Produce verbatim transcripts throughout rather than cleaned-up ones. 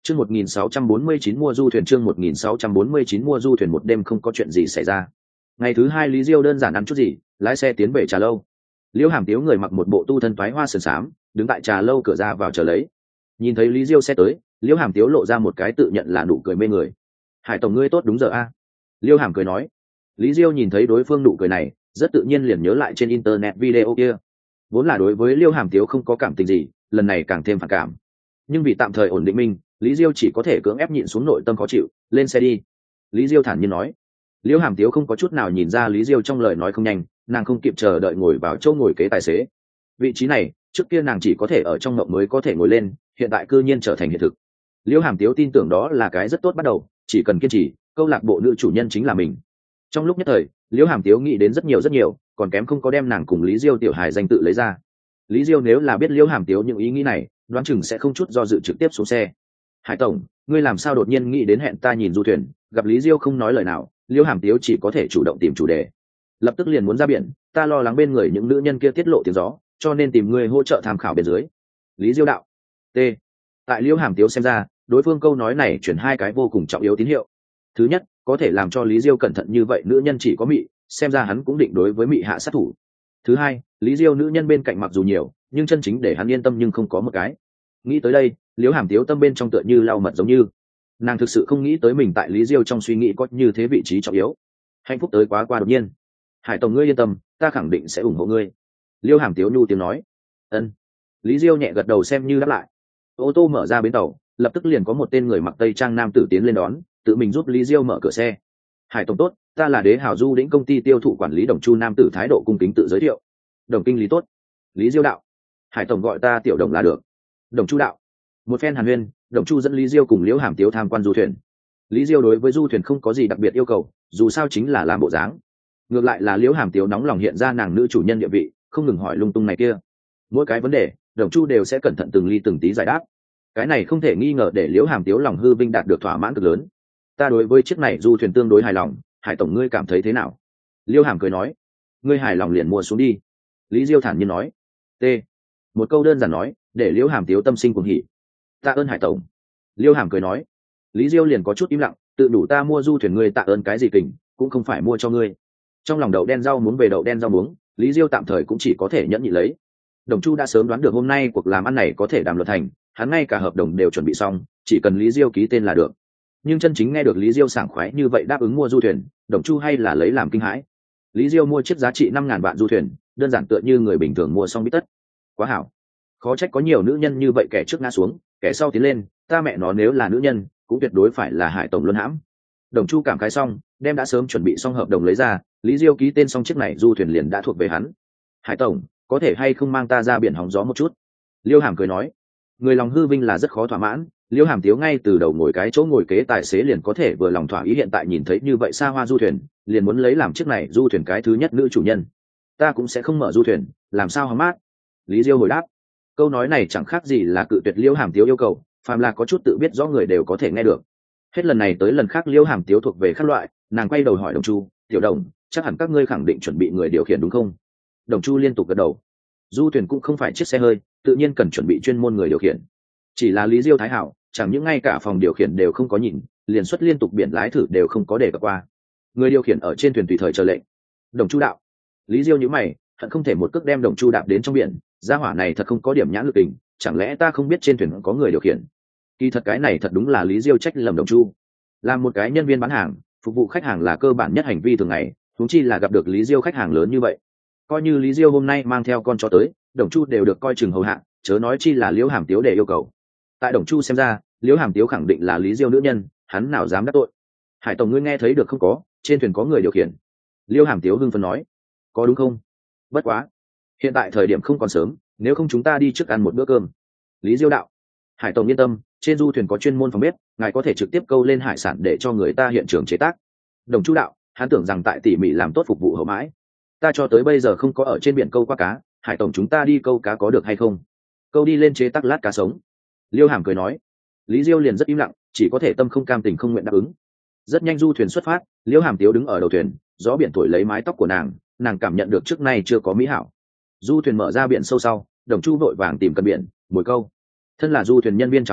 Chương một nghìn sáu trăm bốn mươi chín mua du thuyền chương một nghìn sáu trăm bốn mươi chín mua du thuyền một đêm không có chuyện gì xảy ra. Ngày thứ hai Lý Diêu đơn giản ăn chút gì, lái xe tiến về trà lâu. Liễu Hàm Tiếu người mặc một bộ tu thân toái hoa sườn xám, đứng tại trà lâu cửa ra vào chờ lấy. Nhìn thấy Lý Diêu xe tới, Liễu Hàm Tiếu lộ ra một cái tự nhận là nụ cười mê người. "Hải tổng ngươi tốt đúng giờ a." Liễu Hàm cười nói. Lý Diêu nhìn thấy đối phương nụ cười này, rất tự nhiên liền nhớ lại trên internet video kia. Vốn là đối với Liễu Hàm Tiếu không có cảm tình gì, lần này càng thêm phản cảm. Nhưng vì tạm thời ổn định mình, Lý Diêu chỉ có thể cưỡng ép nhịn xuống nội tâm khó chịu, lên xe đi. Lý Diêu thản nhiên nói. Liễu Hàm Tiếu không có chút nào nhìn ra Lý Diêu trong lời nói không nhanh, nàng không kịp chờ đợi ngồi vào chỗ ngồi kế tài xế. Vị trí này, trước kia nàng chỉ có thể ở trong mộng mới có thể ngồi lên, hiện tại cư nhiên trở thành hiện thực. Liễu Hàm Tiếu tin tưởng đó là cái rất tốt bắt đầu, chỉ cần kiên trì, câu lạc bộ nữ chủ nhân chính là mình. Trong lúc nhất thời, Liễu Hàm Tiếu nghĩ đến rất nhiều rất nhiều, còn kém không có đem nàng cùng Lý Diêu tiểu hài danh tự lấy ra. Lý Diêu nếu là biết Liễu Hàm Tiếu những ý nghĩ này, đoán chừng sẽ không chút do dự trực tiếp xuống xe. "Hải tổng, ngươi làm sao đột nhiên nghĩ đến hẹn ta nhìn du thuyền?" Gặp Lý Diêu không nói lời nào, Liễu Hàm Tiếu chỉ có thể chủ động tìm chủ đề. "Lập tức liền muốn ra biển, ta lo lắng bên người những nữ nhân kia tiết lộ tiếng gió, cho nên tìm ngươi hỗ trợ tham khảo bên dưới." Lý Diêu đạo. T. Tại Liễu Hàm Tiếu xem ra, đối phương câu nói này chuyển hai cái vô cùng trọng yếu tín hiệu. Thứ nhất, có thể làm cho Lý Diêu cẩn thận như vậy nữ nhân chỉ có mị, xem ra hắn cũng định đối với mị hạ sát thủ. Thứ hai, Lý Diêu nữ nhân bên cạnh mặc dù nhiều, nhưng chân chính để hắn yên tâm nhưng không có một cái. Nghĩ tới đây, Liễu Hàm Tiếu tâm bên trong tựa như lau mật giống như. Nàng thực sự không nghĩ tới mình tại Lý Diêu trong suy nghĩ có như thế vị trí trọng yếu. Hạnh phúc tới quá qua đột nhiên. "Hải tổng ngươi yên tâm, ta khẳng định sẽ ủng hộ ngươi." Liễu Hàm Tiếu nhu tiếng nói. "Ân." Lý Diêu nhẹ gật đầu xem như đáp lại. Ô tô mở ra bến tàu, lập tức liền có một tên người mặc tây trang nam tử tiến lên đón, tự mình giúp Lý Diêu mở cửa xe. "Hải tổng tốt, ta là Đế Hảo Du Lĩnh công ty tiêu thụ quản lý Đồng Chu." Nam tử thái độ cung kính tự giới thiệu. "Đồng kinh lý tốt." Lý Diêu đạo. "Hải tổng gọi ta tiểu Đồng là được." Đồng Chu đạo. Một phen hàn huyên, Đồng Chu dẫn Lý Diêu cùng Liễu Hàm Tiếu tham quan du thuyền. Lý Diêu đối với du thuyền không có gì đặc biệt yêu cầu, dù sao chính là làm bộ dáng. Ngược lại là Liễu Hàm Tiếu nóng lòng hiện ra nàng nữ chủ nhân địa vị, không ngừng hỏi lung tung này kia. Mỗi cái vấn đề, Đồng Chu đều sẽ cẩn thận từng ly từng tí giải đáp. Cái này không thể nghi ngờ để Liễu Hàm Tiếu lòng hư vinh đạt được thỏa mãn cực lớn. "Ta đối với chiếc này du thuyền tương đối hài lòng, Hải tổng ngươi cảm thấy thế nào?" Liễu Hàm cười nói. "Ngươi hài lòng liền mua xuống đi." Lý Diêu thản nhiên nói. T. Một câu đơn giản nói, để Liễu Hàm Tiếu tâm sinh cuồng hỉ. "Tạ ơn Hải tổng." Liễu Hàm cười nói. Lý Diêu liền có chút im lặng, tự đủ ta mua du thuyền ngươi tạ ơn cái gì kình, cũng không phải mua cho ngươi. Trong lòng đậu đen rau muốn về đậu đen rau muống, Lý Diêu tạm thời cũng chỉ có thể nhẫn nhị lấy. Đồng Chu đã sớm đoán được hôm nay cuộc làm ăn này có thể đàm luật thành, hắn ngay cả hợp đồng đều chuẩn bị xong, chỉ cần Lý Diêu ký tên là được. Nhưng chân chính nghe được Lý Diêu sảng khoái như vậy đáp ứng mua du thuyền, Đồng Chu hay là lấy làm kinh hãi. Lý Diêu mua chiếc giá trị năm ngàn vạn du thuyền, đơn giản tựa như người bình thường mua xong bít tất. Quá hảo. Khó trách có nhiều nữ nhân như vậy, kẻ trước ngã xuống, kẻ sau tiến lên, ta mẹ nó nếu là nữ nhân, cũng tuyệt đối phải là Hải tổng luân hãm. Đồng Chu cảm khái xong, đem đã sớm chuẩn bị xong hợp đồng lấy ra, Lý Diêu ký tên xong chiếc này du thuyền liền đã thuộc về hắn. "Hải tổng, có thể hay không mang ta ra biển hóng gió một chút?" Liêu Hàm cười nói. Người lòng hư vinh là rất khó thỏa mãn, Liêu Hàm Tiếu ngay từ đầu ngồi cái chỗ ngồi kế tài xế liền có thể vừa lòng thỏa ý, hiện tại nhìn thấy như vậy xa hoa du thuyền, liền muốn lấy làm chiếc này du thuyền cái thứ nhất nữ chủ nhân. "Ta cũng sẽ không mở du thuyền, làm sao hóng mát?" Lý Diêu hồi đáp. Câu nói này chẳng khác gì là cự tuyệt Liêu Hàm Tiếu yêu cầu, phàm là có chút tự biết rõ người đều có thể nghe được. Hết lần này tới lần khác Liêu Hàm Tiếu thuộc về khác loại, nàng quay đầu hỏi Đồng Chu, "Tiểu Đồng, chắc hẳn các ngươi khẳng định chuẩn bị người điều khiển đúng không?" Đồng Chu liên tục gật đầu. Du thuyền cũng không phải chiếc xe hơi, tự nhiên cần chuẩn bị chuyên môn người điều khiển. Chỉ là Lý Diêu thái hảo, chẳng những ngay cả phòng điều khiển đều không có nhìn, liền xuất liên tục biển lái thử đều không có để gặp qua. Người điều khiển ở trên thuyền tùy thời chờ lệnh. Đồng Chu đạo. Lý Diêu nhíu mày, hận không thể một cước đem Đồng Chu đạp đến trong biển, gia hỏa này thật không có điểm nhãn lực tình, chẳng lẽ ta không biết trên thuyền có người điều khiển? Kỳ thật cái này thật đúng là Lý Diêu trách lầm Đồng Chu. Làm một cái nhân viên bán hàng, phục vụ khách hàng là cơ bản nhất hành vi thường ngày, huống chi là gặp được Lý Diêu khách hàng lớn như vậy. Coi như Lý Diêu hôm nay mang theo con chó tới, Đồng Chu đều được coi chừng hầu hạ, chớ nói chi là Liễu Hàm Tiếu để yêu cầu. Tại Đồng Chu xem ra, Liễu Hàm Tiếu khẳng định là Lý Diêu nữ nhân, hắn nào dám đắc tội. "Hải tổng ngươi nghe thấy được không có, trên thuyền có người điều khiển." Liễu Hàm Tiếu hưng phấn nói. "Có đúng không? Bất quá, hiện tại thời điểm không còn sớm, nếu không chúng ta đi trước ăn một bữa cơm." Lý Diêu đạo. "Hải tổng yên tâm, trên du thuyền có chuyên môn phòng bếp, ngài có thể trực tiếp câu lên hải sản để cho người ta hiện trường chế tác." Đồng Chu đạo. Hắn tưởng rằng tại tỉ mỉ làm tốt phục vụ hậu mãi. "Ta cho tới bây giờ không có ở trên biển câu qua cá, Hải tổng chúng ta đi câu cá có được hay không? Câu đi lên chế tác lát cá sống." Liêu Hàm cười nói. Lý Diêu liền rất im lặng, chỉ có thể tâm không cam tình không nguyện đáp ứng. Rất nhanh du thuyền xuất phát, Liêu Hàm Tiếu đứng ở đầu thuyền, gió biển thổi lấy mái tóc của nàng, nàng cảm nhận được trước nay chưa có mỹ hảo. Du thuyền mở ra biển sâu sau, Đồng Chu vội vàng tìm cần biển, mồi câu. Thân là du thuyền nhân viên chào hàng,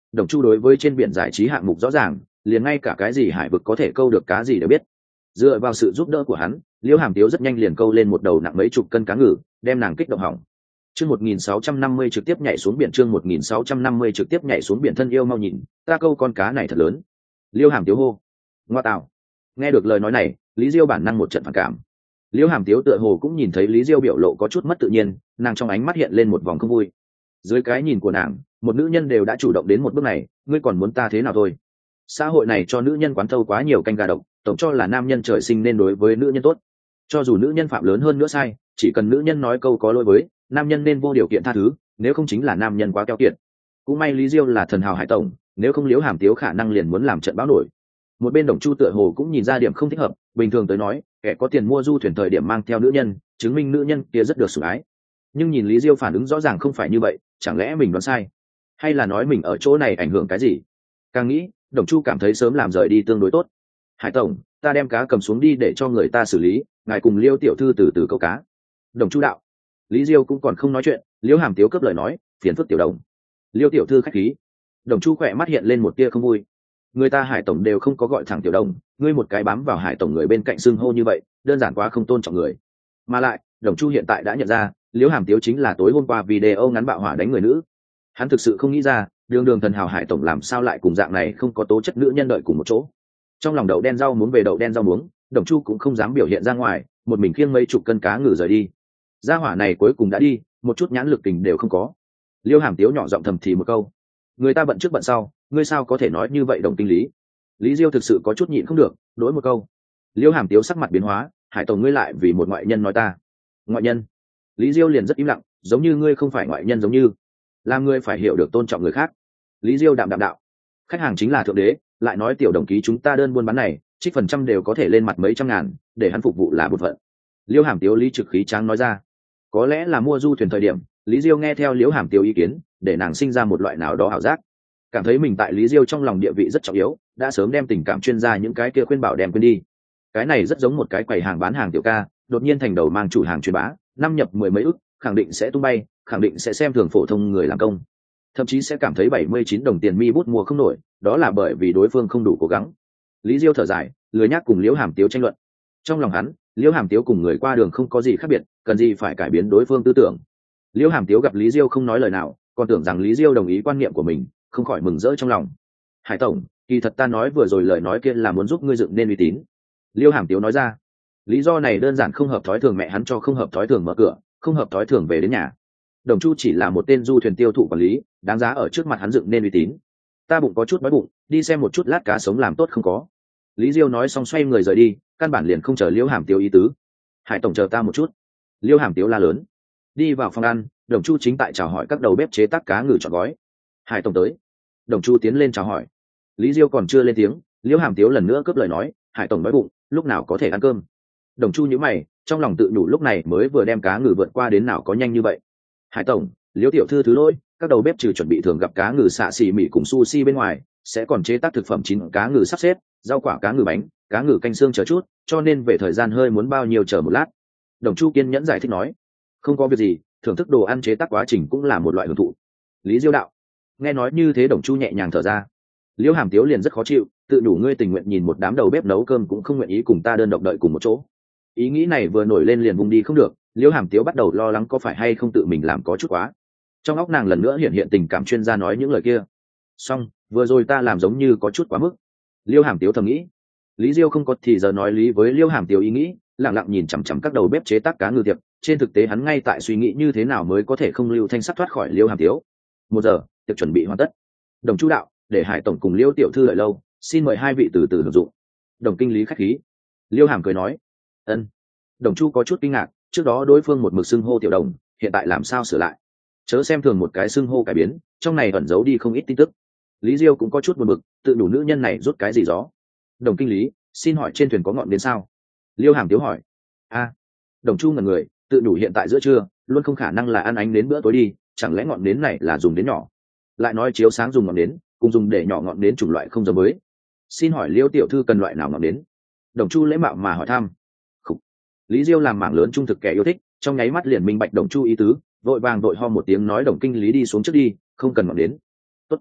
Đồng Chu đối với trên biển giải trí hạng mục rõ ràng, liền ngay cả cái gì hải vực có thể câu được cá gì đều biết. Dựa vào sự giúp đỡ của hắn, Liễu Hàm Tiếu rất nhanh liền câu lên một đầu nặng mấy chục cân cá ngừ, đem nàng kích động hỏng. Chương một nghìn sáu trăm năm mươi trực tiếp nhảy xuống biển, chương một nghìn sáu trăm năm mươi trực tiếp nhảy xuống biển, thân yêu mau nhìn, ta câu con cá này thật lớn. Liễu Hàm Tiếu hô. Ngoa tạo. Nghe được lời nói này, Lý Diêu bản năng một trận phản cảm. Liễu Hàm Tiếu tựa hồ cũng nhìn thấy Lý Diêu biểu lộ có chút mất tự nhiên, nàng trong ánh mắt hiện lên một vòng không vui. Dưới cái nhìn của nàng, một nữ nhân đều đã chủ động đến một bước này, ngươi còn muốn ta thế nào thôi? Xã hội này cho nữ nhân quán thâu quá nhiều canh gà độc, tổng cho là nam nhân trời sinh nên đối với nữ nhân tốt. Cho dù nữ nhân phạm lớn hơn nữa sai, chỉ cần nữ nhân nói câu có lỗi với, nam nhân nên vô điều kiện tha thứ, nếu không chính là nam nhân quá keo kiệt. Cũng may Lý Diêu là thần hào hải tổng, nếu không Liễu Hàm Tiếu khả năng liền muốn làm trận báo nổi. Một bên Đồng Chu tựa hồ cũng nhìn ra điểm không thích hợp, bình thường tới nói, kẻ có tiền mua du thuyền thời điểm mang theo nữ nhân, chứng minh nữ nhân kia rất được sủng ái. Nhưng nhìn Lý Diêu phản ứng rõ ràng không phải như vậy, chẳng lẽ mình đoán sai, hay là nói mình ở chỗ này ảnh hưởng cái gì? Càng nghĩ, Đồng Chu cảm thấy sớm làm rời đi tương đối tốt. Hải tổng, ta đem cá cầm xuống đi để cho người ta xử lý, ngài cùng Liêu tiểu thư từ từ câu cá. Đồng Chu đạo. Lý Diêu cũng còn không nói chuyện, Liễu Hàm Tiếu cướp lời nói, phiền phức tiểu đồng. Liêu tiểu thư khách khí. Đồng Chu khỏe mắt hiện lên một tia không vui. Người ta Hải tổng đều không có gọi thẳng tiểu đồng, ngươi một cái bám vào Hải tổng người bên cạnh xưng hô như vậy, đơn giản quá không tôn trọng người. Mà lại, Đồng Chu hiện tại đã nhận ra, Liễu Hàm Tiếu chính là tối hôm qua video ngắn bạo hỏa đánh người nữ. Hắn thực sự không nghĩ ra, đường đường thần hào Hải tổng làm sao lại cùng dạng này không có tố chất nữ nhân đợi cùng một chỗ. Trong lòng đậu đen rau muống về đậu đen rau muống, Đồng Chu cũng không dám biểu hiện ra ngoài, một mình khiêng mấy chục cân cá ngừ rời đi. Gia hỏa này cuối cùng đã đi, một chút nhãn lực tình đều không có. Liêu Hàm Tiếu nhỏ giọng thầm thì một câu, người ta bận trước bận sau, ngươi sao có thể nói như vậy Đồng kinh lý? Lý Diêu thực sự có chút nhịn không được, đối một câu. Liêu Hàm Tiếu sắc mặt biến hóa, Hải tổng ngươi lại vì một ngoại nhân nói ta. Ngoại nhân? Lý Diêu liền rất im lặng, giống như ngươi không phải ngoại nhân, giống như làm ngươi phải hiểu được tôn trọng người khác. Lý Diêu đạm đạm đạo, khách hàng chính là thượng đế, lại nói tiểu đồng ký chúng ta đơn buôn bán này, trích phần trăm đều có thể lên mặt mấy trăm ngàn, để hắn phục vụ là bổn phận. Liêu Hàm Tiếu lý trực khí tráng nói ra. Có lẽ là mua du thuyền thời điểm, Lý Diêu nghe theo Liễu Hàm Tiếu ý kiến, để nàng sinh ra một loại nào đó ảo giác, cảm thấy mình tại Lý Diêu trong lòng địa vị rất trọng yếu, đã sớm đem tình cảm chuyên gia những cái kia khuyên bảo đem quên đi. Cái này rất giống một cái quầy hàng bán hàng tiểu ca, đột nhiên thành đầu mang chủ hàng truyền bá, năm nhập mười mấy ức, khẳng định sẽ tung bay, khẳng định sẽ xem thường phổ thông người làm công, thậm chí sẽ cảm thấy bảy mươi chín đồng tiền mi bút mua không nổi, đó là bởi vì đối phương không đủ cố gắng. Lý Diêu thở dài, lười nhác cùng Liễu Hàm Tiếu tranh luận. Trong lòng hắn, Liễu Hàm Tiếu cùng người qua đường không có gì khác biệt, cần gì phải cải biến đối phương tư tưởng. Liễu Hàm Tiếu gặp Lý Diêu không nói lời nào, còn tưởng rằng Lý Diêu đồng ý quan niệm của mình, không khỏi mừng rỡ trong lòng. Hải tổng, kỳ thật ta nói vừa rồi lời nói kia là muốn giúp ngươi dựng nên uy tín. Liễu Hàm Tiếu nói ra. Lý do này đơn giản không hợp thói thường, mẹ hắn cho không hợp thói thường mở cửa, không hợp thói thường về đến nhà. Đồng Chu chỉ là một tên du thuyền tiêu thụ quản lý, đáng giá ở trước mặt hắn dựng nên uy tín. Ta bụng có chút đói bụng, đi xem một chút lát cá sống làm tốt không có. Lý Diêu nói xong xoay người rời đi, căn bản liền không chờ Liễu Hàm Tiếu ý tứ. Hải tổng chờ ta một chút. Liễu Hàm Tiếu la lớn. Đi vào phòng ăn, Đồng Chu chính tại chào hỏi các đầu bếp chế tác cá ngừ chọn gói. Hải tổng tới. Đồng Chu tiến lên chào hỏi. Lý Diêu còn chưa lên tiếng, Liễu Hàm Tiếu lần nữa cướp lời nói, Hải tổng đói bụng, lúc nào có thể ăn cơm. Đồng Chu nhíu mày, trong lòng tự nhủ lúc này mới vừa đem cá ngừ vượt qua đến nào có nhanh như vậy. Hải tổng, Liễu tiểu thư thứ lỗi, các đầu bếp trừ chuẩn bị thường gặp cá ngừ xạ xì mì cùng sushi bên ngoài, sẽ còn chế tác thực phẩm chín cá ngừ sắp xếp, rau quả cá ngừ bánh, cá ngừ canh xương chờ chút, cho nên về thời gian hơi muốn bao nhiêu chờ một lát. Đồng Chu kiên nhẫn giải thích nói. Không có việc gì, thưởng thức đồ ăn chế tác quá trình cũng là một loại hưởng thụ. Lý Diêu đạo. Nghe nói như thế Đồng Chu nhẹ nhàng thở ra. Liễu Hàm Tiếu liền rất khó chịu, tự đủ ngươi tình nguyện nhìn một đám đầu bếp nấu cơm cũng không nguyện ý cùng ta đơn độc đợi cùng một chỗ. Ý nghĩ này vừa nổi lên liền vùng đi không được, Liễu Hàm Tiếu bắt đầu lo lắng có phải hay không tự mình làm có chút quá. Trong óc nàng lần nữa hiện hiện tình cảm chuyên gia nói những lời kia. Xong, vừa rồi ta làm giống như có chút quá mức. Liễu Hàm Tiếu thầm nghĩ. Lý Diêu không có thì giờ nói lý với Liễu Hàm Tiếu ý nghĩ, lặng lặng nhìn chằm chằm các đầu bếp chế tác cá ngừ tiệc. Trên thực tế hắn ngay tại suy nghĩ như thế nào mới có thể không lưu thanh sắc thoát khỏi Liễu Hàm Tiếu. Một giờ, tiệc chuẩn bị hoàn tất. Đồng Chu đạo, để Hải tổng cùng Liễu tiểu thư đợi lâu, xin mời hai vị từ từ hưởng dụng. Đồng kinh lý khách khí. Liễu Hàm cười nói. Ân. Đồng Chu có chút kinh ngạc, trước đó đối phương một mực xưng hô tiểu đồng, hiện tại làm sao sửa lại? Chớ xem thường một cái xưng hô cải biến, trong này ẩn giấu đi không ít tin tức. Lý Diêu cũng có chút buồn bực, tự đủ nữ nhân này rút cái gì gió. Đồng kinh lý, xin hỏi trên thuyền có ngọn đến sao? Liêu Hàm Tiếu hỏi. A. Đồng Chu ngẩn người, tự đủ hiện tại giữa trưa, luôn không khả năng là ăn ánh đến bữa tối đi, chẳng lẽ ngọn nến này là dùng đến nhỏ? Lại nói chiếu sáng dùng ngọn nến, cùng dùng để nhỏ ngọn nến chủng loại không giống với. Xin hỏi Liêu tiểu thư cần loại nào ngọn nến? Đồng Chu lễ mạo mà hỏi thăm. Khủ. Lý Diêu làm mảng lớn trung thực kẻ yêu thích, trong nháy mắt liền minh bạch Đồng Chu ý tứ, vội vàng vội ho một tiếng nói Đồng kinh lý đi xuống trước đi, không cần ngọn nến. Tốt.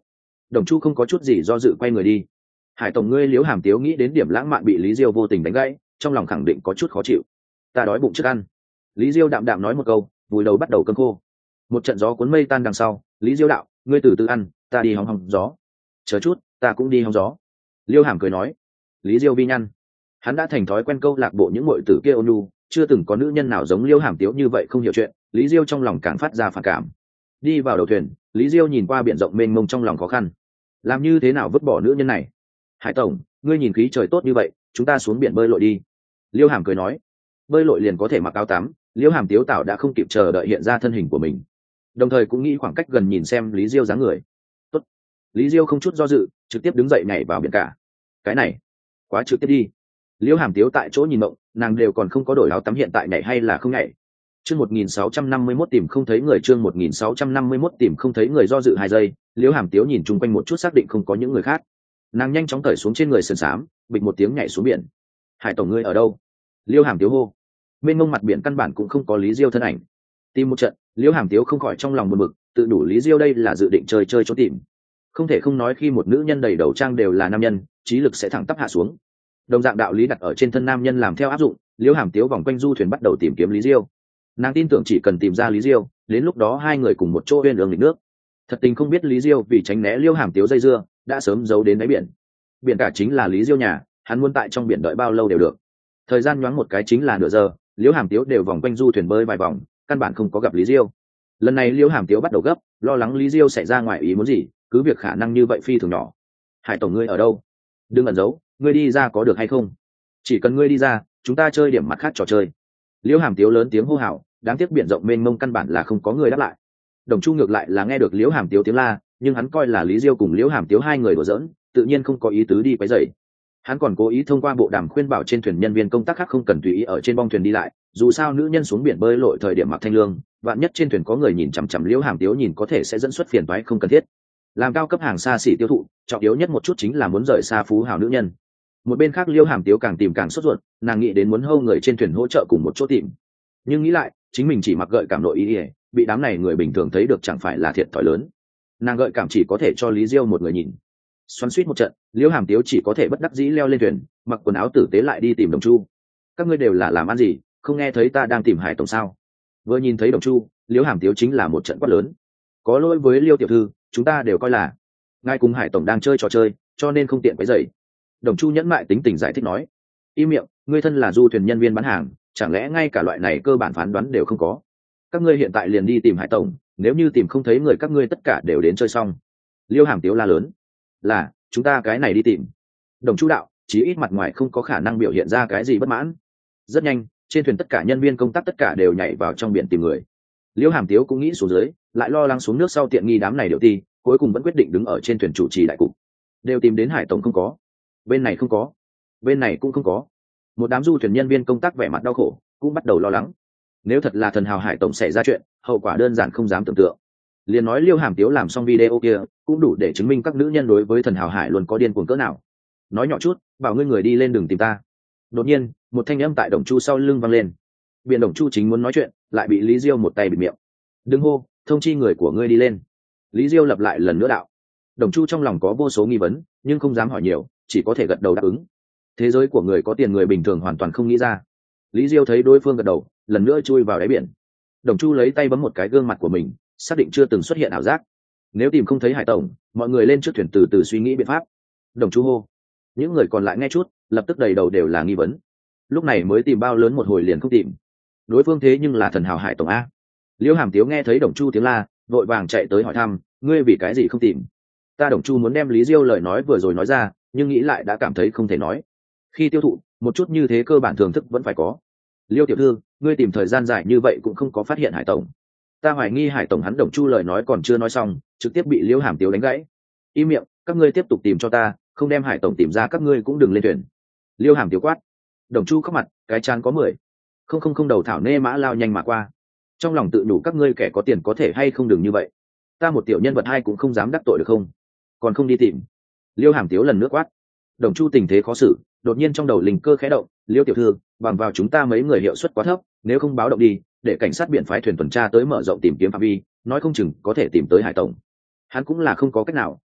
Đồng Chu không có chút gì do dự quay người đi. Hải tổng, ngươi Liễu Hàm Tiếu nghĩ đến điểm lãng mạn bị Lý Diêu vô tình đánh gãy, trong lòng khẳng định có chút khó chịu. Ta đói bụng trước ăn. Lý Diêu đạm đạm nói một câu, vùi đầu bắt đầu cơm khô. Một trận gió cuốn mây tan đằng sau, Lý Diêu đạo, ngươi từ từ ăn, ta đi hóng hóng gió. Chờ chút, ta cũng đi hóng gió. Liêu Hàm cười nói. Lý Diêu vi nhăn. Hắn đã thành thói quen câu lạc bộ những muội tử kia ôn nhu, chưa từng có nữ nhân nào giống Liêu Hàm Tiếu như vậy không hiểu chuyện. Lý Diêu trong lòng càng phát ra phản cảm. Đi vào đầu thuyền, Lý Diêu nhìn qua biển rộng mênh mông, trong lòng khó khăn. Làm như thế nào vứt bỏ nữ nhân này? Hải tổng, ngươi nhìn khí trời tốt như vậy, chúng ta xuống biển bơi lội đi. Liêu Hàm cười nói. Bơi lội liền có thể mặc áo tắm. Liêu Hàm Tiếu Tảo đã không kịp chờ đợi hiện ra thân hình của mình, đồng thời cũng nghĩ khoảng cách gần nhìn xem Lý Diêu dáng người. Tốt. Lý Diêu không chút do dự, trực tiếp đứng dậy nhảy vào biển cả. Cái này quá trực tiếp đi. Liêu Hàm Tiếu tại chỗ nhìn mộng, nàng đều còn không có đổi áo tắm, hiện tại nhảy hay là không nhảy? Chương một nghìn sáu trăm năm mươi mốt tìm không thấy người, chương một nghìn sáu trăm năm mươi mốt tìm không thấy người, do dự hai giây, Liêu Hàm Tiếu nhìn chung quanh một chút, xác định không có những người khác. Nàng nhanh chóng cởi xuống trên người sườn xám, bịch một tiếng nhảy xuống biển. Hải tổng, ngươi ở đâu? Liêu Hàm Tiếu hô. Bên ngông mặt biển căn bản cũng không có Lý Diêu thân ảnh. Tìm một trận, Liêu Hàm Tiếu không khỏi trong lòng buồn bực, tự đủ Lý Diêu đây là dự định chơi chơi trốn tìm. Không thể không nói, khi một nữ nhân đầy đầu trang đều là nam nhân, trí lực sẽ thẳng tắp hạ xuống. Đồng dạng đạo lý đặt ở trên thân nam nhân làm theo áp dụng, Liêu Hàm Tiếu vòng quanh du thuyền bắt đầu tìm kiếm Lý Diêu. Nàng tin tưởng chỉ cần tìm ra Lý Diêu, đến lúc đó hai người cùng một chỗ uyên ương nghịch nước. Thật tình không biết Lý Diêu vì tránh né Liêu Hàm Tiếu dây dưa, đã sớm giấu đến đáy biển. Biển cả chính là Lý Diêu nhà, hắn muốn tại trong biển đợi bao lâu đều được. Thời gian nhoáng một cái chính là nửa giờ, Liêu Hàm Tiếu đều vòng quanh du thuyền bơi vài vòng, căn bản không có gặp Lý Diêu. Lần này Liêu Hàm Tiếu bắt đầu gấp, lo lắng Lý Diêu xảy ra ngoài ý muốn gì, cứ việc khả năng như vậy phi thường nhỏ. Hải tổng, ngươi ở đâu? Đừng ẩn giấu, ngươi đi ra có được hay không? Chỉ cần ngươi đi ra, chúng ta chơi điểm mặt khác trò chơi. Liêu Hàm Tiếu lớn tiếng hô hào, đáng tiếc biển rộng mênh mông căn bản là không có người đáp lại. Đồng Chu ngược lại là nghe được Liêu Hàm Tiếu tiếng la, nhưng hắn coi là Lý Diêu cùng Liêu Hàm Tiếu hai người đùa giỡn, tự nhiên không có ý tứ đi quấy rầy. Hắn còn cố ý thông qua bộ đàm khuyên bảo trên thuyền nhân viên công tác khác không cần tùy ý ở trên bong thuyền đi lại, dù sao nữ nhân xuống biển bơi lội thời điểm mặc thanh lương, vạn nhất trên thuyền có người nhìn chằm chằm Liễu Hàm Tiếu nhìn có thể sẽ dẫn xuất phiền toái không cần thiết. Làm cao cấp hàng xa xỉ tiêu thụ, trọng yếu nhất một chút chính là muốn rời xa phú hào nữ nhân. Một bên khác Liễu Hàm Tiếu càng tìm càng sốt ruột, nàng nghĩ đến muốn hâu người trên thuyền hỗ trợ cùng một chỗ tìm, nhưng nghĩ lại chính mình chỉ mặc gợi cảm nội ý ỉa, bị đám này người bình thường thấy được chẳng phải là thiệt thòi lớn. Nàng gợi cảm chỉ có thể cho Lý Diêu một người nhìn. Xoắn suýt một trận, Liễu Hàm Tiếu chỉ có thể bất đắc dĩ leo lên thuyền, mặc quần áo tử tế lại đi tìm Đồng Chu. Các ngươi đều là làm ăn gì, không nghe thấy ta đang tìm Hải tổng sao? Vừa nhìn thấy Đồng Chu, Liễu Hàm Tiếu chính là một trận quát lớn. Có lỗi với Liêu tiểu thư, chúng ta đều coi là ngài cùng Hải tổng đang chơi trò chơi, cho nên không tiện quấy rầy. Đồng Chu nhẫn mại tính tình giải thích nói. Im miệng, ngươi thân là du thuyền nhân viên bán hàng, chẳng lẽ ngay cả loại này cơ bản phán đoán đều không có? Các ngươi hiện tại liền đi tìm Hải tổng, nếu như tìm không thấy người các ngươi tất cả đều đến chơi xong. Liêu Hàm Tiếu la lớn. Là, chúng ta cái này đi tìm. Đồng Chu đạo, chí ít mặt ngoài không có khả năng biểu hiện ra cái gì bất mãn. Rất nhanh, trên thuyền tất cả nhân viên công tác tất cả đều nhảy vào trong biển tìm người. Liêu Hàm Tiếu cũng nghĩ xuống dưới, lại lo lắng xuống nước sau tiện nghi đám này đều ti, cuối cùng vẫn quyết định đứng ở trên thuyền chủ trì đại cục. Đều tìm đến Hải tổng không có, bên này không có, bên này cũng không có. Một đám du thuyền nhân viên công tác vẻ mặt đau khổ, cũng bắt đầu lo lắng. Nếu thật là thần hào Hải tổng xảy ra chuyện, hậu quả đơn giản không dám tưởng tượng. Liền nói Liêu Hàm Tiếu làm xong video kia, cũng đủ để chứng minh các nữ nhân đối với thần hào Hải luôn có điên cuồng cỡ nào. Nói nhỏ chút, bảo ngươi người đi lên đừng tìm ta. Đột nhiên, một thanh âm tại Đồng Chu sau lưng vang lên. Biện Đồng Chu chính muốn nói chuyện, lại bị Lý Diêu một tay bịt miệng. Đừng hô, thông chi người của ngươi đi lên. Lý Diêu lặp lại lần nữa đạo. Đồng Chu trong lòng có vô số nghi vấn, nhưng không dám hỏi nhiều, chỉ có thể gật đầu đáp ứng. Thế giới của người có tiền người bình thường hoàn toàn không nghĩ ra. Lý Diêu thấy đối phương gật đầu, lần nữa chui vào đáy biển. Đồng Chu lấy tay bấm một cái gương mặt của mình, xác định chưa từng xuất hiện ảo giác. Nếu tìm không thấy Hải tổng, mọi người lên trước thuyền từ từ suy nghĩ biện pháp. Đồng Chu hô. Những người còn lại nghe chút, lập tức đầy đầu đều là nghi vấn. Lúc này mới tìm bao lớn một hồi liền không tìm. Đối phương thế nhưng là thần hào Hải tổng a. Liêu Hàm Tiếu nghe thấy Đồng Chu tiếng la, vội vàng chạy tới hỏi thăm, ngươi vì cái gì không tìm? Ta Đồng Chu muốn đem Lý Diêu lời nói vừa rồi nói ra, nhưng nghĩ lại đã cảm thấy không thể nói. Khi tiêu thụ, một chút như thế cơ bản thưởng thức vẫn phải có. Liêu tiểu thư, ngươi tìm thời gian dài như vậy cũng không có phát hiện Hải tổng. Ta hoài nghi Hải tổng. Hắn Đồng Chu lời nói còn chưa nói xong, trực tiếp bị Liêu Hàm Tiếu đánh gãy. Im miệng, các ngươi tiếp tục tìm cho ta, không đem Hải tổng tìm ra các ngươi cũng đừng lên thuyền. Liêu Hàm Tiếu quát. Đồng Chu khóc mặt, cái chán có mười. Không không không đầu thảo nê mã lao nhanh mà qua. Trong lòng tự đủ các ngươi kẻ có tiền có thể hay không đừng như vậy. Ta một tiểu nhân vật hai cũng không dám đắc tội được không? Còn không đi tìm. Liêu Hàm Tiếu lần nữa quát. Đồng Chu tình thế khó xử, đột nhiên trong đầu linh cơ khẽ động. Liêu tiểu thư, bằng vào chúng ta mấy người hiệu suất quá thấp, nếu không báo động đi, để cảnh sát biển phái thuyền tuần tra tới mở rộng tìm kiếm phạm vi, nói không chừng có thể tìm tới Hải tổng. Hắn cũng là không có cách nào,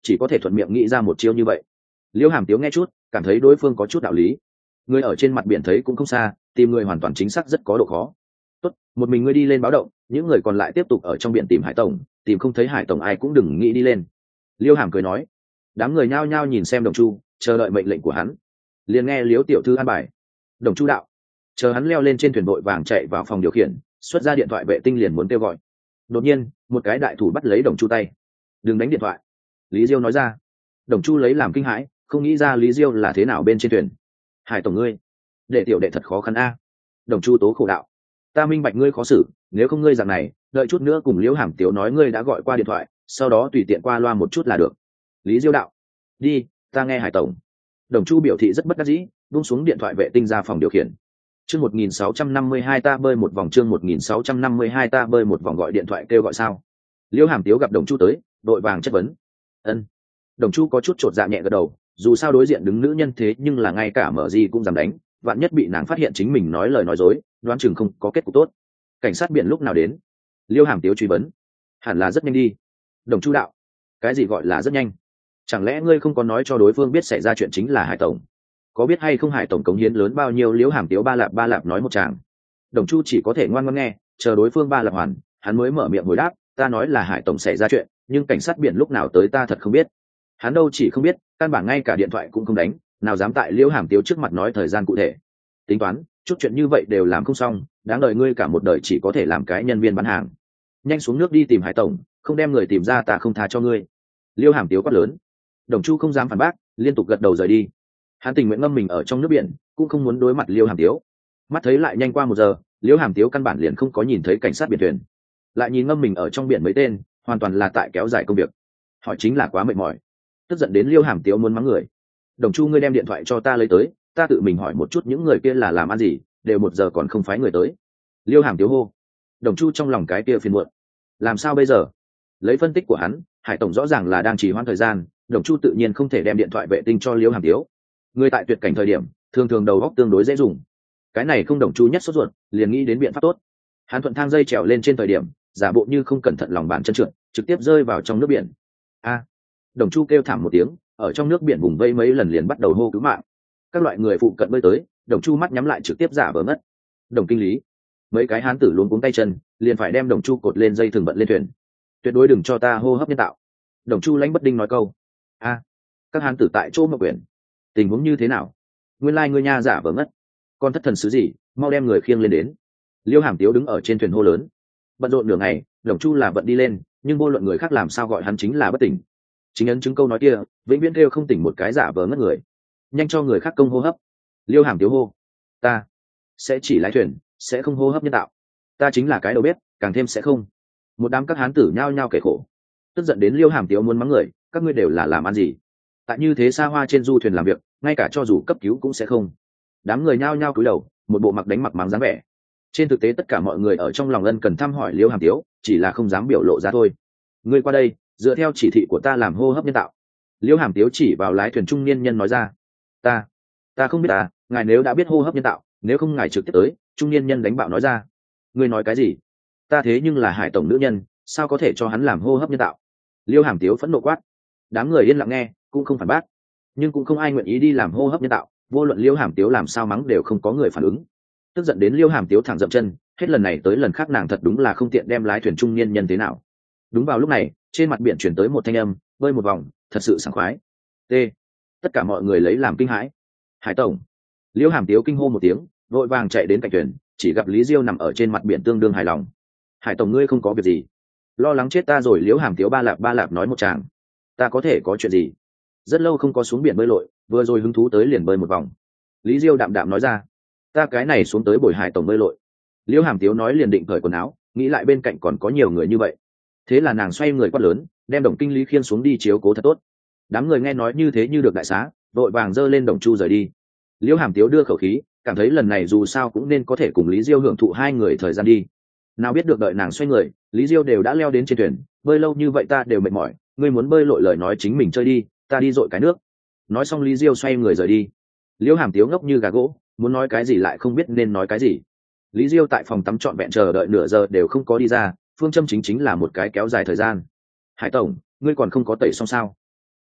chỉ có thể thuận miệng nghĩ ra một chiêu như vậy. Liễu Hàm Tiếu nghe chút cảm thấy đối phương có chút đạo lý. Người ở trên mặt biển thấy cũng không xa, tìm người hoàn toàn chính xác rất có độ khó. Tốt, một mình ngươi đi lên báo động, những người còn lại tiếp tục ở trong biển tìm Hải tổng, tìm không thấy Hải tổng ai cũng đừng nghĩ đi lên. Liêu Hàm cười nói. Đám người nhao nhao nhìn xem Đồng Chu, chờ đợi mệnh lệnh của hắn. Liền nghe Liễu tiểu thư an bài. Đồng Chu đạo. Chờ hắn leo lên trên thuyền vội vàng chạy vào phòng điều khiển, xuất ra điện thoại vệ tinh liền muốn kêu gọi. Đột nhiên, một cái đại thủ bắt lấy Đồng Chu tay. Đừng đánh điện thoại. Lý Diêu nói ra. Đồng Chu lấy làm kinh hãi, không nghĩ ra Lý Diêu là thế nào bên trên thuyền. Hải tổng ngươi, đệ tiểu đệ thật khó khăn a. Đồng Chu tố khổ đạo. Ta minh bạch ngươi khó xử, nếu không ngươi rằng này, đợi chút nữa cùng Liễu Hàm Tiếu nói ngươi đã gọi qua điện thoại, sau đó tùy tiện qua loa một chút là được. Lý Diêu đạo. Đi, ta nghe Hải tổng. Đồng Chu biểu thị rất bất đắc dĩ, buông xuống điện thoại vệ tinh ra phòng điều khiển. Chương một nghìn sáu trăm năm mươi hai ta bơi một vòng chương một nghìn sáu trăm năm mươi hai ta bơi một vòng gọi điện thoại kêu gọi sao? Liễu Hàm Tiếu gặp Đồng Chu tới, đội vàng chất vấn. Ân. Đồng Chu có chút chột dạ nhẹ gật đầu, dù sao đối diện đứng nữ nhân thế nhưng là ngay cả mở gì cũng dám đánh, vạn nhất bị nàng phát hiện chính mình nói lời nói dối, đoán chừng không có kết cục tốt. Cảnh sát biển lúc nào đến? Liễu Hàm Tiếu truy vấn. Hẳn là rất nhanh đi. Đồng Chu đạo. Cái gì gọi là rất nhanh? Chẳng lẽ ngươi không có nói cho đối phương biết xảy ra chuyện chính là Hải tổng? Có biết hay không Hải tổng cống hiến lớn bao nhiêu? Liễu Hàm Tiếu ba lạp ba lạp nói một tràng. Đồng Chu chỉ có thể ngoan ngoãn nghe, chờ đối phương ba lạp hoàn, hắn mới mở miệng hồi đáp, ta nói là Hải tổng xảy ra chuyện, nhưng cảnh sát biển lúc nào tới ta thật không biết. Hắn đâu chỉ không biết, căn bản ngay cả điện thoại cũng không đánh, nào dám tại Liễu Hàm Tiếu trước mặt nói thời gian cụ thể. Tính toán, chút chuyện như vậy đều làm không xong, đáng đời ngươi cả một đời chỉ có thể làm cái nhân viên bán hàng. Nhanh xuống nước đi tìm Hải tổng, không đem người tìm ra ta không tha cho ngươi. Liễu Hàm Tiếu quát lớn. Đồng Chu không dám phản bác, liên tục gật đầu rời đi. Hắn tình nguyện ngâm mình ở trong nước biển, cũng không muốn đối mặt Liễu Hàm Tiếu. Mắt thấy lại nhanh qua một giờ, Liễu Hàm Tiếu căn bản liền không có nhìn thấy cảnh sát biển thuyền, lại nhìn ngâm mình ở trong biển mấy tên, hoàn toàn là tại kéo dài công việc. Họ chính là quá mệt mỏi. Tức giận đến Liễu Hàm Tiếu muốn mắng người. Đồng Chu, ngươi đem điện thoại cho ta lấy tới, ta tự mình hỏi một chút những người kia là làm ăn gì, đều một giờ còn không phái người tới. Liễu Hàm Tiếu hô. Đồng Chu trong lòng cái kia phiền muộn. Làm sao bây giờ? Lấy phân tích của hắn, Hải tổng rõ ràng là đang trì hoãn thời gian, Đồng Chu tự nhiên không thể đem điện thoại vệ tinh cho Liễu Hàm Tiếu. Người tại tuyệt cảnh thời điểm, thường thường đầu óc tương đối dễ dùng. Cái này không Đồng Chu nhất sốt ruột, liền nghĩ đến biện pháp tốt. Hắn thuận thang dây trèo lên trên thời điểm, giả bộ như không cẩn thận lòng bàn chân trượt, trực tiếp rơi vào trong nước biển. A! Đồng Chu kêu thảm một tiếng, ở trong nước biển vùng vây mấy lần liền bắt đầu hô cứu mạng. Các loại người phụ cận bơi tới, Đồng Chu mắt nhắm lại trực tiếp giả vờ ngất. Đồng kinh lý, mấy cái hán tử luống cuống tay chân, liền phải đem Đồng Chu cột lên dây thừng bận lên thuyền. Tuyệt đối đừng cho ta hô hấp nhân tạo. Đồng Chu lãnh bất đinh nói câu. A! Các hán tử tại chỗ mà quyển. Tình huống như thế nào? Nguyên lai like ngươi nha giả vờ ngất. Con thất thần sứ gì, mau đem người khiêng lên đến. Liễu Hàm Tiếu đứng ở trên thuyền hô lớn. Bận rộn nửa ngày, Đồng Chu là bận đi lên, nhưng vô luận người khác làm sao gọi hắn chính là bất tỉnh. Chính ấn chứng câu nói kia, vĩnh viễn kêu không tỉnh một cái giả vờ ngất người. Nhanh cho người khác công hô hấp. Liễu Hàm Tiếu hô. Ta sẽ chỉ lái thuyền, sẽ không hô hấp nhân tạo. Ta chính là cái đầu bếp, càng thêm sẽ không. Một đám các hán tử nhao nhao kể khổ. Tức giận đến Liễu Hàm Tiếu muốn mắng người, các ngươi đều là làm ăn gì? Tại như thế xa hoa trên du thuyền làm việc, ngay cả cho dù cấp cứu cũng sẽ không. Đám người nhao nhao cúi đầu, một bộ mặc đánh mặc mắng dáng vẻ. Trên thực tế tất cả mọi người ở trong lòng ân cần thăm hỏi Liễu Hàm Tiếu, chỉ là không dám biểu lộ ra thôi. Ngươi qua đây, dựa theo chỉ thị của ta làm hô hấp nhân tạo. Liễu Hàm Tiếu chỉ vào lái thuyền trung niên nhân nói ra. Ta, ta không biết à, ngài nếu đã biết hô hấp nhân tạo, nếu không ngài trực tiếp tới. Trung niên nhân đánh bạo nói ra. Ngươi nói cái gì? Ta thế nhưng là Hải tổng nữ nhân, sao có thể cho hắn làm hô hấp nhân tạo? Liễu Hàm Tiếu phẫn nộ quát. Đám người yên lặng nghe, cũng không phản bác, nhưng cũng không ai nguyện ý đi làm hô hấp nhân tạo. Vô luận Liễu Hàm Tiếu làm sao mắng đều không có người phản ứng. Tức giận đến Liễu Hàm Tiếu thẳng dậm chân, hết lần này tới lần khác nàng thật đúng là không tiện đem lái thuyền trung niên nhân thế nào. Đúng vào lúc này, trên mặt biển chuyển tới một thanh âm, bơi một vòng, thật sự sảng khoái. T. Tất cả mọi người lấy làm kinh hãi. Hải tổng. Liễu Hàm Tiếu kinh hô một tiếng, vội vàng chạy đến cạnh thuyền, chỉ gặp Lý Diêu nằm ở trên mặt biển tương đương hài lòng. Hải tổng ngươi không có việc gì? Lo lắng chết ta rồi. Liễu Hàm Tiếu ba lạp ba lạp nói một tràng. Ta có thể có chuyện gì? Rất lâu không có xuống biển bơi lội, vừa rồi hứng thú tới liền bơi một vòng. Lý Diêu đạm đạm nói ra. Ta cái này xuống tới bồi Hải tổng bơi lội. Liễu Hàm Tiếu nói liền định cởi quần áo, nghĩ lại bên cạnh còn có nhiều người như vậy. Thế là nàng xoay người quát lớn, đem Đồng kinh lý khiêng xuống đi chiếu cố thật tốt. Đám người nghe nói như thế như được đại xá, vội vàng giơ lên Đồng Chu rời đi. Liễu Hàm Tiếu đưa khẩu khí, cảm thấy lần này dù sao cũng nên có thể cùng Lý Diêu hưởng thụ hai người thời gian đi. Nào biết được đợi nàng xoay người, Lý Diêu đều đã leo đến trên thuyền, bơi lâu như vậy ta đều mệt mỏi, ngươi muốn bơi lội lời nói chính mình chơi đi, ta đi dội cái nước. Nói xong Lý Diêu xoay người rời đi. Liễu Hàm Tiếu ngốc như gà gỗ, muốn nói cái gì lại không biết nên nói cái gì. Lý Diêu tại phòng tắm trọn vẹn chờ đợi nửa giờ đều không có đi ra, phương châm chính chính là một cái kéo dài thời gian. Hải tổng, ngươi còn không có tẩy xong sao?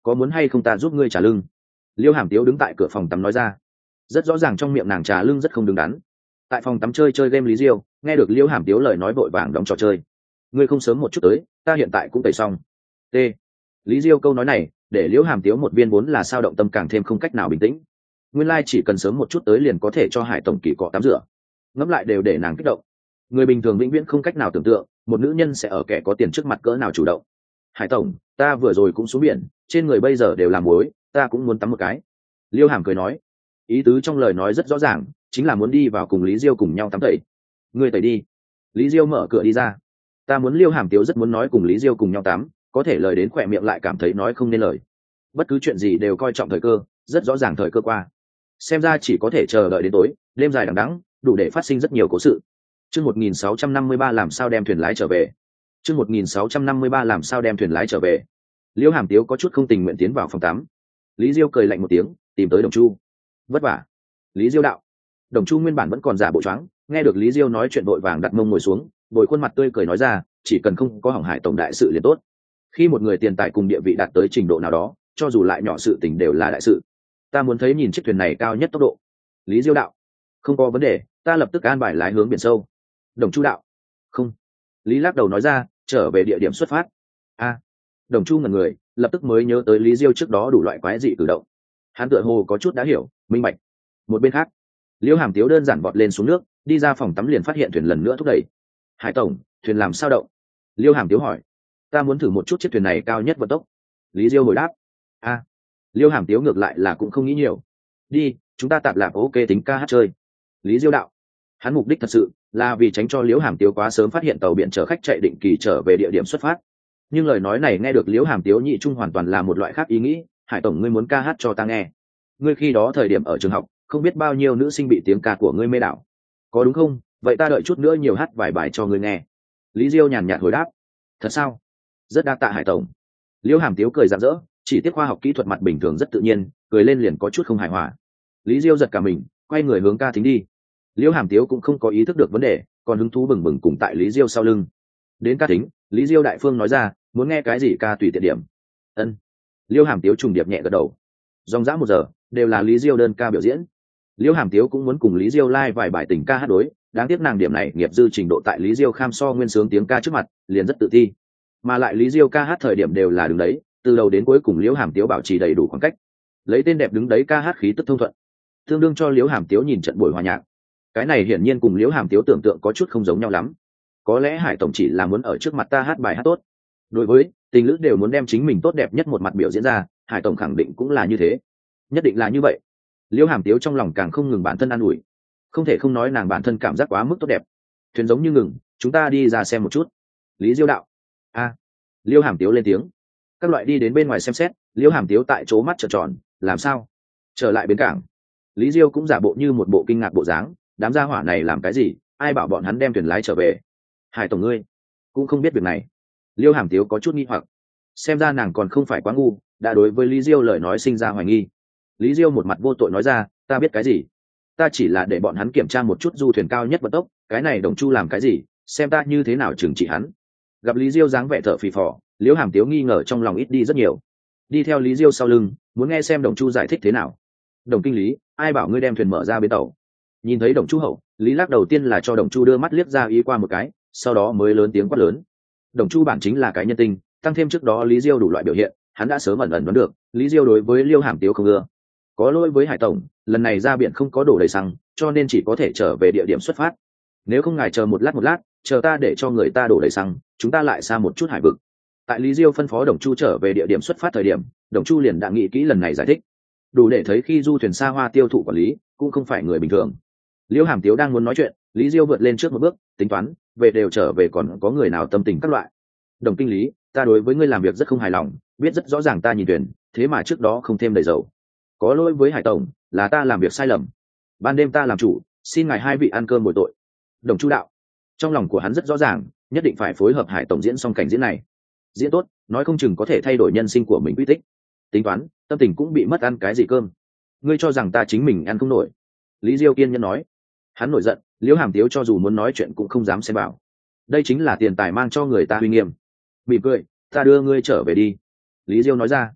có muốn hay không ta giúp ngươi trả lưng? Liêu Hàm Tiếu đứng tại cửa phòng tắm nói ra. Rất rõ ràng trong miệng nàng trà lưng rất không đứng đắn. Tại phòng tắm chơi chơi game Lý Diêu nghe được Liêu Hàm Tiếu lời nói vội vàng đóng trò chơi. Ngươi không sớm một chút tới, ta hiện tại cũng tẩy xong. T. Lý Diêu câu nói này để Liêu Hàm Tiếu một viên vốn là sao động tâm càng thêm không cách nào bình tĩnh. Nguyên lai chỉ cần sớm một chút tới liền có thể cho Hải tổng kỳ cọ tắm rửa. Ngẫm lại đều để nàng kích động. Người bình thường vĩnh viễn không cách nào tưởng tượng một nữ nhân sẽ ở kẻ có tiền trước mặt cỡ nào chủ động. Hải tổng, ta vừa rồi cũng xuống biển, trên người bây giờ đều làm muối, ta cũng muốn tắm một cái. Liêu Hàm cười nói, ý tứ trong lời nói rất rõ ràng, chính là muốn đi vào cùng Lý Diêu cùng nhau tắm tẩy. Ngươi tẩy đi. Lý Diêu mở cửa đi ra. Ta muốn Liêu Hàm Tiếu rất muốn nói cùng Lý Diêu cùng nhau tắm, có thể lời đến khỏe miệng lại cảm thấy nói không nên lời. Bất cứ chuyện gì đều coi trọng thời cơ, rất rõ ràng thời cơ qua. Xem ra chỉ có thể chờ đợi đến tối, đêm dài đằng đẵng, đủ để phát sinh rất nhiều cố sự. Chương một nghìn sáu trăm năm mươi ba làm sao đem thuyền lái trở về. Chương một nghìn sáu trăm năm mươi ba làm sao đem thuyền lái trở về. Liêu Hàm Tiếu có chút không tình nguyện tiến vào phòng tắm. Lý Diêu cười lạnh một tiếng, tìm tới Đồng Chu. Vất vả. Lý Diêu đạo. Đồng Chu nguyên bản vẫn còn giả bộ choáng, nghe được Lý Diêu nói chuyện vội vàng đặt mông ngồi xuống, bồi khuôn mặt tươi cười nói ra, chỉ cần không có hỏng Hải tổng đại sự liền tốt. Khi một người tiền tài cùng địa vị đạt tới trình độ nào đó, cho dù lại nhỏ sự tình đều là đại sự. Ta muốn thấy nhìn chiếc thuyền này cao nhất tốc độ. Lý Diêu đạo. Không có vấn đề, ta lập tức an bài lái hướng biển sâu. Đồng Chu đạo. Không. Lý lắc đầu nói ra, trở về địa điểm xuất phát. A. Đồng Chu ngẩn người, lập tức mới nhớ tới Lý Diêu trước đó đủ loại quái dị cử động. Hắn tựa hồ có chút đã hiểu, minh bạch. Một bên khác, Liêu Hàm Tiếu đơn giản vọt lên xuống nước, đi ra phòng tắm liền phát hiện thuyền lần nữa thúc đẩy. Hải tổng, thuyền làm sao động? Liêu Hàm Tiếu hỏi. Ta muốn thử một chút chiếc thuyền này cao nhất vận tốc. Lý Diêu hồi đáp. A. Liêu Hàm Tiếu ngược lại là cũng không nghĩ nhiều. Đi, chúng ta tạm lạc ok tính ca hát chơi. Lý Diêu đạo. Hắn mục đích thật sự là vì tránh cho Liễu Hàm Tiếu quá sớm phát hiện tàu biển chở khách chạy định kỳ trở về địa điểm xuất phát. Nhưng lời nói này nghe được Liễu Hàm Tiếu nhị trung hoàn toàn là một loại khác ý nghĩ. Hải tổng, ngươi muốn ca hát cho ta nghe. Ngươi khi đó thời điểm ở trường học, không biết bao nhiêu nữ sinh bị tiếng ca của ngươi mê đảo, có đúng không? Vậy ta đợi chút nữa nhiều hát vài bài cho ngươi nghe. Lý Diêu nhàn nhạt hồi đáp. Thật sao? Rất đa tạ Hải tổng. Liễu Hàm Tiếu cười rạng rỡ, chỉ tiếc khoa học kỹ thuật mặt bình thường rất tự nhiên, cười lên liền có chút không hài hòa. Lý Diêu giật cả mình, quay người hướng ca thính đi. Liễu Hàm Tiếu cũng không có ý thức được vấn đề, còn hứng thú bừng bừng cùng tại Lý Diêu sau lưng. Đến ca thính, Lý Diêu đại phương nói ra, muốn nghe cái gì ca tùy tiện điểm. Ân. Liễu Hàm Tiếu trùng điệp nhẹ gật đầu. Dòng dã một giờ đều là Lý Diêu đơn ca biểu diễn. Liễu Hàm Tiếu cũng muốn cùng Lý Diêu lai like vài bài tình ca hát đối, đáng tiếc nàng điểm này nghiệp dư trình độ tại Lý Diêu kham so nguyên sướng tiếng ca trước mặt, liền rất tự ti. Mà lại Lý Diêu ca hát thời điểm đều là đứng đấy, từ đầu đến cuối cùng Liễu Hàm Tiếu bảo trì đầy đủ khoảng cách. Lấy tên đẹp đứng đấy ca hát khí tức thông thuận, tương đương cho Liễu Hàm Tiếu nhìn trận buổi hòa nhạc. Cái này hiển nhiên cùng Liễu Hàm Tiếu tưởng tượng có chút không giống nhau lắm. Có lẽ Hải tổng chỉ là muốn ở trước mặt ta hát bài hát tốt. Đối với tình lữ đều muốn đem chính mình tốt đẹp nhất một mặt biểu diễn ra, Hải tổng khẳng định cũng là như thế. Nhất định là như vậy. Liễu Hàm Tiếu trong lòng càng không ngừng bản thân an ủi. Không thể không nói nàng bản thân cảm giác quá mức tốt đẹp. Thuyền giống như ngừng, chúng ta đi ra xem một chút. Lý Diêu đạo. A. À. Liễu Hàm Tiếu lên tiếng. Các loại đi đến bên ngoài xem xét, Liễu Hàm Tiếu tại chỗ mắt trợn tròn, làm sao? Trở lại bến cảng. Lý Diêu cũng giả bộ như một bộ kinh ngạc bộ dáng, đám gia hỏa này làm cái gì, ai bảo bọn hắn đem thuyền lái trở về? Hải tổng ngươi cũng không biết việc này. Liễu Hàm Tiếu có chút nghi hoặc, xem ra nàng còn không phải quá ngu, đã đối với Lý Diêu lời nói sinh ra hoài nghi. Lý Diêu một mặt vô tội nói ra, ta biết cái gì? Ta chỉ là để bọn hắn kiểm tra một chút du thuyền cao nhất vận tốc, cái này Đồng Chu làm cái gì, xem ta như thế nào trừng trị hắn. Gặp Lý Diêu dáng vẻ thở phì phò, Liễu Hàm Tiếu nghi ngờ trong lòng ít đi rất nhiều. Đi theo Lý Diêu sau lưng, muốn nghe xem Đồng Chu giải thích thế nào. Đồng kinh lý, ai bảo ngươi đem thuyền mở ra bến tàu? Nhìn thấy Đồng Chu hậu, Lý Lắc đầu tiên là cho Đồng Chu đưa mắt liếc ra ý qua một cái, sau đó mới lớn tiếng quát lớn. Đồng Chu bản chính là cái nhân tình, tăng thêm trước đó Lý Diêu đủ loại biểu hiện, hắn đã sớm ẩn ẩn đoán được Lý Diêu đối với Liễu Hàm Tiếu không ưa. Có lỗi với Hải tổng, lần này ra biển không có đổ đầy xăng, cho nên chỉ có thể trở về địa điểm xuất phát. Nếu không ngài chờ một lát một lát, chờ ta để cho người ta đổ đầy xăng, chúng ta lại xa một chút hải vực. Tại Lý Diêu phân phó Đồng Chu trở về địa điểm xuất phát thời điểm, Đồng Chu liền đã nghĩ kỹ lần này giải thích, đủ để thấy khi du thuyền xa hoa tiêu thụ quản lý cũng không phải người bình thường. Liễu Hàm Tiếu đang muốn nói chuyện, Lý Diêu vượt lên trước một bước, tính toán về đều trở về còn có người nào tâm tình các loại. Đồng kinh lý, ta đối với ngươi làm việc rất không hài lòng, biết rất rõ ràng ta nhìn thuyền, thế mà trước đó không thêm đầy dầu. Có lỗi với Hải tổng, là ta làm việc sai lầm. Ban đêm ta làm chủ, xin ngài hai vị ăn cơm bồi tội. Đồng Chu đạo. Trong lòng của hắn rất rõ ràng, nhất định phải phối hợp Hải tổng diễn xong cảnh diễn này. Diễn tốt, nói không chừng có thể thay đổi nhân sinh của mình quy tích. Tính toán, tâm tình cũng bị mất ăn cái gì cơm. Ngươi cho rằng ta chính mình ăn không nổi? Lý Diêu kiên nhẫn nói. Hắn nổi giận, Liễu Hàm Tiếu cho dù muốn nói chuyện cũng không dám xen vào. Đây chính là tiền tài mang cho người ta uy nghiêm. Mỉm cười, ta đưa ngươi trở về đi. Lý Diêu nói ra.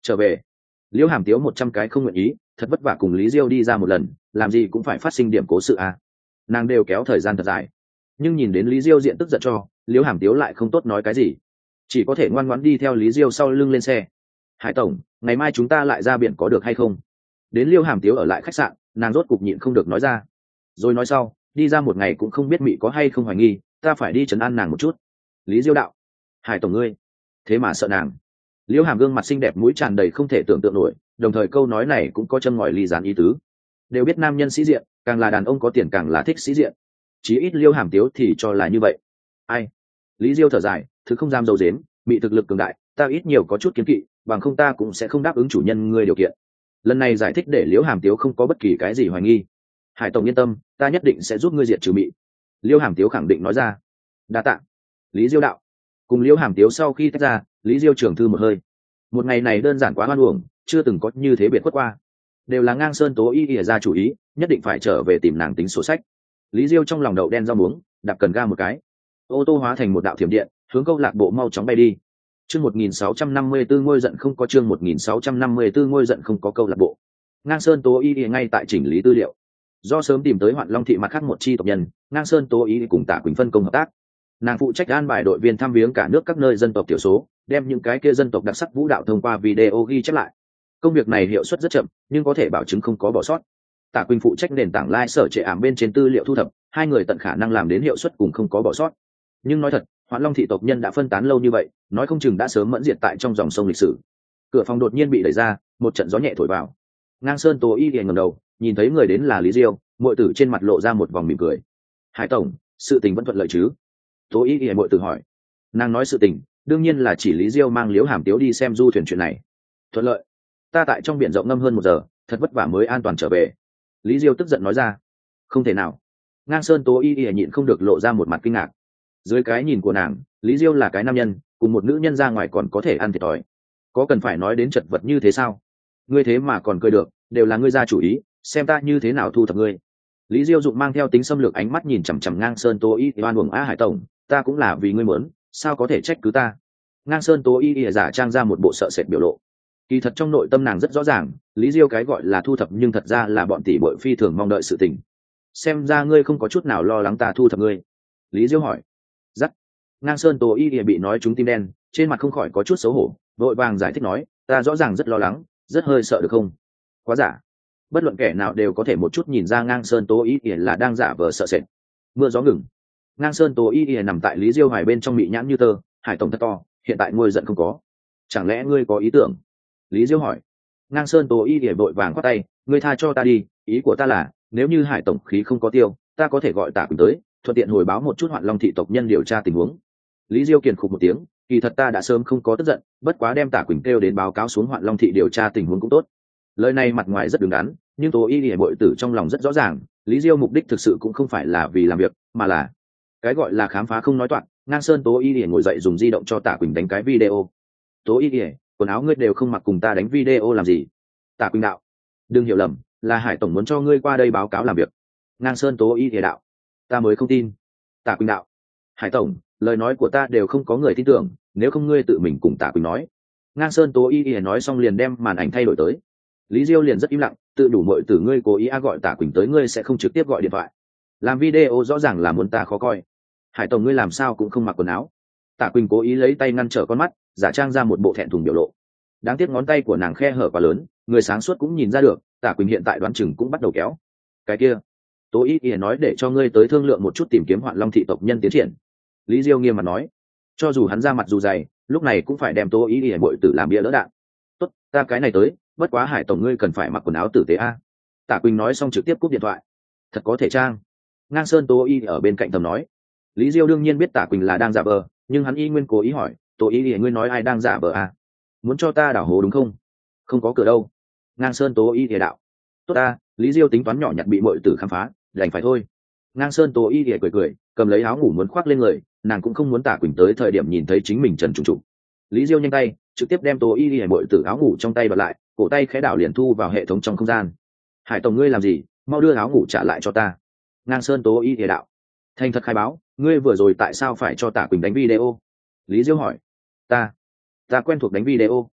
trở về. Liễu Hàm Tiếu một trăm cái không nguyện ý, thật vất vả cùng Lý Diêu đi ra một lần, làm gì cũng phải phát sinh điểm cố sự à. Nàng đều kéo thời gian thật dài, nhưng nhìn đến Lý Diêu diện tức giận cho, Liễu Hàm Tiếu lại không tốt nói cái gì, chỉ có thể ngoan ngoãn đi theo Lý Diêu sau lưng lên xe. Hải tổng, ngày mai chúng ta lại ra biển có được hay không? Đến Liễu Hàm Tiếu ở lại khách sạn, nàng rốt cục nhịn không được nói ra. Rồi nói sau, đi ra một ngày cũng không biết mị có hay không hoài nghi, ta phải đi trấn an nàng một chút. Lý Diêu đạo, Hải tổng ngươi, thế mà sợ nàng? Liễu Hàm gương mặt xinh đẹp mũi tràn đầy không thể tưởng tượng nổi, đồng thời câu nói này cũng có châm ngòi ly gián ý tứ. Đều biết nam nhân sĩ diện, càng là đàn ông có tiền càng là thích sĩ diện. Chí ít Liễu Hàm Tiếu thì cho là như vậy. Ai? Lý Diêu thở dài, thứ không dám dầu dếm, mị thực lực cường đại, ta ít nhiều có chút kiến kỵ, bằng không ta cũng sẽ không đáp ứng chủ nhân ngươi điều kiện. Lần này giải thích để Liễu Hàm Tiếu không có bất kỳ cái gì hoài nghi. Hải tổng yên tâm, ta nhất định sẽ giúp ngươi diệt trừ mị. Liễu Hàm Tiếu khẳng định nói ra. Đa tạ. Lý Diêu đạo. Cùng Liễu Hàm Tiếu sau khi tách ra, Lý Diêu trưởng thư một hơi. Một ngày này đơn giản quá hoan uổng, chưa từng có như thế biệt khuất qua. Đều là Ngang Sơn Tố Y ỉa ra chủ ý, nhất định phải trở về tìm nàng tính sổ sách. Lý Diêu trong lòng đậu đen rau muống, đạp cần ga một cái, ô tô hóa thành một đạo thiểm điện, hướng câu lạc bộ mau chóng bay đi. Chương một nghìn sáu trăm năm mươi tư ngôi giận không có chương một nghìn sáu trăm năm mươi tư ngôi giận không có câu lạc bộ. Ngang Sơn Tố Y ngay tại chỉnh lý tư liệu. Do sớm tìm tới Hoạn Long thị mặt khác một chi tộc nhân, Ngang Sơn Tố Y cùng Tả Quỳnh phân công hợp tác. Nàng phụ trách an bài đội viên thăm viếng cả nước các nơi dân tộc thiểu số, đem những cái kia dân tộc đặc sắc vũ đạo thông qua video ghi chép lại. Công việc này hiệu suất rất chậm, nhưng có thể bảo chứng không có bỏ sót. Tả Quỳnh phụ trách nền tảng lai sở trệ ảm bên trên tư liệu thu thập, hai người tận khả năng làm đến hiệu suất cùng không có bỏ sót. Nhưng nói thật, Hoạn Long thị tộc nhân đã phân tán lâu như vậy, nói không chừng đã sớm mẫn diệt tại trong dòng sông lịch sử. Cửa phòng đột nhiên bị đẩy ra, một trận gió nhẹ thổi vào. Ngang Sơn Tố Y liền ngẩng đầu, nhìn thấy người đến là Lý Diêu, muội tử trên mặt lộ ra một vòng mỉm cười. Hải tổng, sự tình vẫn thuận lợi chứ? Tố Y liền muội tử hỏi. Nàng nói sự tình, đương nhiên là chỉ Lý Diêu mang Liễu Hàm Tiếu đi xem du thuyền chuyện này. Thuận lợi? Ta tại trong biển rộng ngâm hơn một giờ, thật vất vả mới an toàn trở về. Lý Diêu tức giận nói ra. Không thể nào. Ngang Sơn Tố Y Y nhịn không được lộ ra một mặt kinh ngạc. Dưới cái nhìn của nàng, Lý Diêu là cái nam nhân, cùng một nữ nhân ra ngoài còn có thể ăn thiệt thòi. Có cần phải nói đến chật vật như thế sao? Ngươi thế mà còn cười được, đều là ngươi ra chủ ý, xem ta như thế nào thu thập ngươi. Lý Diêu dụng mang theo tính xâm lược ánh mắt nhìn chằm chằm Ngang Sơn Tố Y oan uổng á Hải tổng, ta cũng là vì ngươi muốn, sao có thể trách cứ ta? Ngang Sơn Tố Y Y giả trang ra một bộ sợ sệt biểu lộ. Kỳ thật trong nội tâm nàng rất rõ ràng, Lý Diêu cái gọi là thu thập nhưng thật ra là bọn tỷ muội phi thường mong đợi sự tình. Xem ra ngươi không có chút nào lo lắng ta thu thập ngươi. Lý Diêu hỏi. Dắt. Ngang Sơn Tố Y Y bị nói trúng tim đen, trên mặt không khỏi có chút xấu hổ, vội vàng giải thích nói, ta rõ ràng rất lo lắng, rất hơi sợ được không? Quá giả. Bất luận kẻ nào đều có thể một chút nhìn ra Ngang Sơn Tố Y Y là đang giả vờ sợ sệt. Mưa gió ngừng. Ngang Sơn Tố Y Y nằm tại Lý Diêu hoài bên trong mị nhãn như tơ, Hải tổng thật to, hiện tại ngôi giận không có. Chẳng lẽ ngươi có ý tưởng? Lý Diêu hỏi. Ngang Sơn Tố Y Y vội vàng quát tay, ngươi tha cho ta đi, ý của ta là, nếu như Hải tổng khí không có tiêu, ta có thể gọi Tả Quỳnh tới, thuận tiện hồi báo một chút Hoạn Long thị tộc nhân điều tra tình huống. Lý Diêu kiền khục một tiếng, kỳ thật ta đã sớm không có tức giận, bất quá đem Tả Quỳnh kêu đến báo cáo xuống Hoạn Long thị điều tra tình huống cũng tốt. Lời này mặt ngoài rất đứng đắn, nhưng Tố Y Y bội tử trong lòng rất rõ ràng, Lý Diêu mục đích thực sự cũng không phải là vì làm việc, mà là cái gọi là khám phá không nói toạc. Ngang Sơn Tố Y Y ngồi dậy dùng di động cho Tả Quỳnh đánh cái video. Tố Y Y, quần áo ngươi đều không mặc cùng ta đánh video làm gì? Tả Quỳnh đạo. Đừng hiểu lầm, là Hải tổng muốn cho ngươi qua đây báo cáo làm việc. Ngang Sơn Tố Y Y đạo. Ta mới không tin. Tả Quỳnh đạo. Hải tổng, lời nói của ta đều không có người tin tưởng, nếu không ngươi tự mình cùng Tả Quỳnh nói. Ngang Sơn Tố Y Y nói xong liền đem màn ảnh thay đổi tới. Lý Diêu liền rất im lặng, tự đủ mọi từ ngươi cố ý a gọi Tả Quỳnh tới, ngươi sẽ không trực tiếp gọi điện thoại. Làm video rõ ràng là muốn ta khó coi. Hải tổng ngươi làm sao cũng không mặc quần áo. Tả Quỳnh cố ý lấy tay ngăn trở con mắt, giả trang ra một bộ thẹn thùng biểu lộ. Đáng tiếc ngón tay của nàng khe hở quá lớn, người sáng suốt cũng nhìn ra được, Tả Quỳnh hiện tại đoán chừng cũng bắt đầu kéo. Cái kia, Tố Y Y nói để cho ngươi tới thương lượng một chút tìm kiếm Hoạn Long thị tộc nhân tiến triển. Lý Diêu nghiêm mặt nói, cho dù hắn ra mặt dù dày, lúc này cũng phải đem Tố Y Y bội tử làm bia đỡ đạn. Tốt, ta cái này tới, bất quá Hải tổng ngươi cần phải mặc quần áo tử tế a. Tả Quỳnh nói xong trực tiếp cúp điện thoại. Thật có thể trang. Ngang Sơn Tố Y ở bên cạnh tầm nói. Lý Diêu đương nhiên biết Tả Quỳnh là đang giả vờ, nhưng hắn y nguyên cố ý hỏi, Tố Y Y ngươi nói ai đang giả vờ a? Muốn cho ta đảo hố đúng không? Không có cửa đâu. Ngang Sơn Tố Y Y đạo. Tốt ta, Lý Diêu tính toán nhỏ nhặt bị muội tử khám phá, đành phải thôi. Ngang Sơn Tố Y Y cười cười, cầm lấy áo ngủ muốn khoác lên người, nàng cũng không muốn Tả Quỳnh tới thời điểm nhìn thấy chính mình trần trùng trùng. Lý Diêu nhanh tay, trực tiếp đem Tố Y Y muội tử áo ngủ trong tay bật lại, cổ tay khẽ đảo liền thu vào hệ thống trong không gian. Hải tổng ngươi làm gì, mau đưa áo ngủ trả lại cho ta. Ngang Sơn Tố Y Y đạo. Thành thật khai báo, ngươi vừa rồi tại sao phải cho Tả Quỳnh đánh video? Lý Diêu hỏi. Ta, ta quen thuộc đánh video.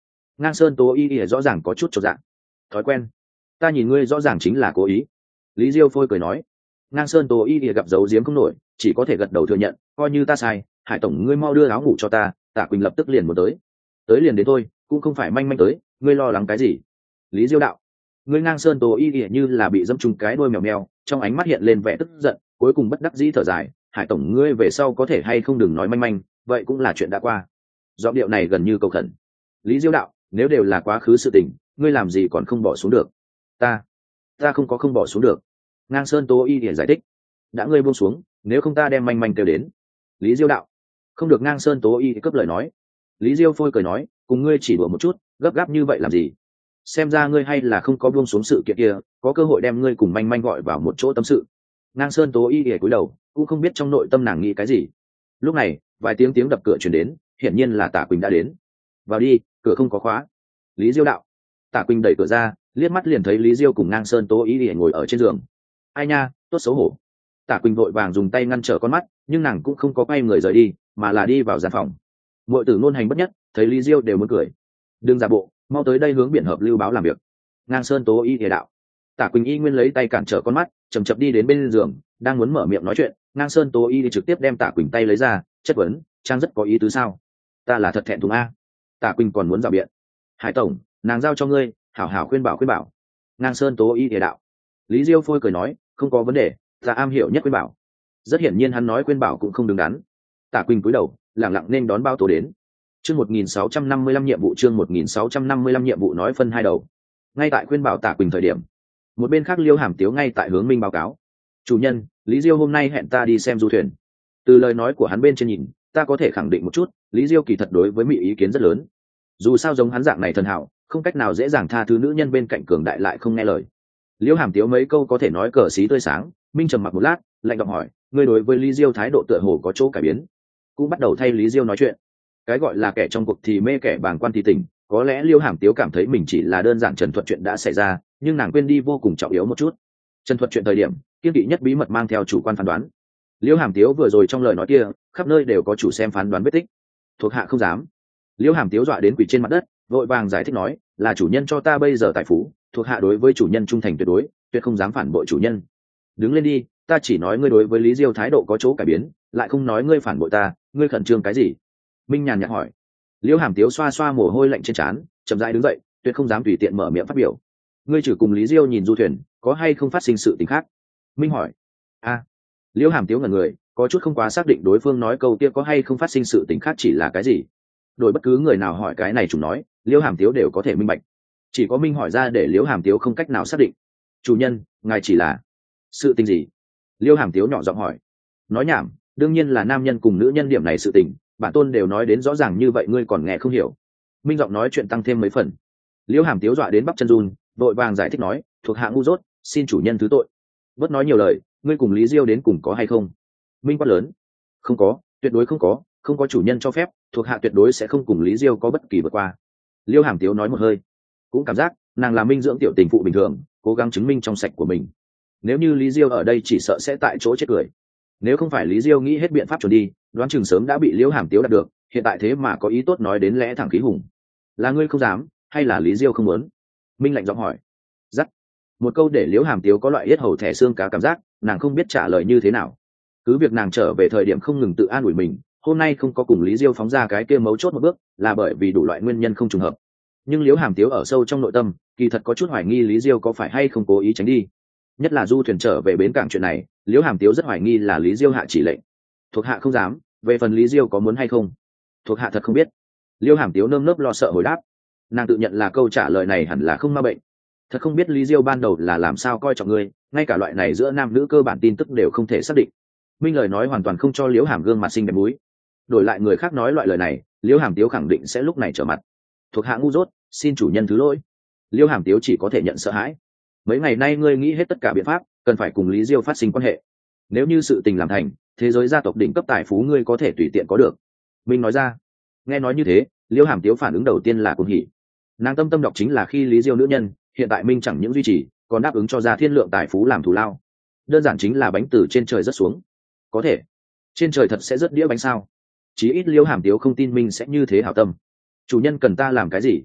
Ngang Sơn Tố Y Y rõ ràng có chút chột dạ. Thói quen. Ta nhìn ngươi rõ ràng chính là cố ý. Lý Diêu phôi cười nói. Ngang Sơn Tố Y Y gặp dấu giếm không nổi, chỉ có thể gật đầu thừa nhận, coi như ta sai, Hải tổng ngươi mau đưa áo ngủ cho ta. Tạ Quỳnh lập tức liền muốn tới. Tới liền đến thôi, cũng không phải manh manh tới, ngươi lo lắng cái gì? Lý Diêu đạo. Ngươi Ngang Sơn Tố Y Y như là bị dẫm trúng cái đuôi mèo mèo, trong ánh mắt hiện lên vẻ tức giận, cuối cùng bất đắc dĩ thở dài, Hải tổng ngươi về sau có thể hay không đừng nói manh manh, vậy cũng là chuyện đã qua. Giọng điệu này gần như cầu khẩn. Lý Diêu đạo, nếu đều là quá khứ sự tình, ngươi làm gì còn không bỏ xuống được? Ta, ta không có không bỏ xuống được. Ngang Sơn Tố Y để giải thích. Đã ngươi buông xuống, nếu không ta đem manh manh kêu đến. Lý Diêu đạo, không được. Ngang Sơn Tố Y cướp lời nói. Lý Diêu phôi cười nói, cùng ngươi chỉ đùa một chút, gấp gáp như vậy làm gì? Xem ra ngươi hay là không có buông xuống sự kiện kia, có cơ hội đem ngươi cùng manh manh gọi vào một chỗ tâm sự. Ngang Sơn Tố Y ỉa cúi đầu, cũng không biết trong nội tâm nàng nghĩ cái gì. Lúc này vài tiếng tiếng đập cửa truyền đến, hiển nhiên là Tạ Quỳnh đã đến. Vào đi, cửa không có khóa. Lý Diêu đạo. Tạ Quỳnh đẩy cửa ra, liếc mắt liền thấy Lý Diêu cùng Ngang Sơn Tố Y ỉa ngồi ở trên giường. Ai nha, tốt xấu hổ. Tạ Quỳnh vội vàng dùng tay ngăn trở con mắt, nhưng nàng cũng không có quay người rời đi, mà là đi vào gian phòng. Muội tử luôn hành bất nhất, thấy Lý Diêu đều muốn cười. Đừng giả bộ, mau tới đây hướng biển hợp lưu báo làm việc. Ngang Sơn Tố Y ỉa đạo. Tạ Quỳnh y nguyên lấy tay cản trở con mắt, chầm chậm đi đến bên giường, đang muốn mở miệng nói chuyện, Ngang Sơn Tố Y trực tiếp đem Tạ Quỳnh tay lấy ra, chất vấn, trang rất có ý tứ sao? Ta là thật thẹn thùng a. Tạ Quỳnh còn muốn rào biện. Hải tổng, nàng giao cho ngươi, hảo hảo khuyên bảo khuyên bảo. Ngang Sơn Tố Y địa đạo. Lý Diêu phôi cười nói, không có vấn đề, ta am hiểu nhất khuyên bảo. Rất hiển nhiên hắn nói khuyên bảo cũng không đứng đắn. Tạ Quỳnh cúi đầu, lặng lặng nên đón bao tố đến. Chương một nghìn sáu trăm năm mươi lăm nhiệm vụ chương một nghìn sáu trăm năm mươi lăm nhiệm vụ nói phân hai đầu. Ngay tại khuyên bảo Tạ Quỳnh thời điểm, một bên khác Liêu Hàm Tiếu ngay tại hướng Minh báo cáo. Chủ nhân, Lý Diêu hôm nay hẹn ta đi xem du thuyền. Từ lời nói của hắn bên trên nhìn, ta có thể khẳng định một chút, Lý Diêu kỳ thật đối với Mỹ ý kiến rất lớn. Dù sao giống hắn dạng này thần hảo, không cách nào dễ dàng tha thứ nữ nhân bên cạnh cường đại lại không nghe lời. Liêu Hàm Tiếu mấy câu có thể nói cờ xí tươi sáng. Minh trầm mặc một lát, lạnh giọng hỏi, ngươi đối với Lý Diêu thái độ tựa hồ có chỗ cải biến, cũng bắt đầu thay Lý Diêu nói chuyện. Cái gọi là kẻ trong cuộc thì mê, kẻ bàng quan thì tỉnh. Có lẽ Liêu Hàm Tiếu cảm thấy mình chỉ là đơn giản trần thuật chuyện đã xảy ra, nhưng nàng quên đi vô cùng trọng yếu một chút. Trần thuật chuyện thời điểm kiên kỵ nhất bí mật mang theo chủ quan phán đoán. Liêu Hàm Tiếu vừa rồi trong lời nói kia, khắp nơi đều có chủ xem phán đoán vết tích. Thuộc hạ không dám. Liêu Hàm Tiếu dọa đến quỳ trên mặt đất, vội vàng giải thích nói, là chủ nhân cho ta bây giờ tài phú, thuộc hạ đối với chủ nhân trung thành tuyệt đối, tuyệt không dám phản bội chủ nhân. Đứng lên đi, ta chỉ nói ngươi đối với Lý Diêu thái độ có chỗ cải biến, lại không nói ngươi phản bội ta, ngươi khẩn trương cái gì? Minh nhàn nhạt hỏi. Liêu Hàm Tiếu xoa xoa mồ hôi lạnh trên trán, chậm rãi đứng dậy, tuyệt không dám tùy tiện mở miệng phát biểu. Ngươi chỉ cùng Lý Diêu nhìn du thuyền, có hay không phát sinh sự tình khác? Minh hỏi. A. À. Liêu Hàm Tiếu ngẩn người, có chút không quá xác định đối phương nói câu kia có hay không phát sinh sự tình khác chỉ là cái gì. Đổi bất cứ người nào hỏi cái này chủ nói, Liêu Hàm Tiếu đều có thể minh bạch. Chỉ có Minh hỏi ra để Liêu Hàm Tiếu không cách nào xác định. Chủ nhân, ngài chỉ là sự tình gì? Liêu Hàm Tiếu nhỏ giọng hỏi. Nói nhảm, đương nhiên là nam nhân cùng nữ nhân điểm này sự tình, bản tôn đều nói đến rõ ràng như vậy ngươi còn nghe không hiểu. Minh giọng nói chuyện tăng thêm mấy phần. Liêu Hàm Tiếu dọa đến bắp chân run, vội vàng giải thích nói, thuộc hạ ngu dốt, xin chủ nhân thứ tội. Bớt nói nhiều lời, ngươi cùng Lý Diêu đến cùng có hay không? Minh quát lớn. Không có, tuyệt đối không có, không có chủ nhân cho phép, thuộc hạ tuyệt đối sẽ không cùng Lý Diêu có bất kỳ vượt qua. Liêu Hàm Tiếu nói một hơi, cũng cảm giác nàng là Minh dưỡng tiểu tình phụ bình thường, cố gắng chứng minh trong sạch của mình. Nếu như Lý Diêu ở đây chỉ sợ sẽ tại chỗ chết cười. Nếu không phải Lý Diêu nghĩ hết biện pháp chuẩn đi, đoán chừng sớm đã bị Liêu Hàm Tiếu đạt được, hiện tại thế mà có ý tốt nói đến lẽ thẳng khí hùng. Là ngươi không dám, hay là Lý Diêu không muốn? Minh lạnh giọng hỏi. Dắt. Một câu để Liêu Hàm Tiếu có loại yết hầu thẻ xương cá cảm giác, nàng không biết trả lời như thế nào. Cứ việc nàng trở về thời điểm không ngừng tự an ủi mình, hôm nay không có cùng Lý Diêu phóng ra cái kia mấu chốt một bước, là bởi vì đủ loại nguyên nhân không trùng hợp. Nhưng Liêu Hàm Tiếu ở sâu trong nội tâm, kỳ thật có chút hoài nghi Lý Diêu có phải hay không cố ý tránh đi. Nhất là du thuyền trở về bến cảng chuyện này, Liêu Hàm Tiếu rất hoài nghi là Lý Diêu hạ chỉ lệnh. Thuộc hạ không dám, về phần Lý Diêu có muốn hay không, thuộc hạ thật không biết. Liêu Hàm Tiếu nơm nớp lo sợ hồi đáp. Nàng tự nhận là câu trả lời này hẳn là không ma bệnh. Thật không biết Lý Diêu ban đầu là làm sao coi trọng ngươi, ngay cả loại này giữa nam nữ cơ bản tin tức đều không thể xác định. Minh lời nói hoàn toàn không cho Liễu Hàm gương mặt xinh đẹp mũi. Đổi lại người khác nói loại lời này, Liễu Hàm Tiếu khẳng định sẽ lúc này trở mặt. Thuộc hạ ngu dốt, xin chủ nhân thứ lỗi. Liễu Hàm Tiếu chỉ có thể nhận sợ hãi. Mấy ngày nay ngươi nghĩ hết tất cả biện pháp, cần phải cùng Lý Diêu phát sinh quan hệ. Nếu như sự tình làm thành, thế giới gia tộc đỉnh cấp tài phú ngươi có thể tùy tiện có được. Minh nói ra. Nghe nói như thế, Liễu Hàm Tiếu phản ứng đầu tiên là cuồng hỉ. Nàng tâm tâm đọc chính là khi Lý Diêu nữ nhân, hiện tại Minh chẳng những duy trì, còn đáp ứng cho ra thiên lượng tài phú làm thù lao. Đơn giản chính là bánh từ trên trời rớt xuống. Có thể, trên trời thật sẽ rớt đĩa bánh sao? Chí ít Liễu Hàm Tiếu không tin Minh sẽ như thế hảo tâm. Chủ nhân cần ta làm cái gì?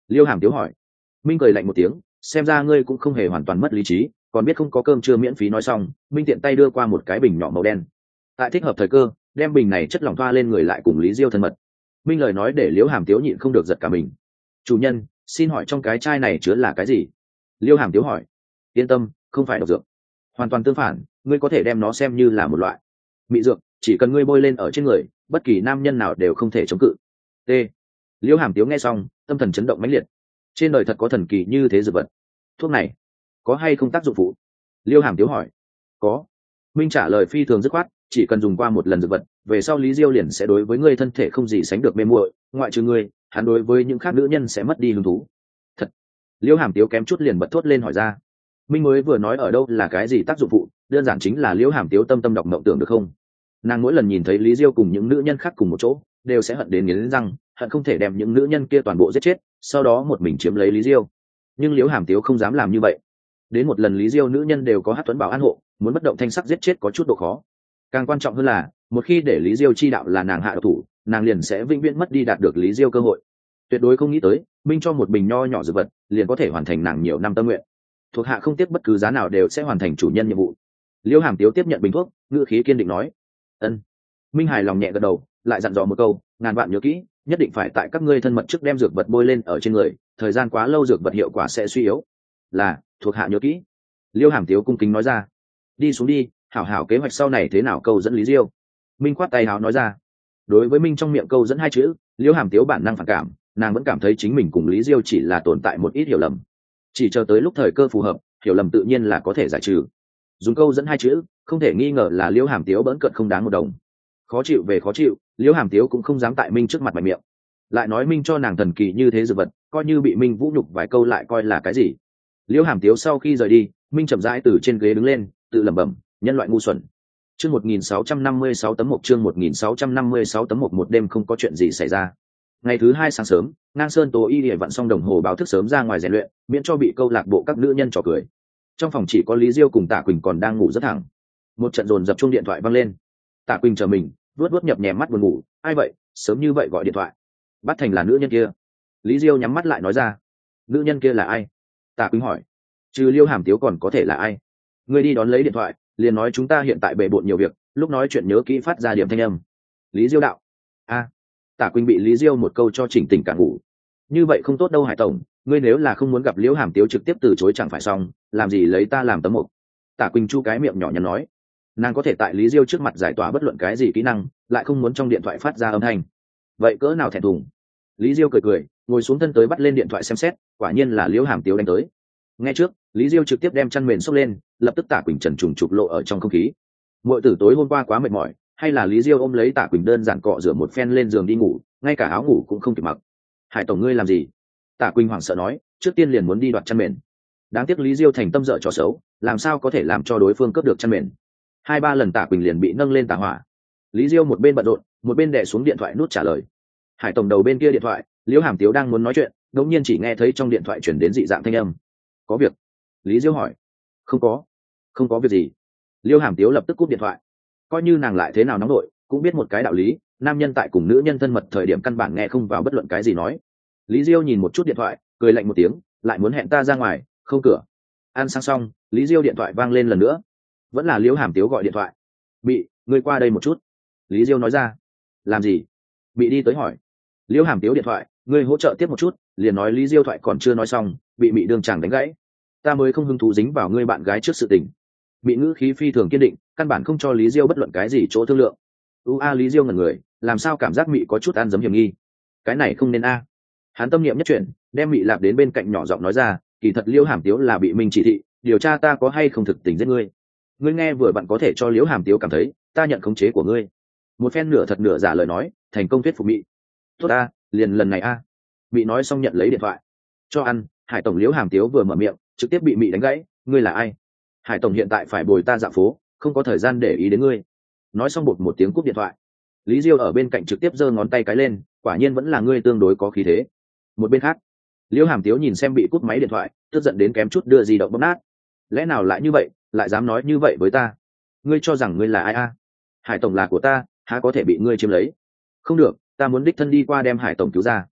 Liêu Hàm Tiếu hỏi. Minh cười lạnh một tiếng, xem ra ngươi cũng không hề hoàn toàn mất lý trí, còn biết không có cơm chưa miễn phí. Nói xong, Minh tiện tay đưa qua một cái bình nhỏ màu đen. Tại thích hợp thời cơ, đem bình này chất lỏng thoa lên người lại cùng Lý Diêu thân mật. Minh lời nói để Liêu Hàm Tiếu nhịn không được giật cả mình. Chủ nhân, xin hỏi trong cái chai này chứa là cái gì? Liêu Hàm Tiếu hỏi. Yên tâm, không phải độc dược, hoàn toàn tương phản, ngươi có thể đem nó xem như là một loại mị dược, chỉ cần ngươi bôi lên ở trên người, bất kỳ nam nhân nào đều không thể chống cự. T. Liêu Hàm Tiếu nghe xong, tâm thần chấn động mãnh liệt. Trên đời thật có thần kỳ như thế dược vật. Thuốc này có hay không tác dụng phụ? Liêu Hàm Tiếu hỏi. Có. Minh trả lời phi thường dứt khoát, chỉ cần dùng qua một lần dược vật, về sau Lý Diêu liền sẽ đối với ngươi thân thể không gì sánh được mê muội, ngoại trừ ngươi, hắn đối với những khác nữ nhân sẽ mất đi hứng thú. Thật? Liêu Hàm Tiếu kém chút liền bật thốt lên hỏi ra. Minh mới vừa nói ở đâu là cái gì tác dụng phụ, đơn giản chính là Liêu Hàm Tiếu tâm tâm đọc mộng tưởng được không? Nàng mỗi lần nhìn thấy Lý Diêu cùng những nữ nhân khác cùng một chỗ, đều sẽ hận đến nghiến răng, hận không thể đem những nữ nhân kia toàn bộ giết chết, sau đó một mình chiếm lấy Lý Diêu. Nhưng Liêu Hàm Tiếu không dám làm như vậy. Đến một lần Lý Diêu nữ nhân đều có hát tuấn bảo an hộ, muốn bất động thanh sắc giết chết có chút độ khó. Càng quan trọng hơn là, một khi để Lý Diêu chi đạo là nàng hạ độc thủ, nàng liền sẽ vĩnh viễn mất đi đạt được Lý Diêu cơ hội. Tuyệt đối không nghĩ tới, Minh cho một bình nho nhỏ dược vật, liền có thể hoàn thành nàng nhiều năm tâm nguyện. Thuộc hạ không tiếc bất cứ giá nào đều sẽ hoàn thành chủ nhân nhiệm vụ. Liêu Hàm Tiếu tiếp nhận bình thuốc, ngữ khí kiên định nói. Ân. Minh hài lòng nhẹ gật đầu, lại dặn dò một câu, ngàn vạn nhớ kỹ, nhất định phải tại các ngươi thân mật trước đem dược vật bôi lên ở trên người, thời gian quá lâu dược vật hiệu quả sẽ suy yếu. Là, thuộc hạ nhớ kỹ. Liêu Hàm Tiếu cung kính nói ra. Đi xuống đi, hảo hảo kế hoạch sau này thế nào câu dẫn Lý Diêu. Minh khoát tay háo nói ra. Đối với Minh trong miệng câu dẫn hai chữ, Liêu Hàm Tiếu bản năng phản cảm, nàng vẫn cảm thấy chính mình cùng Lý Diêu chỉ là tồn tại một ít hiểu lầm. Chỉ chờ tới lúc thời cơ phù hợp, hiểu lầm tự nhiên là có thể giải trừ. Dùng câu dẫn hai chữ, không thể nghi ngờ là Liêu Hàm Tiếu bỡn cợt không đáng một đồng. Khó chịu về khó chịu, Liêu Hàm Tiếu cũng không dám tại Minh trước mặt mạnh miệng. Lại nói Minh cho nàng thần kỳ như thế dược vật, coi như bị Minh vũ nhục vài câu lại coi là cái gì. Liêu Hàm Tiếu sau khi rời đi, Minh chậm rãi từ trên ghế đứng lên, tự lẩm bẩm, nhân loại ngu xuẩn. Chương một nghìn sáu trăm năm mươi sáu tấm một chương một nghìn sáu trăm năm mươi sáu tấm một một đêm không có chuyện gì xảy ra. Ngày thứ hai sáng sớm, Ngang Sơn Tố Y Lìa vặn xong đồng hồ báo thức sớm ra ngoài rèn luyện, miễn cho bị câu lạc bộ các nữ nhân trò cười. Trong phòng chỉ có Lý Diêu cùng Tạ Quỳnh còn đang ngủ rất thẳng. Một trận dồn dập chuông điện thoại vang lên. Tạ Quỳnh chờ mình, vuốt vuốt nhập nhèm mắt buồn ngủ, ai vậy, sớm như vậy gọi điện thoại. Bắt thành là nữ nhân kia. Lý Diêu nhắm mắt lại nói ra. Nữ nhân kia là ai? Tạ Quỳnh hỏi. Trừ Liêu Hàm Tiếu còn có thể là ai? Ngươi đi đón lấy điện thoại, liền nói chúng ta hiện tại bề bộn nhiều việc, lúc nói chuyện nhớ kỹ phát ra điểm thanh âm. Lý Diêu đạo. A. À, Tạ Quỳnh bị Lý Diêu một câu cho chỉnh tỉnh cả ngủ. Như vậy không tốt đâu Hải tổng, ngươi nếu là không muốn gặp Liễu Hàm Tiếu trực tiếp từ chối chẳng phải xong, làm gì lấy ta làm tấm mộc. Tạ Quỳnh chu cái miệng nhỏ nhắn nói. Nàng có thể tại Lý Diêu trước mặt giải tỏa bất luận cái gì kỹ năng, lại không muốn trong điện thoại phát ra âm thanh. Vậy cỡ nào thẹn thùng. Lý Diêu cười cười, ngồi xuống thân tới bắt lên điện thoại xem xét, quả nhiên là Liễu Hàm Tiếu đánh tới. Nghe trước, Lý Diêu trực tiếp đem chăn mền xốc lên, lập tức Tạ Quỳnh trần trùng trục lộ ở trong không khí. Muội tử tối hôm qua quá mệt mỏi, hay là Lý Diêu ôm lấy Tạ Quỳnh đơn giản cọ rửa một phen lên giường đi ngủ, ngay cả áo ngủ cũng không kịp mặc. Hải tổng ngươi làm gì? Tạ Quỳnh hoảng sợ nói, trước tiên liền muốn đi đoạt chăn mền. Đáng tiếc Lý Diêu thành tâm dở trò xấu, làm sao có thể làm cho đối phương cướp được chăn mền. Hai ba lần Tạ Quỳnh liền bị nâng lên tà hỏa. Lý Diêu một bên bận rộn, một bên đè xuống điện thoại nút trả lời. Hải tổng đầu bên kia điện thoại, Liễu Hàm Tiếu đang muốn nói chuyện, đột nhiên chỉ nghe thấy trong điện thoại chuyển đến dị dạng thanh âm. Có việc? Lý Diêu hỏi. Không có, không có việc gì. Liễu Hàm Tiếu lập tức cúp điện thoại. Coi như nàng lại thế nào nóng nổi, cũng biết một cái đạo lý, nam nhân tại cùng nữ nhân thân mật thời điểm căn bản nghe không vào bất luận cái gì nói. Lý Diêu nhìn một chút điện thoại, cười lạnh một tiếng, lại muốn hẹn ta ra ngoài, không cửa. Ăn sáng xong, Lý Diêu điện thoại vang lên lần nữa. Vẫn là Liễu Hàm Tiếu gọi điện thoại. Bị, ngươi qua đây một chút. Lý Diêu nói ra. Làm gì? Bị đi tới hỏi. Liễu Hàm Tiếu điện thoại, ngươi hỗ trợ tiếp một chút, liền nói Lý Diêu thoại còn chưa nói xong, bị Mị đường chàng đánh gãy. Ta mới không hứng thú dính vào ngươi bạn gái trước sự tình. Bị ngữ khí phi thường kiên định, căn bản không cho Lý Diêu bất luận cái gì chỗ thương lượng. U a Lý Diêu ngẩn người, làm sao cảm giác Mị có chút ăn dấm hiểm nghi. Cái này không nên a. Hắn tâm niệm nhất chuyển, đem Mị lạp đến bên cạnh nhỏ giọng nói ra, kỳ thật Liễu Hàm Tiếu là bị Minh chỉ thị, điều tra ta có hay không thực tình giết ngươi. Ngươi nghe vừa bạn có thể cho Liễu Hàm Tiếu cảm thấy, ta nhận khống chế của ngươi. Một phen nửa thật nửa giả lời nói, thành công thuyết phục Mị. Tốt a, liền lần này a. Mị nói xong nhận lấy điện thoại. Cho ăn, Hải tổng. Liễu Hàm Tiếu vừa mở miệng, trực tiếp bị Mị đánh gãy, ngươi là ai? Hải tổng hiện tại phải bồi ta dạo phố, không có thời gian để ý đến ngươi. Nói xong bột một tiếng cúp điện thoại. Lý Diêu ở bên cạnh trực tiếp giơ ngón tay cái lên, quả nhiên vẫn là ngươi tương đối có khí thế. Một bên khác, Liễu Hàm Tiếu nhìn xem bị cúp máy điện thoại, tức giận đến kém chút đưa di động bóp nát. Lẽ nào lại như vậy, lại dám nói như vậy với ta? Ngươi cho rằng ngươi là ai a? Hải tổng là của ta, há có thể bị ngươi chiếm lấy? Không được, ta muốn đích thân đi qua đem Hải tổng cứu ra.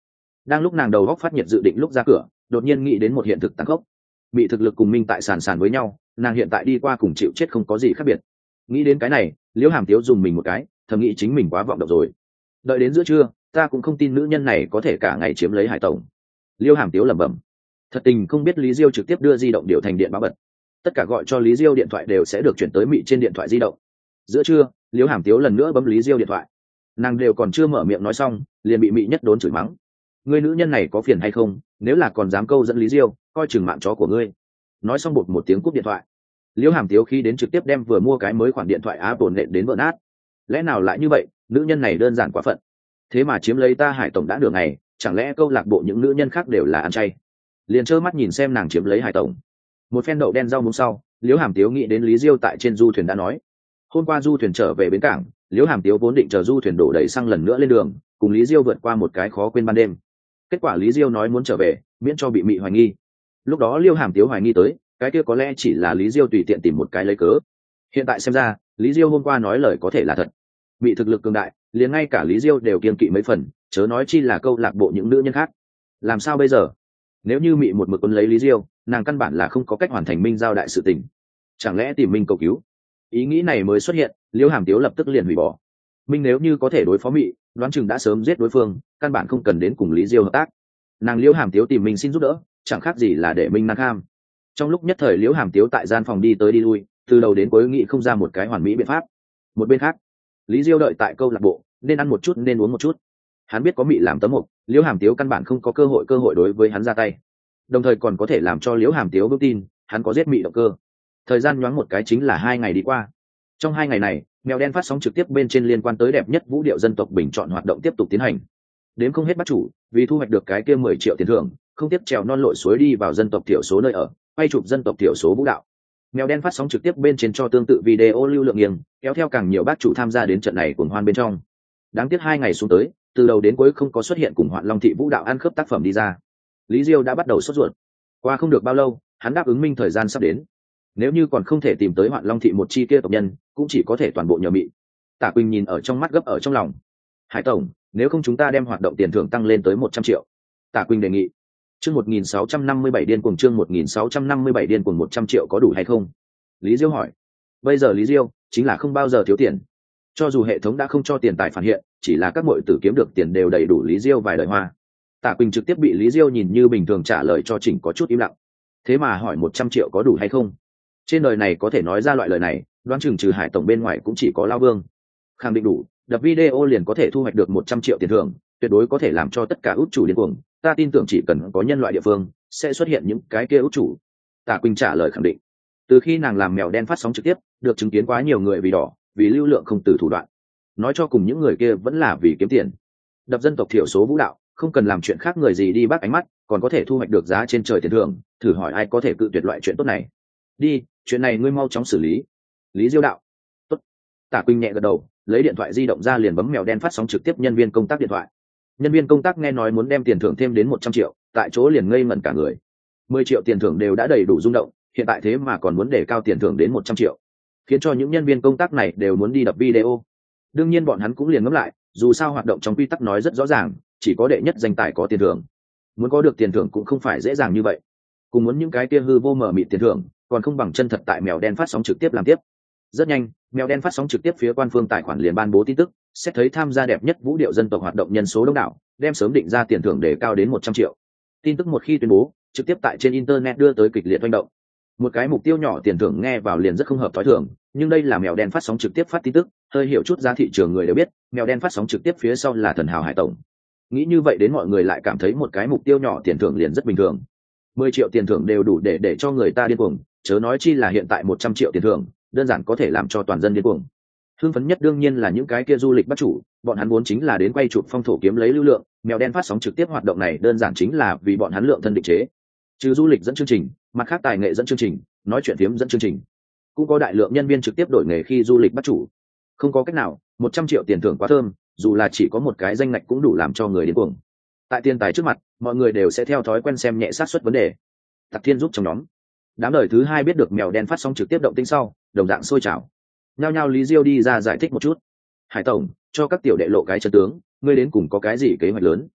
Đang lúc nàng đầu góc phát nhiệt dự định lúc ra cửa, đột nhiên nghĩ đến một hiện thực tăng khốc. Bị thực lực cùng minh tại sàn sàn với nhau, nàng hiện tại đi qua cùng chịu chết không có gì khác biệt. Nghĩ đến cái này, Liễu Hàm Tiếu dùng mình một cái, thầm nghĩ chính mình quá vọng động rồi. Đợi đến giữa trưa, ta cũng không tin nữ nhân này có thể cả ngày chiếm lấy Hải tổng. Liễu Hàm Tiếu lẩm bẩm. Thật tình không biết Lý Diêu trực tiếp đưa di động điều thành điện báo bật. Tất cả gọi cho Lý Diêu điện thoại đều sẽ được chuyển tới mị trên điện thoại di động. Giữa trưa, Liễu Hàm Tiếu lần nữa bấm Lý Diêu điện thoại. Nàng đều còn chưa mở miệng nói xong, liền bị mị nhất đốn chửi mắng. Ngươi nữ nhân này có phiền hay không, nếu là còn dám câu dẫn Lý Diêu, coi chừng mạng chó của ngươi. Nói xong bột một tiếng cúp điện thoại. Liễu Hàm Tiếu khi đến trực tiếp đem vừa mua cái mới khoản điện thoại Apple nện đến vỡ nát. Lẽ nào lại như vậy, nữ nhân này đơn giản quá phận. Thế mà chiếm lấy ta Hải tổng đã được ngày, chẳng lẽ câu lạc bộ những nữ nhân khác đều là ăn chay? Liền trơ mắt nhìn xem nàng chiếm lấy Hải tổng. Một phen đậu đen rau muống sau, Liễu Hàm Tiếu nghĩ đến Lý Diêu tại trên du thuyền đã nói. Hôm qua du thuyền trở về bến cảng, Liễu Hàm Tiếu vốn định chờ du thuyền đổ đầy xăng lần nữa lên đường, cùng Lý Diêu vượt qua một cái khó quên ban đêm. Kết quả Lý Diêu nói muốn trở về, miễn cho bị mị hoài nghi. Lúc đó Liễu Hàm Tiếu hoài nghi tới, cái kia có lẽ chỉ là Lý Diêu tùy tiện tìm một cái lấy cớ. Hiện tại xem ra, Lý Diêu hôm qua nói lời có thể là thật. Bị thực lực cường đại, liền ngay cả Lý Diêu đều kiêng kỵ mấy phần, chớ nói chi là câu lạc bộ những nữ nhân khác. Làm sao bây giờ? Nếu như mị một mực quấn lấy Lý Diêu, nàng căn bản là không có cách hoàn thành minh giao đại sự tình. Chẳng lẽ tìm minh cầu cứu? Ý nghĩ này mới xuất hiện, Liễu Hàm Tiếu lập tức liền hủy bỏ. Minh nếu như có thể đối phó mị, đoán chừng đã sớm giết đối phương, căn bản không cần đến cùng Lý Diêu hợp tác. Nàng Liễu Hàm Tiếu tìm mình xin giúp đỡ, chẳng khác gì là để minh năng kham. Trong lúc nhất thời Liễu Hàm Tiếu tại gian phòng đi tới đi lui, từ đầu đến cuối nghĩ không ra một cái hoàn mỹ biện pháp. Một bên khác, Lý Diêu đợi tại câu lạc bộ, nên ăn một chút nên uống một chút. Hắn biết có mị làm tấm mục, Liễu Hàm Tiếu căn bản không có cơ hội cơ hội đối với hắn ra tay. Đồng thời còn có thể làm cho Liễu Hàm Tiếu vững tin, hắn có giết mị động cơ. Thời gian nhoáng một cái chính là hai ngày đi qua. Trong hai ngày này, Mèo Đen phát sóng trực tiếp bên trên liên quan tới đẹp nhất vũ điệu dân tộc bình chọn hoạt động tiếp tục tiến hành. Đến không hết bắt chủ, vì thu hoạch được cái kia mười triệu tiền thưởng, không tiếp trèo non lội suối đi vào dân tộc thiểu số nơi ở, quay chụp dân tộc thiểu số vũ đạo. Mèo Đen phát sóng trực tiếp bên trên cho tương tự video lưu lượng nghiêng, kéo theo càng nhiều bác chủ tham gia đến trận này cuồng hoan bên trong. Đáng tiếc hai ngày xuống tới, từ đầu đến cuối không có xuất hiện cùng Hoạn Long thị vũ đạo ăn khớp tác phẩm đi ra. Lý Diêu đã bắt đầu sốt ruột. Qua không được bao lâu, hắn đáp ứng minh thời gian sắp đến. Nếu như còn không thể tìm tới Hoạn Long thị một chi kia tộc nhân, cũng chỉ có thể toàn bộ nhờ mị. Tả Quỳnh nhìn ở trong mắt gấp ở trong lòng. Hải tổng, nếu không chúng ta đem hoạt động tiền thưởng tăng lên tới một trăm triệu. Tả Quỳnh đề nghị. Chương một nghìn sáu trăm năm mươi bảy điên cuồng chương một nghìn sáu trăm năm mươi bảy điên cuồng một trăm triệu có đủ hay không? Lý Diêu hỏi. Bây giờ Lý Diêu chính là không bao giờ thiếu tiền. Cho dù hệ thống đã không cho tiền tài phản hiện, chỉ là các muội tử kiếm được tiền đều đầy đủ Lý Diêu vài đời hoa. Tả Quỳnh trực tiếp bị Lý Diêu nhìn như bình thường trả lời cho chỉnh có chút im lặng. Thế mà hỏi một trăm triệu có đủ hay không? Trên đời này có thể nói ra loại lời này, đoán chừng trừ Hải tổng bên ngoài cũng chỉ có Lao Vương. Khẳng định đủ, đập video liền có thể thu hoạch được một trăm triệu tiền thưởng, tuyệt đối có thể làm cho tất cả út chủ điên cuồng. Ta tin tưởng chỉ cần có nhân loại địa phương, sẽ xuất hiện những cái kia út chủ. Tả Quỳnh trả lời khẳng định. Từ khi nàng làm Mèo Đen phát sóng trực tiếp, được chứng kiến quá nhiều người vì đỏ, vì lưu lượng không từ thủ đoạn. Nói cho cùng những người kia vẫn là vì kiếm tiền. Đập dân tộc thiểu số vũ đạo, không cần làm chuyện khác người gì đi bắt ánh mắt, còn có thể thu hoạch được giá trên trời tiền thưởng, thử hỏi ai có thể cự tuyệt loại chuyện tốt này. Đi, chuyện này ngươi mau chóng xử lý. Lý Diêu đạo. Tốt. Tả Quỳnh nhẹ gật đầu, lấy điện thoại di động ra liền bấm Mèo Đen phát sóng trực tiếp nhân viên công tác điện thoại. Nhân viên công tác nghe nói muốn đem tiền thưởng thêm đến một trăm triệu, tại chỗ liền ngây ngẩn cả người. Mười triệu tiền thưởng đều đã đầy đủ rung động, hiện tại thế mà còn muốn để cao tiền thưởng đến một trăm triệu, khiến cho những nhân viên công tác này đều muốn đi đập video. Đương nhiên bọn hắn cũng liền ngẫm lại, dù sao hoạt động trong quy tắc nói rất rõ ràng, chỉ có đệ nhất danh tài có tiền thưởng. Muốn có được tiền thưởng cũng không phải dễ dàng như vậy. Cùng muốn những cái kia hư vô mờ mịt tiền thưởng, còn không bằng chân thật tại Mèo Đen phát sóng trực tiếp làm tiếp. Rất nhanh, Mèo Đen phát sóng trực tiếp phía quan phương tài khoản liền ban bố tin tức, xét thấy tham gia đẹp nhất vũ điệu dân tộc hoạt động nhân số đông đảo, đem sớm định ra tiền thưởng để cao đến một trăm triệu. Tin tức một khi tuyên bố, trực tiếp tại trên internet đưa tới kịch liệt hoành động. Một cái mục tiêu nhỏ tiền thưởng nghe vào liền rất không hợp thói thường, nhưng đây là Mèo Đen phát sóng trực tiếp phát tin tức, hơi hiểu chút ra thị trường người đều biết, Mèo Đen phát sóng trực tiếp phía sau là thần hào Hải tổng. Nghĩ như vậy đến mọi người lại cảm thấy một cái mục tiêu nhỏ tiền thưởng liền rất bình thường. Mười triệu tiền thưởng đều đủ để để cho người ta điên cuồng, chớ nói chi là hiện tại một trăm triệu tiền thưởng, đơn giản có thể làm cho toàn dân điên cuồng. Hưng phấn nhất đương nhiên là những cái kia du lịch bắt chủ, bọn hắn vốn chính là đến quay chụp phong thổ kiếm lấy lưu lượng, Mèo Đen phát sóng trực tiếp hoạt động này đơn giản chính là vì bọn hắn lượng thân định chế. Trừ du lịch dẫn chương trình, mặt khác tài nghệ dẫn chương trình, nói chuyện phiếm dẫn chương trình, cũng có đại lượng nhân viên trực tiếp đổi nghề khi du lịch bắt chủ. Không có cách nào, một trăm triệu tiền thưởng quá thơm, dù là chỉ có một cái danh ngạch cũng đủ làm cho người điên cuồng. Tại tiền tài trước mặt, mọi người đều sẽ theo thói quen xem nhẹ sát suất vấn đề. Tặc Thiên giúp trong nhóm, đám đời thứ hai biết được Mèo Đen phát sóng trực tiếp động tĩnh sau, đồng dạng sôi trào. Nhao nhao Lý Diêu đi ra giải thích một chút. Hải tổng, cho các tiểu đệ lộ cái chân tướng, ngươi đến cùng có cái gì kế hoạch lớn?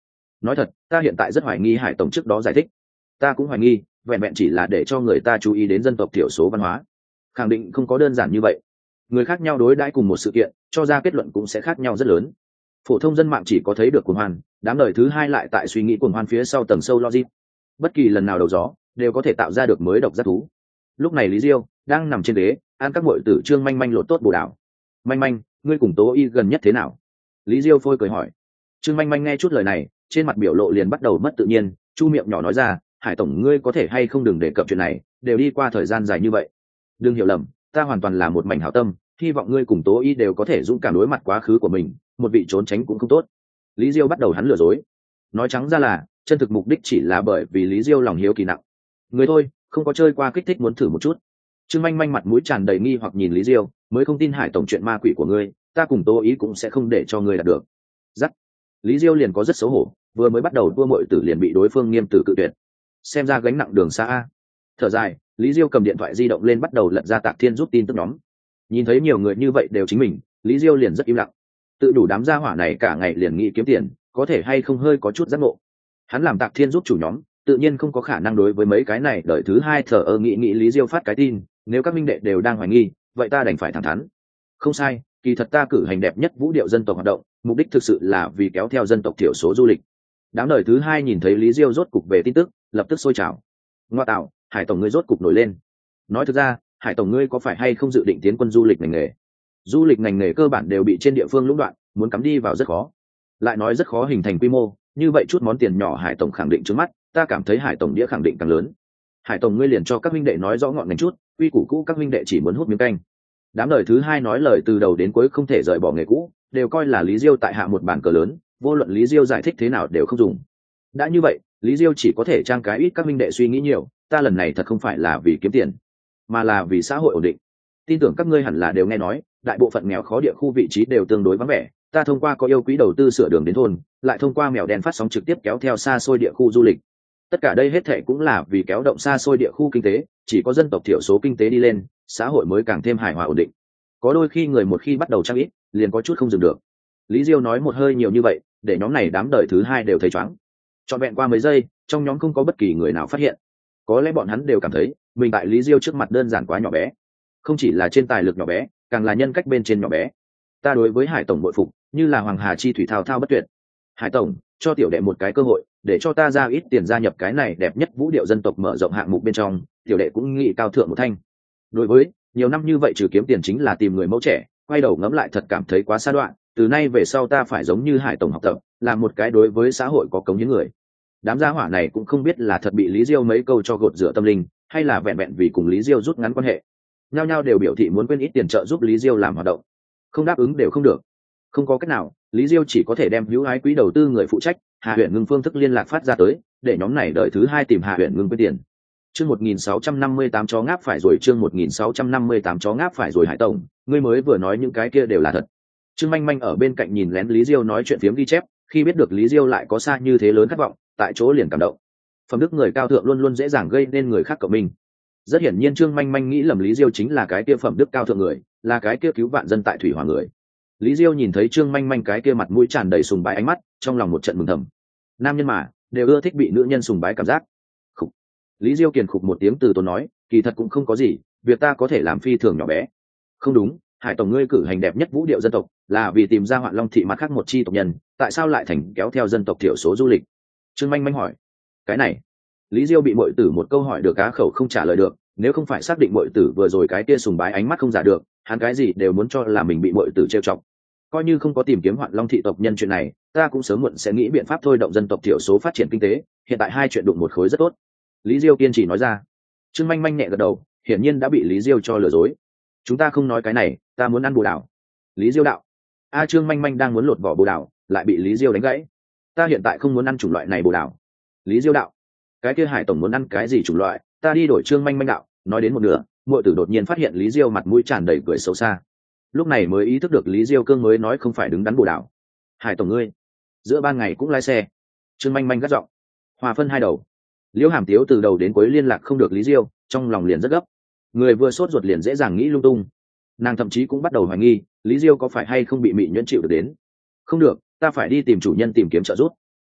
nói thật ta hiện tại rất hoài nghi Hải tổng trước đó giải thích. Ta cũng hoài nghi vẹn vẹn chỉ là để cho người ta chú ý đến dân tộc thiểu số văn hóa, khẳng định không có đơn giản như vậy. Người khác nhau đối đãi cùng một sự kiện cho ra kết luận cũng sẽ khác nhau rất lớn. Phổ thông dân mạng chỉ có thấy được cuồng hoan, đám đời thứ hai lại tại suy nghĩ cuồng hoan phía sau tầng sâu logic. Bất kỳ lần nào đầu gió đều có thể tạo ra được mới độc giác thú. Lúc này Lý Diêu đang nằm trên ghế ăn các muội tử Trương Manh Manh lột tốt bồ đào. Manh Manh, ngươi cùng Tố Y gần nhất thế nào? Lý Diêu phôi cười hỏi. Trương Manh Manh nghe chút lời này, trên mặt biểu lộ liền bắt đầu mất tự nhiên, chu miệng nhỏ nói ra, Hải tổng ngươi có thể hay không đừng đề cập chuyện này, đều đi qua thời gian dài như vậy. Đừng hiểu lầm, ta hoàn toàn là một mảnh hảo tâm, hy vọng ngươi cùng Tố Y đều có thể dũng cảm đối mặt quá khứ của mình, một vị trốn tránh cũng không tốt. Lý Diêu bắt đầu hắn lừa dối, nói trắng ra là chân thực mục đích chỉ là bởi vì Lý Diêu lòng hiếu kỳ nặng. Người thôi, không có chơi qua kích thích muốn thử một chút. Trương Manh Manh mặt mũi tràn đầy nghi hoặc nhìn Lý Diêu, mới không tin Hải tổng chuyện ma quỷ của ngươi, ta cùng Tố Y cũng sẽ không để cho ngươi đạt được. Dắt. Lý Diêu liền có rất xấu hổ, vừa mới bắt đầu đua muội tử liền bị đối phương nghiêm tử cự tuyệt. Xem ra gánh nặng đường xa a. Thở dài, Lý Diêu cầm điện thoại di động lên bắt đầu lật ra Tạc Thiên giúp tin tức nhóm. Nhìn thấy nhiều người như vậy đều chính mình, Lý Diêu liền rất im lặng. Tự đủ đám gia hỏa này cả ngày liền nghĩ kiếm tiền, có thể hay không hơi có chút giác ngộ. Hắn làm Tạc Thiên giúp chủ nhóm, tự nhiên không có khả năng đối với mấy cái này đợi thứ hai thờ ơ nghĩ nghĩ Lý Diêu phát cái tin, nếu các minh đệ đều đang hoài nghi, vậy ta đành phải thẳng thắn. Không sai, kỳ thật ta cử hành đẹp nhất vũ điệu dân tộc hoạt động, mục đích thực sự là vì kéo theo dân tộc thiểu số du lịch. Đám đời thứ hai nhìn thấy Lý Diêu rốt cục về tin tức, lập tức sôi trào. Ngoa tạo, Hải tổng ngươi rốt cục nổi lên. Nói thực ra, Hải tổng ngươi có phải hay không dự định tiến quân du lịch ngành nghề? Du lịch ngành nghề cơ bản đều bị trên địa phương lũng đoạn, muốn cắm đi vào rất khó. Lại nói rất khó hình thành quy mô, như vậy chút món tiền nhỏ Hải tổng khẳng định trước mắt, ta cảm thấy Hải tổng đĩa khẳng định càng lớn. Hải tổng ngươi liền cho các minh đệ nói rõ ngọn ngành chút, quy củ cũ các minh đệ chỉ muốn hút miếng canh. Đám đời thứ hai nói lời từ đầu đến cuối không thể rời bỏ nghề cũ, đều coi là Lý Diêu tại hạ một bàn cờ lớn, vô luận Lý Diêu giải thích thế nào đều không dùng. Đã như vậy, Lý Diêu chỉ có thể trang cái ít các minh đệ suy nghĩ nhiều, ta lần này thật không phải là vì kiếm tiền, mà là vì xã hội ổn định. Tin tưởng các ngươi hẳn là đều nghe nói, đại bộ phận nghèo khó địa khu vị trí đều tương đối vắng vẻ, ta thông qua có yêu quý đầu tư sửa đường đến thôn, lại thông qua mèo đen phát sóng trực tiếp kéo theo xa xôi địa khu du lịch. Tất cả đây hết thảy cũng là vì kéo động xa xôi địa khu kinh tế, chỉ có dân tộc thiểu số kinh tế đi lên, xã hội mới càng thêm hài hòa ổn định. Có đôi khi người một khi bắt đầu trang ít, liền có chút không dừng được. Lý Diêu nói một hơi nhiều như vậy, để nhóm này đám đời thứ hai đều thấy choáng. Trọn vẹn qua mấy giây, trong nhóm không có bất kỳ người nào phát hiện. Có lẽ bọn hắn đều cảm thấy mình tại Lý Diêu trước mặt đơn giản quá nhỏ bé, không chỉ là trên tài lực nhỏ bé, càng là nhân cách bên trên nhỏ bé. Ta đối với Hải tổng bội phục, như là hoàng hà chi thủy thao thao bất tuyệt. Hải tổng, cho tiểu đệ một cái cơ hội, để cho ta ra ít tiền gia nhập cái này đẹp nhất vũ điệu dân tộc mở rộng hạng mục bên trong, tiểu đệ cũng nghĩ cao thượng một thanh. Đối với nhiều năm như vậy trừ kiếm tiền chính là tìm người mẫu trẻ, quay đầu ngẫm lại thật cảm thấy quá xa đoạn, từ nay về sau ta phải giống như Hải tổng học tập, làm một cái đối với xã hội có cống hiến người. Đám gia hỏa này cũng không biết là thật bị Lý Diêu mấy câu cho gột rửa tâm linh, hay là vẹn vẹn vì cùng Lý Diêu rút ngắn quan hệ. Nhao nhao đều biểu thị muốn quên ít tiền trợ giúp Lý Diêu làm hoạt động, không đáp ứng đều không được. Không có cách nào, Lý Diêu chỉ có thể đem hữu ái quỹ đầu tư người phụ trách Hà Huyền Ngưng phương thức liên lạc phát ra tới, để nhóm này đợi thứ hai tìm Hà Huyền Ngưng quên tiền. Chương một nghìn sáu trăm năm mươi tám chó ngáp phải rồi, chương một nghìn sáu trăm năm mươi tám chó ngáp phải rồi. Hải tổng, ngươi mới vừa nói những cái kia đều là thật. Trương Manh Manh ở bên cạnh nhìn lén Lý Diêu nói chuyện phiếm ghi chép, khi biết được Lý Diêu lại có xa như thế lớn khát vọng, tại chỗ liền cảm động. Phẩm đức người cao thượng luôn luôn dễ dàng gây nên người khác cộng mình. Rất hiển nhiên Trương Manh Manh nghĩ lầm Lý Diêu chính là cái kia phẩm đức cao thượng người, là cái kia cứu vạn dân tại thủy hỏa người. Lý Diêu nhìn thấy Trương Manh Manh cái kia mặt mũi tràn đầy sùng bái ánh mắt, trong lòng một trận mừng thầm. Nam nhân mà đều ưa thích bị nữ nhân sùng bái cảm giác. Khục. Lý Diêu kiền khục một tiếng từ tốn nói, kỳ thật cũng không có gì, việc ta có thể làm phi thường nhỏ bé. Không đúng, Hải tổng ngươi cử hành đẹp nhất vũ điệu dân tộc, là vì tìm ra Hoạn Long thị mặt khác một chi tộc nhân, tại sao lại thành kéo theo dân tộc thiểu số du lịch? Trương Manh Manh hỏi. Cái này, Lý Diêu bị muội tử một câu hỏi được cá khẩu không trả lời được, nếu không phải xác định muội tử vừa rồi cái kia sùng bái ánh mắt không giả được, hắn cái gì đều muốn cho là mình bị muội tử trêu chọc. Coi như không có tìm kiếm Hoạn Long thị tộc nhân chuyện này, ta cũng sớm muộn sẽ nghĩ biện pháp thôi động dân tộc thiểu số phát triển kinh tế, hiện tại hai chuyện đụng một khối rất tốt. Lý Diêu kiên trì nói ra. Trương Manh Manh nhẹ gật đầu, hiển nhiên đã bị Lý Diêu cho lừa dối. Chúng ta không nói cái này, ta muốn ăn bồ đào. Lý Diêu đạo. A Trương Manh Manh đang muốn lột vỏ bồ đào, lại bị Lý Diêu đánh gãy. Ta hiện tại không muốn ăn chủng loại này bồ đào. Lý Diêu đạo. Cái kia Hải tổng muốn ăn cái gì chủng loại, ta đi đổi. Trương Manh Manh đạo. Nói đến một nửa, muội tử đột nhiên phát hiện Lý Diêu mặt mũi tràn đầy cười xấu xa. Lúc này mới ý thức được Lý Diêu cương mới nói không phải đứng đắn bồ đào. Hải tổng ngươi giữa ban ngày cũng lái xe. Trương Manh Manh gắt giọng. Hòa phân hai đầu. Liễu Hàm Tiếu từ đầu đến cuối liên lạc không được Lý Diêu, trong lòng liền rất gấp. Người vừa sốt ruột liền dễ dàng nghĩ lung tung. Nàng thậm chí cũng bắt đầu hoài nghi Lý Diêu có phải hay không bị mị nhuyễn chịu được đến. Không được, ta phải đi tìm chủ nhân tìm kiếm trợ giúp.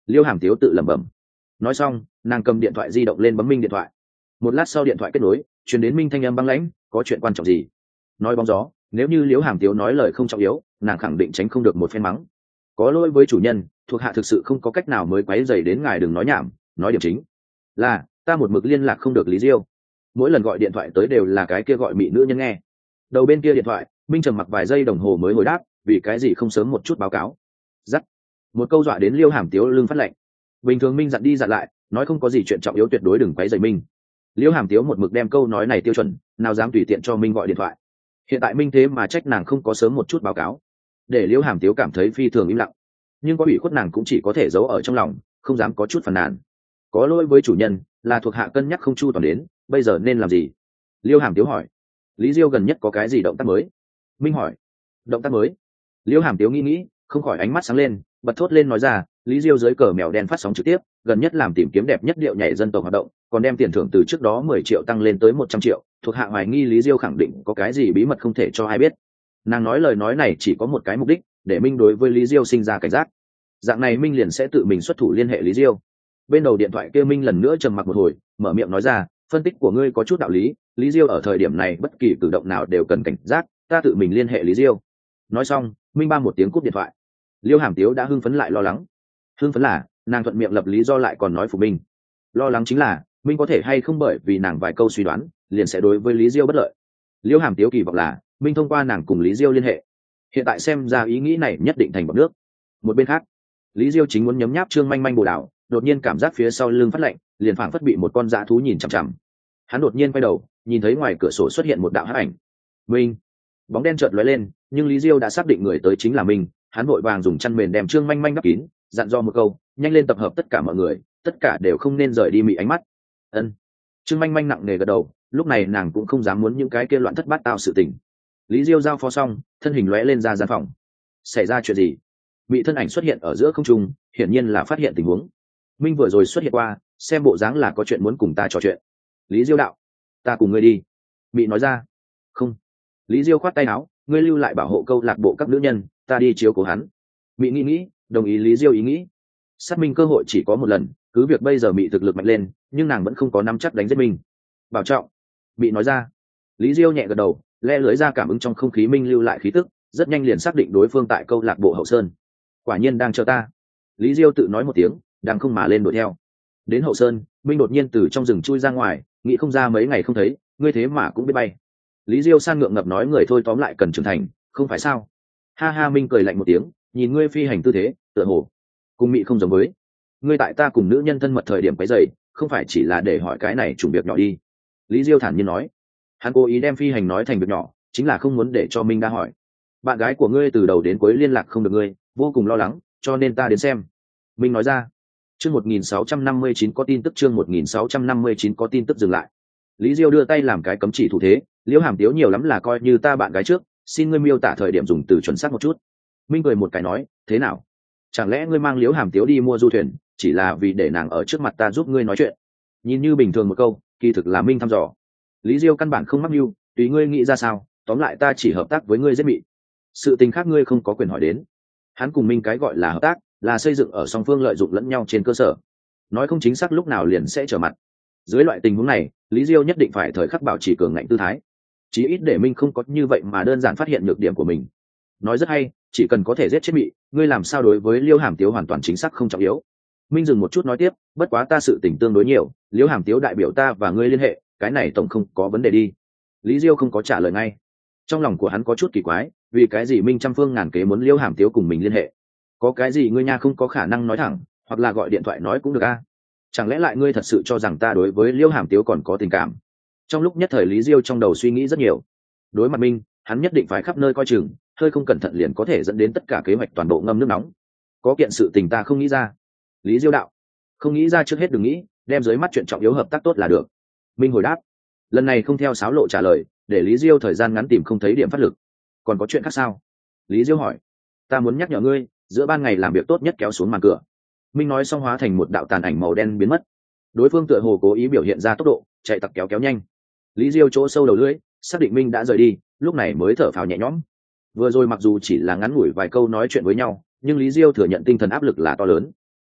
Liêu Hàm Tiếu tự lẩm bẩm. Nói xong nàng cầm điện thoại di động lên bấm Minh điện thoại. Một lát sau điện thoại kết nối, truyền đến Minh thanh âm băng lãnh, có chuyện quan trọng gì? Nói bóng gió, nếu như Liễu Hàm Tiếu nói lời không trọng yếu, nàng khẳng định tránh không được một phen mắng. Có lỗi với chủ nhân, thuộc hạ thực sự không có cách nào mới quấy rầy đến ngài, đừng nói nhảm, nói điểm chính. Là ta một mực liên lạc không được Lý Diêu, mỗi lần gọi điện thoại tới đều là cái kia gọi mị nữ nhân nghe. Đầu bên kia điện thoại, Minh trầm mặc vài giây đồng hồ mới hồi đáp, vì cái gì không sớm một chút báo cáo? Dắt. Một câu dọa đến Liêu Hàm Tiếu lưng phát lạnh. Bình thường Minh dặn đi dặn lại, nói không có gì chuyện trọng yếu tuyệt đối đừng quấy rầy Minh. Liêu Hàm Tiếu một mực đem câu nói này tiêu chuẩn, nào dám tùy tiện cho Minh gọi điện thoại. Hiện tại Minh thế mà trách nàng không có sớm một chút báo cáo, để Liêu Hàm Tiếu cảm thấy phi thường im lặng. Nhưng có ủy khuất nàng cũng chỉ có thể giấu ở trong lòng, không dám có chút phàn nàn. Có lỗi với chủ nhân, là thuộc hạ cân nhắc không chu toàn đến, bây giờ nên làm gì? Liêu Hàm Tiếu hỏi. Lý Diêu gần nhất có cái gì động tác mới? Minh hỏi. Động tác mới? Liêu Hàm Tiếu nghĩ nghĩ, không khỏi ánh mắt sáng lên, bật thốt lên nói ra, Lý Diêu dưới cờ mèo đen phát sóng trực tiếp, gần nhất làm tìm kiếm đẹp nhất điệu nhảy dân tộc hoạt động, còn đem tiền thưởng từ trước đó mười triệu tăng lên tới một trăm triệu, thuộc hạ hoài nghi Lý Diêu khẳng định có cái gì bí mật không thể cho ai biết. Nàng nói lời nói này chỉ có một cái mục đích, để Minh đối với Lý Diêu sinh ra cảnh giác. Dạng này Minh liền sẽ tự mình xuất thủ liên hệ Lý Diêu. Bên đầu điện thoại kia Minh lần nữa trầm mặc một hồi, mở miệng nói ra, phân tích của ngươi có chút đạo lý, Lý Diêu ở thời điểm này bất kỳ cử động nào đều cần cảnh giác, ta tự mình liên hệ Lý Diêu. Nói xong, Minh ba một tiếng cúp điện thoại. Liêu Hàm Tiếu đã hưng phấn lại lo lắng. Hưng phấn là nàng thuận miệng lập lý do lại còn nói phục Minh. Lo lắng chính là Minh có thể hay không bởi vì nàng vài câu suy đoán liền sẽ đối với Lý Diêu bất lợi. Liêu Hàm Tiếu kỳ vọng là Minh thông qua nàng cùng Lý Diêu liên hệ. Hiện tại xem ra ý nghĩ này nhất định thành bọt nước. Một bên khác, Lý Diêu chính muốn nhấm nháp trương manh manh bồ đào, đột nhiên cảm giác phía sau lưng phát lạnh, liền phảng phất bị một con dã thú nhìn chằm chằm. Hắn đột nhiên quay đầu, nhìn thấy ngoài cửa sổ xuất hiện một đạo hắc ảnh. Minh. Bóng đen chợt lóe lên, nhưng Lý Diêu đã xác định người tới chính là Minh. Hắn vội vàng dùng chăn mền đem trương manh manh đắp kín, dặn dò một câu, nhanh lên tập hợp tất cả mọi người, tất cả đều không nên rời đi mị ánh mắt. Ân. Trương manh manh nặng nề gật đầu, lúc này nàng cũng không dám muốn những cái kia loạn thất bát tao sự tình. Lý Diêu giao phó xong, thân hình lóe lên ra gian phòng. Xảy ra chuyện gì? Mị thân ảnh xuất hiện ở giữa không trung, hiển nhiên là phát hiện tình huống. Minh vừa rồi xuất hiện qua, xem bộ dáng là có chuyện muốn cùng ta trò chuyện. Lý Diêu đạo, ta cùng ngươi đi. Mị nói ra. Không. Lý Diêu khoát tay áo, ngươi lưu lại bảo hộ câu lạc bộ các nữ nhân, ta đi chiếu cố hắn. Mị nghĩ nghĩ, đồng ý Lý Diêu ý nghĩ. Xác minh cơ hội chỉ có một lần, cứ việc bây giờ Mị thực lực mạnh lên, nhưng nàng vẫn không có nắm chắc đánh giết Minh. Bảo trọng. Mị nói ra. Lý Diêu nhẹ gật đầu, le lưới ra cảm ứng trong không khí Minh lưu lại khí tức, rất nhanh liền xác định đối phương tại câu lạc bộ Hậu Sơn. Quả nhiên đang chờ ta. Lý Diêu tự nói một tiếng, đang không mà lên đuổi theo. Đến Hậu Sơn, Minh đột nhiên từ trong rừng chui ra ngoài, nghĩ không ra mấy ngày không thấy, ngươi thế mà cũng biết bay. Lý Diêu san ngượng ngập nói, người thôi tóm lại cần trưởng thành, không phải sao? Ha ha, Minh cười lạnh một tiếng, nhìn ngươi phi hành tư thế, tựa hồ cùng Mị không giống với. Ngươi tại ta cùng nữ nhân thân mật thời điểm quấy rầy, không phải chỉ là để hỏi cái này chủng việc nhỏ đi. Lý Diêu thản nhiên nói. Hắn cố ý đem phi hành nói thành việc nhỏ, chính là không muốn để cho Minh đa hỏi. Bạn gái của ngươi từ đầu đến cuối liên lạc không được ngươi, vô cùng lo lắng, cho nên ta đến xem. Minh nói ra. Chương một nghìn sáu trăm năm mươi chín có tin tức, chương một nghìn sáu trăm năm mươi chín có tin tức dừng lại. Lý Diêu đưa tay làm cái cấm chỉ thủ thế, Liễu Hàm Tiếu nhiều lắm là coi như ta bạn gái trước, xin ngươi miêu tả thời điểm dùng từ chuẩn xác một chút. Minh cười một cái nói, thế nào? Chẳng lẽ ngươi mang Liễu Hàm Tiếu đi mua du thuyền, chỉ là vì để nàng ở trước mặt ta giúp ngươi nói chuyện? Nhìn như bình thường một câu, kỳ thực là Minh thăm dò. Lý Diêu căn bản không mắc mưu, tùy ngươi nghĩ ra sao, tóm lại ta chỉ hợp tác với ngươi giết Mị. Sự tình khác ngươi không có quyền hỏi đến. Hắn cùng Minh cái gọi là hợp tác, là xây dựng ở song phương lợi dụng lẫn nhau trên cơ sở. Nói không chính xác lúc nào liền sẽ trở mặt. Dưới loại tình huống này, Lý Diêu nhất định phải thời khắc bảo trì cường ngạnh tư thái, chí ít để Minh không có như vậy mà đơn giản phát hiện nhược điểm của mình. Nói rất hay, chỉ cần có thể giết chết Mị, ngươi làm sao đối với Liêu Hàm Tiếu hoàn toàn chính xác không trọng yếu. Minh dừng một chút nói tiếp, bất quá ta sự tình tương đối nhiều, Liêu Hàm Tiếu đại biểu ta và ngươi liên hệ, cái này tổng không có vấn đề đi. Lý Diêu không có trả lời ngay. Trong lòng của hắn có chút kỳ quái, vì cái gì Minh trăm phương ngàn kế muốn Liêu Hàm Tiếu cùng mình liên hệ? Có cái gì ngươi nha không có khả năng nói thẳng, hoặc là gọi điện thoại nói cũng được a? Chẳng lẽ lại ngươi thật sự cho rằng ta đối với Liêu Hàm Tiếu còn có tình cảm? Trong lúc nhất thời Lý Diêu trong đầu suy nghĩ rất nhiều. Đối mặt Minh, hắn nhất định phải khắp nơi coi chừng, hơi không cẩn thận liền có thể dẫn đến tất cả kế hoạch toàn bộ ngâm nước nóng. Có kiện sự tình ta không nghĩ ra. Lý Diêu đạo. Không nghĩ ra trước hết đừng nghĩ, đem dưới mắt chuyện trọng yếu hợp tác tốt là được. Minh hồi đáp. Lần này không theo sáo lộ trả lời, để Lý Diêu thời gian ngắn tìm không thấy điểm phát lực. Còn có chuyện khác sao? Lý Diêu hỏi. Ta muốn nhắc nhở ngươi, giữa ban ngày làm việc tốt nhất kéo xuống màn cửa. Minh nói xong hóa thành một đạo tàn ảnh màu đen biến mất. Đối phương tựa hồ cố ý biểu hiện ra tốc độ, chạy tặc kéo kéo nhanh. Lý Diêu chỗ sâu đầu lưỡi, xác định Minh đã rời đi, lúc này mới thở phào nhẹ nhõm. Vừa rồi mặc dù chỉ là ngắn ngủi vài câu nói chuyện với nhau, nhưng Lý Diêu thừa nhận tinh thần áp lực là to lớn.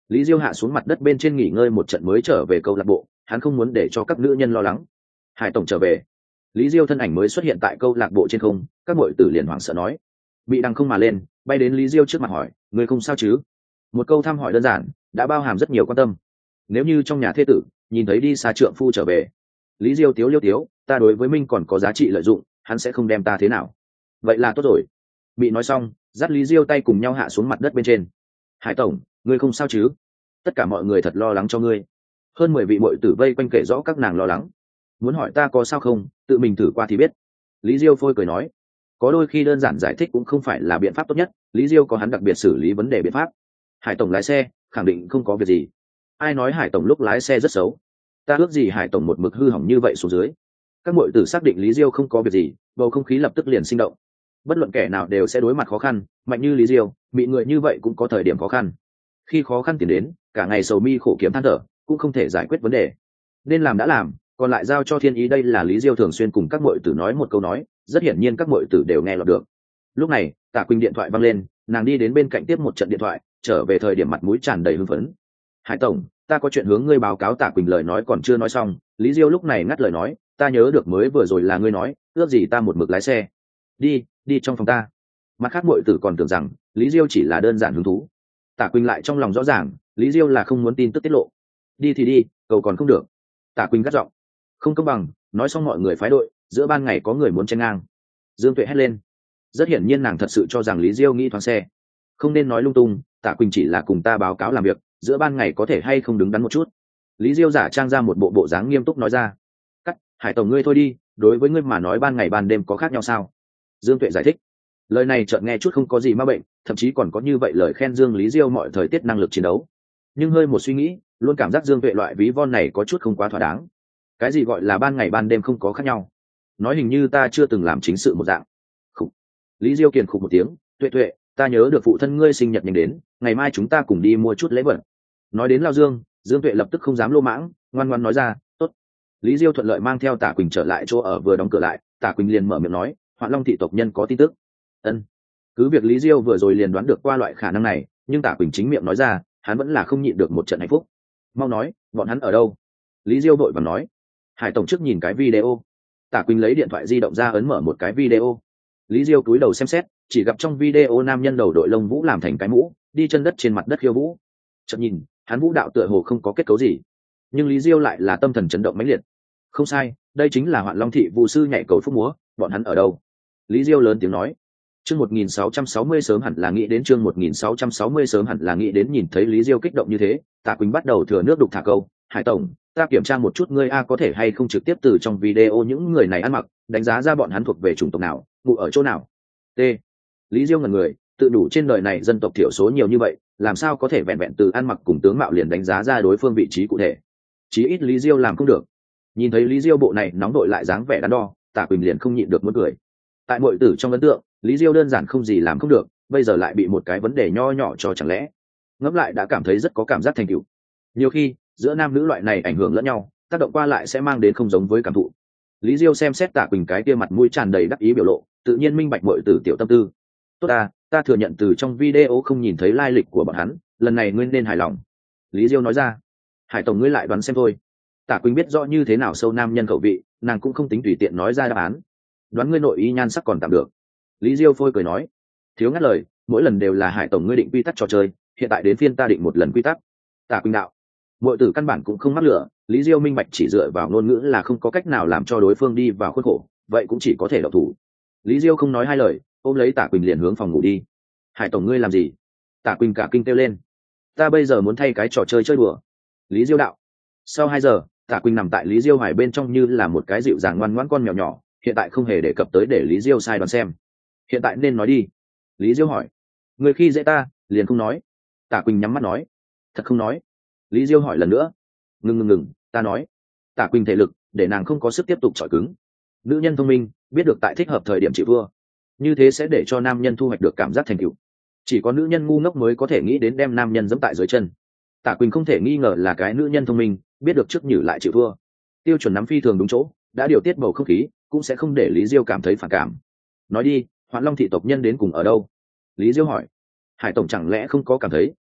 Lý Diêu hạ xuống mặt đất bên trên nghỉ ngơi một trận mới trở về câu lạc bộ, hắn không muốn để cho các nữ nhân lo lắng. Hải tổng trở về. Lý Diêu thân ảnh mới xuất hiện tại câu lạc bộ trên không, các muội tử liền hoảng sợ nói. Bị đằng không mà lên, bay đến Lý Diêu trước mặt hỏi, người không sao chứ? Một câu thăm hỏi đơn giản, đã bao hàm rất nhiều quan tâm. Nếu như trong nhà thê tử, nhìn thấy đi xa trượng phu trở về. Lý Diêu tiếu liêu tiếu, ta đối với Minh còn có giá trị lợi dụng, hắn sẽ không đem ta thế nào. Vậy là tốt rồi. Bị nói xong, dắt Lý Diêu tay cùng nhau hạ xuống mặt đất bên trên. Hải tổng, ngươi không sao chứ? Tất cả mọi người thật lo lắng cho ngươi. Hơn mười vị muội tử vây quanh kể rõ các nàng lo lắng. Muốn hỏi ta có sao không, tự mình thử qua thì biết. Lý Diêu phôi cười nói, có đôi khi đơn giản giải thích cũng không phải là biện pháp tốt nhất. Lý Diêu có hắn đặc biệt xử lý vấn đề biện pháp. Hải tổng lái xe, khẳng định không có việc gì. Ai nói Hải tổng lúc lái xe rất xấu? Ta ước gì Hải tổng một mực hư hỏng như vậy xuống dưới. Các muội tử xác định Lý Diêu không có việc gì, bầu không khí lập tức liền sinh động. Bất luận kẻ nào đều sẽ đối mặt khó khăn, mạnh như Lý Diêu, bị người như vậy cũng có thời điểm khó khăn. Khi khó khăn tiến đến, cả ngày sầu mi khổ kiếm than thở, cũng không thể giải quyết vấn đề. Nên làm đã làm, còn lại giao cho thiên ý. Đây là Lý Diêu thường xuyên cùng các muội tử nói một câu nói, rất hiển nhiên các muội tử đều nghe lọt được. Lúc này, Tạ Quỳnh điện thoại vang lên, nàng đi đến bên cạnh tiếp một trận điện thoại, trở về thời điểm mặt mũi tràn đầy hưng phấn. Hải tổng, ta có chuyện hướng ngươi báo cáo. Tạ Quỳnh lời nói còn chưa nói xong, Lý Diêu lúc này ngắt lời nói, ta nhớ được mới vừa rồi là ngươi nói, ước gì ta một mực lái xe. Đi, đi trong phòng ta. Mặt khác muội tử còn tưởng rằng Lý Diêu chỉ là đơn giản hứng thú. Tạ Quỳnh lại trong lòng rõ ràng, Lý Diêu là không muốn tin tức tiết lộ. Đi thì đi, cầu còn không được. Tạ Quỳnh gắt giọng, không công bằng. Nói xong mọi người phái đội, giữa ban ngày có người muốn chen ngang. Dương Tuệ hét lên. Rất hiển nhiên nàng thật sự cho rằng Lý Diêu nghĩ thoáng xe. Không nên nói lung tung, Tạ Quỳnh chỉ là cùng ta báo cáo làm việc, giữa ban ngày có thể hay không đứng đắn một chút. Lý Diêu giả trang ra một bộ bộ dáng nghiêm túc nói ra. Cắt, Hải tổng ngươi thôi đi, đối với ngươi mà nói ban ngày ban đêm có khác nhau sao? Dương Tuệ giải thích. Lời này chợt nghe chút không có gì ma bệnh, thậm chí còn có như vậy lời khen Dương Lý Diêu mọi thời tiết năng lực chiến đấu. Nhưng hơi một suy nghĩ, luôn cảm giác Dương Tuệ loại ví von này có chút không quá thỏa đáng. Cái gì gọi là ban ngày ban đêm không có khác nhau? Nói hình như ta chưa từng làm chính sự một dạng. Khủ. Lý Diêu kiền khục một tiếng, Tuệ Tuệ, ta nhớ được phụ thân ngươi sinh nhật nhanh đến, ngày mai chúng ta cùng đi mua chút lễ vật. Nói đến Lao Dương, Dương Tuệ lập tức không dám lô mãng, ngoan ngoãn nói ra, tốt. Lý Diêu thuận lợi mang theo Tạ Quỳnh trở lại chỗ ở, vừa đóng cửa lại, Tạ Quỳnh liền mở miệng nói, Hoạn Long thị tộc nhân có tin tức. Ân. Cứ việc Lý Diêu vừa rồi liền đoán được qua loại khả năng này, nhưng Tạ Quỳnh chính miệng nói ra, hắn vẫn là không nhịn được một trận hạnh phúc. Mau nói, bọn hắn ở đâu? Lý Diêu vội vàng nói. Hải tổng trước nhìn cái video. Tạ Quỳnh lấy điện thoại di động ra ấn mở một cái video. Lý Diêu cúi đầu xem xét, chỉ gặp trong video nam nhân đầu đội lông vũ làm thành cái mũ, đi chân đất trên mặt đất khiêu vũ. Chợt nhìn, hắn vũ đạo tựa hồ không có kết cấu gì, nhưng Lý Diêu lại là tâm thần chấn động mãnh liệt. Không sai, đây chính là Hoạn Long thị Vu sư nhảy cầu phúc múa, bọn hắn ở đâu? Lý Diêu lớn tiếng nói. Chương một nghìn sáu trăm sáu mươi sớm hẳn là nghĩ đến chương một nghìn sáu trăm sáu mươi sớm hẳn là nghĩ đến. Nhìn thấy Lý Diêu kích động như thế, Tạ Quỳnh bắt đầu thừa nước đục thả câu, Hải tổng, ta kiểm tra một chút ngươi a có thể hay không trực tiếp từ trong video những người này ăn mặc, đánh giá ra bọn hắn thuộc về chủng tộc nào, ngụ ở chỗ nào. T. Lý Diêu ngẩn người, tự đủ trên đời này dân tộc thiểu số nhiều như vậy, làm sao có thể vẹn vẹn từ ăn mặc cùng tướng mạo liền đánh giá ra đối phương vị trí cụ thể. Chí ít Lý Diêu làm không được. Nhìn thấy Lý Diêu bộ này nóng đội lại dáng vẻ đắn đo, Tạ Quỳnh liền không nhịn được muốn cười. Tại mọi tử trong ấn tượng, Lý Diêu đơn giản không gì làm không được, bây giờ lại bị một cái vấn đề nho nhỏ cho chẳng lẽ. Ngẫm lại đã cảm thấy rất có cảm giác thành tựu. Nhiều khi giữa nam nữ loại này ảnh hưởng lẫn nhau, tác động qua lại sẽ mang đến không giống với cảm thụ. Lý Diêu xem xét Tạ Quỳnh cái kia mặt mũi tràn đầy đắc ý biểu lộ, tự nhiên minh bạch mọi tử tiểu tâm tư. Tốt ta, ta thừa nhận từ trong video không nhìn thấy lai lịch của bọn hắn, lần này ngươi nên hài lòng. Lý Diêu nói ra. Hải tổng ngươi lại đoán xem thôi. Tạ Quỳnh biết rõ như thế nào sâu nam nhân khẩu vị, nàng cũng không tính tùy tiện nói ra đáp án. Đoán ngươi nội ý nhan sắc còn tạm được. Lý Diêu phôi cười nói. Thiếu ngắt lời, mỗi lần đều là Hải tổng ngươi định quy tắc trò chơi, hiện tại đến phiên ta định một lần quy tắc. Tạ Quỳnh đạo. Mọi tử căn bản cũng không mắc lửa, Lý Diêu minh bạch chỉ dựa vào ngôn ngữ là không có cách nào làm cho đối phương đi vào khuôn khổ, vậy cũng chỉ có thể độc thủ. Lý Diêu không nói hai lời, ôm lấy Tạ Quỳnh liền hướng phòng ngủ đi. Hải tổng ngươi làm gì? Tạ Quỳnh cả kinh kêu lên. Ta bây giờ muốn thay cái trò chơi chơi đùa. Lý Diêu đạo. Sau hai giờ, Tạ Quỳnh nằm tại Lý Diêu hoài bên trong như là một cái dịu dàng ngoan ngoãn con mèo nhỏ, hiện tại không hề đề cập tới để Lý Diêu sai đoán xem. Hiện tại nên nói đi. Lý Diêu hỏi. Người khi dễ ta, liền không nói. Tạ Quỳnh nhắm mắt nói. Thật không nói. Lý Diêu hỏi lần nữa. Ngừng ngừng ngừng, ta nói. Tạ Quỳnh thể lực để nàng không có sức tiếp tục chọi cứng. Nữ nhân thông minh biết được tại thích hợp thời điểm chịu thua, như thế sẽ để cho nam nhân thu hoạch được cảm giác thành tựu. Chỉ có nữ nhân ngu ngốc mới có thể nghĩ đến đem nam nhân giẫm tại dưới chân. Tạ Quỳnh không thể nghi ngờ là cái nữ nhân thông minh, biết được trước nhử lại chịu thua, tiêu chuẩn nắm phi thường đúng chỗ, đã điều tiết bầu không khí, cũng sẽ không để Lý Diêu cảm thấy phản cảm. Nói đi, Hoạn Long thị tộc nhân đến cùng ở đâu? Lý Diêu hỏi. Hải tổng chẳng lẽ không có cảm thấy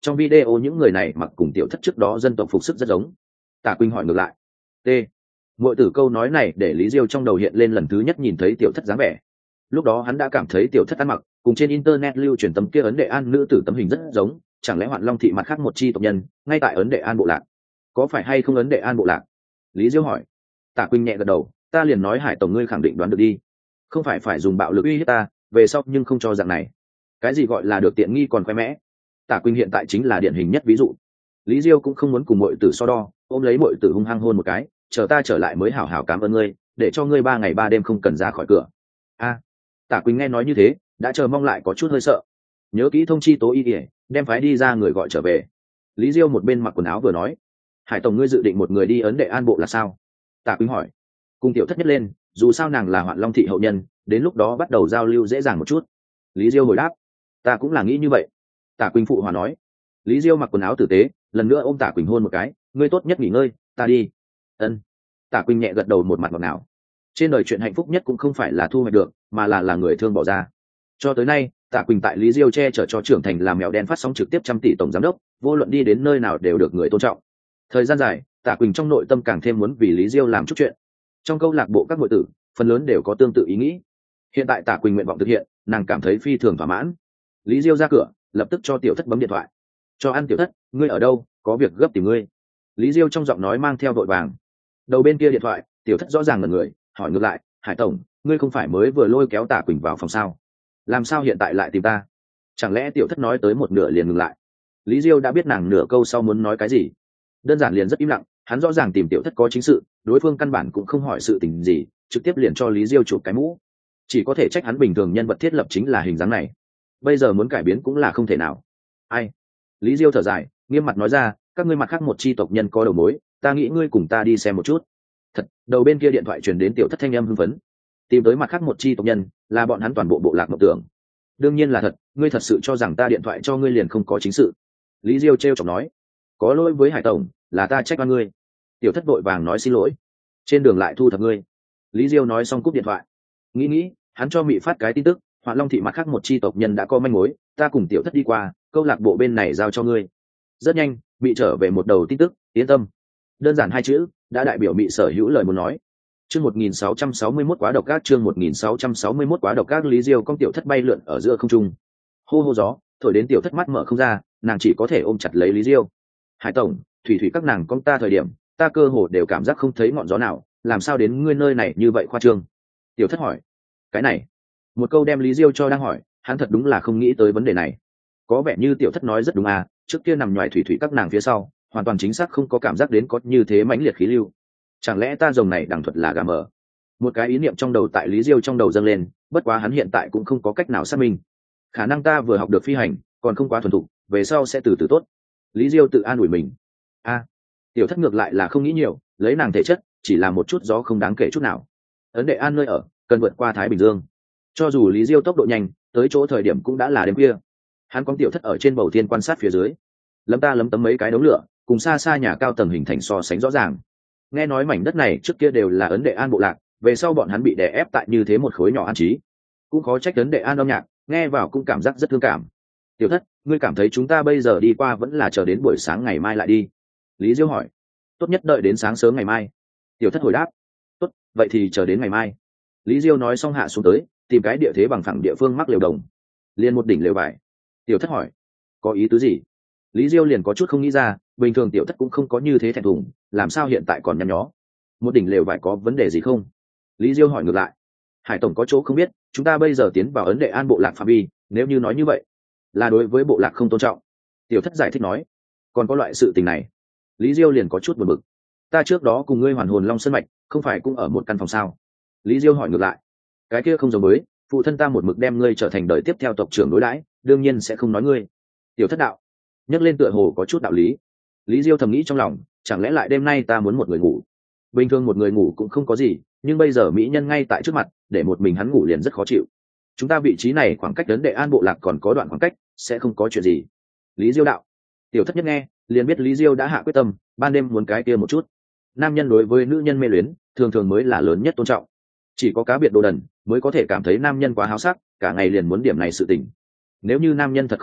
trong video những người này mặc cùng tiểu thất trước đó dân tộc phục sức rất giống. Tả Quỳnh hỏi ngược lại. T. Muội tử câu nói này để Lý Diêu trong đầu hiện lên lần thứ nhất nhìn thấy tiểu thất dáng vẻ. Lúc đó hắn đã cảm thấy tiểu thất ăn mặc cùng trên internet lưu truyền tấm kia ấn Đệ An nữ tử tấm hình rất giống, chẳng lẽ Hoạn Long thị mặt khác một chi tộc nhân ngay tại ấn Đệ An bộ lạc? Có phải hay không ấn Đệ An bộ lạc? Lý Diêu hỏi. Tả Quỳnh nhẹ gật đầu, ta liền nói Hải tổng ngươi khẳng định đoán được đi, không phải phải dùng bạo lực uy hiếp ta về sau nhưng không cho dạng này. Cái gì gọi là được tiện nghi còn khoe mẽ? Tả Quỳnh hiện tại chính là điển hình nhất ví dụ. Lý Diêu cũng không muốn cùng muội tử so đo, ôm lấy muội tử hung hăng hôn một cái, chờ ta trở lại mới hảo hảo cảm ơn ngươi, để cho ngươi ba ngày ba đêm không cần ra khỏi cửa. A. Tả Quỳnh nghe nói như thế đã chờ mong lại có chút hơi sợ. Nhớ kỹ thông chi tố y ỉa đem phái đi ra người gọi trở về. Lý Diêu một bên mặc quần áo vừa nói. Hải tổng ngươi dự định một người đi ấn Đệ An bộ là sao? Tả Quỳnh hỏi. Cùng tiểu thất nhất lên, dù sao nàng là Hoạn Long thị hậu nhân, đến lúc đó bắt đầu giao lưu dễ dàng một chút. Lý Diêu hồi đáp. Ta cũng là nghĩ như vậy. Tả Quỳnh phụ hòa nói. Lý Diêu mặc quần áo tử tế, lần nữa ôm Tả Quỳnh hôn một cái, ngươi tốt nhất nghỉ ngơi, ta đi. Ân. Tả Quỳnh nhẹ gật đầu một mặt ngọt ngào. Trên đời chuyện hạnh phúc nhất cũng không phải là thu hoạch được, mà là là người thương bỏ ra. Cho tới nay, Tả Quỳnh tại Lý Diêu che chở cho trưởng thành làm mèo đen phát sóng trực tiếp trăm tỷ tổng giám đốc, vô luận đi đến nơi nào đều được người tôn trọng. Thời gian dài, Tả Quỳnh trong nội tâm càng thêm muốn vì Lý Diêu làm chút chuyện. Trong câu lạc bộ các muội tử, phần lớn đều có tương tự ý nghĩ. Hiện tại Tả Quỳnh nguyện vọng thực hiện, nàng cảm thấy phi thường thỏa mãn. Lý Diêu ra cửa, lập tức cho tiểu thất bấm điện thoại. Cho ăn tiểu thất, ngươi ở đâu, có việc gấp tìm ngươi. Lý Diêu trong giọng nói mang theo vội vàng. Đầu bên kia điện thoại, tiểu thất rõ ràng là người, hỏi ngược lại, Hải tổng, ngươi không phải mới vừa lôi kéo Tả Quỳnh vào phòng sao? Làm sao hiện tại lại tìm ta? Chẳng lẽ tiểu thất nói tới một nửa liền ngừng lại? Lý Diêu đã biết nàng nửa câu sau muốn nói cái gì, đơn giản liền rất im lặng. Hắn rõ ràng tìm tiểu thất có chính sự, đối phương căn bản cũng không hỏi sự tình gì, trực tiếp liền cho Lý Diêu chụp cái mũ. Chỉ có thể trách hắn bình thường nhân vật thiết lập chính là hình dáng này, bây giờ muốn cải biến cũng là không thể nào. Ai? Lý Diêu thở dài, nghiêm mặt nói ra, các ngươi mặt khác một chi tộc nhân có đầu mối, ta nghĩ ngươi cùng ta đi xem một chút. Thật. Đầu bên kia điện thoại truyền đến tiểu thất thanh âm hưng phấn. Tìm tới mặt khác một chi tộc nhân, là bọn hắn toàn bộ bộ lạc mộng tưởng. Đương nhiên là thật, ngươi thật sự cho rằng ta điện thoại cho ngươi liền không có chính sự? Lý Diêu trêu chọc nói. Có lỗi với Hải tổng, là ta trách oan ngươi. Tiểu thất vội vàng nói xin lỗi. Trên đường lại thu thập ngươi. Lý Diêu nói xong cúp điện thoại. Nghĩ nghĩ, hắn cho Mị phát cái tin tức, Hoạn Long thị mặt khác một chi tộc nhân đã có manh mối, ta cùng tiểu thất đi qua, câu lạc bộ bên này giao cho ngươi. Rất nhanh, Mị trở về một đầu tin tức, yên tâm. Đơn giản hai chữ, đã đại biểu Mị sở hữu lời muốn nói. Chương một nghìn sáu trăm sáu mươi mốt quá độc ác, chương một nghìn sáu trăm sáu mươi mốt quá độc ác. Lý Diêu con tiểu thất bay lượn ở giữa không trung. Hô hô gió, thổi đến tiểu thất mắt mở không ra, nàng chỉ có thể ôm chặt lấy Lý Diêu. Hải tổng, thủy thủy các nàng con ta thời điểm, ta cơ hồ đều cảm giác không thấy ngọn gió nào, làm sao đến ngươi nơi này như vậy khoa trương? Tiểu thất hỏi. Cái này, một câu đem Lý Diêu cho đang hỏi, hắn thật đúng là không nghĩ tới vấn đề này. Có vẻ như tiểu thất nói rất đúng à, trước kia nằm ngoài thủy thủy các nàng phía sau, hoàn toàn chính xác không có cảm giác đến có như thế mãnh liệt khí lưu. Chẳng lẽ ta rồng này đẳng thuật là gà mờ? Một cái ý niệm trong đầu tại Lý Diêu trong đầu dâng lên, bất quá hắn hiện tại cũng không có cách nào xác minh. Khả năng ta vừa học được phi hành, còn không quá thuần thục, về sau sẽ từ từ tốt. Lý Diêu tự an ủi mình. A, tiểu thất ngược lại là không nghĩ nhiều, lấy nàng thể chất, chỉ là một chút gió không đáng kể chút nào. Ấn Đệ An nơi ở, cần vượt qua Thái Bình Dương. Cho dù Lý Diêu tốc độ nhanh, tới chỗ thời điểm cũng đã là đêm khuya. Hắn con tiểu thất ở trên bầu thiên quan sát phía dưới, lấm ta lấm tấm mấy cái đống lửa, cùng xa xa nhà cao tầng hình thành so sánh rõ ràng. Nghe nói mảnh đất này trước kia đều là Ấn Đệ An bộ lạc, về sau bọn hắn bị đè ép tại như thế một khối nhỏ an trí. Cũng khó trách Ấn Đệ An âm nhạc, nghe vào cũng cảm giác rất thương cảm. Tiểu thất, ngươi cảm thấy chúng ta bây giờ đi qua vẫn là chờ đến buổi sáng ngày mai lại đi? Lý Diêu hỏi. Tốt nhất đợi đến sáng sớm ngày mai. Tiểu thất hồi đáp. Tốt, vậy thì chờ đến ngày mai. Lý Diêu nói xong hạ xuống tới, tìm cái địa thế bằng phẳng địa phương mắc lều đồng, liền một đỉnh lều vải. Tiểu thất hỏi. Có ý tứ gì? Lý Diêu liền có chút không nghĩ ra, bình thường tiểu thất cũng không có như thế thẹn thùng, làm sao hiện tại còn nhăn nhó? Một đỉnh lều vải có vấn đề gì không? Lý Diêu hỏi ngược lại. Hải tổng có chỗ không biết, chúng ta bây giờ tiến vào Ấn Đệ An bộ lạc phạm vi, nếu như nói như vậy, là đối với bộ lạc không tôn trọng. Tiểu thất giải thích nói. Còn có loại sự tình này? Lý Diêu liền có chút buồn bực. Ta trước đó cùng ngươi hoàn hồn Long Sơn mạch, không phải cũng ở một căn phòng sao? Lý Diêu hỏi ngược lại. Cái kia không giống với, phụ thân ta một mực đem ngươi trở thành đời tiếp theo tộc trưởng đối đãi, đương nhiên sẽ không nói ngươi. Tiểu thất đạo. Nhắc lên tựa hồ có chút đạo lý. Lý Diêu thầm nghĩ trong lòng, chẳng lẽ lại đêm nay ta muốn một người ngủ? Bình thường một người ngủ cũng không có gì, nhưng bây giờ mỹ nhân ngay tại trước mặt, để một mình hắn ngủ liền rất khó chịu. Chúng ta vị trí này khoảng cách đến Đệ An bộ lạc còn có đoạn khoảng cách, sẽ không có chuyện gì. Lý Diêu đạo. Tiểu thất nhất nghe, liền biết Lý Diêu đã hạ quyết tâm, ban đêm muốn cái kia một chút. Nam nhân đối với nữ nhân mê luyến, thường thường mới là lớn nhất tôn trọng. Chỉ có cá biệt đồ đần mới có thể cảm thấy nam nhân quá háo sắc, cả ngày liền muốn điểm này sự tình. Nếu như nam nhân thật không muốn,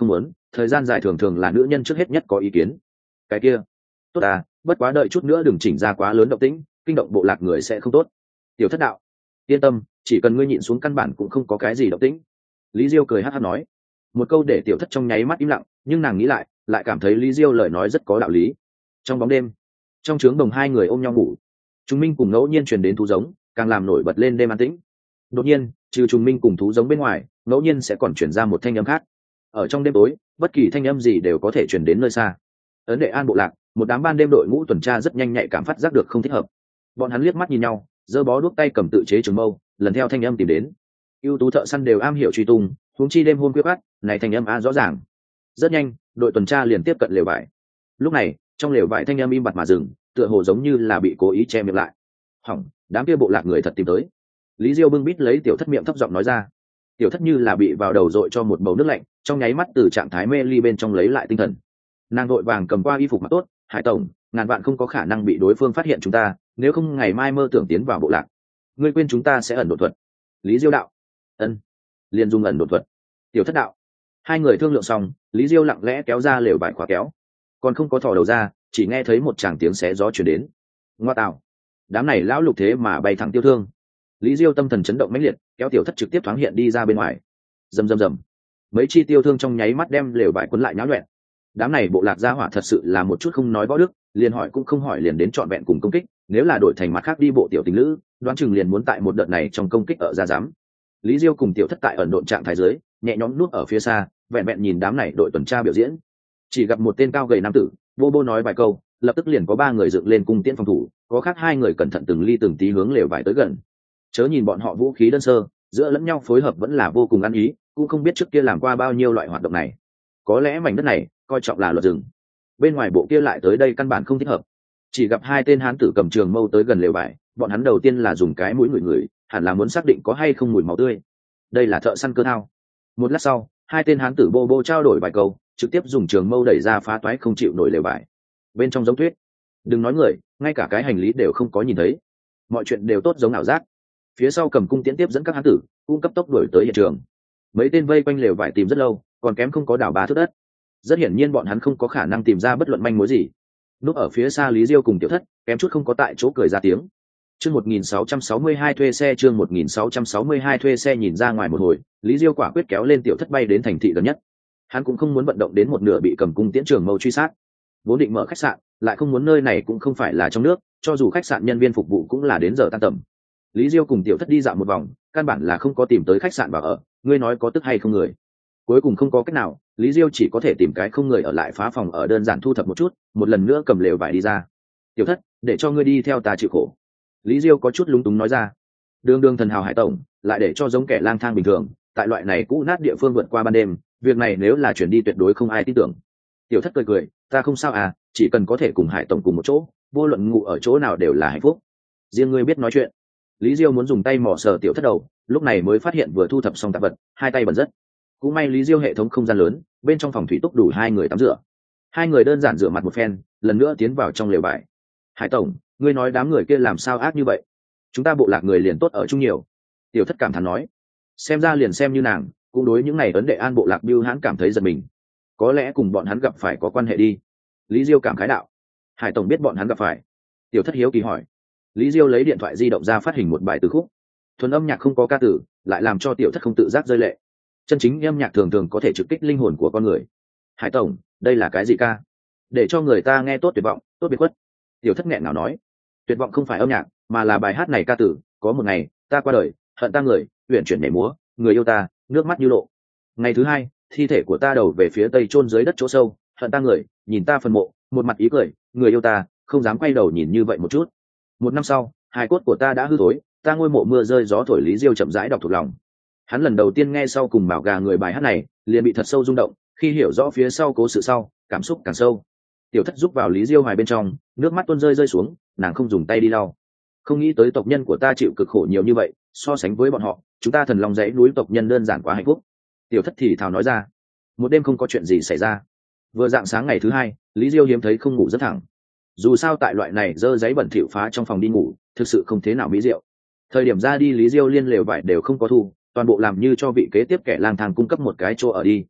thời gian dài thường thường là nữ nhân trước hết nhất có ý kiến. Cái kia tốt à, bất quá đợi chút nữa đừng chỉnh ra quá lớn động tĩnh, kinh động bộ lạc người sẽ không tốt. Tiểu thất đạo, yên tâm, chỉ cần ngươi nhịn xuống căn bản cũng không có cái gì động tĩnh. Lý Diêu cười hát hát nói. Một câu để tiểu thất trong nháy mắt im lặng, nhưng nàng nghĩ lại lại cảm thấy Lý Diêu lời nói rất có đạo lý. Trong bóng đêm, trong trướng đồng hai người ôm nhau ngủ. Trung Minh cùng ngẫu nhiên truyền đến thú giống, càng làm nổi bật lên đêm an tĩnh. Đột nhiên, trừ Trung Minh cùng thú giống bên ngoài, ngẫu nhiên sẽ còn truyền ra một thanh âm khác. Ở trong đêm tối, bất kỳ thanh âm gì đều có thể truyền đến nơi xa. Ấn Đệ An bộ lạc, một đám ban đêm đội ngũ tuần tra rất nhanh nhạy cảm phát giác được không thích hợp. Bọn hắn liếc mắt nhìn nhau, giơ bó đuốc tay cầm tự chế trường mâu, lần theo thanh âm tìm đến. Ưu tú thợ săn đều am hiểu truy tung, huống chi đêm hôm khuya khoắt, này thanh âm a rõ ràng. Rất nhanh, đội tuần tra liền tiếp cận lều vải. Lúc này, trong lều vải thanh âm im bặt mà dừng, tựa hồ giống như là bị cố ý che miệng lại. Hỏng, đám kia bộ lạc người thật tìm tới. Lý Diêu bưng bít lấy tiểu thất miệng thấp giọng nói ra. Tiểu thất như là bị vào đầu dội cho một bầu nước lạnh, trong nháy mắt từ trạng thái mê ly bên trong lấy lại tinh thần. Nàng vội vàng cầm qua y phục mặc tốt. Hải tổng, ngàn vạn không có khả năng bị đối phương phát hiện chúng ta, nếu không ngày mai mơ tưởng tiến vào bộ lạc, ngươi quên chúng ta sẽ ẩn đột thuật. Lý Diêu đạo. Ân, liền dùng ẩn đột thuật. Tiểu thất đạo. Hai người thương lượng xong, Lý Diêu lặng lẽ kéo ra lều vải khóa kéo, còn không có thò đầu ra, chỉ nghe thấy một tràng tiếng xé gió chuyển đến. Ngoa tạo, đám này lão lục thế mà bay thẳng tiêu thương. Lý Diêu tâm thần chấn động mãnh liệt, kéo tiểu thất trực tiếp thoáng hiện đi ra bên ngoài. Rầm rầm rầm, mấy chi tiêu thương trong nháy mắt đem lều vải cuốn lại nháo loạn. Đám này bộ lạc gia hỏa thật sự là một chút không nói võ đức, liền hỏi cũng không hỏi liền đến trọn vẹn cùng công kích. Nếu là đổi thành mặt khác đi bộ tiểu tình lữ, đoán chừng liền muốn tại một đợt này trong công kích ở ra dám. Lý Diêu cùng tiểu thất tại ẩn độn trạng thái dưới, nhẹ nhõm nuốt ở phía xa, vẹn vẹn nhìn đám này đội tuần tra biểu diễn. Chỉ gặp một tên cao gầy nam tử, bô bô nói vài câu, lập tức liền có ba người dựng lên cung tiễn phòng thủ, có khác hai người cẩn thận từng ly từng tí hướng lều vải tới gần. Chớ nhìn bọn họ vũ khí đơn sơ, giữa lẫn nhau phối hợp vẫn là vô cùng ăn ý, cũng không biết trước kia làm qua bao nhiêu loại hoạt động này. Có lẽ mảnh đất này coi trọng là luật rừng, bên ngoài bộ kia lại tới đây căn bản không thích hợp. Chỉ gặp hai tên hán tử cầm trường mâu tới gần lều vải, bọn hắn đầu tiên là dùng cái mũi ngửi ngửi, hẳn là muốn xác định có hay không mùi máu tươi. Đây là thợ săn cơ thao. Một lát sau, hai tên hán tử bô bô trao đổi vài câu, trực tiếp dùng trường mâu đẩy ra phá toái không chịu nổi lều vải. Bên trong giống tuyết, đừng nói người, ngay cả cái hành lý đều không có nhìn thấy. Mọi chuyện đều tốt giống ảo giác. Phía sau cầm cung tiễn tiếp dẫn các hán tử, cung cấp tốc đuổi tới hiện trường. Mấy tên vây quanh lều vải tìm rất lâu, còn kém không có đảo ba thước đất. Rất hiển nhiên bọn hắn không có khả năng tìm ra bất luận manh mối gì. Núp ở phía xa Lý Diêu cùng tiểu thất, kém chút không có tại chỗ cười ra tiếng. Chương một nghìn sáu trăm sáu mươi hai thuê xe chương một nghìn sáu trăm sáu mươi hai thuê xe nhìn ra ngoài một hồi, Lý Diêu quả quyết kéo lên tiểu thất bay đến thành thị gần nhất. Hắn cũng không muốn vận động đến một nửa bị cầm cung tiễn trường mâu truy sát. Vốn định mở khách sạn, lại không muốn nơi này cũng không phải là trong nước, cho dù khách sạn nhân viên phục vụ cũng là đến giờ tan tầm. Lý Diêu cùng tiểu thất đi dạo một vòng, căn bản là không có tìm tới khách sạn vào ở, ngươi nói có tức hay không người. Cuối cùng không có cách nào, Lý Diêu chỉ có thể tìm cái không người ở lại phá phòng ở đơn giản thu thập một chút, một lần nữa cầm lều vải đi ra. Tiểu thất, để cho ngươi đi theo ta chịu khổ. Lý Diêu có chút lúng túng nói ra. Đường đường thần hào hải tổng, lại để cho giống kẻ lang thang bình thường, tại loại này cũ nát địa phương vượt qua ban đêm, việc này nếu là chuyển đi tuyệt đối không ai tin tưởng. Tiểu thất cười cười, ta không sao à, chỉ cần có thể cùng hải tổng cùng một chỗ, vô luận ngủ ở chỗ nào đều là hạnh phúc. Riêng ngươi biết nói chuyện. Lý Diêu muốn dùng tay mò sờ tiểu thất đầu, lúc này mới phát hiện vừa thu thập xong tạp vật, hai tay bẩn rất. Cũng may Lý Diêu hệ thống không gian lớn, bên trong phòng thủy túc đủ hai người tắm rửa. Hai người đơn giản rửa mặt một phen, lần nữa tiến vào trong lều vải. Hải tổng, ngươi nói đám người kia làm sao ác như vậy? Chúng ta bộ lạc người liền tốt ở chung nhiều. Tiểu thất cảm thán nói. Xem ra liền xem như nàng, cũng đối những ngày Ấn Đệ An bộ lạc Bưu Hãn cảm thấy giật mình. Có lẽ cùng bọn hắn gặp phải có quan hệ đi. Lý Diêu cảm khái đạo. Hải tổng biết bọn hắn gặp phải. Tiểu thất hiếu kỳ hỏi. Lý Diêu lấy điện thoại di động ra phát hình một bài từ khúc. Thuần âm nhạc không có ca tử, lại làm cho tiểu thất không tự giác rơi lệ. Chân chính âm nhạc thường thường có thể trực kích linh hồn của con người. Hải tổng, đây là cái gì ca? Để cho người ta nghe tốt tuyệt vọng, tốt biệt khuất. Tiểu thất nghẹn nào nói. Tuyệt vọng không phải âm nhạc, mà là bài hát này ca tử. Có một ngày, ta qua đời, hận ta người, uyển chuyển nhảy múa, người yêu ta, nước mắt như lộ. Ngày thứ hai, thi thể của ta đầu về phía tây chôn dưới đất chỗ sâu, hận ta người, nhìn ta phần mộ, một mặt ý cười, người yêu ta, không dám quay đầu nhìn như vậy một chút. Một năm sau, hài cốt của ta đã hư thối, ta ngôi mộ mưa rơi gió thổi. Lý Diêu chậm rãi đọc thuộc lòng. Hắn lần đầu tiên nghe sau cùng mào gà người bài hát này, liền bị thật sâu rung động, khi hiểu rõ phía sau cố sự sau, cảm xúc càng sâu. Tiểu thất giúp vào Lý Diêu hoài bên trong, nước mắt tuôn rơi rơi xuống, nàng không dùng tay đi lau. Không nghĩ tới tộc nhân của ta chịu cực khổ nhiều như vậy, so sánh với bọn họ, chúng ta thần long dãy núi tộc nhân đơn giản quá hạnh phúc. Tiểu thất thì thào nói ra. Một đêm không có chuyện gì xảy ra. Vừa dạng sáng ngày thứ hai, Lý Diêu hiếm thấy không ngủ rất thẳng. Dù sao tại loại này dơ giấy bẩn thỉu phá trong phòng đi ngủ, thực sự không thế nào mỹ diệu. Thời điểm ra đi Lý Diêu liên lều vải đều không có thu, toàn bộ làm như cho vị kế tiếp kẻ lang thang cung cấp một cái chỗ ở đi.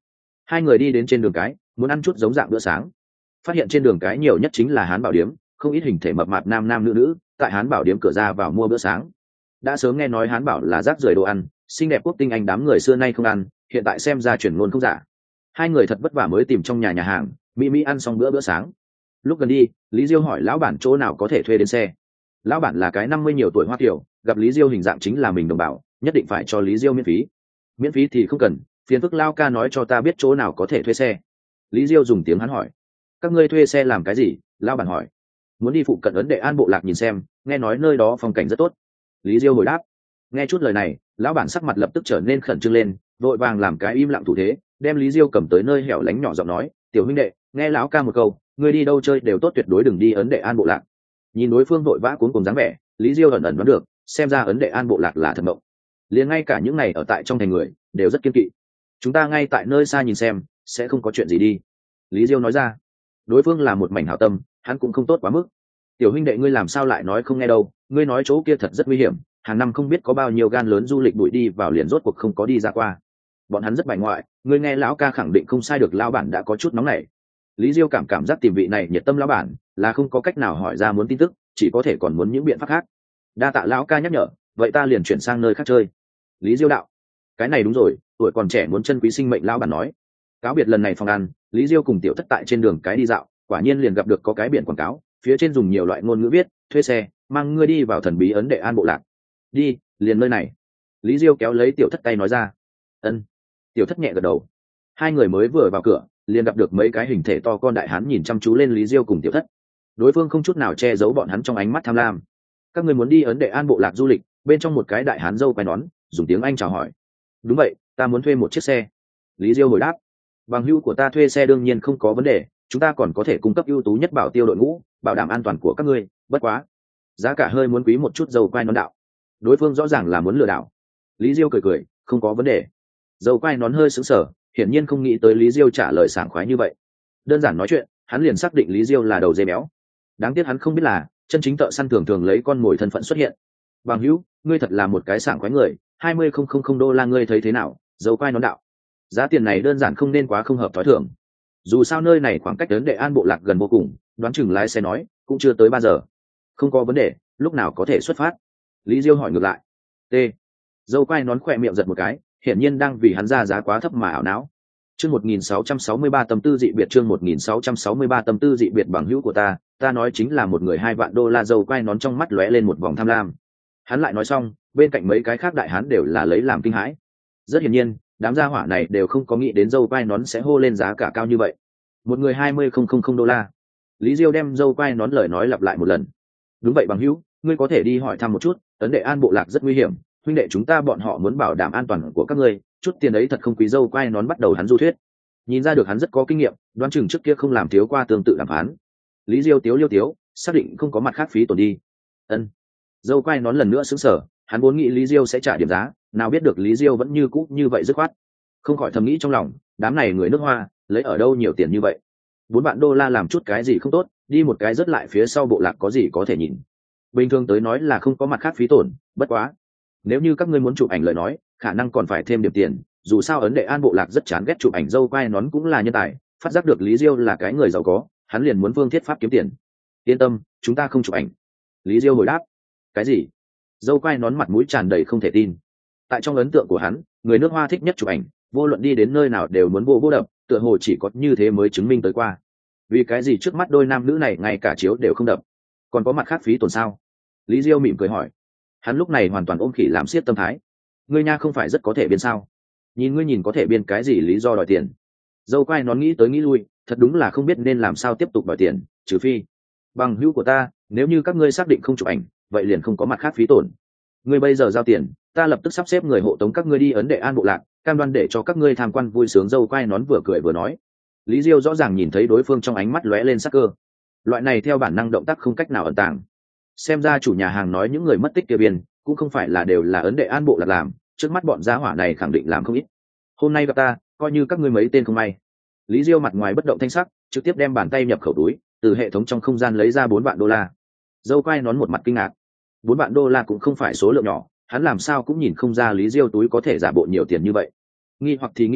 Hai người đi đến trên đường cái, muốn ăn chút giống dạng bữa sáng. Phát hiện trên đường cái nhiều nhất chính là Hán Bảo Điếm, không ít hình thể mập mạp nam nam nữ nữ tại Hán Bảo Điếm cửa ra vào mua bữa sáng. Đã sớm nghe nói Hán Bảo là rác rưởi đồ ăn, xinh đẹp quốc tinh anh đám người xưa nay không ăn, hiện tại xem ra chuyển ngôn không giả. Hai người thật vất vả mới tìm trong nhà nhà hàng, mỹ mỹ ăn xong bữa bữa sáng. Lúc gần đi, Lý Diêu hỏi lão bản chỗ nào có thể thuê đến xe. Lão bản là cái năm mươi nhiều tuổi Hoa Kiều, gặp Lý Diêu hình dạng chính là mình đồng bào, nhất định phải cho Lý Diêu miễn phí. Miễn phí thì không cần, phiền phức lao ca nói cho ta biết chỗ nào có thể thuê xe. Lý Diêu dùng tiếng hắn hỏi. Các ngươi thuê xe làm cái gì? Lão bản hỏi. Muốn đi phụ cận Ấn Đệ An bộ lạc nhìn xem, nghe nói nơi đó phong cảnh rất tốt. Lý Diêu hồi đáp. Nghe chút lời này, lão bản sắc mặt lập tức trở nên khẩn trương lên, vội vàng làm cái im lặng thủ thế, đem Lý Diêu cầm tới nơi hẻo lánh nhỏ giọng nói, tiểu huynh đệ, nghe lão ca một câu, ngươi đi đâu chơi đều tốt, tuyệt đối đừng đi Ấn Đệ An bộ lạc. Nhìn đối phương vội vã cuống cùng dáng vẻ, Lý Diêu ẩn ẩn đoán được, xem ra Ấn Đệ An bộ lạc là thật mộng. Liền ngay cả những này ở tại trong thành người đều rất kiên kỵ. Chúng ta ngay tại nơi xa nhìn xem, sẽ không có chuyện gì đi. Lý Diêu nói ra. Đối phương là một mảnh hảo tâm, hắn cũng không tốt quá mức. Tiểu huynh đệ ngươi làm sao lại nói không nghe đâu, ngươi nói chỗ kia thật rất nguy hiểm, hàng năm không biết có bao nhiêu gan lớn du lịch bụi đi vào liền rốt cuộc không có đi ra qua. Bọn hắn rất bài ngoại, ngươi nghe lão ca khẳng định không sai được, lão bản đã có chút nóng nảy. Lý Diêu cảm cảm giác tìm vị này nhiệt tâm lão bản là không có cách nào hỏi ra muốn tin tức, chỉ có thể còn muốn những biện pháp khác. Đa tạ lão ca nhắc nhở, vậy ta liền chuyển sang nơi khác chơi. Lý Diêu đạo. Cái này đúng rồi, tuổi còn trẻ muốn chân quý sinh mệnh, lão bản nói. Cáo biệt lần này phòng ăn, Lý Diêu cùng tiểu thất tại trên đường cái đi dạo, quả nhiên liền gặp được có cái biển quảng cáo, phía trên dùng nhiều loại ngôn ngữ viết, thuê xe mang ngươi đi vào thần bí Ấn Đệ An bộ lạc. Đi, liền nơi này. Lý Diêu kéo lấy tiểu thất tay nói ra. Ân. Tiểu thất nhẹ gật đầu. Hai người mới vừa vào cửa, liền gặp được mấy cái hình thể to con đại hán nhìn chăm chú lên Lý Diêu cùng tiểu thất. Đối phương không chút nào che giấu bọn hắn trong ánh mắt tham lam. Các người muốn đi Ấn Đệ An bộ lạc du lịch? Bên trong một cái đại hán râu quai nón dùng tiếng Anh chào hỏi. Đúng vậy, ta muốn thuê một chiếc xe. Lý Diêu hồi đáp. Bằng hữu của ta thuê xe đương nhiên không có vấn đề, chúng ta còn có thể cung cấp ưu tú nhất bảo tiêu đội ngũ, bảo đảm an toàn của các ngươi, bất quá giá cả hơi muốn quý một chút. Dâu quai nón đạo. Đối phương rõ ràng là muốn lừa đảo. Lý Diêu cười cười, không có vấn đề. Dâu quai nón hơi sững sờ, hiển nhiên không nghĩ tới Lý Diêu trả lời sảng khoái như vậy. Đơn giản nói chuyện, hắn liền xác định Lý Diêu là đầu dê béo. Đáng tiếc hắn không biết là chân chính thợ săn thường thường lấy con mồi thân phận xuất hiện. Bằng hữu, ngươi thật là một cái sảng khoái người, hai mươi không không không đô la ngươi thấy thế nào? Dâu quai nón đạo. Giá tiền này đơn giản không nên quá không hợp thói thường. Dù sao nơi này khoảng cách đến Đệ An bộ lạc gần vô cùng, đoán chừng lái xe nói cũng chưa tới ba giờ. Không có vấn đề, lúc nào có thể xuất phát? Lý Diêu hỏi ngược lại. T. Dâu quai nón khỏe miệng giật một cái, hiển nhiên đang vì hắn ra giá quá thấp mà ảo não. Chương một nghìn sáu trăm sáu mươi ba tâm tư dị biệt, chương một nghìn sáu trăm sáu mươi ba tâm tư dị biệt. Bằng hữu của ta, ta nói chính là một người hai vạn đô la. Dâu quai nón trong mắt lóe lên một vòng tham lam. Hắn lại nói xong, bên cạnh mấy cái khác đại hán đều là lấy làm kinh hãi. Rất hiển nhiên, đám gia hỏa này đều không có nghĩ đến dâu quai nón sẽ hô lên giá cả cao như vậy. Một người hai mươi không không không đô la. Lý Diêu đem dâu quai nón lời nói lặp lại một lần. Đúng vậy bằng hữu, ngươi có thể đi hỏi thăm một chút, Ấn Đệ An bộ lạc rất nguy hiểm, huynh đệ chúng ta bọn họ muốn bảo đảm an toàn của các ngươi, chút tiền ấy thật không quý. Dâu quai nón bắt đầu hắn du thuyết. Nhìn ra được hắn rất có kinh nghiệm, đoán chừng trước kia không làm thiếu qua tương tự đàm phán. Lý Diêu tiếu liêu tiếu, xác định không có mặt khác phí tổn đi. Ân. Dâu quai nón lần nữa sững sờ, hắn vốn nghĩ Lý Diêu sẽ trả điểm giá, nào biết được Lý Diêu vẫn như cũ như vậy dứt khoát. Không khỏi thầm nghĩ trong lòng, đám này người nước Hoa lấy ở đâu nhiều tiền như vậy? Bốn vạn đô la làm chút cái gì không tốt, đi một cái rớt lại phía sau bộ lạc có gì có thể nhìn. Bình thường tới nói là không có mặt khác phí tổn, bất quá nếu như các ngươi muốn chụp ảnh lời nói, khả năng còn phải thêm điểm tiền, dù sao Ấn Đệ An bộ lạc rất chán ghét chụp ảnh. Dâu quai nón cũng là nhân tài, phát giác được Lý Diêu là cái người giàu có, hắn liền muốn phương thiết pháp kiếm tiền. Yên tâm, chúng ta không chụp ảnh. Lý Diêu hồi đáp. Cái gì? Dâu quai nón mặt mũi tràn đầy không thể tin. Tại trong ấn tượng của hắn, người nước Hoa thích nhất chụp ảnh, vô luận đi đến nơi nào đều muốn vô vô đập, tựa hồ chỉ có như thế mới chứng minh tới qua. Vì cái gì trước mắt đôi nam nữ này ngay cả chiếu đều không đập? Còn có mặt khác phí tổn sao? Lý Diêu mỉm cười hỏi. Hắn lúc này hoàn toàn ôm khỉ làm xiết tâm thái. Ngươi nha không phải rất có thể biên sao? Nhìn ngươi nhìn có thể biên cái gì lý do đòi tiền? Dâu quai nón nghĩ tới nghĩ lui, thật đúng là không biết nên làm sao tiếp tục đòi tiền, trừ phi bằng hữu của ta, nếu như các ngươi xác định không chụp ảnh, vậy liền không có mặt khác phí tổn. Ngươi bây giờ giao tiền, ta lập tức sắp xếp người hộ tống các ngươi đi Ấn Đệ An bộ lạc, cam đoan để cho các ngươi tham quan vui sướng. Dâu quai nón vừa cười vừa nói. Lý Diêu rõ ràng nhìn thấy đối phương trong ánh mắt lóe lên sắc cơ. Loại này theo bản năng động tác không cách nào ẩn tàng. Xem ra chủ nhà hàng nói những người mất tích kia biên cũng không phải là đều là Ấn Đệ An bộ lạc làm, trước mắt bọn gia hỏa này khẳng định làm không ít. Hôm nay gặp ta, coi như các ngươi mấy tên không may. Lý Diêu mặt ngoài bất động thanh sắc, trực tiếp đem bàn tay nhập khẩu túi, từ hệ thống trong không gian lấy ra bốn vạn đô la. Dâu quai nón một mặt kinh ngạc. Bốn vạn đô la cũng không phải số lượng nhỏ, hắn làm sao cũng nhìn không ra Lý Diêu túi có thể giả bộ nhiều tiền như vậy. Nghi hoặc thì nghi hoặc,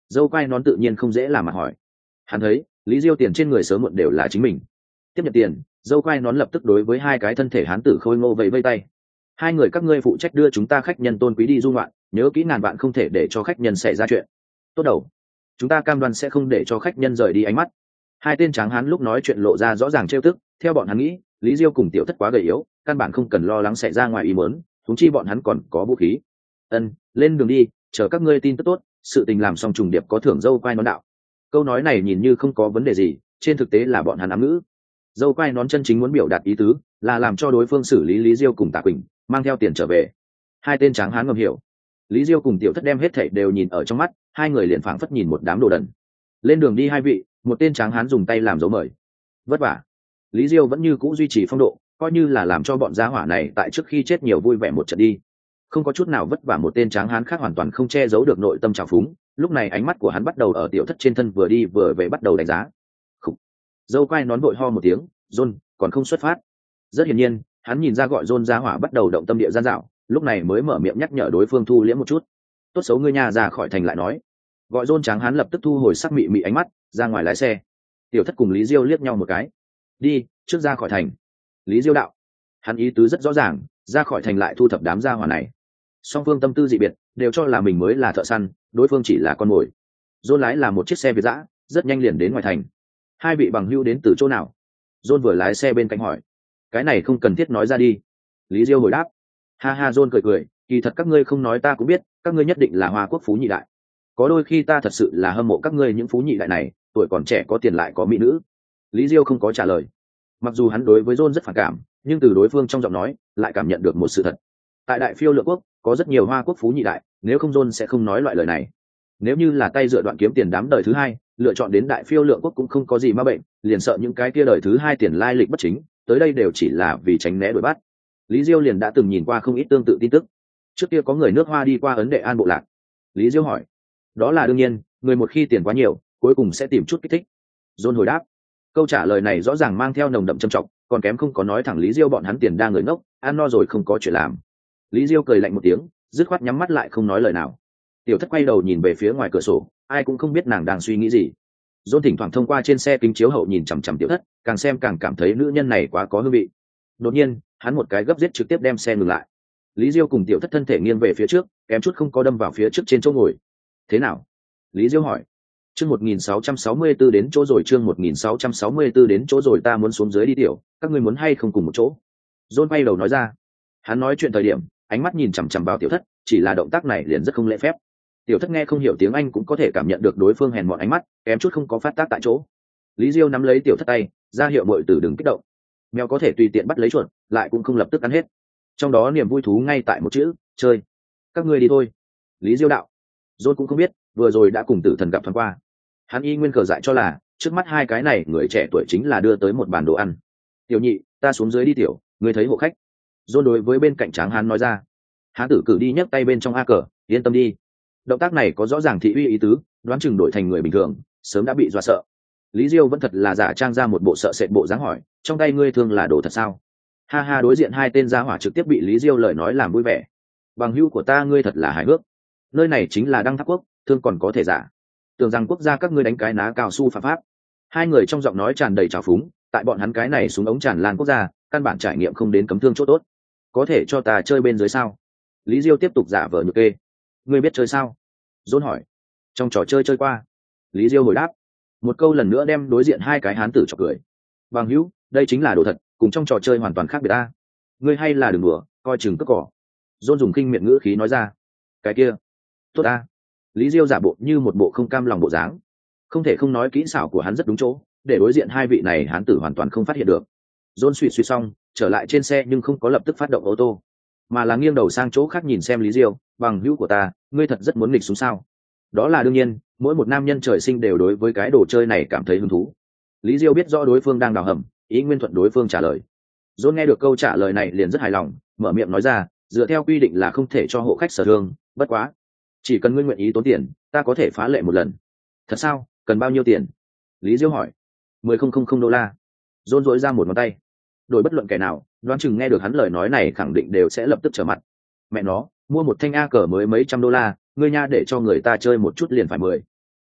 Dâu quai nón tự nhiên không dễ làm mà hỏi. Hắn thấy Lý Diêu tiền trên người sớm muộn đều là chính mình. Tiếp nhận tiền, dâu quai nón lập tức đối với hai cái thân thể hán tử khôi ngô vẫy vây tay. Hai người các ngươi phụ trách đưa chúng ta khách nhân tôn quý đi du ngoạn, nhớ kỹ ngàn bạn không thể để cho khách nhân xảy ra chuyện. Tốt đầu, chúng ta cam đoan sẽ không để cho khách nhân rời đi ánh mắt. Hai tên tráng hán lúc nói chuyện lộ ra rõ ràng trêu tức, theo bọn hắn nghĩ, Lý Diêu cùng Tiểu Thất quá gầy yếu, căn bản không cần lo lắng xảy ra ngoài ý muốn, huống chi bọn hắn còn có vũ khí. Ân, lên đường đi, chờ các ngươi tin tức tốt, sự tình làm xong trùng điệp có thưởng dâu quai nón đạo. Câu nói này nhìn như không có vấn đề gì, trên thực tế là bọn hắn ám ngữ. Dâu quai nón chân chính muốn biểu đạt ý tứ là làm cho đối phương xử lý Lý Diêu cùng Tạ Quỳnh, mang theo tiền trở về. Hai tên tráng hán ngầm hiểu. Lý Diêu cùng Tiểu Thất đem hết thảy đều nhìn ở trong mắt, hai người liền phảng phất nhìn một đám đồ đần. Lên đường đi hai vị, một tên tráng hán dùng tay làm dấu mời. Vất vả. Lý Diêu vẫn như cũ duy trì phong độ, coi như là làm cho bọn gia hỏa này tại trước khi chết nhiều vui vẻ một trận đi. Không có chút nào vất vả, một tên tráng hán khác hoàn toàn không che giấu được nội tâm trào phúng, lúc này ánh mắt của hắn bắt đầu ở Tiểu Thất trên thân vừa đi vừa về bắt đầu đánh giá. Khủ. Dâu quai nón vội ho một tiếng, John còn không xuất phát. Rất hiển nhiên, hắn nhìn ra gọi John gia hỏa bắt đầu động tâm địa gian dạo, lúc này mới mở miệng nhắc nhở đối phương thu liễm một chút. Tốt xấu ngươi nhà ra khỏi thành lại nói. Gọi John tráng hán lập tức thu hồi sắc mị mị ánh mắt, ra ngoài lái xe. Tiểu Thất cùng Lý Diêu liếc nhau một cái. Đi, trước ra khỏi thành. Lý Diêu đạo. Hắn ý tứ rất rõ ràng, ra khỏi thành lại thu thập đám gia hỏa này. Song phương tâm tư dị biệt, đều cho là mình mới là thợ săn, đối phương chỉ là con mồi. John lái là một chiếc xe Việt dã, rất nhanh liền đến ngoài thành. Hai vị bằng hữu đến từ chỗ nào? John vừa lái xe bên cạnh hỏi. Cái này không cần thiết nói ra đi. Lý Diêu hồi đáp. Ha ha, John cười cười, kỳ thật các ngươi không nói ta cũng biết, các ngươi nhất định là Hoa Quốc phú nhị đại. Có đôi khi ta thật sự là hâm mộ các ngươi những phú nhị đại này, tuổi còn trẻ có tiền lại có mỹ nữ. Lý Diêu không có trả lời. Mặc dù hắn đối với John rất phản cảm, nhưng từ đối phương trong giọng nói lại cảm nhận được một sự thật. Tại Đại Phiêu Lượng Quốc có rất nhiều Hoa Quốc phú nhị đại, nếu không John sẽ không nói loại lời này. Nếu như là tay dựa đoạn kiếm tiền đám đời thứ hai, lựa chọn đến Đại Phiêu Lượng Quốc cũng không có gì ma bệnh, liền sợ những cái kia đời thứ hai tiền lai lịch bất chính, tới đây đều chỉ là vì tránh né đuổi bắt. Lý Diêu liền đã từng nhìn qua không ít tương tự tin tức. Trước kia có người nước Hoa đi qua Ấn Đệ An bộ lạc. Lý Diêu hỏi. Đó là đương nhiên, người một khi tiền quá nhiều, cuối cùng sẽ tìm chút kích thích. John hồi đáp. Câu trả lời này rõ ràng mang theo nồng đậm trầm trọng, còn kém không có nói thẳng Lý Diêu bọn hắn tiền đang người ngốc, ăn no rồi không có chuyện làm. Lý Diêu cười lạnh một tiếng, dứt khoát nhắm mắt lại không nói lời nào. Tiểu Thất quay đầu nhìn về phía ngoài cửa sổ, ai cũng không biết nàng đang suy nghĩ gì. John thỉnh thoảng thông qua trên xe kính chiếu hậu nhìn chằm chằm Tiểu Thất, càng xem càng cảm thấy nữ nhân này quá có hương vị. Đột nhiên, hắn một cái gấp giết trực tiếp đem xe ngừng lại. Lý Diêu cùng Tiểu Thất thân thể nghiêng về phía trước, kém chút không có đâm vào phía trước trên chỗ ngồi. Thế nào? Lý Diêu hỏi. Chương một nghìn sáu trăm sáu mươi tư đến chỗ rồi, chương một nghìn sáu trăm sáu mươi tư đến chỗ rồi, ta muốn xuống dưới đi tiểu, các ngươi muốn hay không cùng một chỗ? John quay đầu nói ra. Hắn nói chuyện thời điểm, ánh mắt nhìn chằm chằm vào Tiểu Thất, chỉ là động tác này liền rất không lễ phép. Tiểu Thất nghe không hiểu tiếng Anh cũng có thể cảm nhận được đối phương hèn mọn ánh mắt, kém chút không có phát tác tại chỗ. Lý Diêu nắm lấy Tiểu Thất tay, ra hiệu muội tử đừng kích động. Mèo có thể tùy tiện bắt lấy chuột, lại cũng không lập tức cắn hết. Trong đó niềm vui thú ngay tại một chữ, chơi. Các ngươi đi thôi. Lý Diêu đạo. John cũng không biết, vừa rồi đã cùng Tử Thần gặp thoáng qua. Hắn y nguyên cờ dại cho là, trước mắt hai cái này người trẻ tuổi chính là đưa tới một bàn đồ ăn. Tiểu nhị, ta xuống dưới đi tiểu, ngươi thấy hộ khách. John đối với bên cạnh Tráng Hán nói ra. Hán tử cử đi nhấc tay bên trong a cờ, yên tâm đi. Động tác này có rõ ràng thị uy ý tứ, đoán chừng đổi thành người bình thường, sớm đã bị dọa sợ. Lý Diêu vẫn thật là giả trang ra một bộ sợ sệt bộ dáng hỏi, trong tay ngươi thương là đồ thật sao? Ha ha, đối diện hai tên gia hỏa trực tiếp bị Lý Diêu lời nói làm vui vẻ. Bằng hữu của ta, ngươi thật là hài hước. Nơi này chính là Đăng Tháp Quốc, thương còn có thể giả. Tưởng rằng quốc gia các ngươi đánh cái ná cao su phạm pháp. Hai người trong giọng nói tràn đầy trào phúng, tại bọn hắn cái này xuống ống tràn lan quốc gia, căn bản trải nghiệm không đến cấm thương chỗ tốt. Có thể cho ta chơi bên dưới sao? Lý Diêu tiếp tục giả vờ nhược kê. Ngươi biết chơi sao? John hỏi. Trong trò chơi chơi qua. Lý Diêu hồi đáp. Một câu lần nữa đem đối diện hai cái hán tử chọc cười. Bằng hữu, đây chính là đồ thật, cùng trong trò chơi hoàn toàn khác biệt ta. Ngươi hay là đừng đùa, coi chừng cất cỏ. John dùng kinh miệng ngữ khí nói ra. Cái kia, tốt ta. Lý Diêu giả bộ như một bộ không cam lòng bộ dáng. Không thể không nói kỹ xảo của hắn rất đúng chỗ, để đối diện hai vị này hán tử hoàn toàn không phát hiện được. John suy suy xong, trở lại trên xe nhưng không có lập tức phát động ô tô, mà là nghiêng đầu sang chỗ khác nhìn xem Lý Diêu. Bằng hữu của ta, ngươi thật rất muốn nghịch xuống sao? Đó là đương nhiên, mỗi một nam nhân trời sinh đều đối với cái đồ chơi này cảm thấy hứng thú. Lý Diêu biết rõ đối phương đang đào hầm, ý nguyên thuận đối phương trả lời. John nghe được câu trả lời này liền rất hài lòng, mở miệng nói ra, dựa theo quy định là không thể cho hộ khách sở thương, bất quá, chỉ cần ngươi nguyện ý tốn tiền, ta có thể phá lệ một lần. Thật sao? Cần bao nhiêu tiền? Lý Diêu hỏi. Mười không không không đô la. John dỗi ra một ngón tay. Đổi bất luận kẻ nào, đoán chừng nghe được hắn lời nói này khẳng định đều sẽ lập tức trở mặt. Mẹ nó, mua một thanh A cờ mới mấy trăm đô la, ngươi nha để cho người ta chơi một chút liền phải mười.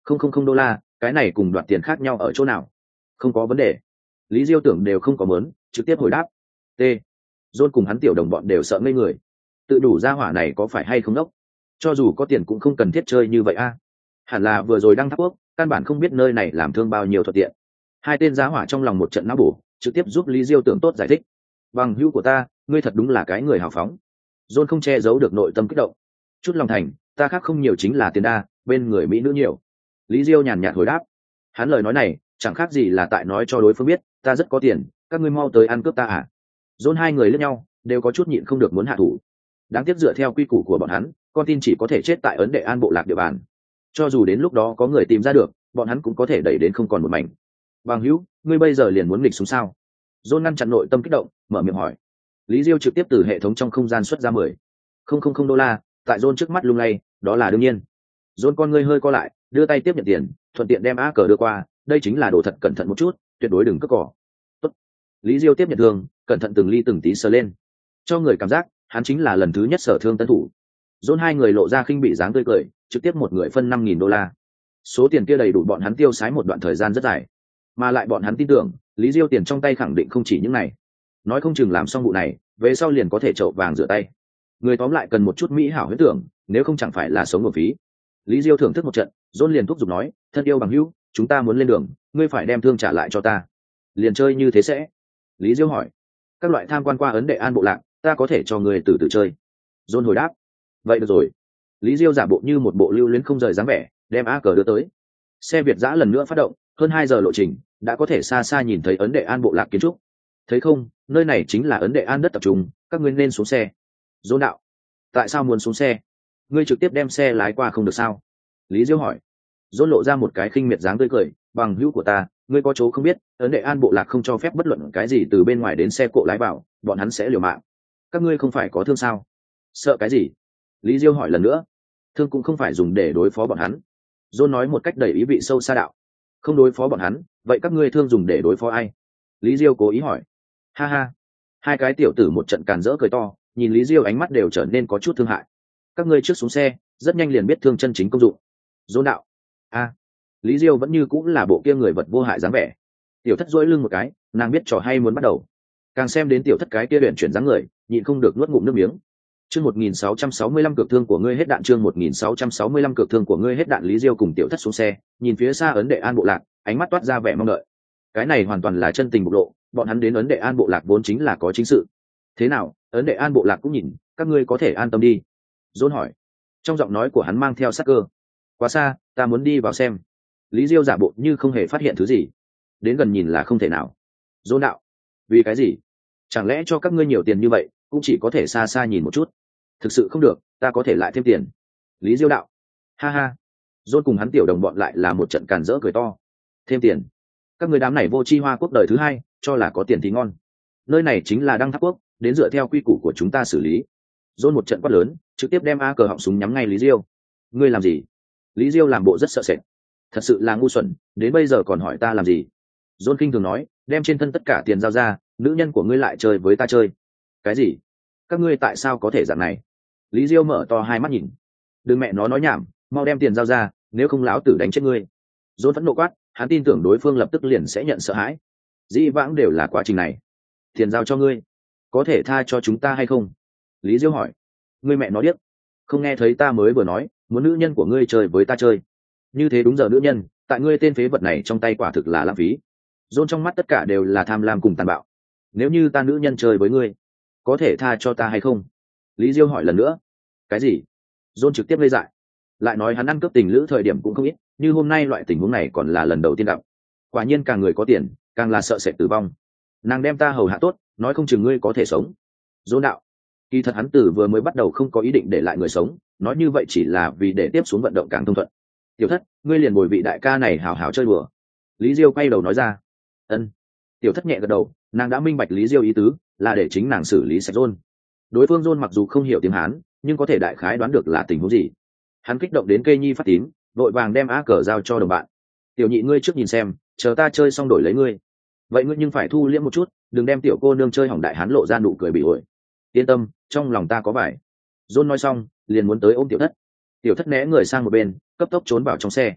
không không không đô la, cái này cùng đoạt tiền khác nhau ở chỗ nào? Không có vấn đề. Lý Diêu tưởng đều không có mớn, trực tiếp hồi đáp. T. John cùng hắn tiểu đồng bọn đều sợ ngây người. Tự đủ ra hỏa này có phải hay không đốc? Cho dù có tiền cũng không cần thiết chơi như vậy a. Hẳn là vừa rồi đang thắp quốc, căn bản không biết nơi này làm thương bao nhiêu thuận tiện. Hai tên giá hỏa trong lòng một trận não bổ, trực tiếp giúp Lý Diêu tưởng tốt giải thích. Bằng hữu của ta, ngươi thật đúng là cái người hào phóng. John không che giấu được nội tâm kích động. Chút lòng thành, ta khác không nhiều chính là tiền đa, bên người mỹ nữ nhiều. Lý Diêu nhàn nhạt hồi đáp. Hắn lời nói này chẳng khác gì là tại nói cho đối phương biết, ta rất có tiền, các ngươi mau tới ăn cướp ta à? John hai người lẫn nhau đều có chút nhịn không được muốn hạ thủ. Đáng tiếc dựa theo quy củ của bọn hắn, con tin chỉ có thể chết tại ấn đệ an bộ lạc địa bàn. Cho dù đến lúc đó có người tìm ra được, bọn hắn cũng có thể đẩy đến không còn một mảnh. Bằng hữu, ngươi bây giờ liền muốn nghịch xuống sao? John ngăn chặn nội tâm kích động, mở miệng hỏi. Lý Diêu trực tiếp từ hệ thống trong không gian xuất ra mười không không không đô la, tại John trước mắt lung lay, đó là đương nhiên. John con ngươi hơi co lại, đưa tay tiếp nhận tiền, thuận tiện đem á cờ đưa qua, đây chính là đồ thật, cẩn thận một chút, tuyệt đối đừng cướp cỏ. Tốt. Lý Diêu tiếp nhận thương, cẩn thận từng ly từng tí sờ lên, cho người cảm giác hắn chính là lần thứ nhất sở thương tân thủ. John hai người lộ ra khinh bị dáng tươi cười, trực tiếp một người phân năm nghìn đô la. Số tiền kia đầy đủ bọn hắn tiêu xái một đoạn thời gian rất dài, mà lại bọn hắn tin tưởng Lý Diêu tiền trong tay khẳng định không chỉ những này, nói không chừng làm xong vụ này về sau liền có thể trậu vàng rửa tay. Người tóm lại cần một chút mỹ hảo huyết tưởng, nếu không chẳng phải là sống một phí. Lý Diêu thưởng thức một trận, John liền thúc giục nói, thân yêu bằng hữu, chúng ta muốn lên đường, ngươi phải đem thương trả lại cho ta. Liền chơi như thế sẽ? Lý Diêu hỏi. Các loại tham quan qua ấn đệ an bộ lạc, ta có thể cho người từ từ chơi. John hồi đáp. Vậy được rồi. Lý Diêu giả bộ như một bộ lưu luyến không rời dáng vẻ, đem á cờ đưa tới. Xe Việt giã lần nữa phát động, hơn hai giờ lộ trình, đã có thể xa xa nhìn thấy ấn đệ an bộ lạc kiến trúc. Thấy không, nơi này chính là ấn đệ an đất tập trung, các ngươi nên xuống xe. John đạo. Tại sao muốn xuống xe? Ngươi trực tiếp đem xe lái qua không được sao? Lý Diêu hỏi. John lộ ra một cái khinh miệt dáng tươi cười, bằng hữu của ta, ngươi có chỗ không biết, ấn đệ an bộ lạc không cho phép bất luận cái gì từ bên ngoài đến xe cộ lái vào, bọn hắn sẽ liều mạng. Các ngươi không phải có thương sao? Sợ cái gì? Lý Diêu hỏi lần nữa. Thương cũng không phải dùng để đối phó bọn hắn. John nói một cách đầy ý vị sâu xa đạo. Không đối phó bọn hắn, vậy các ngươi thương dùng để đối phó ai? Lý Diêu cố ý hỏi. Ha ha. Hai cái tiểu tử một trận càn rỡ cười to, nhìn Lý Diêu ánh mắt đều trở nên có chút thương hại. Các ngươi trước xuống xe, rất nhanh liền biết thương chân chính công dụng. John đạo. A. Lý Diêu vẫn như cũng là bộ kia người vật vô hại dáng vẻ. Tiểu thất duỗi lưng một cái, nàng biết trò hay muốn bắt đầu. Càng xem đến tiểu thất cái kia luyện chuyển dáng người, nhịn không được nuốt ngụm nước miếng. Chương một nghìn sáu trăm sáu mươi lăm cược thương của ngươi hết đạn, chương một nghìn sáu trăm sáu mươi lăm cược thương của ngươi hết đạn. Lý Diêu cùng tiểu thất xuống xe, nhìn phía xa ấn đệ an bộ lạc, ánh mắt toát ra vẻ mong đợi. Cái này hoàn toàn là chân tình bộc lộ, bọn hắn đến ấn đệ an bộ lạc vốn chính là có chính sự. Thế nào, ấn đệ an bộ lạc cũng nhìn, các ngươi có thể an tâm đi. John hỏi. Trong giọng nói của hắn mang theo sắc cơ. Quá xa, ta muốn đi vào xem. Lý Diêu giả bộ như không hề phát hiện thứ gì. Đến gần nhìn là không thể nào. John đạo. Vì cái gì? Chẳng lẽ cho các ngươi nhiều tiền như vậy, cũng chỉ có thể xa xa nhìn một chút? Thực sự không được, ta có thể lại thêm tiền. Lý Diêu đạo. Ha ha. John cùng hắn tiểu đồng bọn lại là một trận càn rỡ cười to. Thêm tiền? Các người đám này vô tri hoa quốc đời thứ hai, cho là có tiền thì ngon. Nơi này chính là Đăng Tháp quốc, đến dựa theo quy củ của chúng ta xử lý. John một trận quát lớn, trực tiếp đem a cờ họng súng nhắm ngay Lý Diêu. Ngươi làm gì? Lý Diêu làm bộ rất sợ sệt. Thật sự là ngu xuẩn, đến bây giờ còn hỏi ta làm gì? John khinh thường nói, đem trên thân tất cả tiền giao ra, nữ nhân của ngươi lại chơi với ta chơi. Cái gì? Các ngươi tại sao có thể dạng này? Lý Diêu mở to hai mắt nhìn. Đừng mẹ nó nói nhảm, mau đem tiền giao ra, nếu không lão tử đánh chết ngươi. John phẫn nộ quát, hắn tin tưởng đối phương lập tức liền sẽ nhận sợ hãi. Dĩ vãng đều là quá trình này. Tiền giao cho ngươi, có thể tha cho chúng ta hay không? Lý Diêu hỏi. Ngươi mẹ nó điếc, không nghe thấy ta mới vừa nói, muốn nữ nhân của ngươi chơi với ta chơi. Như thế đúng giờ nữ nhân, tại ngươi tên phế vật này trong tay quả thực là lãng phí. John trong mắt tất cả đều là tham lam cùng tàn bạo. Nếu như ta nữ nhân chơi với ngươi, có thể tha cho ta hay không? Lý Diêu hỏi lần nữa. Cái gì? John trực tiếp lây dại. Lại nói hắn ăn cướp tình lữ thời điểm cũng không ít, như hôm nay loại tình huống này còn là lần đầu tiên gặp. Quả nhiên càng người có tiền, càng là sợ sệt tử vong. Nàng đem ta hầu hạ tốt, nói không chừng ngươi có thể sống. John đạo. Kỳ thật hắn tử vừa mới bắt đầu không có ý định để lại người sống, nói như vậy chỉ là vì để tiếp xuống vận động càng thông thuận. Tiểu thất, ngươi liền bồi vị đại ca này hào hào chơi đùa. Lý Diêu quay đầu nói ra. Ân. Tiểu thất nhẹ gật đầu, nàng đã minh bạch Lý Diêu ý tứ, là để chính nàng xử lý sạch John. Đối phương John mặc dù không hiểu tiếng Hán, nhưng có thể đại khái đoán được là tình huống gì. Hắn kích động đến cây nhi phát tím, vội vàng đem á cờ giao cho đồng bạn. Tiểu nhị ngươi trước nhìn xem, chờ ta chơi xong đổi lấy ngươi. Vậy ngươi nhưng phải thu liễm một chút, đừng đem tiểu cô nương chơi hỏng. Đại hán lộ ra nụ cười bị ổi. Yên tâm, trong lòng ta có vải. John nói xong, liền muốn tới ôm tiểu thất. Tiểu thất né người sang một bên, cấp tốc trốn vào trong xe.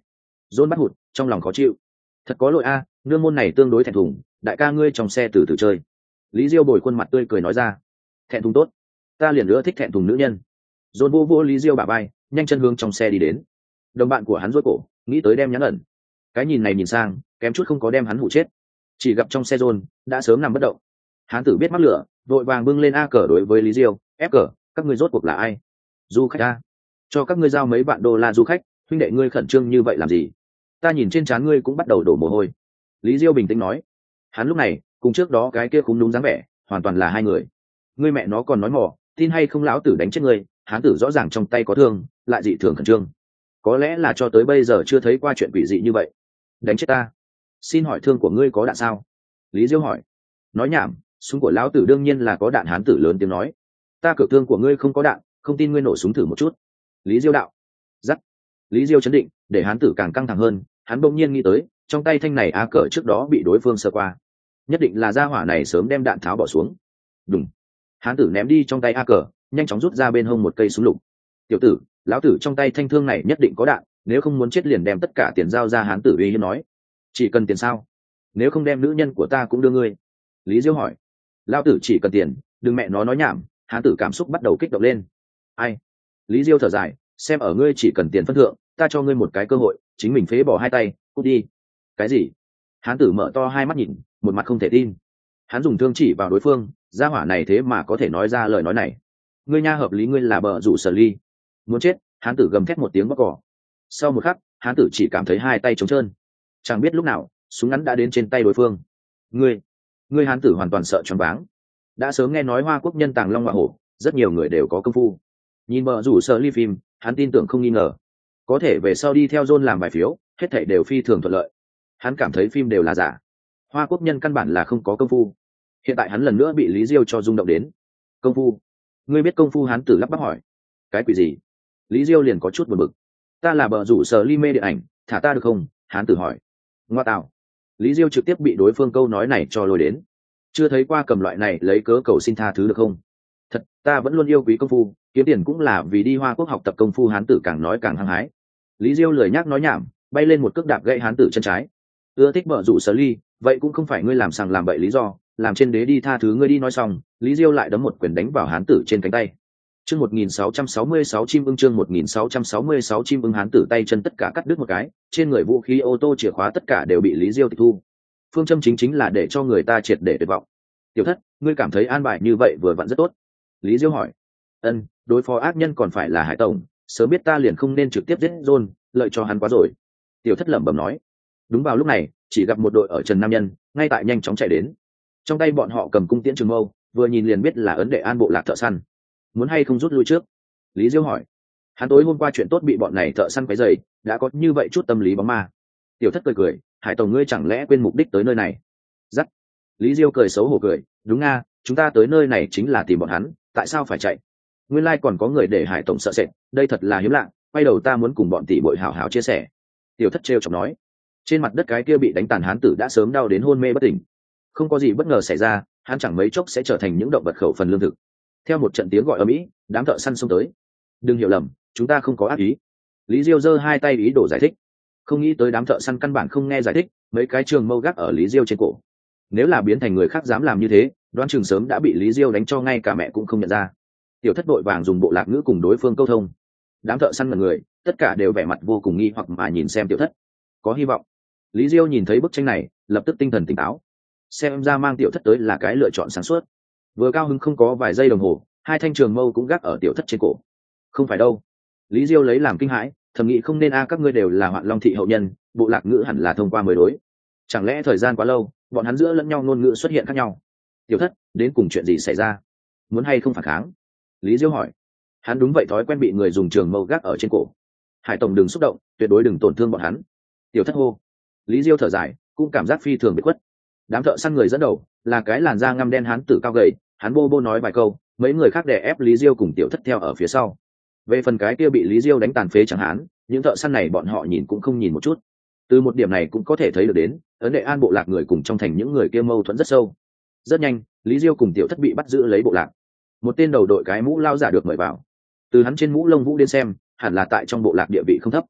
John bắt hụt trong lòng khó chịu. Thật có lỗi a, nương môn này tương đối thẹn thùng, đại ca ngươi trong xe từ từ chơi. Lý Diêu bồi khuôn mặt tươi cười nói ra. Thẹn thùng tốt, ta liền nữa thích thẹn thùng nữ nhân. John vô vô Lý Diêu bả vai, nhanh chân hướng trong xe đi đến. Đồng bạn của hắn rối cổ, nghĩ tới đem nhắn ẩn. Cái nhìn này nhìn sang, kém chút không có đem hắn hụ chết. Chỉ gặp trong xe John đã sớm nằm bất động. Hán tử biết mắc lửa, vội vàng bưng lên a cờ đối với Lý Diêu, ép cờ, các ngươi rốt cuộc là ai? Du khách a, cho các ngươi giao mấy vạn đô la du khách, huynh đệ ngươi khẩn trương như vậy làm gì? Ta nhìn trên trán ngươi cũng bắt đầu đổ mồ hôi. Lý Diêu bình tĩnh nói. Hắn lúc này cùng trước đó cái kia cũng đúng dáng vẻ, hoàn toàn là hai người. Ngươi mẹ nó còn nói mò, tin hay không lão tử đánh chết ngươi? Hán tử rõ ràng trong tay có thương, lại dị thường khẩn trương. Có lẽ là cho tới bây giờ chưa thấy qua chuyện quỷ dị như vậy. Đánh chết ta? Xin hỏi thương của ngươi có đạn sao? Lý Diêu hỏi. Nói nhảm, súng của lão tử đương nhiên là có đạn. Hán tử lớn tiếng nói. Ta cược thương của ngươi không có đạn, không tin ngươi nổ súng thử một chút. Lý Diêu đạo. Dắt. Lý Diêu chấn định, để hán tử càng căng thẳng hơn. Hắn bỗng nhiên nghĩ tới, trong tay thanh này á cờ trước đó bị đối phương sơ qua, nhất định là gia hỏa này sớm đem đạn tháo bỏ xuống. Đúng. Hán tử ném đi trong tay a cờ, nhanh chóng rút ra bên hông một cây súng lục. Tiểu tử, lão tử trong tay thanh thương này nhất định có đạn, nếu không muốn chết liền đem tất cả tiền giao ra. Hán tử uy hiếp nói. Chỉ cần tiền sao? Nếu không đem nữ nhân của ta cũng đưa ngươi. Lý Diêu hỏi. Lão tử chỉ cần tiền, đừng mẹ nó nói nhảm. Hán tử cảm xúc bắt đầu kích động lên. Ai? Lý Diêu thở dài, xem ở ngươi chỉ cần tiền phân thượng, ta cho ngươi một cái cơ hội, chính mình phế bỏ hai tay, cút đi. Cái gì? Hán tử mở to hai mắt nhìn, một mặt không thể tin. Hắn dùng thương chỉ vào đối phương, gia hỏa này thế mà có thể nói ra lời nói này. Ngươi nha, hợp lý ngươi là bờ rủ sở ly. Muốn chết. Hán tử gầm thét một tiếng bóc cỏ. Sau một khắc, hán tử chỉ cảm thấy hai tay trống trơn. Chẳng biết lúc nào, súng ngắn đã đến trên tay đối phương. Ngươi, ngươi hán tử hoàn toàn sợ choáng váng. Đã sớm nghe nói Hoa Quốc nhân tàng long ngọa hổ, rất nhiều người đều có công phu. Nhìn bờ rủ sở ly phim, hắn tin tưởng không nghi ngờ. Có thể về sau đi theo John làm bài phiếu, hết thảy đều phi thường thuận lợi. Hắn cảm thấy phim đều là giả. Hoa Quốc nhân căn bản là không có công phu. Hiện tại hắn lần nữa bị Lý Diêu cho rung động đến. Công phu? Ngươi biết công phu? Hán tử lắp bắp hỏi. Cái quỷ gì? Lý Diêu liền có chút buồn bực. Ta là bờ rủ sở ly mê điện ảnh, thả ta được không? Hán tử hỏi. Ngoa tạo. Lý Diêu trực tiếp bị đối phương câu nói này cho lôi đến. Chưa thấy qua cầm loại này lấy cớ cầu xin tha thứ được không? Thật, ta vẫn luôn yêu quý công phu, kiếm tiền cũng là vì đi Hoa Quốc học tập công phu. Hán tử càng nói càng hăng hái. Lý Diêu lười nhác nói nhảm, bay lên một cước đạp gãy hán tử chân trái. Ưa thích bợ rủ sở ly, vậy cũng không phải ngươi làm sằng làm bậy lý do, làm trên đế đi tha thứ ngươi đi. Nói xong, Lý Diêu lại đấm một quyền đánh vào hán tử trên cánh tay. Chương một nghìn sáu trăm sáu mươi sáu chim ưng. Chương một nghìn sáu trăm sáu mươi sáu chim ưng. Hán tử tay chân tất cả cắt đứt một cái, trên người vũ khí, ô tô, chìa khóa tất cả đều bị Lý Diêu tịch thu. Phương châm chính chính là để cho người ta triệt để tuyệt vọng. Tiểu thất, ngươi cảm thấy an bài như vậy vừa vặn rất tốt. Lý Diêu hỏi. Ân, đối phó ác nhân còn phải là Hải tổng, sớm biết ta liền không nên trực tiếp giết John, lợi cho hắn quá rồi. Tiểu thất lẩm bẩm nói. Đúng vào lúc này, chỉ gặp một đội ở Trần Nam Nhân ngay tại nhanh chóng chạy đến. Trong tay bọn họ cầm cung tiễn trường mâu, vừa nhìn liền biết là ấn đệ an bộ lạc thợ săn. Muốn hay không rút lui trước? Lý Diêu hỏi. Hắn tối hôm qua chuyện tốt bị bọn này thợ săn quấy rầy, đã có như vậy chút tâm lý bóng ma. Tiểu thất cười cười, Hải tổng ngươi chẳng lẽ quên mục đích tới nơi này? Dắt. Lý Diêu cười xấu hổ cười, đúng nga, chúng ta tới nơi này chính là tìm bọn hắn, tại sao phải chạy? Nguyên lai like còn có người để Hải tổng sợ sệt, đây thật là hiếm lạ, quay đầu ta muốn cùng bọn tỷ bội hảo hảo chia sẻ. Tiểu thất trêu chọc nói. Trên mặt đất cái kia bị đánh tàn hán tử đã sớm đau đến hôn mê bất tỉnh. Không có gì bất ngờ xảy ra, hắn chẳng mấy chốc sẽ trở thành những động vật khẩu phần lương thực. Theo một trận tiếng gọi ầm ĩ, đám thợ săn xông tới. Đừng hiểu lầm, chúng ta không có ác ý. Lý Diêu giơ hai tay ý đồ giải thích. Không nghĩ tới đám thợ săn căn bản không nghe giải thích, mấy cái trường mâu gác ở Lý Diêu trên cổ. Nếu là biến thành người khác dám làm như thế, đoán chừng sớm đã bị Lý Diêu đánh cho ngay cả mẹ cũng không nhận ra. Tiểu thất đội vàng dùng bộ lạc ngữ cùng đối phương câu thông. Đám thợ săn mọi người, tất cả đều vẻ mặt vô cùng nghi hoặc mà nhìn xem tiểu thất. Có hy vọng. Lý Diêu nhìn thấy bức tranh này, lập tức tinh thần tỉnh táo. Xem ra mang tiểu thất tới là cái lựa chọn sáng suốt. Vừa cao hứng không có vài giây đồng hồ, hai thanh trường mâu cũng gác ở tiểu thất trên cổ. Không phải đâu. Lý Diêu lấy làm kinh hãi, thầm nghĩ không nên a, các ngươi đều là Hoạn Long thị hậu nhân, bộ lạc ngữ hẳn là thông qua mới đối. Chẳng lẽ thời gian quá lâu, bọn hắn giữa lẫn nhau ngôn ngữ xuất hiện khác nhau? Tiểu thất, đến cùng chuyện gì xảy ra? Muốn hay không phản kháng? Lý Diêu hỏi. Hắn đúng vậy thói quen bị người dùng trường mâu gác ở trên cổ. Hải tổng đừng xúc động, tuyệt đối đừng tổn thương bọn hắn. Tiểu thất hô. Lý Diêu thở dài, cũng cảm giác phi thường bị khuất. Đám thợ săn người dẫn đầu là cái làn da ngăm đen hán tử cao gầy, hắn bô bô nói vài câu, mấy người khác đè ép Lý Diêu cùng tiểu thất theo ở phía sau. Về phần cái kia bị Lý Diêu đánh tàn phế chẳng hạn, những thợ săn này bọn họ nhìn cũng không nhìn một chút. Từ một điểm này cũng có thể thấy được đến, ấn đệ an bộ lạc người cùng trong thành những người kia mâu thuẫn rất sâu. Rất nhanh, Lý Diêu cùng tiểu thất bị bắt giữ lấy bộ lạc. Một tên đầu đội cái mũ lao giả được mời vào. Từ hắn trên mũ lông vũ đến xem, hẳn là tại trong bộ lạc địa vị không thấp.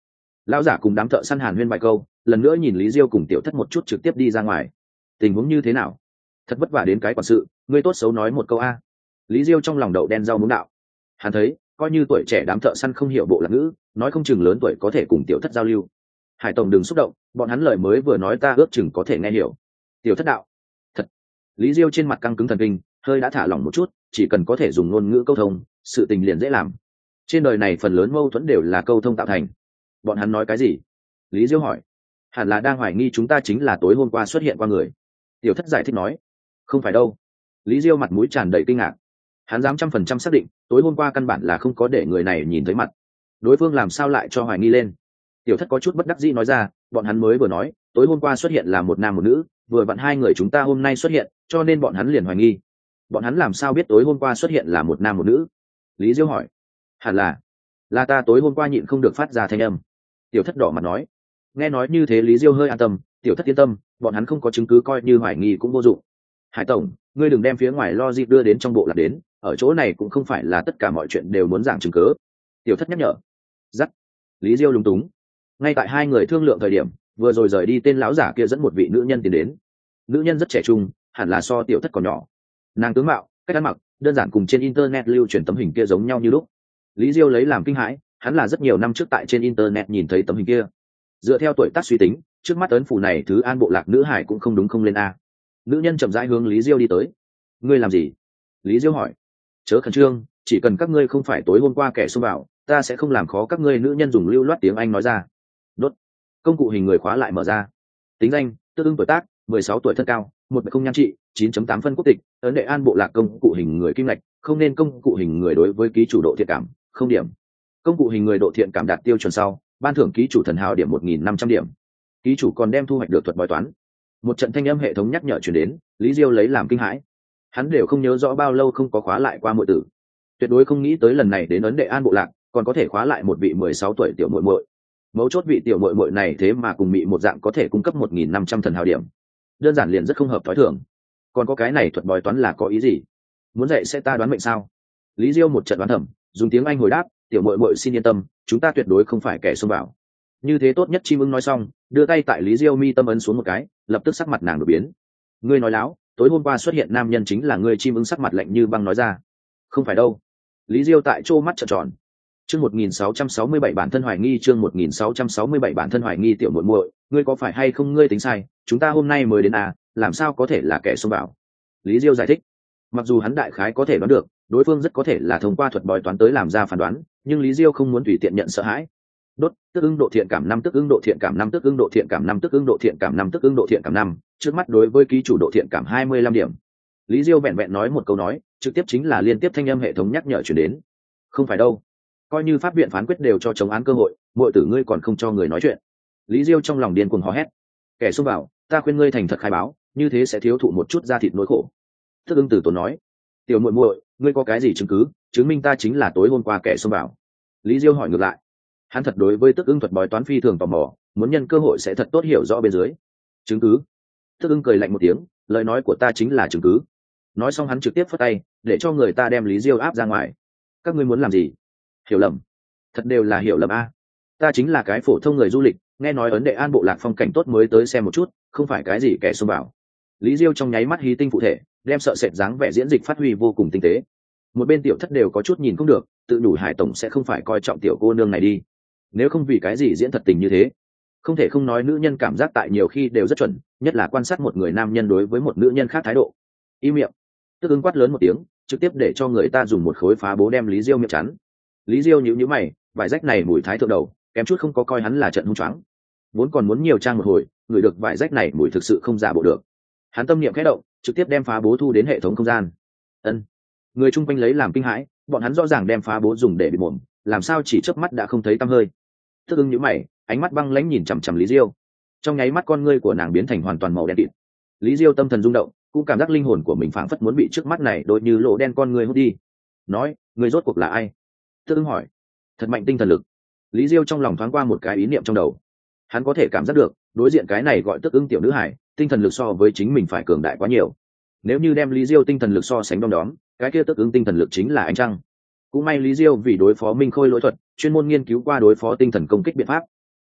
Lão giả cùng đám thợ săn hàn huyên vài câu, lần nữa nhìn Lý Diêu cùng tiểu thất một chút trực tiếp đi ra ngoài. Tình huống như thế nào? Thật vất vả đến cái quản sự, ngươi tốt xấu nói một câu a. Lý Diêu trong lòng đậu đen rau muống đạo. Hắn thấy coi như tuổi trẻ đám thợ săn không hiểu bộ lạc ngữ, nói không chừng lớn tuổi có thể cùng tiểu thất giao lưu. Hải tổng đừng xúc động, bọn hắn lời mới vừa nói ta ước chừng có thể nghe hiểu. Tiểu thất đạo. Thật. Lý Diêu trên mặt căng cứng thần kinh, hơi đã thả lỏng một chút, chỉ cần có thể dùng ngôn ngữ câu thông, sự tình liền dễ làm. Trên đời này phần lớn mâu thuẫn đều là câu thông tạo thành. Bọn hắn nói cái gì? Lý Diêu hỏi. Hẳn là đang hoài nghi chúng ta chính là tối hôm qua xuất hiện qua người. Tiểu thất giải thích nói. Không phải đâu. Lý Diêu mặt mũi tràn đầy kinh ngạc. Hắn dám trăm phần trăm xác định tối hôm qua căn bản là không có để người này nhìn thấy mặt. Đối phương làm sao lại cho hoài nghi lên? Tiểu thất có chút bất đắc dĩ nói ra, bọn hắn mới vừa nói tối hôm qua xuất hiện là một nam một nữ, vừa vặn hai người chúng ta hôm nay xuất hiện, cho nên bọn hắn liền hoài nghi. Bọn hắn làm sao biết tối hôm qua xuất hiện là một nam một nữ? Lý Diêu hỏi. Hẳn là là ta tối hôm qua nhịn không được phát ra thanh âm. Tiểu thất đỏ mặt nói. Nghe nói như thế Lý Diêu hơi an tâm, tiểu thất yên tâm, bọn hắn không có chứng cứ coi như hoài nghi cũng vô dụng. Hải tổng, ngươi đừng đem phía ngoài logic đưa đến trong bộ lạc đến, ở chỗ này cũng không phải là tất cả mọi chuyện đều muốn giảng chứng cớ. Tiểu thất nhắc nhở. Dắt. Lý Diêu lúng túng. Ngay tại hai người thương lượng thời điểm, vừa rồi rời đi tên lão giả kia dẫn một vị nữ nhân tiến đến. Nữ nhân rất trẻ trung, hẳn là so tiểu thất còn nhỏ. Nàng tướng mạo, cách ăn mặc, đơn giản cùng trên internet lưu truyền tấm hình kia giống nhau như lúc. Lý Diêu lấy làm kinh hãi, hắn là rất nhiều năm trước tại trên internet nhìn thấy tấm hình kia. Dựa theo tuổi tác suy tính, trước mắt ấn phủ này thứ an bộ lạc nữ hải cũng không đúng không lên a. Nữ nhân chậm rãi hướng Lý Diêu đi tới. Ngươi làm gì? Lý Diêu hỏi. Chớ khẩn trương, chỉ cần các ngươi không phải tối hôm qua kẻ xông vào, ta sẽ không làm khó các ngươi. Nữ nhân dùng lưu loát tiếng Anh nói ra. Đốt. Công cụ hình người khóa lại mở ra. Tính danh, tương ứng tuổi tác, mười sáu tuổi, thân cao, một không nhan trị, chín chấm tám phân quốc tịch, ấn đệ an bộ lạc công cụ hình người kim lạch, không nên công cụ hình người đối với ký chủ độ thiện cảm, không điểm. Công cụ hình người độ thiện cảm đạt tiêu chuẩn sau, ban thưởng ký chủ thần hào điểm một nghìn năm trăm điểm. Ký chủ còn đem thu hoạch được thuật bói toán. Một trận thanh âm hệ thống nhắc nhở truyền đến, Lý Diêu lấy làm kinh hãi. Hắn đều không nhớ rõ bao lâu không có khóa lại qua muội tử, tuyệt đối không nghĩ tới lần này đến ấn đệ an bộ lạc còn có thể khóa lại một vị mười sáu tuổi tiểu muội muội. Mấu chốt vị tiểu muội muội này thế mà cùng mị một dạng có thể cung cấp một nghìn năm trăm thần hào điểm, đơn giản liền rất không hợp thói thường. Còn có cái này thuật bói toán là có ý gì? Muốn dạy sẽ ta đoán mệnh sao? Lý Diêu một trận đoán thầm, dùng tiếng Anh hồi đáp, tiểu muội muội xin yên tâm, chúng ta tuyệt đối không phải kẻ xông vào. Như thế tốt nhất. Chim ưng nói xong, đưa tay tại Lý Diêu mi tâm ấn xuống một cái, lập tức sắc mặt nàng đổi biến. Ngươi nói láo, tối hôm qua xuất hiện nam nhân chính là ngươi. Chim ưng sắc mặt lạnh như băng nói ra. Không phải đâu. Lý Diêu tại chỗ mắt trợn tròn. Chương một nghìn sáu trăm sáu mươi bảy bản thân hoài nghi. Chương một nghìn sáu trăm sáu mươi bảy bản thân hoài nghi. Tiểu muội muội, ngươi có phải hay không ngươi tính sai, chúng ta hôm nay mới đến à, làm sao có thể là kẻ xông vào? Lý Diêu giải thích. Mặc dù hắn đại khái có thể đoán được, đối phương rất có thể là thông qua thuật bói toán tới làm ra phán đoán, nhưng Lý Diêu không muốn tùy tiện nhận sợ hãi. Đốt, tức ứng độ thiện cảm năm, tức ứng độ thiện cảm năm, tức ứng độ thiện cảm năm, tức ứng độ thiện cảm năm, tức ứng độ thiện cảm năm, trước mắt đối với ký chủ độ thiện cảm hai mươi lăm điểm. Lý Diêu vẹn vẹn nói một câu nói, trực tiếp chính là liên tiếp thanh âm hệ thống nhắc nhở truyền đến. Không phải đâu, coi như pháp viện phán quyết đều cho chống án cơ hội, muội tử ngươi còn không cho người nói chuyện. Lý Diêu trong lòng điên cuồng hò hét. Kẻ xông vào, ta khuyên ngươi thành thật khai báo, như thế sẽ thiếu thụ một chút da thịt nỗi khổ. Tức ứng tử tốn nói. Tiểu muội muội, ngươi có cái gì chứng cứ chứng minh ta chính là tối hôm qua kẻ xông vào? Lý Diêu hỏi ngược lại. Hắn thật đối với tức ứng thuật bói toán phi thường tò mò, muốn nhân cơ hội sẽ thật tốt hiểu rõ bên dưới. Chứng cứ? Tức ứng cười lạnh một tiếng, lời nói của ta chính là chứng cứ. Nói xong hắn trực tiếp phất tay, để cho người ta đem Lý Diêu áp ra ngoài. Các ngươi muốn làm gì? Hiểu lầm. Thật đều là hiểu lầm a. Ta chính là cái phổ thông người du lịch, nghe nói ấn đệ an bộ lạc phong cảnh tốt mới tới xem một chút, không phải cái gì kẻ xông vào. Lý Diêu trong nháy mắt hí tinh phụ thể, đem sợ sệt dáng vẻ diễn dịch phát huy vô cùng tinh tế. Một bên tiểu thất đều có chút nhìn không được, tự đủ Hải tổng sẽ không phải coi trọng tiểu cô nương này đi. Nếu không vì cái gì diễn thật tình như thế. Không thể không nói nữ nhân cảm giác tại nhiều khi đều rất chuẩn, nhất là quan sát một người nam nhân đối với một nữ nhân khác thái độ. Im miệng. Tức ứng quát lớn một tiếng, trực tiếp để cho người ta dùng một khối phá bố đem Lý Diêu miệng chắn. Lý Diêu nhíu nhíu mày, vải rách này mùi thái thượng đầu, kém chút không có coi hắn là trận hung choáng. Vốn còn muốn nhiều trang một hồi, người được vải rách này mùi thực sự không giả bộ được. Hắn tâm niệm khẽ động, trực tiếp đem phá bố thu đến hệ thống không gian. Ân. Người chung quanh lấy làm kinh hãi, bọn hắn rõ ràng đem phá bố dùng để bịt mồm, làm sao chỉ chớp mắt đã không thấy tăm hơi. Tức ứng nhíu mày, ánh mắt băng lãnh nhìn chằm chằm Lý Diêu. Trong nháy mắt con ngươi của nàng biến thành hoàn toàn màu đen kịt. Lý Diêu tâm thần rung động, cũng cảm giác linh hồn của mình phảng phất muốn bị trước mắt này đột như lỗ đen con ngươi hút đi. Nói, người rốt cuộc là ai? Tức ứng hỏi. Thật mạnh tinh thần lực. Lý Diêu trong lòng thoáng qua một cái ý niệm trong đầu. Hắn có thể cảm giác được, đối diện cái này gọi Tức ứng tiểu nữ hải, tinh thần lực so với chính mình phải cường đại quá nhiều. Nếu như đem Lý Diêu tinh thần lực so sánh đom đóm, cái kia Tức ứng tinh thần lực chính là ánh trăng. Cũng may Lý Diêu vì đối phó Minh Khôi lỗi thuật, chuyên môn nghiên cứu qua đối phó tinh thần công kích biện pháp.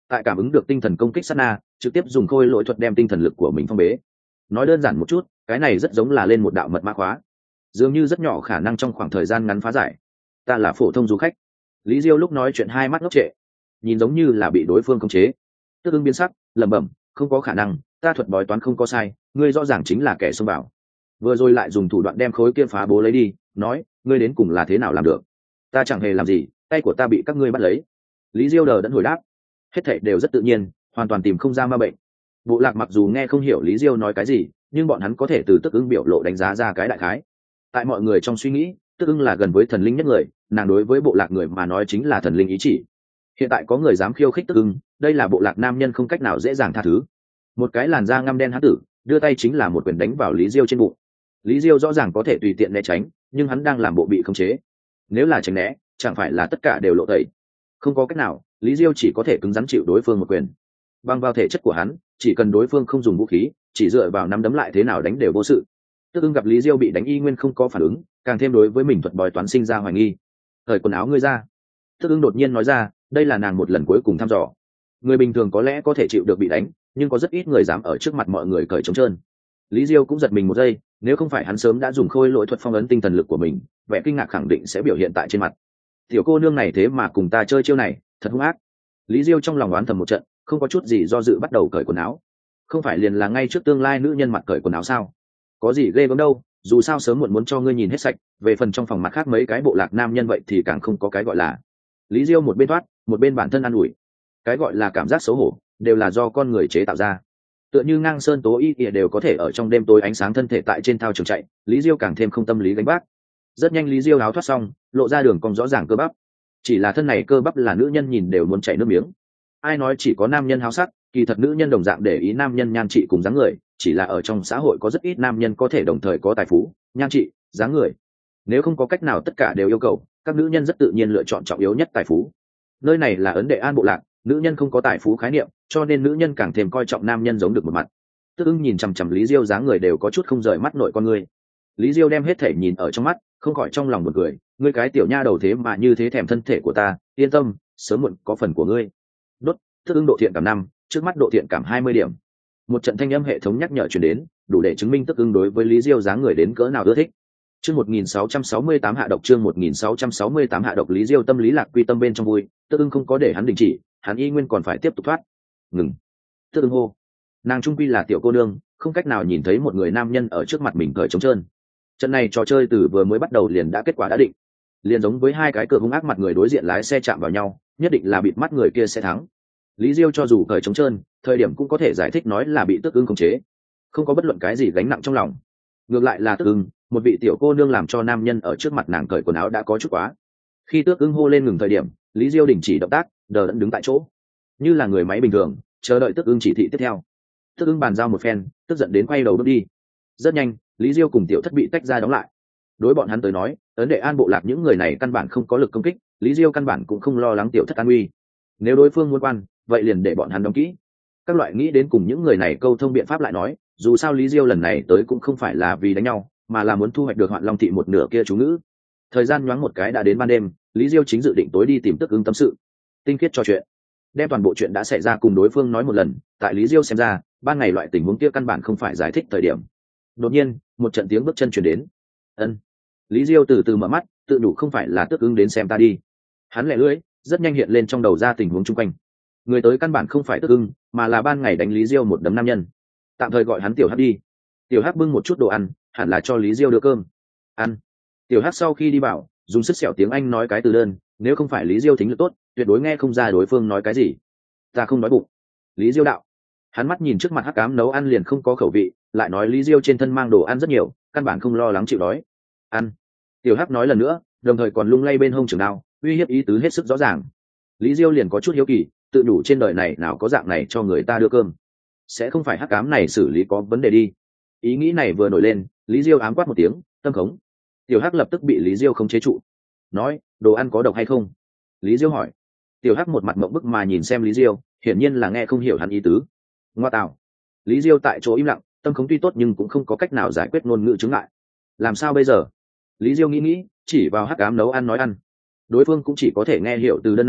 tại cảm ứng được tinh thần công kích sát na trực tiếp dùng khôi lỗi thuật đem tinh thần lực của mình phong bế. Nói đơn giản một chút, cái này rất giống là lên một đạo mật mã khóa, dường như rất nhỏ khả năng trong khoảng thời gian ngắn phá giải. Ta là phổ thông du khách. Lý Diêu lúc nói chuyện hai mắt ngốc trệ, nhìn giống như là bị đối phương khống chế. Tức ứng biến sắc, lẩm bẩm, không có khả năng, ta thuật bói toán không có sai, ngươi rõ ràng chính là kẻ xông vào. Vừa rồi lại dùng thủ đoạn đem khối kia phá bố lấy đi, nói, ngươi đến cùng là thế nào làm được? Ta chẳng hề làm gì, tay của ta bị các ngươi bắt lấy. Lý Diêu đờ đẫn hồi đáp, hết thảy đều rất tự nhiên, hoàn toàn tìm không ra ma bệnh. Bộ lạc mặc dù nghe không hiểu Lý Diêu nói cái gì, nhưng bọn hắn có thể từ Tức Ưng biểu lộ đánh giá ra cái đại khái. Tại mọi người trong suy nghĩ, Tức Ưng là gần với thần linh nhất người, nàng đối với bộ lạc người mà nói chính là thần linh ý chỉ. Hiện tại có người dám khiêu khích Tức Ưng, đây là bộ lạc nam nhân không cách nào dễ dàng tha thứ. Một cái làn da ngăm đen hán tử, đưa tay chính là một quyền đánh vào Lý Diêu trên bụng. Lý Diêu rõ ràng có thể tùy tiện né tránh, nhưng hắn đang làm bộ bị khống chế. Nếu là tránh né, chẳng phải là tất cả đều lộ tẩy. Không có cách nào, Lý Diêu chỉ có thể cứng rắn chịu đối phương một quyền. Bằng vào thể chất của hắn, chỉ cần đối phương không dùng vũ khí, chỉ dựa vào nắm đấm lại thế nào đánh đều vô sự. Tức Ưng gặp Lý Diêu bị đánh y nguyên không có phản ứng, càng thêm đối với mình thuật bói toán sinh ra hoài nghi. Thời quần áo ngươi ra. Tức Ưng đột nhiên nói ra, đây là nàng một lần cuối cùng thăm dò. Người bình thường có lẽ có thể chịu được bị đánh, nhưng có rất ít người dám ở trước mặt mọi người cởi trống trơn. Lý Diêu cũng giật mình một giây, nếu không phải hắn sớm đã dùng khôi lỗi thuật phong ấn tinh thần lực của mình, vẻ kinh ngạc khẳng định sẽ biểu hiện tại trên mặt. Tiểu cô nương này thế mà cùng ta chơi chiêu này, thật hung ác. Lý Diêu trong lòng đoán thầm một trận, không có chút gì do dự bắt đầu cởi quần áo. Không phải liền là ngay trước tương lai nữ nhân mặt cởi quần áo sao? Có gì ghê gớm đâu, dù sao sớm muộn muốn cho ngươi nhìn hết sạch, về phần trong phòng mặt khác mấy cái bộ lạc nam nhân vậy thì càng không có cái gọi là. Lý Diêu một bên thoát, một bên bản thân an ủi. Cái gọi là cảm giác xấu hổ, đều là do con người chế tạo ra. Tựa như ngang sơn tố y ỉa đều có thể ở trong đêm tối ánh sáng thân thể tại trên thao trường chạy, Lý Diêu càng thêm không tâm lý gánh vác. Rất nhanh Lý Diêu áo thoát xong, lộ ra đường cong rõ ràng cơ bắp. Chỉ là thân này cơ bắp là nữ nhân nhìn đều muốn chảy nước miếng. Ai nói chỉ có nam nhân háo sắc, kỳ thật nữ nhân đồng dạng để ý nam nhân nhan trị cùng dáng người, chỉ là ở trong xã hội có rất ít nam nhân có thể đồng thời có tài phú, nhan trị, dáng người. Nếu không có cách nào tất cả đều yêu cầu, các nữ nhân rất tự nhiên lựa chọn trọng yếu nhất tài phú. Nơi này là Ấn Đệ An bộ lạc, nữ nhân không có tài phú khái niệm, cho nên nữ nhân càng thêm coi trọng nam nhân giống được một mặt. Tức Ưng nhìn chằm chằm Lý Diêu dáng người đều có chút không rời mắt nội con người. Lý Diêu đem hết thể nhìn ở trong mắt, không khỏi trong lòng buồn cười, ngươi cái tiểu nha đầu thế mà như thế thèm thân thể của ta, yên tâm, sớm muộn có phần của ngươi. Đốt, Tức Ưng độ thiện cảm năm, trước mắt độ thiện cảm hai mươi điểm. Một trận thanh âm hệ thống nhắc nhở truyền đến, đủ để chứng minh Tức Ưng đối với Lý Diêu dáng người đến cỡ nào ưa thích. Chương một nghìn sáu trăm sáu mươi tám hạ độc chương một nghìn sáu trăm sáu mươi tám hạ độc Lý Diêu tâm lý lạc quy tâm bên trong vui, Tức Ưng không có để hắn đình chỉ, hắn y nguyên còn phải tiếp tục thoát. Ngừng. Tức Ưng hô. Nàng trung quy là tiểu cô nương, không cách nào nhìn thấy một người nam nhân ở trước mặt mình cởi trống trơn. Trận này trò chơi từ vừa mới bắt đầu liền đã kết quả đã định. Liền giống với hai cái cửa hung ác mặt người đối diện lái xe chạm vào nhau, nhất định là bịt mắt người kia sẽ thắng. Lý Diêu cho dù cởi trống trơn, thời điểm cũng có thể giải thích nói là bị Tức Ưng khống chế, không có bất luận cái gì gánh nặng trong lòng. Ngược lại là Tức Ưng, một vị tiểu cô nương làm cho nam nhân ở trước mặt nàng cởi quần áo đã có chút quá. Khi Tức Ưng hô lên ngừng thời điểm, Lý Diêu đình chỉ động tác, đờ đẫn đứng tại chỗ, như là người máy bình thường, chờ đợi Tức Ưng chỉ thị tiếp theo. Tức Ưng bàn giao một phen, tức giận đến quay đầu bước đi. Rất nhanh, Lý Diêu cùng tiểu thất bị tách ra đóng lại. Đối bọn hắn tới nói, Ấn Đệ An bộ lạc những người này căn bản không có lực công kích, Lý Diêu căn bản cũng không lo lắng tiểu thất an nguy. Nếu đối phương muốn quan, vậy liền để bọn hắn đóng kỹ. Các loại nghĩ đến cùng những người này câu thông biện pháp lại nói, dù sao Lý Diêu lần này tới cũng không phải là vì đánh nhau, mà là muốn thu hoạch được Hoạn Long thị một nửa kia chú ngữ. Thời gian nhoáng một cái đã đến ban đêm, Lý Diêu chính dự định tối đi tìm Tức Ưng tâm sự, tinh khiết trò chuyện, đem toàn bộ chuyện đã xảy ra cùng đối phương nói một lần. Tại Lý Diêu xem ra, ban ngày loại tình huống kia căn bản không phải giải thích thời điểm. Đột nhiên, một trận tiếng bước chân truyền đến. Ân. Lý Diêu từ từ mở mắt, tự đủ không phải là Tức Ưng đến xem ta đi. Hắn lẻ lưỡi, rất nhanh hiện lên trong đầu ra tình huống chung quanh. Người tới căn bản không phải Tức Ưng, mà là ban ngày đánh Lý Diêu một đấm nam nhân. Tạm thời gọi hắn Tiểu Hắc đi. Tiểu Hắc bưng một chút đồ ăn, hẳn là cho Lý Diêu đưa cơm. Ăn. Tiểu Hắc sau khi đi bảo, dùng sức sẹo tiếng Anh nói cái từ đơn, nếu không phải Lý Diêu thính lực tốt, tuyệt đối nghe không ra đối phương nói cái gì. Ta không nói bụng. Lý Diêu đạo. Hắn mắt nhìn trước mặt Hắc Ám nấu ăn liền không có khẩu vị, lại nói Lý Diêu trên thân mang đồ ăn rất nhiều, căn bản không lo lắng chịu đói. Ăn. Tiểu Hắc nói lần nữa, đồng thời còn lung lay bên hông trường đao, uy hiếp ý tứ hết sức rõ ràng. Lý Diêu liền có chút hiếu kỳ, tự đủ trên đời này nào có dạng này cho người ta đưa cơm. Sẽ không phải Hắc Ám này xử lý có vấn đề đi. Ý nghĩ này vừa nổi lên, Lý Diêu ám quát một tiếng, tâm khống. Tiểu Hắc lập tức bị Lý Diêu không chế trụ. Nói, đồ ăn có độc hay không? Lý Diêu hỏi. Tiểu Hắc một mặt mộng bức mà nhìn xem Lý Diêu, hiển nhiên là nghe không hiểu hắn ý tứ. Ngoa tạo. Lý Diêu tại chỗ im lặng, tâm khống tuy tốt nhưng cũng không có cách nào giải quyết ngôn ngữ chứng ngại. Làm sao bây giờ? Lý Diêu nghĩ nghĩ, chỉ vào Hắc Ám nấu ăn nói ăn. Đối phương cũng chỉ có thể nghe hiểu từ đơn này,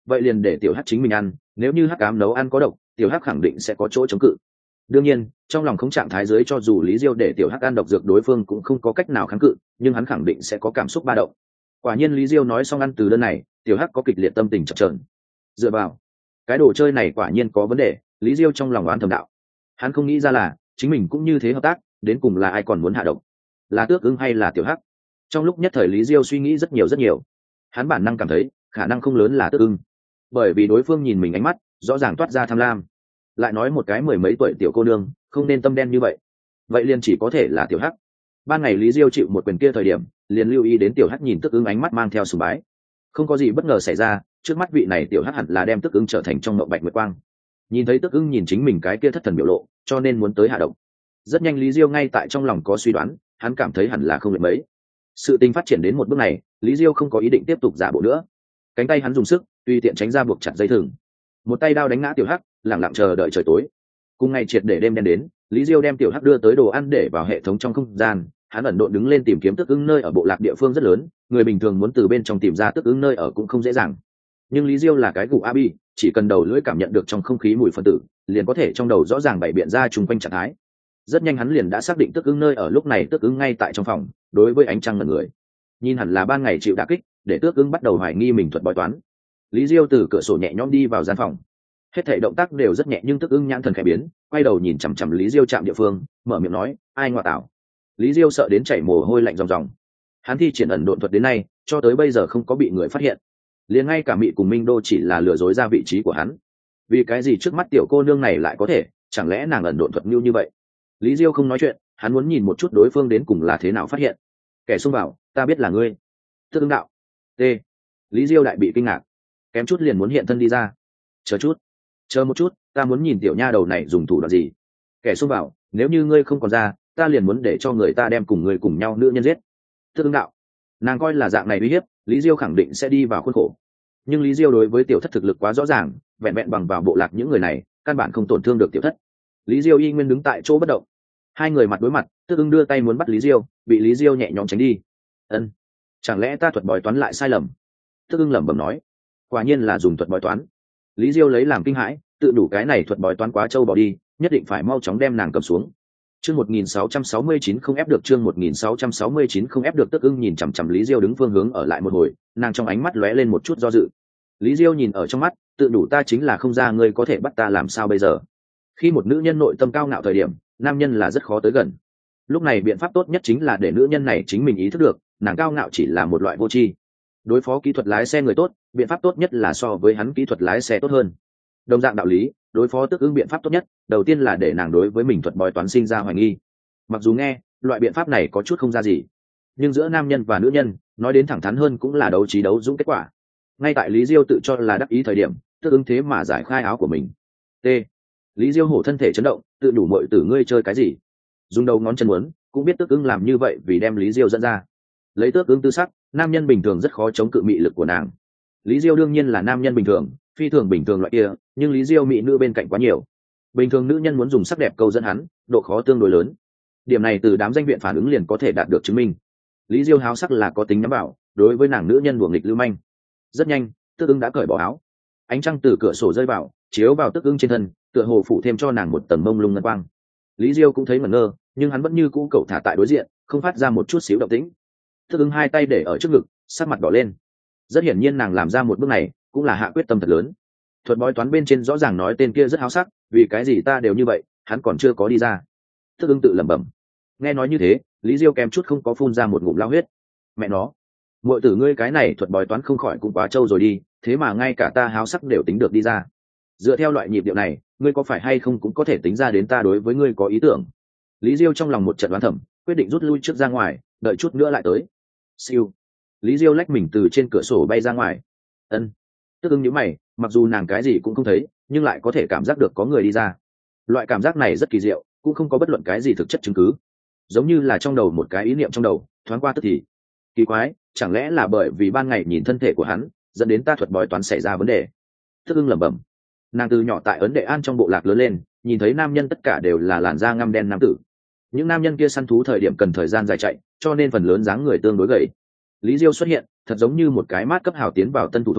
vậy liền để tiểu hắc chính mình ăn, nếu như hắc ám nấu ăn có độc, tiểu hắc khẳng định sẽ có chỗ chống cự. Đương nhiên trong lòng không trạng thái dưới, cho dù lý diêu để tiểu hắc ăn độc dược, đối phương cũng không có cách nào kháng cự, nhưng hắn khẳng định sẽ có cảm xúc ba động. Quả nhiên lý diêu nói xong ăn từ đơn này, tiểu hắc có kịch liệt tâm tình chập chờn. Dựa vào cái đồ chơi này quả nhiên có vấn đề, lý diêu trong lòng oán thầm đạo. Hắn không nghĩ ra là chính mình cũng như thế hợp tác, đến cùng là ai còn muốn hạ độc, là Tước Ưng hay là tiểu hắc? Trong lúc nhất thời lý diêu suy nghĩ rất nhiều rất nhiều, hắn bản năng cảm thấy khả năng không lớn là Tước Ưng, bởi vì đối phương nhìn mình ánh mắt rõ ràng toát ra tham lam, lại nói một cái mười mấy tuổi tiểu cô nương không nên tâm đen như vậy, vậy liền chỉ có thể là tiểu hắc. Ban ngày lý diêu chịu một quyền kia thời điểm liền lưu ý đến tiểu hắc nhìn Tước Ưng ánh mắt mang theo sùng bái. Không có gì bất ngờ xảy ra, trước mắt vị này tiểu hắc hẳn là đem Tước Ưng trở thành trong mộng bạch nguyệt quang, nhìn thấy Tước Ưng nhìn chính mình cái kia thất thần biểu lộ, cho nên muốn tới hạ độc. Rất nhanh lý diêu ngay tại trong lòng có suy đoán, hắn cảm thấy hẳn là không lệch mấy. Sự tình phát triển đến một bước này, lý diêu không có ý định tiếp tục giả bộ nữa, cánh tay hắn dùng sức tùy tiện tránh ra buộc chặt dây thừng, một tay đao đánh ngã tiểu hắc, lẳng lặng chờ đợi trời tối. Cùng ngày triệt để đêm đen đến, lý diêu đem tiểu hắc đưa tới đồ ăn để vào hệ thống trong không gian. Hắn ẩn độn đứng lên tìm kiếm Tước Ưng nơi ở bộ lạc địa phương rất lớn, người bình thường muốn từ bên trong tìm ra Tước Ưng nơi ở cũng không dễ dàng, nhưng lý diêu là cái gù abi, chỉ cần đầu lưỡi cảm nhận được trong không khí mùi phân tử, liền có thể trong đầu rõ ràng bày biện ra chung quanh trạng thái. Rất nhanh hắn liền đã xác định Tước Ưng nơi ở, lúc này Tước Ưng ngay tại trong phòng đối với ánh trăng ngẩn người, nhìn hẳn là ban ngày chịu đả kích, để Tước Ưng bắt đầu hoài nghi mình thuật bói toán. Lý diêu từ cửa sổ nhẹ nhõm đi vào gian phòng, hết thảy động tác đều rất nhẹ, nhưng Tước Ưng nhãn thần khẽ biến, quay đầu nhìn chằm chằm lý diêu chạm địa phương, mở miệng nói, ai ngoại tảo. Lý diêu sợ đến chảy mồ hôi lạnh ròng ròng, hắn thi triển ẩn độn thuật đến nay cho tới bây giờ không có bị người phát hiện, liền ngay cả Mị cùng Minh Đô chỉ là lừa dối ra vị trí của hắn. Vì cái gì trước mắt tiểu cô nương này lại có thể, chẳng lẽ nàng ẩn độn thuật như như vậy? Lý diêu không nói chuyện, hắn muốn nhìn một chút đối phương đến cùng là thế nào phát hiện. Kẻ xông vào, ta biết là ngươi. Tước Ưng đạo. T. Lý diêu đại bị kinh ngạc, kém chút liền muốn hiện thân đi ra. Chờ chút, chờ một chút, ta muốn nhìn tiểu nha đầu này dùng thủ đoạn gì. Kẻ xông vào, nếu như ngươi không còn ra, ta liền muốn để cho người ta đem cùng người cùng nhau nữ nhân giết. Tước Ưng đạo. Nàng coi là dạng này uy hiếp, lý diêu khẳng định sẽ đi vào khuôn khổ, nhưng lý diêu đối với tiểu thất thực lực quá rõ ràng, vẹn vẹn bằng vào bộ lạc những người này căn bản không tổn thương được tiểu thất. Lý diêu y nguyên đứng tại chỗ bất động, hai người mặt đối mặt. Tước Ưng đưa tay muốn bắt lý diêu, bị lý diêu nhẹ nhõm tránh đi. Ân, chẳng lẽ ta thuật bói toán lại sai lầm? Tước Ưng lẩm bẩm nói. Quả nhiên là dùng thuật bói toán. Lý diêu lấy làm kinh hãi, tự đủ cái này thuật bói toán quá trâu bỏ đi, nhất định phải mau chóng đem nàng cầm xuống. Chương một nghìn sáu trăm sáu mươi chín không ép được, chương một nghìn sáu trăm sáu mươi chín không ép được. Tước Ưng nhìn chằm chằm lý diêu đứng phương hướng ở lại một hồi, nàng trong ánh mắt lóe lên một chút do dự. Lý diêu nhìn ở trong mắt, tự đủ ta chính là không ra, ngươi có thể bắt ta làm sao bây giờ? Khi một nữ nhân nội tâm cao ngạo thời điểm, nam nhân là rất khó tới gần. Lúc này biện pháp tốt nhất chính là để nữ nhân này chính mình ý thức được, nàng cao ngạo chỉ là một loại vô tri. Đối phó kỹ thuật lái xe người tốt, biện pháp tốt nhất là so với hắn kỹ thuật lái xe tốt hơn. Đồng dạng đạo lý, đối phó Tước Ưng biện pháp tốt nhất, đầu tiên là để nàng đối với mình thuật bói toán sinh ra hoài nghi. Mặc dù nghe loại biện pháp này có chút không ra gì, nhưng giữa nam nhân và nữ nhân, nói đến thẳng thắn hơn cũng là đấu trí đấu dũng kết quả. Ngay tại lý diêu tự cho là đắc ý thời điểm, Tước Ưng thế mà giải khai áo của mình. T. Lý diêu hổ thân thể chấn động, tự đủ mọi tử ngươi chơi cái gì? Dùng đầu ngón chân muốn, cũng biết Tước Ưng làm như vậy vì đem lý diêu dẫn ra. Lấy Tước Ưng tư sắc, nam nhân bình thường rất khó chống cự mị lực của nàng. Lý diêu đương nhiên là nam nhân bình thường, phi thường bình thường loại kia, nhưng lý diêu mị nữ bên cạnh quá nhiều. Bình thường nữ nhân muốn dùng sắc đẹp câu dẫn hắn, độ khó tương đối lớn. Điểm này từ đám danh viện phản ứng liền có thể đạt được chứng minh. Lý diêu háo sắc là có tính nhắm vào, đối với nàng nữ nhân đuổi nghịch lưu manh. Rất nhanh, Tước Ưng đã cởi bỏ áo, ánh trăng từ cửa sổ rơi vào, chiếu vào Tước Ưng trên thân, tựa hồ phủ thêm cho nàng một tầng mông lung ngân quang. Lý diêu cũng thấy ngẩn ngơ, nhưng hắn vẫn như cũ cậu thả tại đối diện, không phát ra một chút xíu động tĩnh. Tước Ưng hai tay để ở trước ngực, sắc mặt đỏ lên. Rất hiển nhiên nàng làm ra một bước này cũng là hạ quyết tâm thật lớn. Thuật bói toán bên trên rõ ràng nói tên kia rất háo sắc, vì cái gì ta đều như vậy, hắn còn chưa có đi ra. Tước Ưng tự lẩm bẩm. Nghe nói như thế, lý diêu kém chút không có phun ra một ngụm lao huyết. Mẹ nó, muội tử ngươi cái này thuật bói toán không khỏi cũng quá trâu rồi đi, thế mà ngay cả ta háo sắc đều tính được đi ra. Dựa theo loại nhịp điệu này, ngươi có phải hay không cũng có thể tính ra đến ta đối với ngươi có ý tưởng. Lý diêu trong lòng một trận đoán thẩm, quyết định rút lui trước ra ngoài, đợi chút nữa lại tới. Siêu. Lý diêu lách mình từ trên cửa sổ bay ra ngoài. Ân. Tước Ưng nhíu mày, mặc dù nàng cái gì cũng không thấy, nhưng lại có thể cảm giác được có người đi ra. Loại cảm giác này rất kỳ diệu, cũng không có bất luận cái gì thực chất chứng cứ, giống như là trong đầu một cái ý niệm trong đầu thoáng qua tức thì. Kỳ quái, chẳng lẽ là bởi vì ban ngày nhìn thân thể của hắn, dẫn đến ta thuật bói toán xảy ra vấn đề? Tước Ưng lẩm bẩm. Nàng từ nhỏ tại Ấn Đệ An trong bộ lạc lớn lên, nhìn thấy nam nhân tất cả đều là làn da ngăm đen nam tử. Những nam nhân kia săn thú thời điểm cần thời gian dài chạy, cho nên phần lớn dáng người tương đối gầy. Lý diêu xuất hiện, thật giống như một cái mát cấp hào tiến vào tân thủ thôn,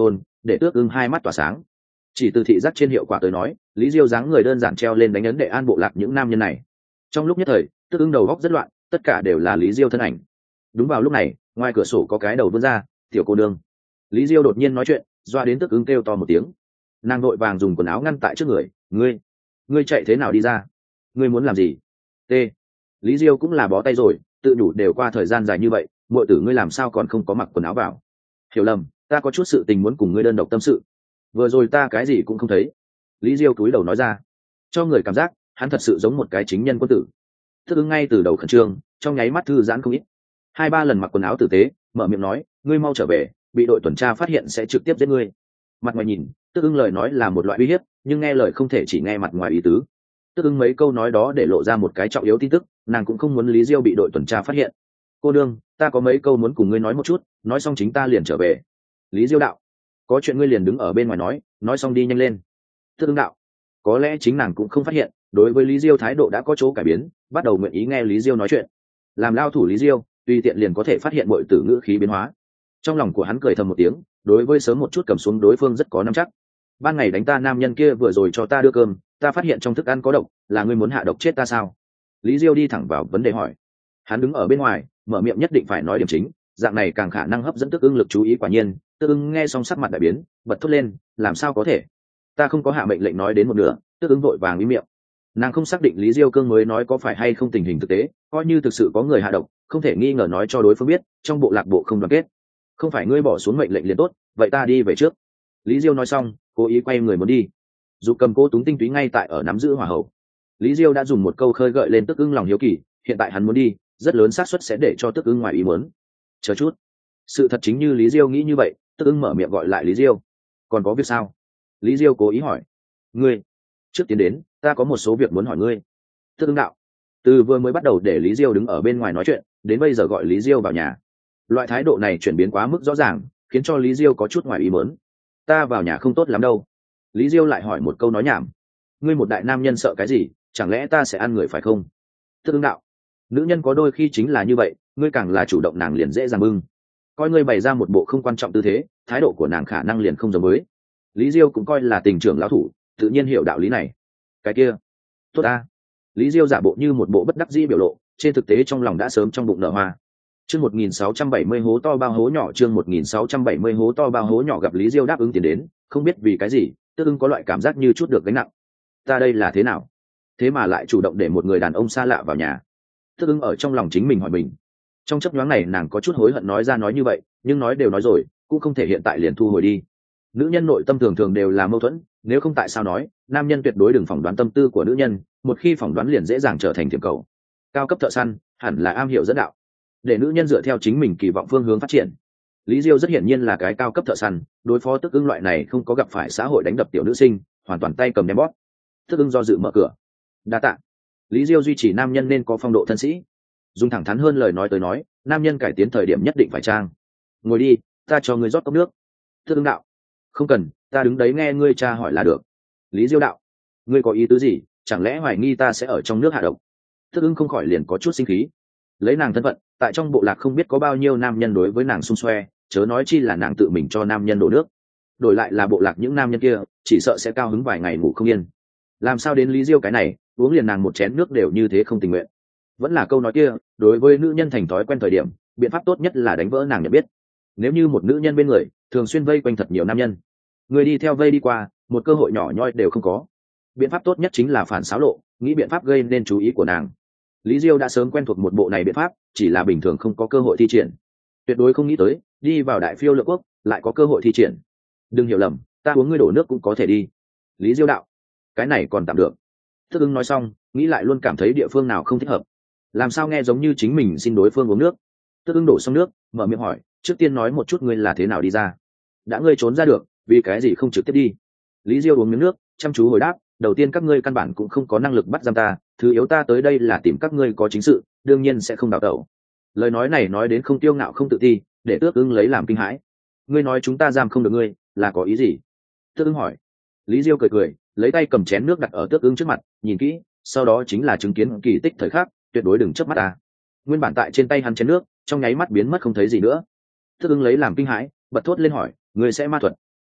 để tước ưng hai mắt tỏa sáng. Chỉ từ thị giác trên hiệu quả tới nói, lý diêu dáng người đơn giản treo lên đánh ấn đệ an bộ lạc những nam nhân này. Trong lúc nhất thời, tước ưng đầu góc rất loạn, tất cả đều là lý diêu thân ảnh. Đúng vào lúc này, ngoài cửa sổ có cái đầu vươn ra, tiểu cô nương. Lý diêu đột nhiên nói chuyện, doa đến tước ưng kêu to một tiếng. Nàng vội vàng dùng quần áo ngăn tại trước người. Ngươi, ngươi chạy thế nào đi ra? Ngươi muốn làm gì? T. Lý diêu cũng là bó tay rồi, tự đủ đều qua thời gian dài như vậy, muội tử ngươi làm sao còn không có mặc quần áo vào? Hiểu lầm, ta có chút sự tình muốn cùng ngươi đơn độc tâm sự. Vừa rồi ta cái gì cũng không thấy. Lý diêu cúi đầu nói ra, cho người cảm giác hắn thật sự giống một cái chính nhân quân tử. Thức ứng ngay từ đầu khẩn trương, trong nháy mắt thư giãn không ít. Hai ba lần mặc quần áo tử tế, mở miệng nói, ngươi mau trở về, bị đội tuần tra phát hiện sẽ trực tiếp giết ngươi. Mặt ngoài nhìn, Tức ưng lời nói là một loại uy hiếp, nhưng nghe lời không thể chỉ nghe mặt ngoài ý tứ. Tức ưng mấy câu nói đó để lộ ra một cái trọng yếu tin tức, nàng cũng không muốn Lý diêu bị đội tuần tra phát hiện. Cô đương, ta có mấy câu muốn cùng ngươi nói một chút, nói xong chính ta liền trở về. Lý diêu đạo, có chuyện ngươi liền đứng ở bên ngoài nói, nói xong đi nhanh lên. Tức ưng đạo, có lẽ chính nàng cũng không phát hiện, đối với Lý diêu thái độ đã có chỗ cải biến, bắt đầu nguyện ý nghe Lý diêu nói chuyện. Làm lao thủ Lý diêu, tùy tiện liền có thể phát hiện mọi tử ngữ khí biến hóa. Trong lòng của hắn cười thầm một tiếng, đối với sớm một chút cầm xuống đối phương rất có nắm chắc. Ban ngày đánh ta nam nhân kia vừa rồi cho ta đưa cơm, ta phát hiện trong thức ăn có độc, là ngươi muốn hạ độc chết ta sao? Lý diêu đi thẳng vào vấn đề hỏi. Hắn đứng ở bên ngoài, mở miệng nhất định phải nói điểm chính, dạng này càng khả năng hấp dẫn Tức ưng lực chú ý. Quả nhiên, Tức ưng nghe xong sắc mặt đại biến, bật thốt lên, làm sao có thể? Ta không có hạ mệnh lệnh nói đến một nửa, Tức ưng vội vàng im miệng. Nàng không xác định Lý diêu cương mới nói có phải hay không tình hình thực tế, coi như thực sự có người hạ độc, không thể nghi ngờ nói cho đối phương biết, trong bộ lạc bộ không đoàn kết. Không phải ngươi bỏ xuống mệnh lệnh liền tốt, vậy ta đi về trước. Lý diêu nói xong, cố ý quay người muốn đi. Dù cầm cô túng tinh túy ngay tại ở nắm giữ hỏa hậu. Lý diêu đã dùng một câu khơi gợi lên Tức ưng lòng hiếu kỳ, hiện tại hắn muốn đi, rất lớn xác suất sẽ để cho Tức ưng ngoài ý muốn. Chờ chút, sự thật chính như Lý diêu nghĩ như vậy. Tức ưng mở miệng gọi lại Lý diêu. Còn có việc sao? Lý diêu cố ý hỏi. Ngươi trước tiến đến, ta có một số việc muốn hỏi ngươi. Tức ưng đạo. Từ vừa mới bắt đầu để Lý diêu đứng ở bên ngoài nói chuyện, đến bây giờ gọi Lý diêu vào nhà, loại thái độ này chuyển biến quá mức rõ ràng, khiến cho Lý diêu có chút ngoài ý muốn. Ta vào nhà không tốt lắm đâu. Lý diêu lại hỏi một câu nói nhảm. Ngươi một đại nam nhân sợ cái gì, chẳng lẽ ta sẽ ăn người phải không? Tức ưng đạo. Nữ nhân có đôi khi chính là như vậy, ngươi càng là chủ động nàng liền dễ dàng bưng. Coi ngươi bày ra một bộ không quan trọng tư thế, thái độ của nàng khả năng liền không giống với. Lý diêu cũng coi là tình trưởng lão thủ, tự nhiên hiểu đạo lý này. Cái kia tốt ta. Lý diêu giả bộ như một bộ bất đắc dĩ biểu lộ, trên thực tế trong lòng đã sớm trong bụng nở hoa. Chương một nghìn sáu trăm bảy mươi hố to bao hố nhỏ, chương một nghìn sáu trăm bảy mươi hố to bao hố nhỏ. Gặp Lý diêu đáp ứng tiền đến, không biết vì cái gì, Tức ưng có loại cảm giác như chút được gánh nặng. Ta đây là thế nào? Thế mà lại chủ động để một người đàn ông xa lạ vào nhà. Tức ưng ở trong lòng chính mình hỏi mình. Trong chấp nhoáng này nàng có chút hối hận nói ra nói như vậy, nhưng nói đều nói rồi, cũng không thể hiện tại liền thu hồi đi. Nữ nhân nội tâm thường thường đều là mâu thuẫn, nếu không tại sao nói nam nhân tuyệt đối đừng phỏng đoán tâm tư của nữ nhân, một khi phỏng đoán liền dễ dàng trở thành thiểm cầu. Cao cấp thợ săn hẳn là am hiểu dẫn đạo, để nữ nhân dựa theo chính mình kỳ vọng phương hướng phát triển. Lý diêu rất hiển nhiên là cái cao cấp thợ săn, đối phó Tức ưng loại này không có gặp phải xã hội đánh đập tiểu nữ sinh, hoàn toàn tay cầm đem bóp. Tức ưng do dự mở cửa. Đa tạ. Lý diêu duy trì nam nhân nên có phong độ thân sĩ, dùng thẳng thắn hơn lời nói tới nói, nam nhân cải tiến thời điểm nhất định phải trang. Ngồi đi, ta cho ngươi rót cốc nước. Tức ưng đạo. Không cần, ta đứng đấy nghe ngươi tra hỏi là được. Lý diêu đạo. Ngươi có ý tứ gì, chẳng lẽ hoài nghi ta sẽ ở trong nước hạ độc? Tức ưng không khỏi liền có chút sinh khí. Lấy nàng thân phận, tại trong bộ lạc không biết có bao nhiêu nam nhân đối với nàng xung xoe, chớ nói chi là nàng tự mình cho nam nhân đổ nước. Đổi lại là bộ lạc những nam nhân kia, chỉ sợ sẽ cao hứng vài ngày ngủ không yên. Làm sao đến Lý diêu cái này, uống liền nàng một chén nước đều như thế không tình nguyện. Vẫn là câu nói kia, đối với nữ nhân thành thói quen thời điểm, biện pháp tốt nhất là đánh vỡ nàng nhận biết. Nếu như một nữ nhân bên người thường xuyên vây quanh thật nhiều nam nhân, người đi theo vây đi qua, một cơ hội nhỏ nhoi đều không có. Biện pháp tốt nhất chính là phản xáo lộ, nghĩ biện pháp gây nên chú ý của nàng. Lý diêu đã sớm quen thuộc một bộ này biện pháp, chỉ là bình thường không có cơ hội thi triển. Tuyệt đối không nghĩ tới đi vào đại phiêu lượng quốc lại có cơ hội thi triển. Đừng hiểu lầm, ta uống ngươi đổ nước cũng có thể đi. Lý diêu đạo. Cái này còn tạm được. Tức ưng nói xong, nghĩ lại luôn cảm thấy địa phương nào không thích hợp. Làm sao nghe giống như chính mình xin đối phương uống nước. Tức ưng đổ xong nước, mở miệng hỏi, trước tiên nói một chút ngươi là thế nào đi ra. Đã ngươi trốn ra được, vì cái gì không trực tiếp đi? Lý diêu uống miếng nước, chăm chú hồi đáp, đầu tiên các ngươi căn bản cũng không có năng lực bắt giam ta, thứ yếu ta tới đây là tìm các ngươi có chính sự, đương nhiên sẽ không đào tẩu. Lời nói này nói đến không tiêu ngạo không tự ti, để Tước ưng lấy làm kinh hãi. Ngươi nói chúng ta giam không được ngươi, là có ý gì? Tước ưng hỏi. Lý diêu cười cười, lấy tay cầm chén nước đặt ở Tước ưng trước mặt, nhìn kỹ, sau đó chính là chứng kiến kỳ tích thời khắc, tuyệt đối đừng chớp mắt ta. Nguyên bản tại trên tay hắn chén nước, trong nháy mắt biến mất không thấy gì nữa. Tước ưng lấy làm kinh hãi, bật thốt lên hỏi, ngươi sẽ ma thuật?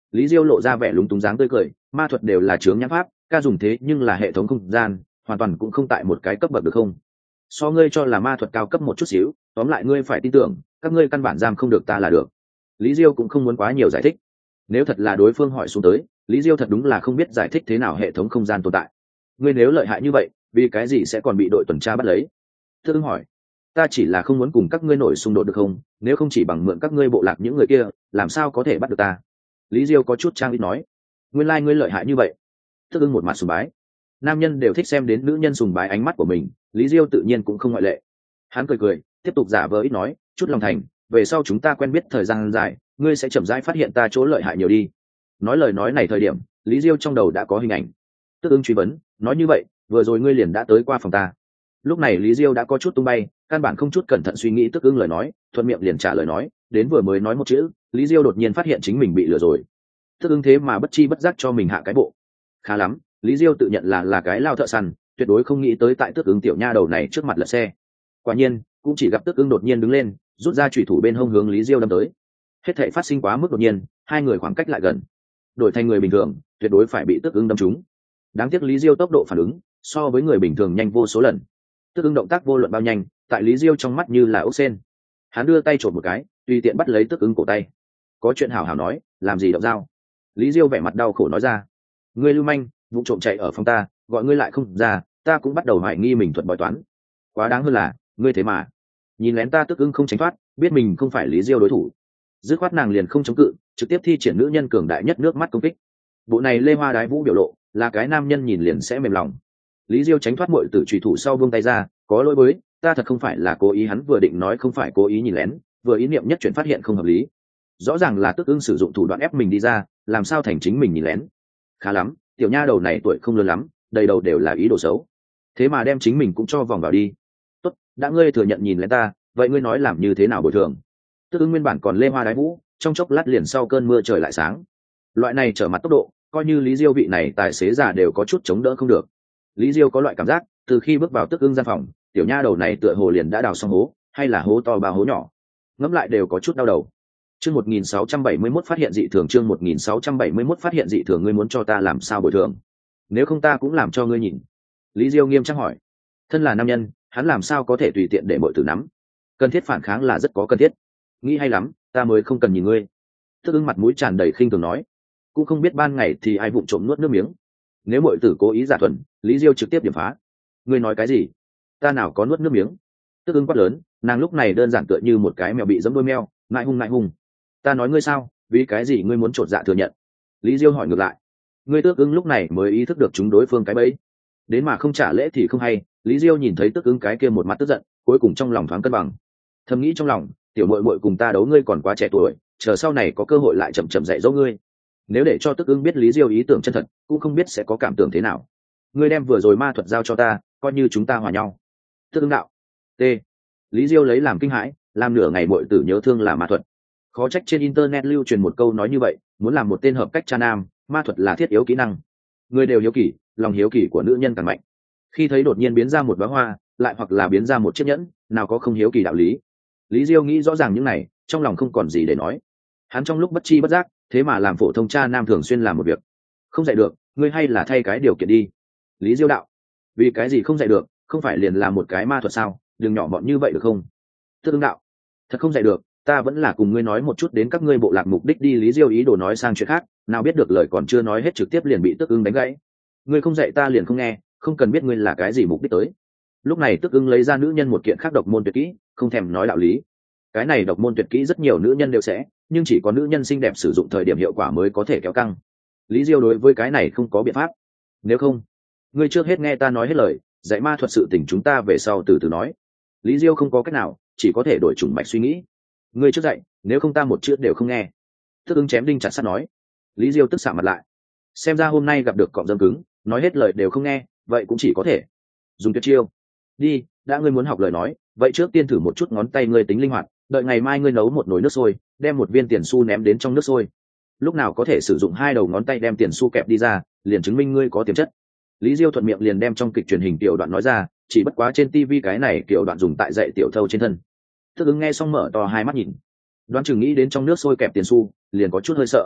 Lý Diêu lộ ra vẻ lúng túng dáng tươi cười, ma thuật đều là chướng nhãn pháp, ca dùng thế nhưng là hệ thống không gian, hoàn toàn cũng không tại một cái cấp bậc được không? So ngươi cho là ma thuật cao cấp một chút xíu, tóm lại ngươi phải tin tưởng, các ngươi căn bản giam không được ta là được. Lý Diêu cũng không muốn quá nhiều giải thích. Nếu thật là đối phương hỏi xuống tới, Lý Diêu thật đúng là không biết giải thích thế nào hệ thống không gian tồn tại. Ngươi nếu lợi hại như vậy, vì cái gì sẽ còn bị đội tuần tra bắt lấy? Thư ứng hỏi. Ta chỉ là không muốn cùng các ngươi nổi xung đột được không? Nếu không chỉ bằng mượn các ngươi bộ lạc những người kia, làm sao có thể bắt được ta? Lý Diêu có chút trang ít nói. Nguyên lai like ngươi lợi hại như vậy. Thư ứng một mặt sùng bái. Nam nhân đều thích xem đến nữ nhân sùng bái ánh mắt của mình, Lý Diêu tự nhiên cũng không ngoại lệ. Hắn cười cười, tiếp tục giả vờ ít nói, chút lòng thành, về sau chúng ta quen biết thời gian dài, ngươi sẽ chậm rãi phát hiện ta chỗ lợi hại nhiều đi. Nói lời nói này thời điểm, Lý Diêu trong đầu đã có hình ảnh. Tức ứng truy vấn, nói như vậy, vừa rồi ngươi liền đã tới qua phòng ta. Lúc này Lý Diêu đã có chút tung bay, căn bản không chút cẩn thận suy nghĩ tức ứng lời nói, thuận miệng liền trả lời nói, đến vừa mới nói một chữ, Lý Diêu đột nhiên phát hiện chính mình bị lừa rồi. Tức ứng thế mà bất chi bất giác cho mình hạ cái bộ. Khá lắm, Lý Diêu tự nhận là là cái lao thợ săn, tuyệt đối không nghĩ tới tại tức ứng tiểu nha đầu này trước mặt lật xe. Quả nhiên, cũng chỉ gặp tức ứng đột nhiên đứng lên, rút ra chủy thủ bên hông hướng Lý Diêu đâm tới. Hết thảy phát sinh quá mức đột nhiên, hai người khoảng cách lại gần. Đổi thành người bình thường, tuyệt đối phải bị tức ứng đâm trúng. Đáng tiếc Lý Diêu tốc độ phản ứng so với người bình thường nhanh vô số lần. Tức ứng động tác vô luận bao nhanh, tại Lý Diêu trong mắt như là ốc sên. Hắn đưa tay chộp một cái, tùy tiện bắt lấy tức ứng cổ tay. Có chuyện hảo hảo nói, làm gì động dao? Lý Diêu vẻ mặt đau khổ nói ra. Ngươi lưu manh, vụ trộm chạy ở phòng ta, gọi ngươi lại không ra, ta cũng bắt đầu hoài nghi mình thuật bói toán. Quá đáng hơn là, ngươi thế mà nhìn lén ta, tức ứng không tránh thoát, biết mình không phải Lý Diêu đối thủ, dứt khoát nàng liền không chống cự, trực tiếp thi triển nữ nhân cường đại nhất nước mắt công kích. Bộ này lê hoa đái vũ biểu lộ, là cái nam nhân nhìn liền sẽ mềm lòng. Lý Diêu tránh thoát muội tử trùy thủ sau buông tay ra, có lỗi với, ta thật không phải là cố ý. Hắn vừa định nói không phải cố ý nhìn lén, vừa ý niệm nhất chuyển phát hiện không hợp lý. Rõ ràng là tức ứng sử dụng thủ đoạn ép mình đi ra, làm sao thành chính mình nhìn lén? Khá lắm, tiểu nha đầu này tuổi không lớn lắm, đầy đầu đều là ý đồ xấu, thế mà đem chính mình cũng cho vòng vào đi. Tốt, đã ngươi thừa nhận nhìn lén ta, vậy ngươi nói làm như thế nào bồi thường? Tức ứng nguyên bản còn lê hoa đái vũ, trong chốc lát liền sau cơn mưa trời lại sáng. Loại này trở mặt tốc độ, coi như Lý Diêu vị này tài xế già đều có chút chống đỡ không được. Lý Diêu có loại cảm giác, từ khi bước vào tức ứng gian phòng, tiểu nha đầu này tựa hồ liền đã đào xong hố, hay là hố to ba hố nhỏ, ngẫm lại đều có chút đau đầu. Chương một nghìn sáu trăm bảy mươi mốt phát hiện dị thường, chương một nghìn sáu trăm bảy mươi mốt phát hiện dị thường, ngươi muốn cho ta làm sao bồi thường? Nếu không ta cũng làm cho ngươi nhìn. Lý Diêu nghiêm trang hỏi. Thân là nam nhân, hắn làm sao có thể tùy tiện để mọi tử nắm? Cần thiết phản kháng là rất có cần thiết. Nghĩ hay lắm, ta mới không cần nhìn ngươi. Tức ứng mặt mũi tràn đầy khinh thường nói. Cũng không biết ban ngày thì ai vụng trộm nuốt nước miếng. Nếu mọi tử cố ý giả thuần, Lý Diêu trực tiếp điểm phá. Ngươi nói cái gì? Ta nào có nuốt nước miếng? Tức ứng quát lớn, nàng lúc này đơn giản tựa như một cái mèo bị giẫm đôi meo, ngại hung ngại hung. Ta nói ngươi sao, vì cái gì ngươi muốn trột dạ thừa nhận? Lý Diêu hỏi ngược lại. Ngươi Tước ứng lúc này mới ý thức được chúng đối phương cái bẫy, đến mà không trả lễ thì không hay. Lý Diêu nhìn thấy Tước ứng cái kia một mặt tức giận, cuối cùng trong lòng thoáng cân bằng, thầm nghĩ trong lòng, tiểu muội muội cùng ta đấu, ngươi còn quá trẻ tuổi, chờ sau này có cơ hội lại chậm chậm dạy dỗ ngươi. Nếu để cho Tước ứng biết Lý Diêu ý tưởng chân thật, cũng không biết sẽ có cảm tưởng thế nào. Ngươi đem vừa rồi ma thuật giao cho ta, coi như chúng ta hòa nhau. Tước ứng đạo. T. Lý Diêu lấy làm kinh hãi, làm nửa ngày muội tử nhớ thương là ma thuật. Khó trách trên internet lưu truyền một câu nói như vậy, muốn làm một tên hợp cách cha nam, ma thuật là thiết yếu kỹ năng. Người đều hiếu kỳ, lòng hiếu kỳ của nữ nhân càng mạnh. Khi thấy đột nhiên biến ra một bó hoa, lại hoặc là biến ra một chiếc nhẫn, nào có không hiếu kỳ đạo lý. Lý Diêu nghĩ rõ ràng những này, trong lòng không còn gì để nói. Hắn trong lúc bất chi bất giác, thế mà làm phổ thông cha nam thường xuyên làm một việc. Không dạy được, ngươi hay là thay cái điều kiện đi. Lý Diêu đạo. Vì cái gì không dạy được, không phải liền làm một cái ma thuật sao, đừng nhỏ mọn như vậy được không? Tước ứng đạo. Thật không dạy được, ta vẫn là cùng ngươi nói một chút đến các ngươi bộ lạc mục đích đi. Lý Diêu ý đồ nói sang chuyện khác, nào biết được lời còn chưa nói hết trực tiếp liền bị Tước ứng đánh gãy. Ngươi không dạy ta liền không nghe, không cần biết ngươi là cái gì mục đích tới. Lúc này Tước ứng lấy ra nữ nhân một kiện khác độc môn tuyệt kỹ, không thèm nói đạo lý. Cái này độc môn tuyệt kỹ rất nhiều nữ nhân đều sẽ, nhưng chỉ có nữ nhân xinh đẹp sử dụng thời điểm hiệu quả mới có thể kéo căng. Lý Diêu đối với cái này không có biện pháp. Nếu không, ngươi trước hết nghe ta nói hết lời, dạy ma thuật sự tình chúng ta về sau từ từ nói. Lý Diêu không có cách nào, chỉ có thể đổi chủng mạch suy nghĩ. Ngươi trước dạy, nếu không ta một chữ đều không nghe. Tước ứng chém đinh chặt sắt nói. Lý Diêu tức xạ mặt lại. Xem ra hôm nay gặp được cọp dâm cứng, nói hết lời đều không nghe, vậy cũng chỉ có thể dùng tuyệt chiêu. Đi, đã ngươi muốn học lời nói, vậy trước tiên thử một chút ngón tay ngươi tính linh hoạt, đợi ngày mai ngươi nấu một nồi nước sôi, đem một viên tiền xu ném đến trong nước sôi. Lúc nào có thể sử dụng hai đầu ngón tay đem tiền xu kẹp đi ra, liền chứng minh ngươi có tiềm chất. Lý Diêu thuận miệng liền đem trong kịch truyền hình tiểu đoạn nói ra, chỉ bất quá trên tivi cái này kiểu đoạn dùng tại dạy tiểu thâu trên thân. Tước ứng nghe xong mở to hai mắt nhìn, đoán chừng nghĩ đến trong nước sôi kẹp tiền xu, liền có chút hơi sợ.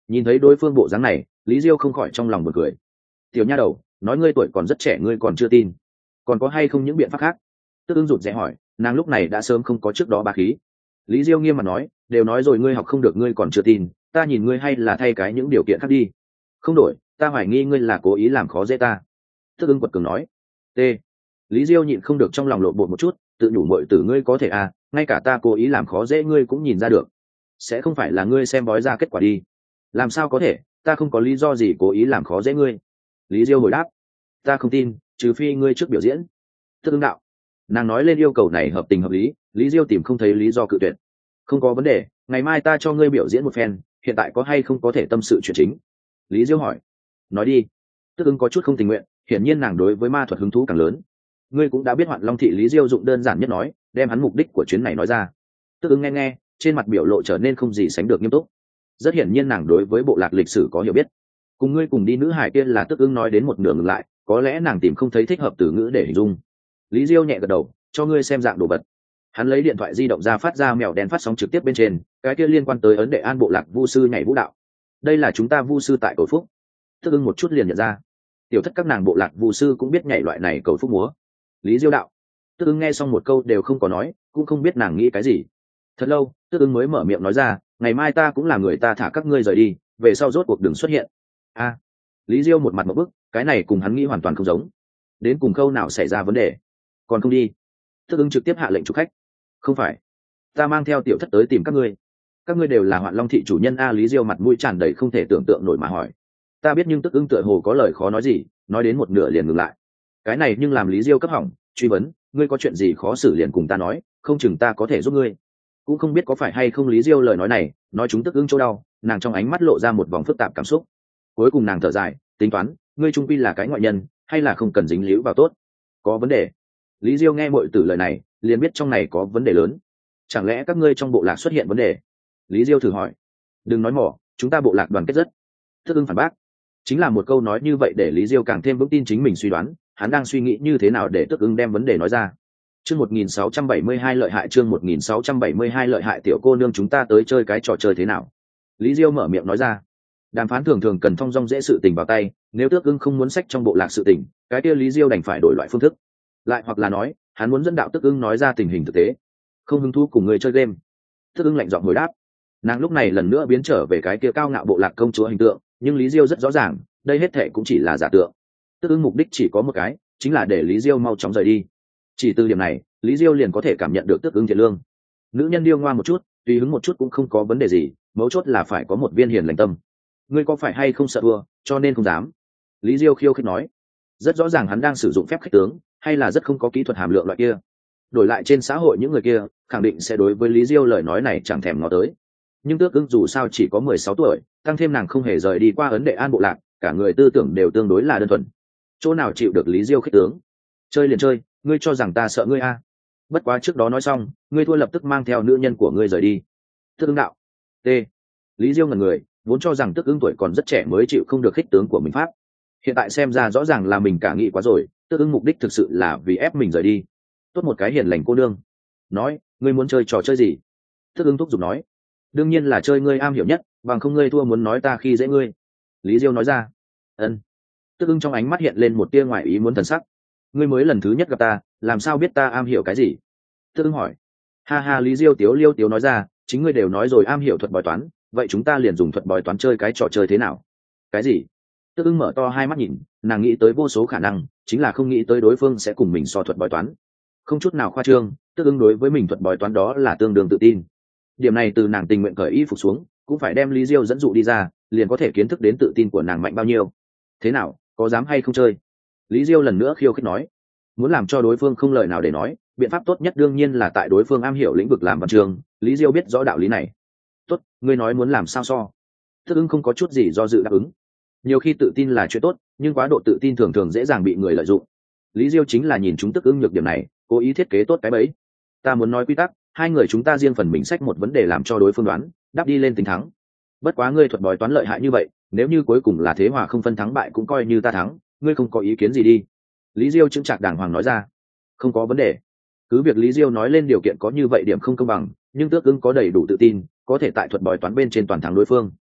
Nhìn thấy đối phương bộ dáng này, Lý Diêu không khỏi trong lòng một cười. Tiểu nha đầu, nói ngươi tuổi còn rất trẻ ngươi còn chưa tin, còn có hay không những biện pháp khác? Tức ưng rụt rẽ hỏi, nàng lúc này đã sớm không có trước đó bá khí. Lý Diêu nghiêm mặt nói, đều nói rồi ngươi học không được ngươi còn chưa tin, ta nhìn ngươi hay là thay cái những điều kiện khác đi. Không đổi, ta hoài nghi ngươi là cố ý làm khó dễ ta. Tức ưng quật cường nói. T. Lý Diêu nhịn không được trong lòng lộn bột một chút, tự nhủ muội tử ngươi có thể à, ngay cả ta cố ý làm khó dễ ngươi cũng nhìn ra được, sẽ không phải là ngươi xem bói ra kết quả đi? Làm sao có thể, ta không có lý do gì cố ý làm khó dễ ngươi. Lý Diêu hồi đáp, ta không tin, trừ phi ngươi trước biểu diễn. Tức ưng đạo. Nàng nói lên yêu cầu này hợp tình hợp lý, Lý Diêu tìm không thấy lý do cự tuyệt. Không có vấn đề, ngày mai ta cho ngươi biểu diễn một phen, hiện tại có hay không có thể tâm sự chuyện chính? Lý Diêu hỏi. Nói đi. Tức ưng có chút không tình nguyện, hiển nhiên nàng đối với ma thuật hứng thú càng lớn. Ngươi cũng đã biết Hoạn Long thị. Lý Diêu dụng đơn giản nhất nói, đem hắn mục đích của chuyến này nói ra. Tức ưng nghe nghe, trên mặt biểu lộ trở nên không gì sánh được nghiêm túc. Rất hiển nhiên nàng đối với bộ lạc lịch sử có hiểu biết. Cùng ngươi cùng đi nữ hải kia là Tức ưng nói đến một nửa ngừng lại, có lẽ nàng tìm không thấy thích hợp từ ngữ để hình dung. Lý Diêu nhẹ gật đầu, cho ngươi xem dạng đồ vật. Hắn lấy điện thoại di động ra phát ra mèo đen phát sóng trực tiếp bên trên, cái kia liên quan tới ấn đệ an bộ lạc vu sư nhảy vũ đạo. Đây là chúng ta vu sư tại cầu phúc. Tức ưng một chút liền nhận ra, tiểu thất các nàng bộ lạc vu sư cũng biết nhảy loại này cầu phúc múa. Lý Diêu đạo. Tức ưng nghe xong một câu đều không có nói, cũng không biết nàng nghĩ cái gì. Thật lâu, Tức ưng mới mở miệng nói ra, ngày mai ta cũng là người ta thả các ngươi rời đi, về sau rốt cuộc đừng xuất hiện. A. À, Lý Diêu một mặt một bức, cái này cùng hắn nghĩ hoàn toàn không giống. Đến cùng câu nào xảy ra vấn đề? Còn không đi? Tức ưng trực tiếp hạ lệnh chụp khách. Không phải, ta mang theo tiểu thất tới tìm các ngươi. Các ngươi đều là Hoạn Long thị chủ nhân a? Lý Diêu mặt mũi tràn đầy không thể tưởng tượng nổi mà hỏi. Ta biết, nhưng Tức ưng tựa hồ có lời khó nói gì, nói đến một nửa liền ngừng lại. Cái này nhưng làm Lý Diêu cấp hỏng, truy vấn, ngươi có chuyện gì khó xử liền cùng ta nói, không chừng ta có thể giúp ngươi. Cũng không biết có phải hay không Lý Diêu lời nói này nói chúng Tức ưng chỗ đau, nàng trong ánh mắt lộ ra một vòng phức tạp cảm xúc. Cuối cùng nàng thở dài, tính toán, ngươi trung quy là cái ngoại nhân, hay là không cần dính líu vào tốt? Có vấn đề. Lý Diêu nghe muội tử lời này liền biết trong này có vấn đề lớn. Chẳng lẽ các ngươi trong bộ lạc xuất hiện vấn đề? Lý Diêu thử hỏi. Đừng nói mỏ, chúng ta bộ lạc đoàn kết rất. Tức ưng phản bác. Chính là một câu nói như vậy để Lý Diêu càng thêm vững tin chính mình suy đoán, hắn đang suy nghĩ như thế nào để Tức ưng đem vấn đề nói ra. Chương một nghìn sáu trăm bảy mươi hai lợi hại, chương một nghìn sáu trăm bảy mươi hai lợi hại. Tiểu cô nương, chúng ta tới chơi cái trò chơi thế nào? Lý Diêu mở miệng nói ra. Đàm phán thường thường cần thong dong dễ sự tình vào tay, nếu Tước ưng không muốn sách trong bộ lạc sự tình, cái kia Lý Diêu đành phải đổi loại phương thức. Lại hoặc là nói, hắn muốn dẫn đạo Tước ưng nói ra tình hình thực tế. Không hứng thú cùng người chơi game. Tước ưng lạnh giọng hồi đáp. Nàng lúc này lần nữa biến trở về cái kia cao ngạo bộ lạc công chúa hình tượng, nhưng Lý Diêu rất rõ ràng, đây hết thệ cũng chỉ là giả tượng. Tước ưng mục đích chỉ có một cái, chính là để Lý Diêu mau chóng rời đi. Chỉ từ điểm này, Lý Diêu liền có thể cảm nhận được Tước ưng thiện lương. Nữ nhân điêu ngoa một chút, tùy hứng một chút cũng không có vấn đề gì, mấu chốt là phải có một viên hiền lành tâm. Ngươi có phải hay không sợ thua, cho nên không dám? Lý Diêu khiêu khích nói. Rất rõ ràng hắn đang sử dụng phép khích tướng, hay là rất không có kỹ thuật hàm lượng loại kia. Đổi lại trên xã hội những người kia, khẳng định sẽ đối với Lý Diêu lời nói này chẳng thèm ngó tới. Nhưng Tước ưng dù sao chỉ có mười sáu tuổi, tăng thêm nàng không hề rời đi qua ấn đệ an bộ lạc, cả người tư tưởng đều tương đối là đơn thuần. Chỗ nào chịu được Lý Diêu khích tướng? Chơi liền chơi, ngươi cho rằng ta sợ ngươi a? Bất quá trước đó nói xong, ngươi thua lập tức mang theo nữ nhân của ngươi rời đi. Tước ưng đạo. T. Lý Diêu ngẩn người, vốn cho rằng Tước ưng tuổi còn rất trẻ mới chịu không được khích tướng của mình pháp. Hiện tại xem ra rõ ràng là mình cả nghĩ quá rồi, Tước ưng mục đích thực sự là vì ép mình rời đi. Tốt một cái hiền lành cô nương. Nói, ngươi muốn chơi trò chơi gì? Tước ưng thúc giục nói. Đương nhiên là chơi ngươi am hiểu nhất, bằng không ngươi thua muốn nói ta khi dễ ngươi. Lý Diêu nói ra. Ân. Tước ưng trong ánh mắt hiện lên một tia ngoài ý muốn thần sắc. Ngươi mới lần thứ nhất gặp ta, làm sao biết ta am hiểu cái gì? Tước ưng hỏi. Ha ha, Lý Diêu tiếu liêu tiếu nói ra, chính ngươi đều nói rồi am hiểu thuật bói toán, vậy chúng ta liền dùng thuật bói toán chơi cái trò chơi thế nào? Cái gì? Tước ưng mở to hai mắt nhìn, nàng nghĩ tới vô số khả năng, chính là không nghĩ tới đối phương sẽ cùng mình so thuật bói toán. Không chút nào khoa trương, Tước ưng đối với mình thuật bói toán đó là tương đương tự tin. Điểm này từ nàng tình nguyện cởi y phục xuống, cũng phải đem Lý Diêu dẫn dụ đi ra, liền có thể kiến thức đến tự tin của nàng mạnh bao nhiêu. Thế nào, có dám hay không chơi? Lý Diêu lần nữa khiêu khích nói. Muốn làm cho đối phương không lời nào để nói, biện pháp tốt nhất đương nhiên là tại đối phương am hiểu lĩnh vực làm văn trường. Lý Diêu biết rõ đạo lý này. Tốt, ngươi nói muốn làm sao so? Tước ưng không có chút gì do dự đáp ứng. Nhiều khi tự tin là chuyện tốt, nhưng quá độ tự tin thường thường dễ dàng bị người lợi dụng. Lý Diêu chính là nhìn chúng Tước ưng nhược điểm này, cố ý thiết kế tốt cái bẫy. Ta muốn nói quy tắc, hai người chúng ta riêng phần mình xách một vấn đề làm cho đối phương đoán, đáp đi lên tính thắng. Bất quá ngươi thuật bói toán lợi hại như vậy, nếu như cuối cùng là thế hòa không phân thắng bại cũng coi như ta thắng, ngươi không có ý kiến gì đi? Lý Diêu chững chạc đàng hoàng nói ra. Không có vấn đề. Cứ việc Lý Diêu nói lên điều kiện có như vậy điểm không công bằng, nhưng Tước ưng có đầy đủ tự tin, có thể tại thuật bói toán bên trên toàn thắng đối phương.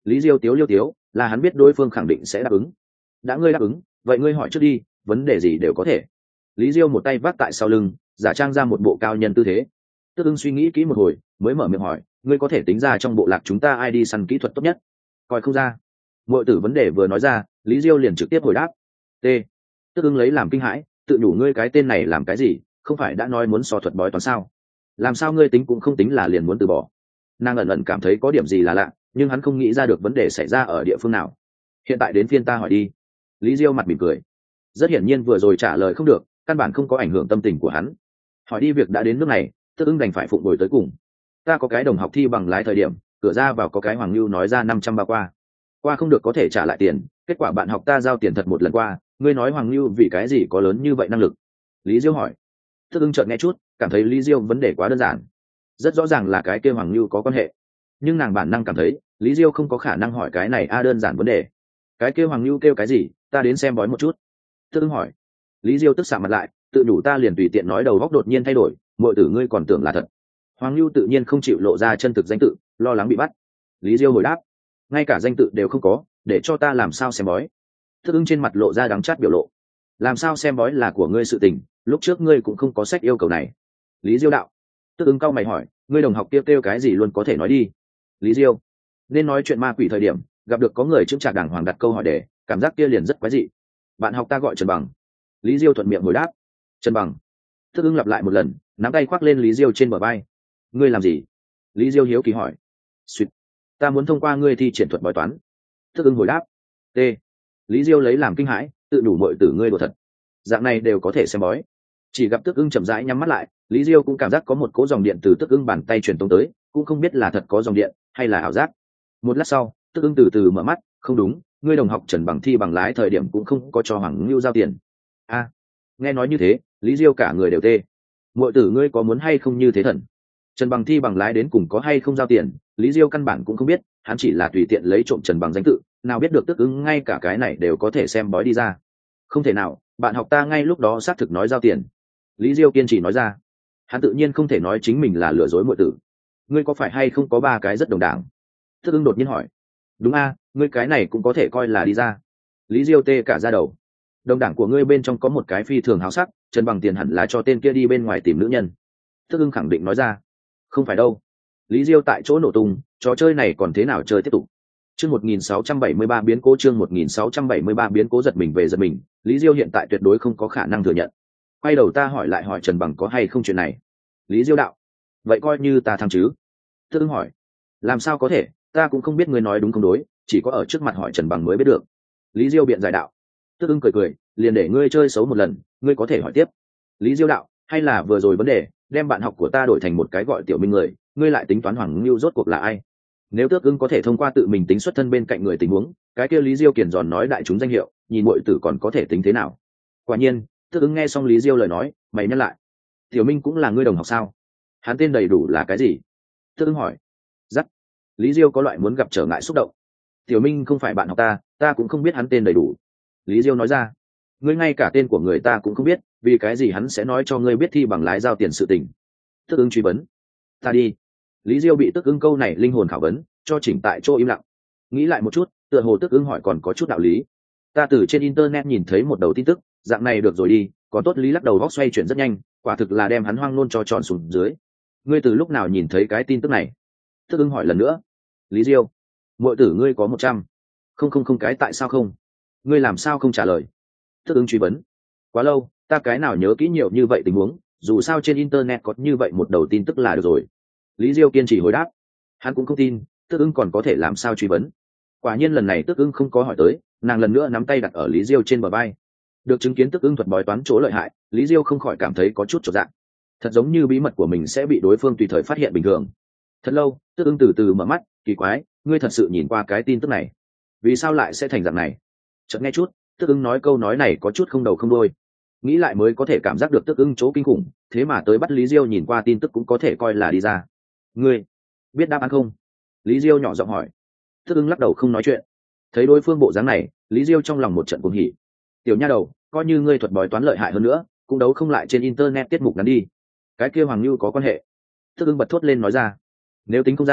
Lý Diêu tiếu liêu tiếu, là hắn biết đối phương khẳng định sẽ đáp ứng. Đã ngươi đáp ứng, vậy ngươi hỏi trước đi, vấn đề gì đều có thể. Lý Diêu một tay vác tại sau lưng, giả trang ra một bộ cao nhân tư thế. Tức ưng suy nghĩ kỹ một hồi, mới mở miệng hỏi, ngươi có thể tính ra trong bộ lạc chúng ta ai đi săn kỹ thuật tốt nhất? Coi không ra. Muội tử vấn đề vừa nói ra, Lý Diêu liền trực tiếp hồi đáp. T. Tức ưng lấy làm kinh hãi, tự đủ ngươi cái tên này làm cái gì, không phải đã nói muốn so thuật bói toán sao? Làm sao ngươi tính cũng không tính là liền muốn từ bỏ? Nàng ẩn ẩn cảm thấy có điểm gì là lạ, nhưng hắn không nghĩ ra được vấn đề xảy ra ở địa phương nào. Hiện tại đến phiên ta hỏi đi. Lý Diêu mặt mỉm cười. Rất hiển nhiên vừa rồi trả lời không được, căn bản không có ảnh hưởng tâm tình của hắn. Hỏi đi việc đã đến nước này, Tức ưng đành phải phụng bồi tới cùng. Ta có cái đồng học thi bằng lái thời điểm, cửa ra vào có cái Hoàng Lưu nói ra năm trăm ba qua. Qua không được có thể trả lại tiền, kết quả bạn học ta giao tiền thật một lần qua, ngươi nói Hoàng Lưu vì cái gì có lớn như vậy năng lực? Lý Diêu hỏi. Tức ưng chợt nghe chút, cảm thấy Lý Diêu vấn đề quá đơn giản. Rất rõ ràng là cái kia Hoàng Lưu có quan hệ. Nhưng nàng bản năng cảm thấy, Lý Diêu không có khả năng hỏi cái này a đơn giản vấn đề. Cái kia Hoàng Lưu kêu cái gì, ta đến xem bói một chút. Tức ưng hỏi. Lý Diêu tức xạ mặt lại, tự đủ ta liền tùy tiện nói đầu góc đột nhiên thay đổi, muội tử ngươi còn tưởng là thật. Hoàng Lưu tự nhiên không chịu lộ ra chân thực danh tự, lo lắng bị bắt. Lý Diêu hồi đáp, ngay cả danh tự đều không có, để cho ta làm sao xem bói? Tức ưng trên mặt lộ ra đắng chát biểu lộ. Làm sao xem bói là của ngươi sự tình, lúc trước ngươi cũng không có sách yêu cầu này. Lý Diêu đạo. Tức ưng cau mày hỏi, ngươi đồng học kia kêu, kêu cái gì luôn có thể nói đi. Lý Diêu, nên nói chuyện ma quỷ thời điểm, gặp được có người chững chạc đàng hoàng đặt câu hỏi để, cảm giác kia liền rất quái dị. Bạn học ta gọi Trần Bằng. Lý Diêu thuận miệng hồi đáp. Trần Bằng. Tức ưng lặp lại một lần, nắm tay khoác lên Lý Diêu trên bờ vai. Ngươi làm gì? Lý Diêu hiếu kỳ hỏi. Xuyệt. Ta muốn thông qua ngươi thi triển thuật bói toán. Tức ưng hồi đáp. T. Lý Diêu lấy làm kinh hãi, tự đủ mọi tử ngươi đồ thật. Dạng này đều có thể xem bói. Chỉ gặp Tức ưng chậm rãi nhắm mắt lại, Lý Diêu cũng cảm giác có một cỗ dòng điện từ Tức ưng bàn tay truyền tống tới, cũng không biết là thật có dòng điện hay là ảo giác. Một lát sau, Tức ưng từ từ mở mắt, không đúng, ngươi đồng học Trần Bằng thi bằng lái thời điểm cũng không có cho Hoàng Lưu giao tiền. A. À, nghe nói như thế, Lý Diêu cả người đều tê. Muội tử ngươi có muốn hay không như thế thần? Trần Bằng thi bằng lái đến cùng có hay không giao tiền, Lý Diêu căn bản cũng không biết, hắn chỉ là tùy tiện lấy trộm Trần Bằng danh tự, nào biết được Tức ưng ngay cả cái này đều có thể xem bói đi ra. Không thể nào, bạn học ta ngay lúc đó xác thực nói giao tiền. Lý Diêu kiên trì nói ra. Hắn tự nhiên không thể nói chính mình là lừa dối muội tử. Ngươi có phải hay không có ba cái rất đồng đảng? Tức ưng đột nhiên hỏi. Đúng a, ngươi cái này cũng có thể coi là đi ra. Lý Diêu tê cả ra đầu. Đồng đảng của ngươi bên trong có một cái phi thường háo sắc, Trần Bằng tiền hẳn là cho tên kia đi bên ngoài tìm nữ nhân. Tức ưng khẳng định nói ra. Không phải đâu. Lý Diêu tại chỗ nổ tung, trò chơi này còn thế nào chơi tiếp tục. Chương một nghìn sáu trăm bảy mươi ba biến cố chương một nghìn sáu trăm bảy mươi ba biến cố giật mình về giật mình, Lý Diêu hiện tại tuyệt đối không có khả năng thừa nhận. Quay đầu ta hỏi lại hỏi Trần Bằng có hay không chuyện này. Lý Diêu đạo. Vậy coi như ta thắng chứ. Tức ưng hỏi. Làm sao có thể, ta cũng không biết ngươi nói đúng không đối, chỉ có ở trước mặt hỏi Trần Bằng mới biết được. Lý Diêu biện giải đạo. Tức ưng cười cười, liền để ngươi chơi xấu một lần, ngươi có thể hỏi tiếp. Lý Diêu đạo, hay là vừa rồi vấn đề, đem bạn học của ta đổi thành một cái gọi Tiểu Minh người, ngươi lại tính toán Hoàng Lưu rốt cuộc là ai? Nếu Tước ưng có thể thông qua tự mình tính xuất thân bên cạnh người tình huống, cái kia Lý Diêu kiền giòn nói đại chúng danh hiệu, nhìn muội tử còn có thể tính thế nào? Quả nhiên, Tước ưng nghe xong Lý Diêu lời nói, mày nhắc lại. Tiểu Minh cũng là ngươi đồng học sao? Hắn tên đầy đủ là cái gì? Tước ưng hỏi. Dắt. Lý Diêu có loại muốn gặp trở ngại xúc động. Tiểu Minh không phải bạn học ta, ta cũng không biết hắn tên đầy đủ. Lý Diêu nói ra. Ngươi ngay cả tên của người ta cũng không biết, vì cái gì hắn sẽ nói cho ngươi biết thi bằng lái giao tiền sự tình? Tước ưng truy vấn. Ta đi. Lý Diêu bị Tước ưng câu này linh hồn khảo vấn, cho chỉnh tại chỗ im lặng. Nghĩ lại một chút, tựa hồ Tước ưng hỏi còn có chút đạo lý. Ta từ trên internet nhìn thấy một đầu tin tức, dạng này được rồi đi, còn tốt Lý lắc đầu góc xoay chuyển rất nhanh, quả thực là đem hắn hoang nôn cho tròn xuống dưới. Ngươi từ lúc nào nhìn thấy cái tin tức này? Tước ưng hỏi lần nữa. Lý Diêu. Muội tử ngươi có một trăm. Không không không cái tại sao không? Ngươi làm sao không trả lời? Tước ưng truy vấn. Quá lâu, ta cái nào nhớ kỹ nhiều như vậy tình huống, dù sao trên internet có như vậy một đầu tin tức là được rồi. Lý Diêu kiên trì hồi đáp. Hắn cũng không tin, Tước ưng còn có thể làm sao truy vấn. Quả nhiên lần này Tước ưng không có hỏi tới, nàng lần nữa nắm tay đặt ở Lý Diêu trên bờ vai. Được chứng kiến Tước ưng thuật bói toán chỗ lợi hại, Lý Diêu không khỏi cảm thấy có chút chột dạ. Thật giống như bí mật của mình sẽ bị đối phương tùy thời phát hiện bình thường. Thật lâu, Tước ưng từ từ mở mắt, kỳ quái, ngươi thật sự nhìn qua cái tin tức này? Vì sao lại sẽ thành dạng này? Chợt nghe chút, Tước ưng nói câu nói này có chút không đầu không đuôi. Nghĩ lại mới có thể cảm giác được Tước ưng chỗ kinh khủng, thế mà tới bắt Lý Diêu nhìn qua tin tức cũng có thể coi là đi ra. Ngươi biết đáp án không? Lý Diêu nhỏ giọng hỏi. Tước ưng lắc đầu không nói chuyện. Thấy đối phương bộ dáng này, Lý Diêu trong lòng một trận cuồng hỉ. Tiểu nha đầu, coi như ngươi thuật bói toán lợi hại hơn nữa, cũng đấu không lại trên internet tiết mục ngắn đi. Cái kia Hoàng Lưu có quan hệ. Tước ưng bật thốt lên nói ra. Nếu tính không ra,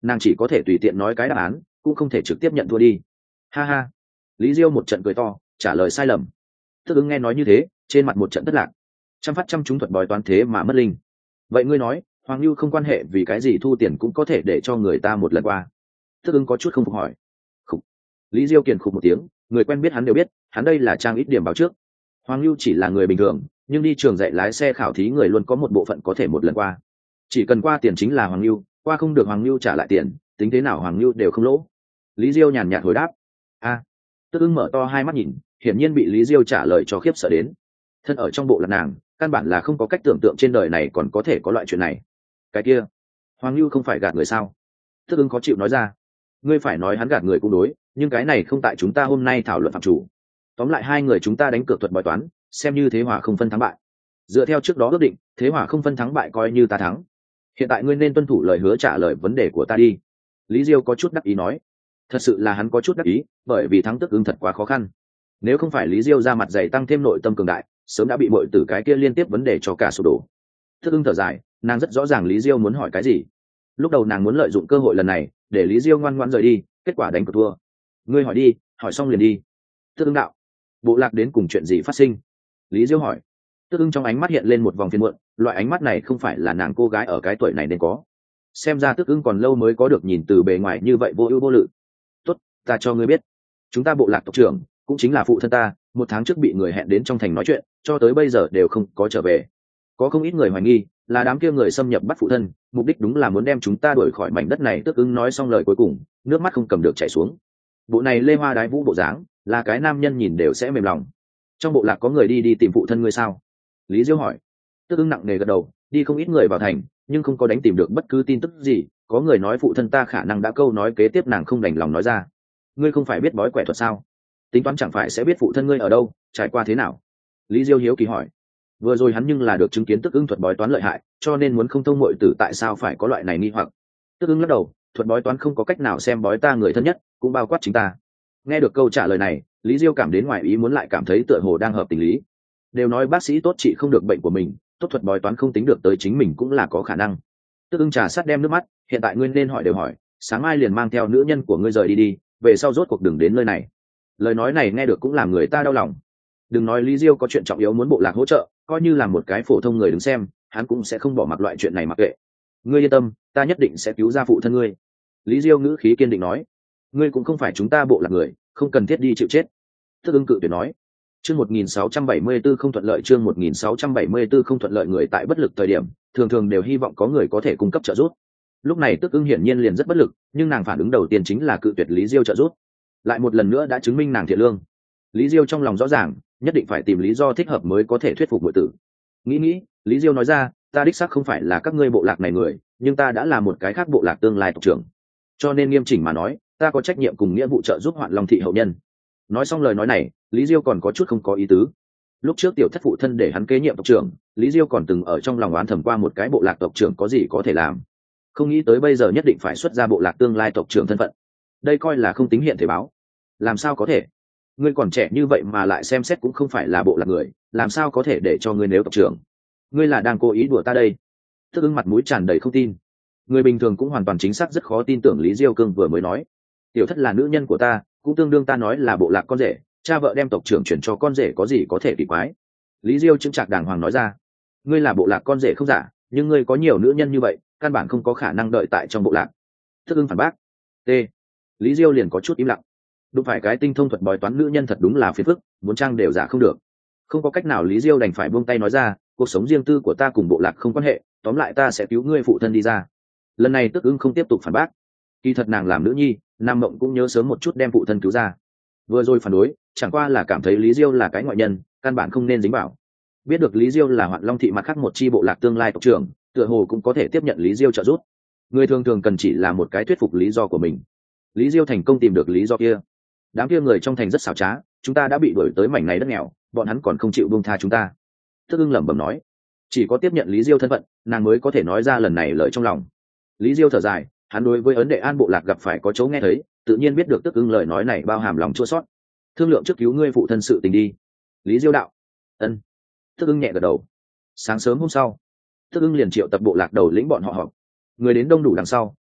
nàng chỉ có thể tùy tiện nói cái đáp án, cũng không thể trực tiếp nhận thua đi. Ha ha. Lý Diêu một trận cười to, trả lời sai lầm. Tức ứng nghe nói như thế, trên mặt một trận thất lạc. Trăm phát trăm trúng thuật bói toán thế mà mất linh. Vậy ngươi nói, Hoàng Lưu không quan hệ vì cái gì thu tiền cũng có thể để cho người ta một lần qua? Tức ứng có chút không phục hỏi. Khục. Lý Diêu kiền khục một tiếng, người quen biết hắn đều biết, hắn đây là trang ít điểm báo trước. Hoàng Lưu chỉ là người bình thường, nhưng đi trường dạy lái xe khảo thí người luôn có một bộ phận có thể một lần qua. Chỉ cần qua tiền chính là Hoàng Lưu, qua không được Hoàng Lưu trả lại tiền, tính thế nào Hoàng Lưu đều không lỗ. Lý Diêu nhàn nhạt hồi đáp. A. Tức ứng mở to hai mắt nhìn, hiển nhiên bị Lý Diêu trả lời cho khiếp sợ đến. Thân ở trong bộ lạc nàng, căn bản là không có cách tưởng tượng trên đời này còn có thể có loại chuyện này. Cái kia, Hoàng Lưu không phải gạt người sao? Tức ứng khó chịu nói ra. Ngươi phải nói hắn gạt người cũng đối, nhưng cái này không tại chúng ta hôm nay thảo luận phạm chủ. Tóm lại hai người chúng ta đánh cược thuật bói toán, xem như thế hòa không phân thắng bại. Dựa theo trước đó ước định, thế hòa không phân thắng bại coi như ta thắng. Hiện tại ngươi nên tuân thủ lời hứa trả lời vấn đề của ta đi. Lý Diêu có chút đắc ý nói. Thật sự là hắn có chút đắc ý, bởi vì thắng Tức ứng thật quá khó khăn. Nếu không phải Lý Diêu ra mặt dày tăng thêm nội tâm cường đại, sớm đã bị mọi tử cái kia liên tiếp vấn đề cho cả sụp đổ. Tức ứng thở dài, nàng rất rõ ràng Lý Diêu muốn hỏi cái gì. Lúc đầu nàng muốn lợi dụng cơ hội lần này để Lý Diêu ngoan ngoãn rời đi, kết quả đánh cược thua. Ngươi hỏi đi, hỏi xong liền đi. Tức ứng đạo. Bộ lạc đến cùng chuyện gì phát sinh? Lý Diêu hỏi. Tức ứng trong ánh mắt hiện lên một vòng phiền muộn, loại ánh mắt này không phải là nàng cô gái ở cái tuổi này nên có. Xem ra Tức ứng còn lâu mới có được nhìn từ bề ngoài như vậy vô ưu vô lự. Tốt, ta cho ngươi biết, chúng ta bộ lạc tộc trưởng cũng chính là phụ thân ta, một tháng trước bị người hẹn đến trong thành nói chuyện, cho tới bây giờ đều không có trở về. Có không ít người hoài nghi là đám kia người xâm nhập bắt phụ thân, mục đích đúng là muốn đem chúng ta đuổi khỏi mảnh đất này. Tức ứng nói xong lời cuối cùng, nước mắt không cầm được chảy xuống. Bộ này lê hoa đái vũ bộ dáng, là cái nam nhân nhìn đều sẽ mềm lòng. Trong bộ lạc có người đi đi tìm phụ thân ngươi sao? Lý Diêu hỏi. Tức ứng nặng nề gật đầu, đi không ít người vào thành, nhưng không có đánh tìm được bất cứ tin tức gì. Có người nói phụ thân ta khả năng đã, câu nói kế tiếp nàng không đành lòng nói ra. Ngươi không phải biết bói quẻ thuật sao? Tính toán chẳng phải sẽ biết phụ thân ngươi ở đâu, trải qua thế nào? Lý Diêu hiếu kỳ hỏi. Vừa rồi hắn nhưng là được chứng kiến Tức ứng thuật bói toán lợi hại, cho nên muốn không thông muội tử tại sao phải có loại này nghi hoặc. Tức ứng lắc đầu, thuật bói toán không có cách nào xem bói ta người thân nhất, cũng bao quát chính ta. Nghe được câu trả lời này, Lý Diêu cảm đến ngoài ý muốn lại cảm thấy tựa hồ đang hợp tình lý. Đều nói bác sĩ tốt trị không được bệnh của mình, tốt thuật bói toán không tính được tới chính mình cũng là có khả năng. Tức ứng trà sát đem nước mắt, hiện tại ngươi nên hỏi đều hỏi, sáng mai liền mang theo nữ nhân của ngươi rời đi đi, về sau rốt cuộc đừng đến nơi này. Lời nói này nghe được cũng làm người ta đau lòng. Đừng nói Lý Diêu có chuyện trọng yếu muốn bộ lạc hỗ trợ, coi như là một cái phổ thông người đứng xem, hắn cũng sẽ không bỏ mặc loại chuyện này mặc kệ. Ngươi yên tâm, ta nhất định sẽ cứu ra phụ thân ngươi. Lý Diêu ngữ khí kiên định nói. Ngươi cũng không phải chúng ta bộ lạc người, không cần thiết đi chịu chết. Tức ứng cự tuyệt nói. Chương một nghìn sáu trăm bảy mươi tư không thuận lợi. Chương một nghìn sáu trăm bảy mươi tư không thuận lợi. Người tại bất lực thời điểm, thường thường đều hy vọng có người có thể cung cấp trợ giúp. Lúc này Tức ứng hiển nhiên liền rất bất lực, nhưng nàng phản ứng đầu tiên chính là cự tuyệt Lý Diêu trợ giúp. Lại một lần nữa đã chứng minh nàng thiện lương. Lý Diêu trong lòng rõ ràng, nhất định phải tìm lý do thích hợp mới có thể thuyết phục muội tử. Nghĩ nghĩ, Lý Diêu nói ra, ta đích xác không phải là các ngươi bộ lạc này người, nhưng ta đã là một cái khác bộ lạc tương lai tộc trưởng, cho nên nghiêm chỉnh mà nói, ta có trách nhiệm cùng nghĩa vụ trợ giúp Hoạn Long thị hậu nhân. Nói xong lời nói này, Lý Diêu còn có chút không có ý tứ. Lúc trước tiểu thất phụ thân để hắn kế nhiệm tộc trưởng, Lý Diêu còn từng ở trong lòng oán thầm qua một cái bộ lạc tộc trưởng có gì có thể làm, không nghĩ tới bây giờ nhất định phải xuất ra bộ lạc tương lai tộc trưởng thân phận. Đây coi là không tính hiện thể báo. Làm sao có thể? Ngươi còn trẻ như vậy mà lại xem xét cũng không phải là bộ lạc người, làm sao có thể để cho ngươi nếu tộc trưởng? Ngươi là đang cố ý đùa ta đây? Tức ứng mặt mũi tràn đầy không tin. Người bình thường cũng hoàn toàn chính xác rất khó tin tưởng Lý Diêu Cương vừa mới nói. Tiểu thất là nữ nhân của ta, cũng tương đương ta nói là bộ lạc con rể, cha vợ đem tộc trưởng chuyển cho con rể có gì có thể kỳ quái? Lý Diêu chững chạc đàng hoàng nói ra. Ngươi là bộ lạc con rể không giả, nhưng ngươi có nhiều nữ nhân như vậy, căn bản không có khả năng đợi tại trong bộ lạc. Tức ứng phản bác. T. Lý Diêu liền có chút im lặng. Đúng phải cái tinh thông thuật bói toán nữ nhân thật đúng là phiền phức, muốn trang đều giả không được. Không có cách nào, Lý Diêu đành phải buông tay nói ra, cuộc sống riêng tư của ta cùng bộ lạc không quan hệ, tóm lại ta sẽ cứu ngươi phụ thân đi ra. Lần này Tức ứng không tiếp tục phản bác. Kỳ thật nàng làm nữ nhi, Nam Mộng cũng nhớ sớm một chút đem phụ thân cứu ra. Vừa rồi phản đối, chẳng qua là cảm thấy Lý Diêu là cái ngoại nhân, căn bản không nên dính vào. Biết được Lý Diêu là Hoạn Long thị mặt khác một chi bộ lạc tương lai tộc trưởng, tựa hồ cũng có thể tiếp nhận Lý Diêu trợ giúp. Người thường thường cần chỉ là một cái thuyết phục lý do của mình. Lý Diêu thành công tìm được lý do kia. Đám kia người trong thành rất xảo trá, chúng ta đã bị đuổi tới mảnh này đất nghèo, bọn hắn còn không chịu buông tha chúng ta. Tức ưng lẩm bẩm nói. Chỉ có tiếp nhận Lý Diêu thân phận, nàng mới có thể nói ra lần này lời trong lòng. Lý Diêu thở dài, hắn đối với ấn đệ an bộ lạc gặp phải có chỗ nghe thấy, tự nhiên biết được Tức ưng lời nói này bao hàm lòng chua sót. Thương lượng trước cứu ngươi phụ thân sự tình đi. Lý Diêu đạo. Ân. Tức ưng nhẹ gật đầu. Sáng sớm hôm sau, Tức ưng liền triệu tập bộ lạc đầu lĩnh bọn họ họp. Người đến đông đủ đằng sau,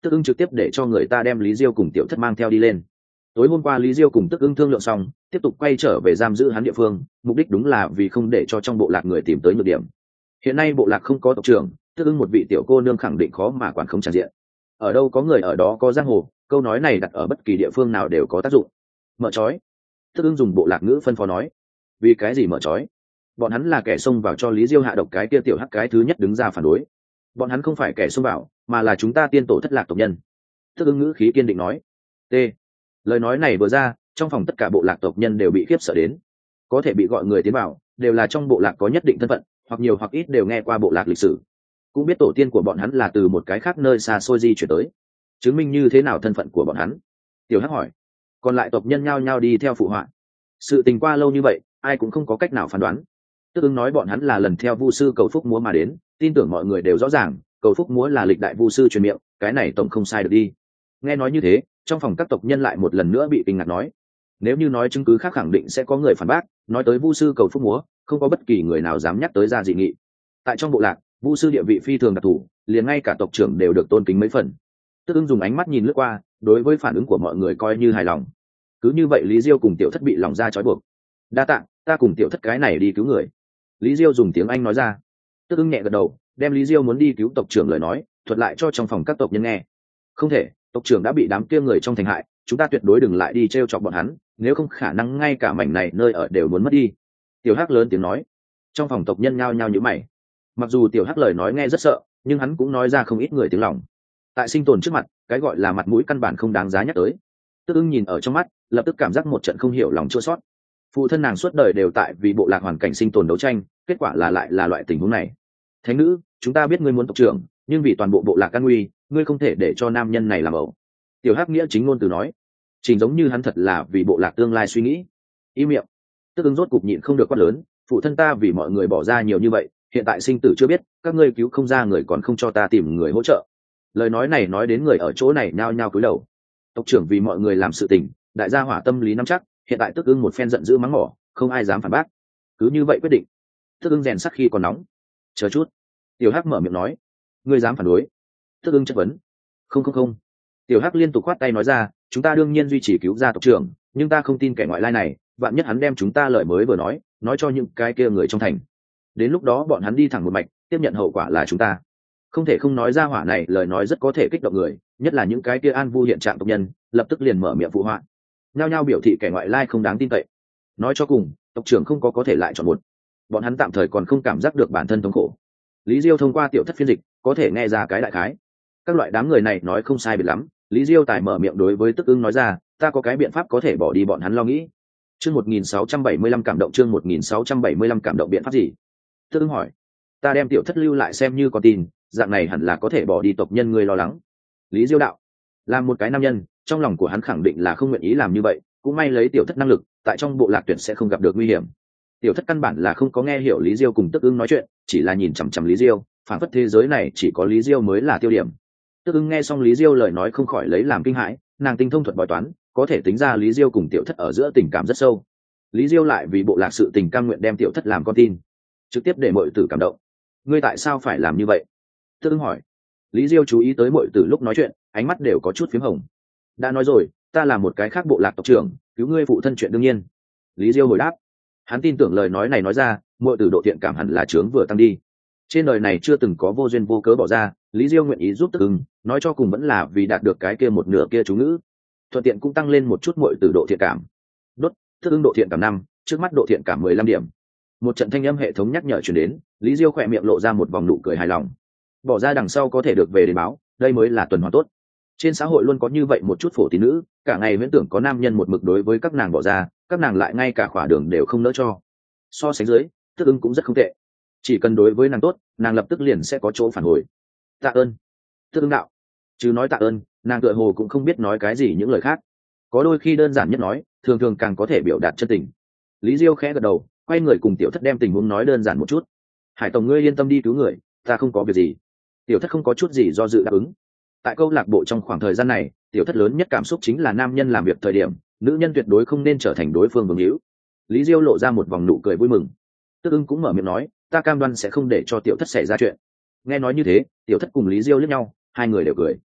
Tức ưng trực tiếp để cho người ta đem Lý Diêu cùng tiểu thất mang theo đi lên. Tối hôm qua Lý Diêu cùng Tức ưng thương lượng xong, tiếp tục quay trở về giam giữ hắn địa phương, mục đích đúng là vì không để cho trong bộ lạc người tìm tới nhược điểm. Hiện nay bộ lạc không có tộc trưởng, Tức ưng một vị tiểu cô nương khẳng định khó mà quản không tràn diện. Ở đâu có người ở đó có giang hồ, câu nói này đặt ở bất kỳ địa phương nào đều có tác dụng. Mở trói. Tức ưng dùng bộ lạc ngữ phân phó nói. Vì cái gì mở trói? Bọn hắn là kẻ xông vào cho Lý Diêu hạ độc, cái kia tiểu hắc cái thứ nhất đứng ra phản đối. Bọn hắn không phải kẻ xông vào, mà là chúng ta tiên tổ thất lạc tộc nhân. Tức ưng ngữ khí kiên định nói. T. Lời nói này vừa ra, trong phòng tất cả bộ lạc tộc nhân đều bị khiếp sợ đến. Có thể bị gọi người tiến vào, đều là trong bộ lạc có nhất định thân phận, hoặc nhiều hoặc ít đều nghe qua bộ lạc lịch sử, cũng biết tổ tiên của bọn hắn là từ một cái khác nơi xa xôi di chuyển tới. Chứng minh như thế nào thân phận của bọn hắn? Tiểu hắc hỏi. Còn lại tộc nhân nhao nhao đi theo phụ họa. Sự tình qua lâu như vậy, ai cũng không có cách nào phán đoán. Tức ứng nói bọn hắn là lần theo vu sư cầu phúc múa mà đến, tin tưởng mọi người đều rõ ràng, cầu phúc múa là lịch đại vu sư truyền miệng, cái này tổng không sai được đi. Nghe nói như thế, trong phòng các tộc nhân lại một lần nữa bị kinh ngạc nói. Nếu như nói chứng cứ khác khẳng định sẽ có người phản bác, nói tới vu sư cầu phúc múa, không có bất kỳ người nào dám nhắc tới ra dị nghị. Tại trong bộ lạc, vu sư địa vị phi thường đặc thù, liền ngay cả tộc trưởng đều được tôn kính mấy phần. Tức ứng dùng ánh mắt nhìn lướt qua, đối với phản ứng của mọi người coi như hài lòng. Cứ như vậy Lý Diêu cùng tiểu thất bị lòng ra trói buộc. Đa tạ, ta cùng tiểu thất cái này đi cứu người. Lý Diêu dùng tiếng Anh nói ra. Tức ứng nhẹ gật đầu, đem Lý Diêu muốn đi cứu tộc trưởng lời nói thuật lại cho trong phòng các tộc nhân nghe. Không thể, tộc trưởng đã bị đám kia người trong thành hại, chúng ta tuyệt đối đừng lại đi t r e o chọc bọn hắn, nếu không khả năng ngay cả mảnh này nơi ở đều muốn mất đi. Tiểu hắc lớn tiếng nói. Trong phòng tộc nhân nhao nhao nhíu mày. Mặc dù tiểu hắc lời nói nghe rất sợ, nhưng hắn cũng nói ra không ít người tiếng lòng. Tại sinh tồn trước mặt, cái gọi là mặt mũi căn bản không đáng giá nhắc tới. Tức ưng nhìn ở trong mắt, lập tức cảm giác một trận không hiểu lòng chua sót. Phụ thân nàng suốt đời đều tại vì bộ lạc hoàn cảnh sinh tồn đấu tranh, kết quả là lại là loại tình huống này. Thánh nữ, chúng ta biết ngươi muốn tộc trưởng, nhưng vì toàn bộ bộ lạc an nguy, ngươi không thể để cho nam nhân này làm ẩu. Tiểu hắc nghĩa chính ngôn từ nói. Trình giống như hắn thật là vì bộ lạc tương lai suy nghĩ. Im miệng. Tức ứng rốt cục nhịn không được quát lớn, phụ thân ta vì mọi người bỏ ra nhiều như vậy, hiện tại sinh tử chưa biết, các ngươi cứu không ra người còn không cho ta tìm người hỗ trợ. Lời nói này nói đến người ở chỗ này nhao nhao cúi đầu. Tộc trưởng vì mọi người làm sự tình, đại gia hỏa tâm lý nắm chắc, hiện tại Tức ưng một phen giận dữ mắng mỏ, không ai dám phản bác. Cứ như vậy quyết định. Tức ưng rèn sắc khi còn nóng. Chờ chút. Tiểu hắc mở miệng nói. Ngươi dám phản đối? Tức ưng chất vấn. Không không không. Tiểu hắc liên tục khoát tay nói ra, chúng ta đương nhiên duy trì cứu ra tộc trưởng, nhưng ta không tin kẻ ngoại lai này, vạn nhất hắn đem chúng ta lời mới vừa nói nói cho những cái kia người trong thành, đến lúc đó bọn hắn đi thẳng một mạch tiếp nhận hậu quả là chúng ta. Không thể không nói ra hỏa này lời nói rất có thể kích động người, nhất là những cái kia an vu hiện trạng tộc nhân, lập tức liền mở miệng phụ họa, nhao nhao biểu thị kẻ ngoại lai không đáng tin cậy. Nói cho cùng, tộc trưởng không có có thể lại chọn một, bọn hắn tạm thời còn không cảm giác được bản thân thống khổ. Lý Diêu thông qua tiểu thất phiên dịch có thể nghe ra cái đại khái. Các loại đám người này nói không sai biệt lắm, Lý Diêu tài mở miệng đối với Tức ưng nói ra, ta có cái biện pháp có thể bỏ đi bọn hắn lo nghĩ. Chương một nghìn sáu trăm bảy mươi lăm cảm động, chương một nghìn sáu trăm bảy mươi lăm cảm động, biện pháp gì? Tức ưng hỏi. Ta đem tiểu thất lưu lại xem như có tin, dạng này hẳn là có thể bỏ đi tộc nhân ngươi lo lắng. Lý Diêu đạo. Làm một cái nam nhân, trong lòng của hắn khẳng định là không nguyện ý làm như vậy, cũng may lấy tiểu thất năng lực, tại trong bộ lạc tuyển sẽ không gặp được nguy hiểm. Tiểu thất căn bản là không có nghe hiểu Lý Diêu cùng Tức ưng nói chuyện, chỉ là nhìn chằm chằm Lý Diêu, phản phất thế giới này chỉ có Lý Diêu mới là tiêu điểm. Tức ưng nghe xong Lý Diêu lời nói không khỏi lấy làm kinh hãi, nàng tinh thông thuật bói toán, có thể tính ra Lý Diêu cùng tiểu thất ở giữa tình cảm rất sâu. Lý Diêu lại vì bộ lạc sự tình cam nguyện đem tiểu thất làm con tin, trực tiếp để mọi tử cảm động. Ngươi tại sao phải làm như vậy? Tức ưng hỏi. Lý Diêu chú ý tới mọi tử lúc nói chuyện, ánh mắt đều có chút phím hồng. Đã nói rồi, ta là một cái khác bộ lạc tộc trưởng, cứu ngươi phụ thân chuyện đương nhiên. Lý Diêu hồi đáp. Hắn tin tưởng lời nói này nói ra, mọi tử độ thiện cảm hẳn là trướng vừa tăng đi. Trên đời này chưa từng có vô duyên vô cớ bỏ ra, Lý Diêu nguyện ý giúp Tức ưng, nói cho cùng vẫn là vì đạt được cái kia một nửa kia chú ngữ, thuận tiện cũng tăng lên một chút mọi tử độ thiện cảm. Đốt, Tức ưng độ thiện cảm năm, trước mắt độ thiện cảm mười lăm điểm. Một trận thanh âm hệ thống nhắc nhở truyền đến, Lý Diêu khỏe miệng lộ ra một vòng nụ cười hài lòng. Bỏ ra đằng sau có thể được về để báo, đây mới là tuần hoàn tốt. Trên xã hội luôn có như vậy một chút phổ tín nữ, cả ngày viễn tưởng có nam nhân một mực đối với các nàng bỏ ra, các nàng lại ngay cả khỏa đường đều không nỡ cho. So sánh dưới, Tức ưng cũng rất không tệ. Chỉ cần đối với nàng tốt, nàng lập tức liền sẽ có chỗ phản hồi. Tạ ơn. Tức ưng đạo. Chứ nói tạ ơn, nàng tựa hồ cũng không biết nói cái gì những lời khác. Có đôi khi đơn giản nhất nói, thường thường càng có thể biểu đạt chân tình. Lý Diêu khẽ gật đầu, quay người cùng tiểu thất đem tình huống nói đơn giản một chút. Hải tổng ngươi yên tâm đi cứu người, ta không có việc gì. Tiểu thất không có chút gì do dự đáp ứng. Tại câu lạc bộ trong khoảng thời gian này, tiểu thất lớn nhất cảm xúc chính là nam nhân làm việc thời điểm, nữ nhân tuyệt đối không nên trở thành đối phương vương hữu. Lý Diêu lộ ra một vòng nụ cười vui mừng. Tức ưng cũng mở miệng nói, ta cam đoan sẽ không để cho tiểu thất xảy ra chuyện. Nghe nói như thế, tiểu thất cùng Lý Diêu liếc nhau, hai người đều cười.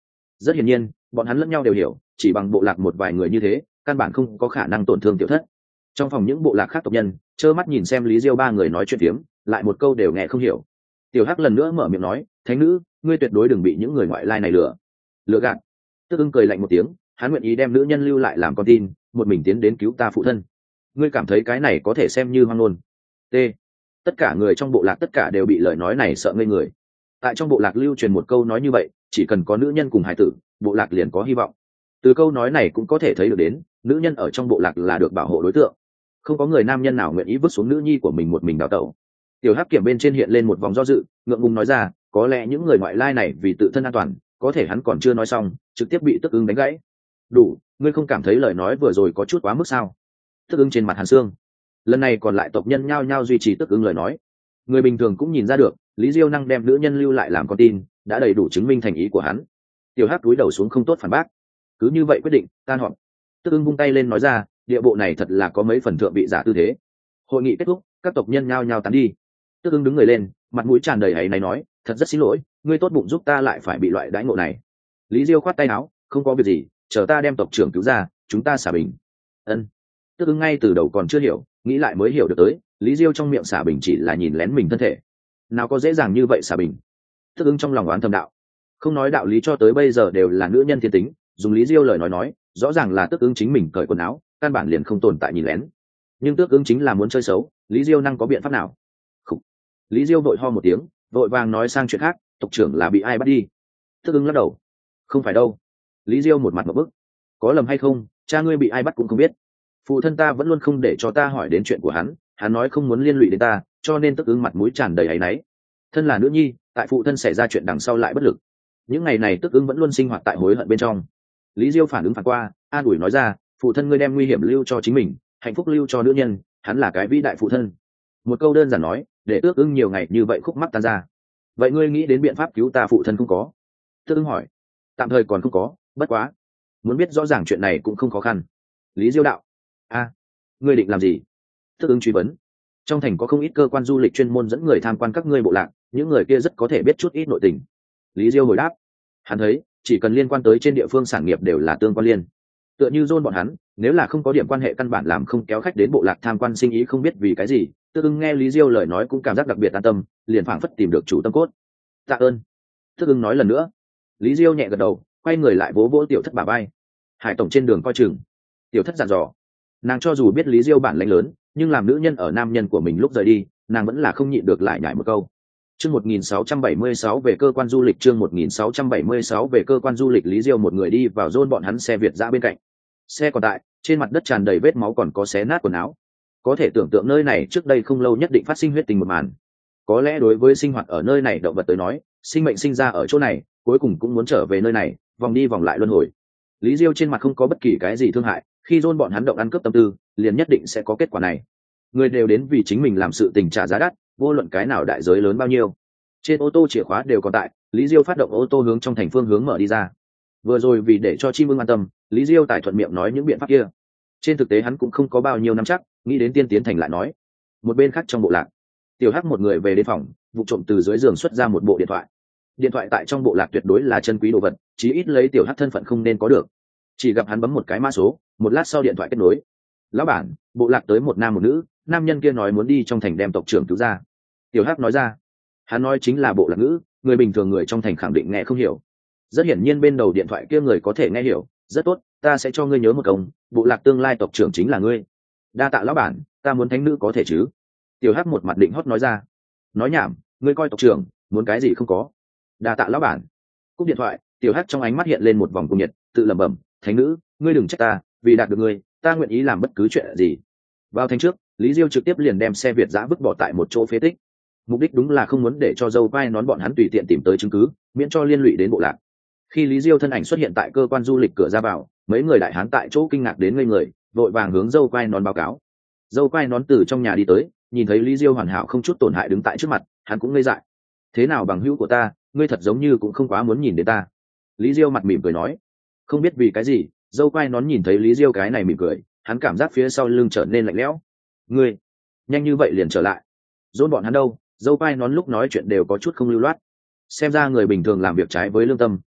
Rất hiển nhiên bọn hắn lẫn nhau đều hiểu, chỉ bằng bộ lạc một vài người như thế căn bản không có khả năng tổn thương tiểu thất. Trong phòng những bộ lạc khác tộc nhân trơ mắt nhìn xem Lý Diêu ba người nói chuyện phiếm, lại một câu đều nghe không hiểu. Tiểu hắc lần nữa mở miệng nói, thánh nữ, ngươi tuyệt đối đừng bị những người ngoại lai này lừa lừa gạt. Tức ưng cười lạnh một tiếng, hắn nguyện ý đem nữ nhân lưu lại làm con tin, một mình tiến đến cứu ta phụ thân. Ngươi cảm thấy cái này có thể xem như hoang ngôn? T. Tất cả người trong bộ lạc tất cả đều bị lời nói này sợ ngây người. Tại trong bộ lạc lưu truyền một câu nói như vậy, chỉ cần có nữ nhân cùng hải tử, bộ lạc liền có hy vọng. Từ câu nói này cũng có thể thấy được đến, nữ nhân ở trong bộ lạc là được bảo hộ đối tượng. Không có người nam nhân nào nguyện ý vứt xuống nữ nhi của mình một mình đào tẩu. Tiểu hắc kiểm bên trên hiện lên một vòng do dự, ngượng ngùng nói ra, có lẽ những người ngoại lai này vì tự thân an toàn, có thể hắn còn chưa nói xong, trực tiếp bị Tức Ưng đánh gãy. Đủ, ngươi không cảm thấy lời nói vừa rồi có chút quá mức sao? Tức Ưng trên mặt hàn xương. Lần này còn lại tộc nhân nhao nhao duy trì Tức Ưng lời nói. Người bình thường cũng nhìn ra được, Lý Diêu năng đem nữ nhân lưu lại làm con tin, đã đầy đủ chứng minh thành ý của hắn. Tiểu hắc cúi đầu xuống không tốt phản bác. Cứ như vậy quyết định, tan họp. Tức Ưng vung tay lên nói ra, địa bộ này thật là có mấy phần thượng vị giả tư thế. Hội nghị kết thúc, các tộc nhân nhao nhao tán đi. Tức Ưng đứng người lên, mặt mũi tràn đầy áy náy nói, thật rất xin lỗi, ngươi tốt bụng giúp ta lại phải bị loại đãi ngộ này. Lý Diêu khoát tay áo, không có việc gì, chờ ta đem tộc trưởng cứu ra, chúng ta xả bình. Ân. Tức Ưng ngay từ đầu còn chưa hiểu, nghĩ lại mới hiểu được tới, Lý Diêu trong miệng xả bình chỉ là nhìn lén mình thân thể, nào có dễ dàng như vậy xả bình. Tức Ưng trong lòng oán thầm đạo, không nói đạo lý cho tới bây giờ đều là nữ nhân thiên tính, dùng Lý Diêu lời nói nói, rõ ràng là Tức Ưng chính mình cởi quần áo, căn bản liền không tồn tại nhìn lén. Nhưng Tức Ưng chính là muốn chơi xấu, Lý Diêu năng có biện pháp nào? Khủ. Lý Diêu vội ho một tiếng, vội vàng nói sang chuyện khác, tộc trưởng là bị ai bắt đi? Tức Ưng lắc đầu, không phải đâu. Lý Diêu một mặt một bức, có lầm hay không, cha ngươi bị ai bắt cũng không biết. Phụ thân ta vẫn luôn không để cho ta hỏi đến chuyện của hắn, hắn nói không muốn liên lụy đến ta, cho nên Tức Ưng mặt mũi tràn đầy áy náy. Thân là nữ nhi, tại phụ thân xảy ra chuyện đằng sau lại bất lực. Những ngày này Tức Ưng vẫn luôn sinh hoạt tại hối hận bên trong. Lý Diêu phản ứng phản qua, an ủi nói ra, phụ thân ngươi đem nguy hiểm lưu cho chính mình, hạnh phúc lưu cho nữ nhân, hắn là cái vĩ đại phụ thân. Một câu đơn giản nói, để Tước Ưng nhiều ngày như vậy khúc mắc tan ra. Vậy ngươi nghĩ đến biện pháp cứu ta phụ thân không có? Tước Ưng hỏi. Tạm thời còn không có, bất quá muốn biết rõ ràng chuyện này cũng không khó khăn. Lý Diêu đạo. A, ngươi định làm gì? Tước Ưng truy vấn. Trong thành có không ít cơ quan du lịch chuyên môn dẫn người tham quan các ngươi bộ lạc, những người kia rất có thể biết chút ít nội tình. Lý Diêu hồi đáp. Hắn thấy, chỉ cần liên quan tới trên địa phương sản nghiệp đều là tương quan liên. Tựa như John bọn hắn, nếu là không có điểm quan hệ căn bản làm không kéo khách đến bộ lạc tham quan sinh ý không biết vì cái gì. Tước Ưng nghe Lý Diêu lời nói cũng cảm giác đặc biệt an tâm, liền phảng phất tìm được chủ tâm cốt. Tạ ơn. Tước Ưng nói lần nữa. Lý Diêu nhẹ gật đầu, quay người lại vỗ vỗ tiểu thất bà bay. Hải tổng trên đường coi chừng. Tiểu thất dặn dò. Nàng cho dù biết Lý Diêu bản lãnh lớn, nhưng làm nữ nhân ở nam nhân của mình lúc rời đi, nàng vẫn là không nhịn được lại nhải một câu. Chương một nghìn sáu trăm bảy mươi sáu về cơ quan du lịch, chương một nghìn sáu trăm bảy mươi sáu về cơ quan du lịch. Lý Diêu một người đi vào John bọn hắn xe Việt dã bên cạnh. Xe còn tại, trên mặt đất tràn đầy vết máu còn có xé nát quần áo. Có thể tưởng tượng nơi này trước đây không lâu nhất định phát sinh huyết tình một màn. Có lẽ đối với sinh hoạt ở nơi này động vật tới nói, sinh mệnh sinh ra ở chỗ này, cuối cùng cũng muốn trở về nơi này, vòng đi vòng lại luân hồi. Lý Diêu trên mặt không có bất kỳ cái gì thương hại, khi John bọn hắn động ăn cướp tâm tư, liền nhất định sẽ có kết quả này. Người đều đến vì chính mình làm sự tình trả giá đắt, vô luận cái nào đại giới lớn bao nhiêu. Trên ô tô chìa khóa đều còn tại, Lý Diêu phát động ô tô hướng trong thành phương hướng mở đi ra. Vừa rồi vì để cho Chim Ưng an tâm, Lý Diêu tài thuận miệng nói những biện pháp kia. Trên thực tế hắn cũng không có bao nhiêu nắm chắc, nghĩ đến tiên tiến thành lại nói. Một bên khác trong bộ lạc, Tiểu Hắc một người về đến phòng, vụ trộm từ dưới giường xuất ra một bộ điện thoại. Điện thoại tại trong bộ lạc tuyệt đối là chân quý đồ vật, chí ít lấy Tiểu Hắc thân phận không nên có được. Chỉ gặp hắn bấm một cái mã số, một lát sau điện thoại kết nối. Lão bản, bộ lạc tới một nam một nữ, nam nhân kia nói muốn đi trong thành đem tộc trưởng cứu ra. Tiểu Hắc nói ra. Hắn nói chính là bộ lạc ngữ, người bình thường người trong thành khẳng định nghe không hiểu. Rất hiển nhiên bên đầu điện thoại kia người có thể nghe hiểu. Rất tốt, ta sẽ cho ngươi nhớ một công, bộ lạc tương lai tộc trưởng chính là ngươi. Đa tạ lão bản, ta muốn thánh nữ có thể chứ? Tiểu Hắc một mặt định hót nói ra. Nói nhảm, ngươi coi tộc trưởng muốn cái gì không có. Đa tạ lão bản. Cúp điện thoại, Tiểu Hắc trong ánh mắt hiện lên một vòng cung nhiệt, tự lẩm bẩm, thánh nữ, ngươi đừng trách ta, vì đạt được ngươi, ta nguyện ý làm bất cứ chuyện gì. Vào thành trước, Lý Diêu trực tiếp liền đem xe Việt giã vứt bỏ tại một chỗ phế tích. Mục đích đúng là không muốn để cho dâu vai nón bọn hắn tùy tiện tìm tới chứng cứ, miễn cho liên lụy đến bộ lạc. Khi Lý Diêu thân ảnh xuất hiện tại cơ quan du lịch cửa ra vào, mấy người đại hán tại chỗ kinh ngạc đến ngây người, vội vàng hướng dâu vai nón báo cáo. Dâu vai nón từ trong nhà đi tới, nhìn thấy Lý Diêu hoàn hảo không chút tổn hại đứng tại trước mặt, hắn cũng ngây dại. Thế nào bằng hữu của ta, ngươi thật giống như cũng không quá muốn nhìn đến ta. Lý Diêu mặt mỉm cười nói. Không biết vì cái gì, dâu vai nón nhìn thấy Lý Diêu cái này mỉm cười, hắn cảm giác phía sau lưng trở nên lạnh lẽo. Ngươi nhanh như vậy liền trở lại? Dôn bọn hắn đâu? Dâu vai nón lúc nói chuyện đều có chút không lưu loát. Xem ra người bình thường làm việc trái với lương tâm,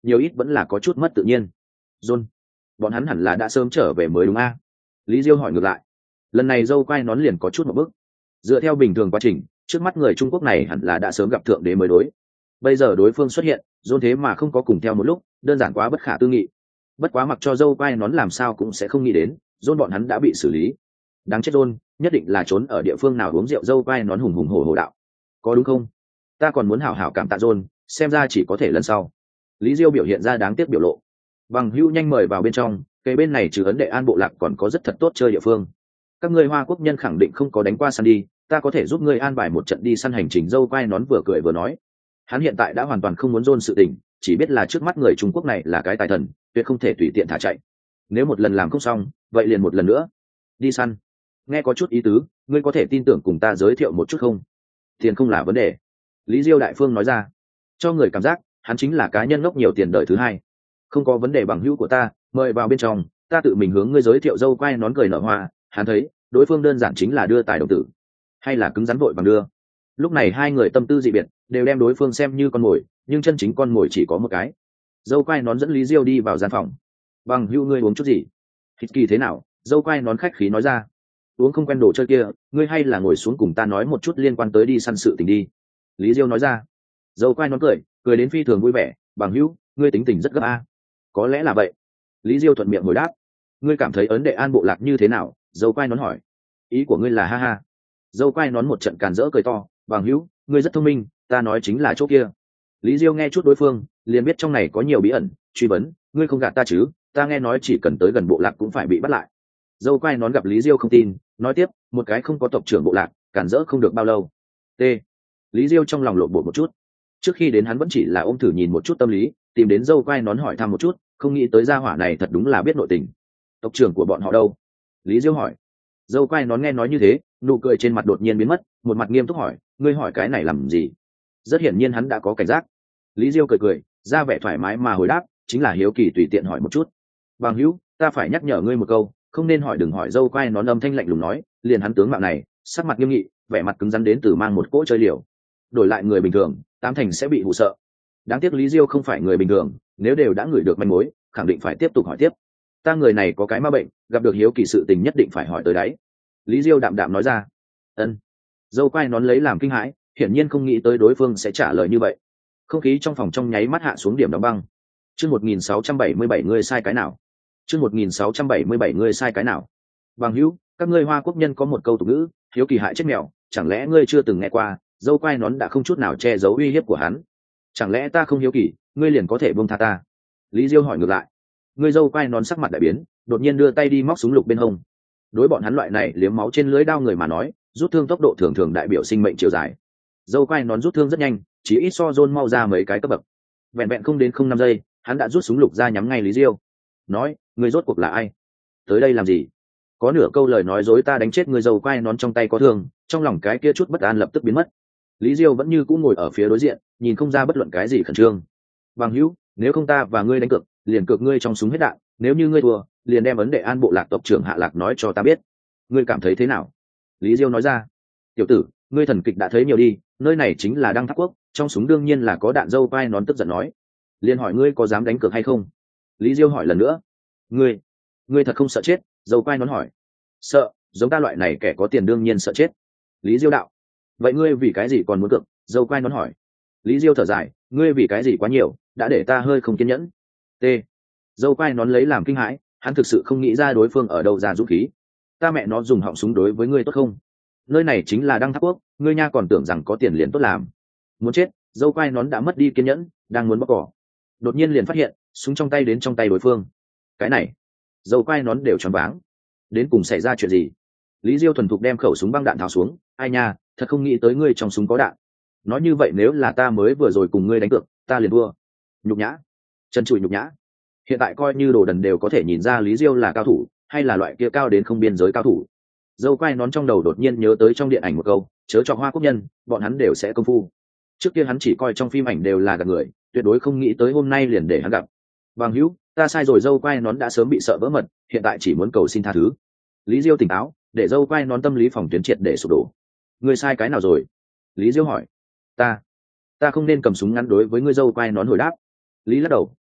nhiều ít vẫn là có chút mất tự nhiên. John, bọn hắn hẳn là đã sớm trở về mới đúng a? Lý Diêu hỏi ngược lại. Lần này dâu quai nón liền có chút một bước. Dựa theo bình thường quá trình, trước mắt người Trung Quốc này hẳn là đã sớm gặp thượng đế mới đối. Bây giờ đối phương xuất hiện, John thế mà không có cùng theo một lúc, đơn giản quá bất khả tư nghị. Bất quá mặc cho dâu quai nón làm sao cũng sẽ không nghĩ đến, John bọn hắn đã bị xử lý. Đáng chết John, nhất định là trốn ở địa phương nào uống rượu dâu quai nón hùng hùng hổ hổ đạo. Có đúng không? Ta còn muốn hảo hảo cảm tạ John, xem ra chỉ có thể lần sau. Lý Diêu biểu hiện ra đáng tiếc biểu lộ. Bằng hữu nhanh mời vào bên trong, cây bên này trừ ấn đệ an bộ lạc còn có rất thật tốt chơi địa phương. Các ngươi Hoa Quốc nhân khẳng định không có đánh qua săn đi, ta có thể giúp ngươi an bài một trận đi săn hành trình. Dâu quai nón vừa cười vừa nói. Hắn hiện tại đã hoàn toàn không muốn John sự tình, chỉ biết là trước mắt người Trung Quốc này là cái tài thần, tuyệt không thể tùy tiện thả chạy. Nếu một lần làm không xong, vậy liền một lần nữa. Đi săn. Nghe có chút ý tứ, ngươi có thể tin tưởng cùng ta giới thiệu một chút không? Tiền không là vấn đề. Lý Diêu đại phương nói ra, cho người cảm giác hắn chính là cá nhân ngốc nhiều tiền đời thứ hai. Không có vấn đề, bằng hữu của ta, mời vào bên trong, ta tự mình hướng ngươi giới thiệu. Dâu quai nón cười nở hoa, hắn thấy đối phương đơn giản chính là đưa tài đồng tử, hay là cứng rắn vội bằng đưa. Lúc này hai người tâm tư dị biệt, đều đem đối phương xem như con mồi, nhưng chân chính con mồi chỉ có một cái. Dâu quai nón dẫn Lý Diêu đi vào gian phòng. Bằng hữu, ngươi uống chút gì? Thịt kỳ thế nào? Dâu quai nón khách khí nói ra. Uống không quen đồ chơi kia, ngươi hay là ngồi xuống cùng ta nói một chút liên quan tới đi săn sự tình đi. Lý Diêu nói ra. Dâu quai nón cười, cười đến phi thường vui vẻ. Bằng hữu, ngươi tính tình rất gấp a. Có lẽ là vậy. Lý Diêu thuận miệng hồi đáp. Ngươi cảm thấy ấn đệ an bộ lạc như thế nào? Dâu quai nón hỏi. Ý của ngươi là ha ha. Dâu quai nón một trận càn rỡ cười to. Bằng hữu, ngươi rất thông minh, ta nói chính là chỗ kia. Lý Diêu nghe chút đối phương, liền biết trong này có nhiều bí ẩn, truy vấn, ngươi không gạt ta chứ? Ta nghe nói chỉ cần tới gần bộ lạc cũng phải bị bắt lại. Dâu quai nón gặp Lý Diêu không tin, nói tiếp, một cái không có tộc trưởng bộ lạc, cản rỡ không được bao lâu. T. Lý Diêu trong lòng lộn bộ một chút. Trước khi đến hắn vẫn chỉ là ôm thử nhìn một chút tâm lý, tìm đến dâu quai nón hỏi thăm một chút, không nghĩ tới gia hỏa này thật đúng là biết nội tình. Tộc trưởng của bọn họ đâu? Lý Diêu hỏi. Dâu quai nón nghe nói như thế, nụ cười trên mặt đột nhiên biến mất, một mặt nghiêm túc hỏi, ngươi hỏi cái này làm gì? Rất hiển nhiên hắn đã có cảnh giác. Lý Diêu cười cười, ra vẻ thoải mái mà hồi đáp, chính là hiếu kỳ tùy tiện hỏi một chút. Bằng hữu, ta phải nhắc nhở ngươi một câu, không nên hỏi đừng hỏi. Dâu quai nón âm thanh lạnh lùng nói, liền hắn tướng mạo này, sắc mặt nghiêm nghị, vẻ mặt cứng rắn đến từ mang một cỗ chơi liều. Đổi lại người bình thường, tám thành sẽ bị hù sợ. Đáng tiếc Lý Diêu không phải người bình thường, nếu đều đã ngửi được manh mối, khẳng định phải tiếp tục hỏi tiếp. Ta người này có cái ma bệnh, gặp được hiếu kỳ sự tình nhất định phải hỏi tới đáy. Lý Diêu đạm đạm nói ra. Ân. Dâu quai nón lấy làm kinh hãi, hiển nhiên không nghĩ tới đối phương sẽ trả lời như vậy. Không khí trong phòng trong nháy mắt hạ xuống điểm đóng băng. Chương một nghìn sáu trăm bảy mươi bảy ngươi sai cái nào? Chương một nghìn sáu trăm bảy mươi bảy ngươi sai cái nào? Bằng hữu, các ngươi Hoa Quốc nhân có một câu tục ngữ, hiếu kỳ hại chết mèo, chẳng lẽ ngươi chưa từng nghe qua? Dâu quai nón đã không chút nào che giấu uy hiếp của hắn. Chẳng lẽ ta không hiếu kỳ, ngươi liền có thể buông tha ta? Lý Diêu hỏi ngược lại. Ngươi dâu quai nón sắc mặt đại biến, đột nhiên đưa tay đi móc súng lục bên hông. Đối bọn hắn loại này liếm máu trên lưới đao người mà nói, rút thương tốc độ thường thường đại biểu sinh mệnh chiều dài. Dâu quai nón rút thương rất nhanh, chỉ ít so John mau ra mấy cái cấp bậc. Vẹn vẹn không đến không năm giây, hắn đã rút súng lục ra nhắm ngay Lý Diêu. Nói, ngươi rốt cuộc là ai? Tới đây làm gì? Có nửa câu lời nói dối ta đánh chết người. Dâu quai nón trong tay có thương, trong lòng cái kia chút bất an lập tức biến mất. Lý Diêu vẫn như cũ ngồi ở phía đối diện, nhìn không ra bất luận cái gì khẩn trương. Bằng hữu, nếu không ta và ngươi đánh cược, liền cược ngươi trong súng hết đạn, nếu như ngươi thua, liền đem ấn đệ an bộ lạc tộc trưởng Hạ Lạc nói cho ta biết. Ngươi cảm thấy thế nào? Lý Diêu nói ra. Tiểu tử, ngươi thần kịch đã thấy nhiều đi, nơi này chính là Đăng Tháp Quốc, trong súng đương nhiên là có đạn. Dâu quai nón tức giận nói. Liền hỏi ngươi có dám đánh cược hay không? Lý Diêu hỏi lần nữa. Ngươi, ngươi thật không sợ chết? Dâu quai nón hỏi. Sợ, giống ta loại này kẻ có tiền đương nhiên sợ chết. Lý Diêu đạo. Vậy ngươi vì cái gì còn muốn cược? Dâu quai nón hỏi. Lý Diêu thở dài, ngươi vì cái gì quá nhiều, đã để ta hơi không kiên nhẫn. T. Dâu quai nón lấy làm kinh hãi, hắn thực sự không nghĩ ra đối phương ở đâu ra dũng khí. Ta mẹ nó dùng họng súng đối với ngươi tốt không? Nơi này chính là Đăng Tháp Quốc, ngươi nha còn tưởng rằng có tiền liền tốt làm. Muốn chết. Dâu quai nón đã mất đi kiên nhẫn, đang muốn bóc cỏ, đột nhiên liền phát hiện súng trong tay đến trong tay đối phương. Cái này, dâu quai nón đều choáng váng. Đến cùng xảy ra chuyện gì? Lý Diêu thuần thục đem khẩu súng băng đạn tháo xuống. Ai nha, thật không nghĩ tới ngươi trong súng có đạn. Nói như vậy nếu là ta mới vừa rồi cùng ngươi đánh cược, ta liền thua. Nhục nhã, chân trụi nhục nhã. Hiện tại coi như đồ đần đều có thể nhìn ra Lý Diêu là cao thủ, hay là loại kia cao đến không biên giới cao thủ. Dâu quai nón trong đầu đột nhiên nhớ tới trong điện ảnh một câu, chớ cho Hoa Quốc nhân, bọn hắn đều sẽ công phu. Trước kia hắn chỉ coi trong phim ảnh đều là gạt người, tuyệt đối không nghĩ tới hôm nay liền để hắn gặp. Bằng hữu, ta sai rồi. Dâu quai nón đã sớm bị sợ vỡ mật, hiện tại chỉ muốn cầu xin tha thứ. Lý Diêu tỉnh táo, để dâu quai nón tâm lý phòng tuyến triệt để sụp đổ. Ngươi sai cái nào rồi? Lý Diêu hỏi. Ta, ta không nên cầm súng ngắn đối với ngươi. Dâu quai nón hồi đáp. Lý lắc đầu,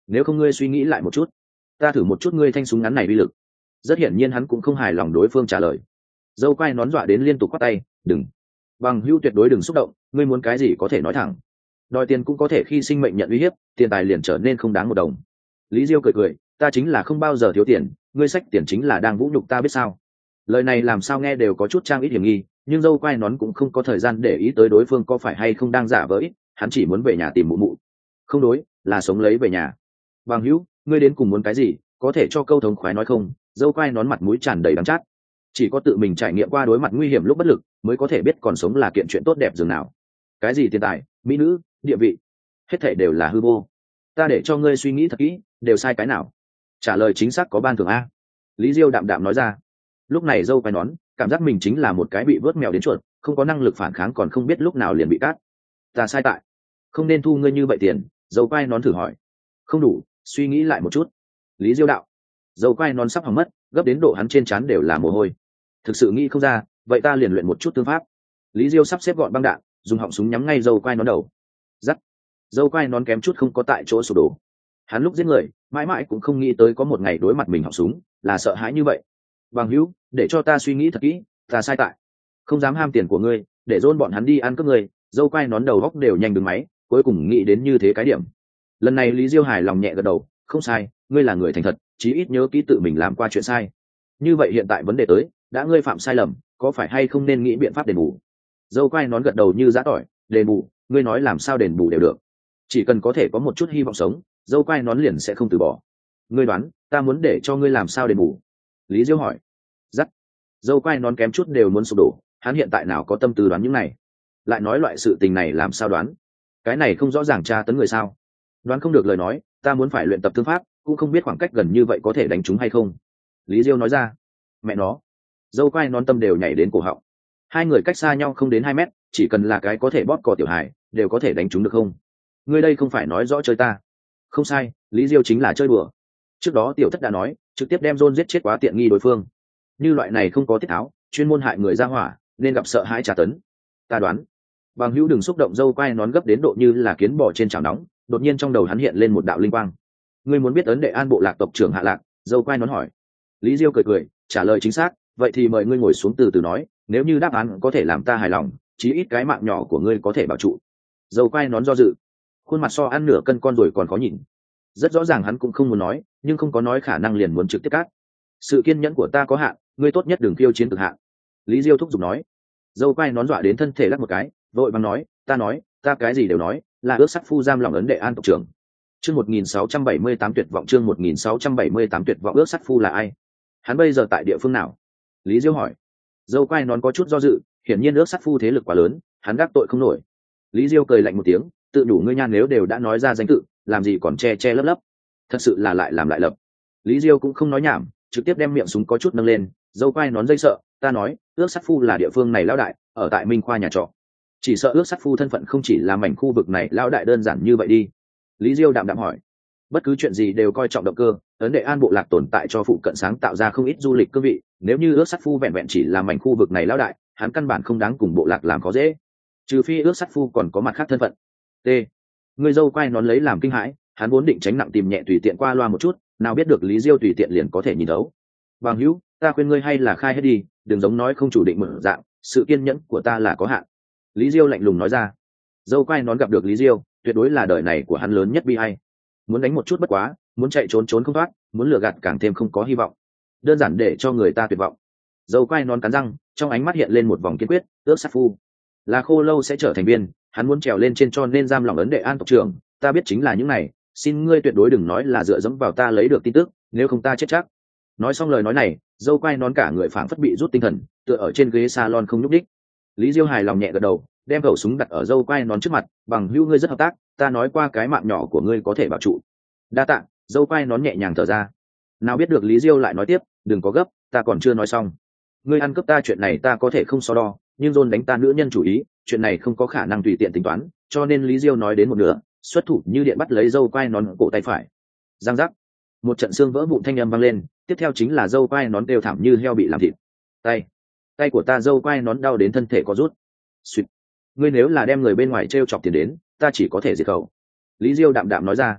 nếu không ngươi suy nghĩ lại một chút, ta thử một chút ngươi thanh súng ngắn này uy lực. Rất hiển nhiên hắn cũng không hài lòng đối phương trả lời. Dâu quai nón dọa đến liên tục quát tay, đừng, bằng hữu tuyệt đối đừng xúc động, ngươi muốn cái gì có thể nói thẳng, đòi tiền cũng có thể khi sinh mệnh nhận uy hiếp, tiền tài liền trở nên không đáng một đồng. Lý Diêu cười cười, ta chính là không bao giờ thiếu tiền, ngươi xách tiền chính là đang vũ nhục ta biết sao. Lời này làm sao nghe đều có chút trang ít hiểm nghi, nhưng dâu quai nón cũng không có thời gian để ý tới đối phương có phải hay không đang giả vờ ít, hắn chỉ muốn về nhà tìm mụ mụ. Không đối, là sống lấy về nhà. Bằng hữu, ngươi đến cùng muốn cái gì, có thể cho câu thống khoái nói không? Dâu quai nón mặt mũi tràn đầy đắng chát. Chỉ có tự mình trải nghiệm qua đối mặt nguy hiểm lúc bất lực, mới có thể biết còn sống là kiện chuyện tốt đẹp dường nào. Cái gì tiền tài, mỹ nữ, địa vị, hết thảy đều là hư vô. Ta để cho ngươi suy nghĩ thật kỹ, đều sai cái nào? Trả lời chính xác có ban thưởng a. Lý Diêu đạm đạm nói ra. Lúc này dâu quai nón cảm giác mình chính là một cái bị vớt mèo đến chuột, không có năng lực phản kháng, còn không biết lúc nào liền bị cát. Ta sai tại không nên thu ngươi như vậy tiền. Dâu quai nón thử hỏi. Không đủ, suy nghĩ lại một chút. Lý Diêu đạo. Dâu quai nón sắp hỏng mất, gấp đến độ hắn trên trán đều là mồ hôi. Thực sự nghĩ không ra, vậy ta liền luyện một chút tương pháp. Lý Diêu sắp xếp gọn băng đạn, dùng họng súng nhắm ngay dâu quai nón đầu. Giắt. Dâu quai nón kém chút không có tại chỗ sụp đổ. Hắn lúc giết người mãi mãi cũng không nghĩ tới có một ngày đối mặt mình họng súng là sợ hãi như vậy. Bằng hữu, để cho ta suy nghĩ thật kỹ, ta sai tại không dám ham tiền của ngươi, để dôn bọn hắn đi ăn cướp ngươi. Dâu quai nón đầu góc đều nhanh đứng máy, cuối cùng nghĩ đến như thế cái điểm. Lần này Lý Diêu hài lòng nhẹ gật đầu, không sai, ngươi là người thành thật, chí ít nhớ kỹ tự mình làm qua chuyện sai. Như vậy hiện tại vấn đề tới, đã ngươi phạm sai lầm, có phải hay không nên nghĩ biện pháp đền bù? Dâu quai nón gật đầu như giã tỏi, đền bù, ngươi nói làm sao đền bù đều được, chỉ cần có thể có một chút hy vọng sống, dâu quai nón liền sẽ không từ bỏ. Ngươi đoán ta muốn để cho ngươi làm sao đền bù? Lý Diêu hỏi. Dắt. Dâu quai nón kém chút đều muốn sụp đổ, hắn hiện tại nào có tâm tư đoán những này, lại nói loại sự tình này làm sao đoán? Cái này không rõ ràng tra tấn người sao? Đoán không được lời nói, ta muốn phải luyện tập thương pháp, cũng không biết khoảng cách gần như vậy có thể đánh trúng hay không. Lý Diêu nói ra. Mẹ nó. Dâu quai nón tâm đều nhảy đến cổ họng. Hai người cách xa nhau không đến hai mét, chỉ cần là cái có thể bóp cò tiểu hài đều có thể đánh trúng được không? Ngươi đây không phải nói rõ chơi ta? Không sai, Lý Diêu chính là chơi bừa. Trước đó tiểu thất đã nói, trực tiếp đem John giết chết quá tiện nghi đối phương. Như loại này không có tiết tháo, chuyên môn hại người ra hỏa, nên gặp sợ hãi trả tấn. Ta đoán. Bằng hữu đừng xúc động, dâu quai nón gấp đến độ như là kiến bò trên chảo nóng, đột nhiên trong đầu hắn hiện lên một đạo linh quang. Ngươi muốn biết ấn đệ an bộ lạc tộc trưởng Hạ Lạc? Dâu quai nón hỏi. Lý Diêu cười cười, trả lời chính xác, vậy thì mời ngươi ngồi xuống từ từ nói, nếu như đáp án có thể làm ta hài lòng, chí ít cái mạng nhỏ của ngươi có thể bảo trụ. Dâu quai nón do dự, khuôn mặt so ăn nửa cân con rồi còn khó nhìn. Rất rõ ràng hắn cũng không muốn nói, nhưng không có nói khả năng liền muốn trực tiếp cắt. Sự kiên nhẫn của ta có hạn, ngươi tốt nhất đừng khiêu chiến cực hạn. Lý Diêu thúc giục nói. Dâu quai nón dọa đến thân thể lắc một cái, vội vàng nói, ta nói, ta cái gì đều nói, là ước sắt phu giam lòng ấn đệ an tộc trưởng. Chương một nghìn sáu trăm bảy mươi tám tuyệt vọng, chương một nghìn sáu trăm bảy mươi tám tuyệt vọng. Ước sắt phu là ai? Hắn bây giờ tại địa phương nào? Lý Diêu hỏi. Dâu quai nón có chút do dự, hiển nhiên ước sắt phu thế lực quá lớn, hắn gác tội không nổi. Lý Diêu cười lạnh một tiếng, tự đủ ngươi nhan, nếu đều đã nói ra danh tự, làm gì còn che che lấp lấp? Thật sự là lại làm lại lập. Lý Diêu cũng không nói nhảm, trực tiếp đem miệng súng có chút nâng lên. Dâu quai nón dây sợ, ta nói, ước sắt phu là địa phương này lão đại, ở tại Minh Khoa nhà trọ. Chỉ sợ ước sắt phu thân phận không chỉ là mảnh khu vực này lão đại đơn giản như vậy đi. Lý Diêu đạm đạm hỏi. Bất cứ chuyện gì đều coi trọng động cơ, ấn đệ an bộ lạc tồn tại cho phụ cận sáng tạo ra không ít du lịch cương vị, nếu như ước sắt phu vẹn vẹn chỉ là mảnh khu vực này lão đại, hắn căn bản không đáng cùng bộ lạc làm khó dễ, trừ phi ước sắt phu còn có mặt khác thân phận. T. Người dâu quai nón lấy làm kinh hãi, hắn vốn định tránh nặng tìm nhẹ tùy tiện qua loa một chút, nào biết được Lý Diêu tùy tiện liền có thể nhìn đấu. Bằng hữu, ta khuyên ngươi hay là khai hết đi, đừng giống nói không chủ định mở dạng, sự kiên nhẫn của ta là có hạn. Lý Diêu lạnh lùng nói ra. Dâu quai nón gặp được Lý Diêu, tuyệt đối là đời này của hắn lớn nhất bi ai. Muốn đánh một chút bất quá, muốn chạy trốn trốn không thoát, muốn lừa gạt càng thêm không có hy vọng, đơn giản để cho người ta tuyệt vọng. Dâu quai nón cắn răng, trong ánh mắt hiện lên một vòng kiên quyết, ước sắt phu là khô lâu sẽ trở thành viên, hắn muốn trèo lên trên cho nên giam lòng ấn đệ an tộc trưởng, ta biết chính là những này, xin ngươi tuyệt đối đừng nói là dựa dẫm vào ta lấy được tin tức, nếu không ta chết chắc. Nói xong lời nói này, dâu quai nón cả người phảng phất bị rút tinh thần, tựa ở trên ghế salon không nhúc đích. Lý Diêu hài lòng nhẹ gật đầu, đem khẩu súng đặt ở dâu quai nón trước mặt, bằng hữu ngươi rất hợp tác, ta nói qua cái mạng nhỏ của ngươi có thể bảo trụ. Đa tạ. Dâu quai nón nhẹ nhàng thở ra. Nào biết được Lý Diêu lại nói tiếp, đừng có gấp, ta còn chưa nói xong. Ngươi ăn cướp ta chuyện này ta có thể không so đo, nhưng John đánh ta nữ nhân chủ ý, chuyện này không có khả năng tùy tiện tính toán, cho nên Lý Diêu nói đến một nửa, xuất thủ như điện bắt lấy dâu quai nón cổ tay phải. Giang giác, một trận xương vỡ vụn thanh âm vang lên, tiếp theo chính là dâu quai nón đều thảm như heo bị làm thịt. Tay, tay của ta. Dâu quai nón đau đến thân thể có rút. Xuyệt. Ngươi nếu là đem người bên ngoài trêu chọc tiền đến, ta chỉ có thể diệt khẩu. Lý Diêu đạm đạm nói ra.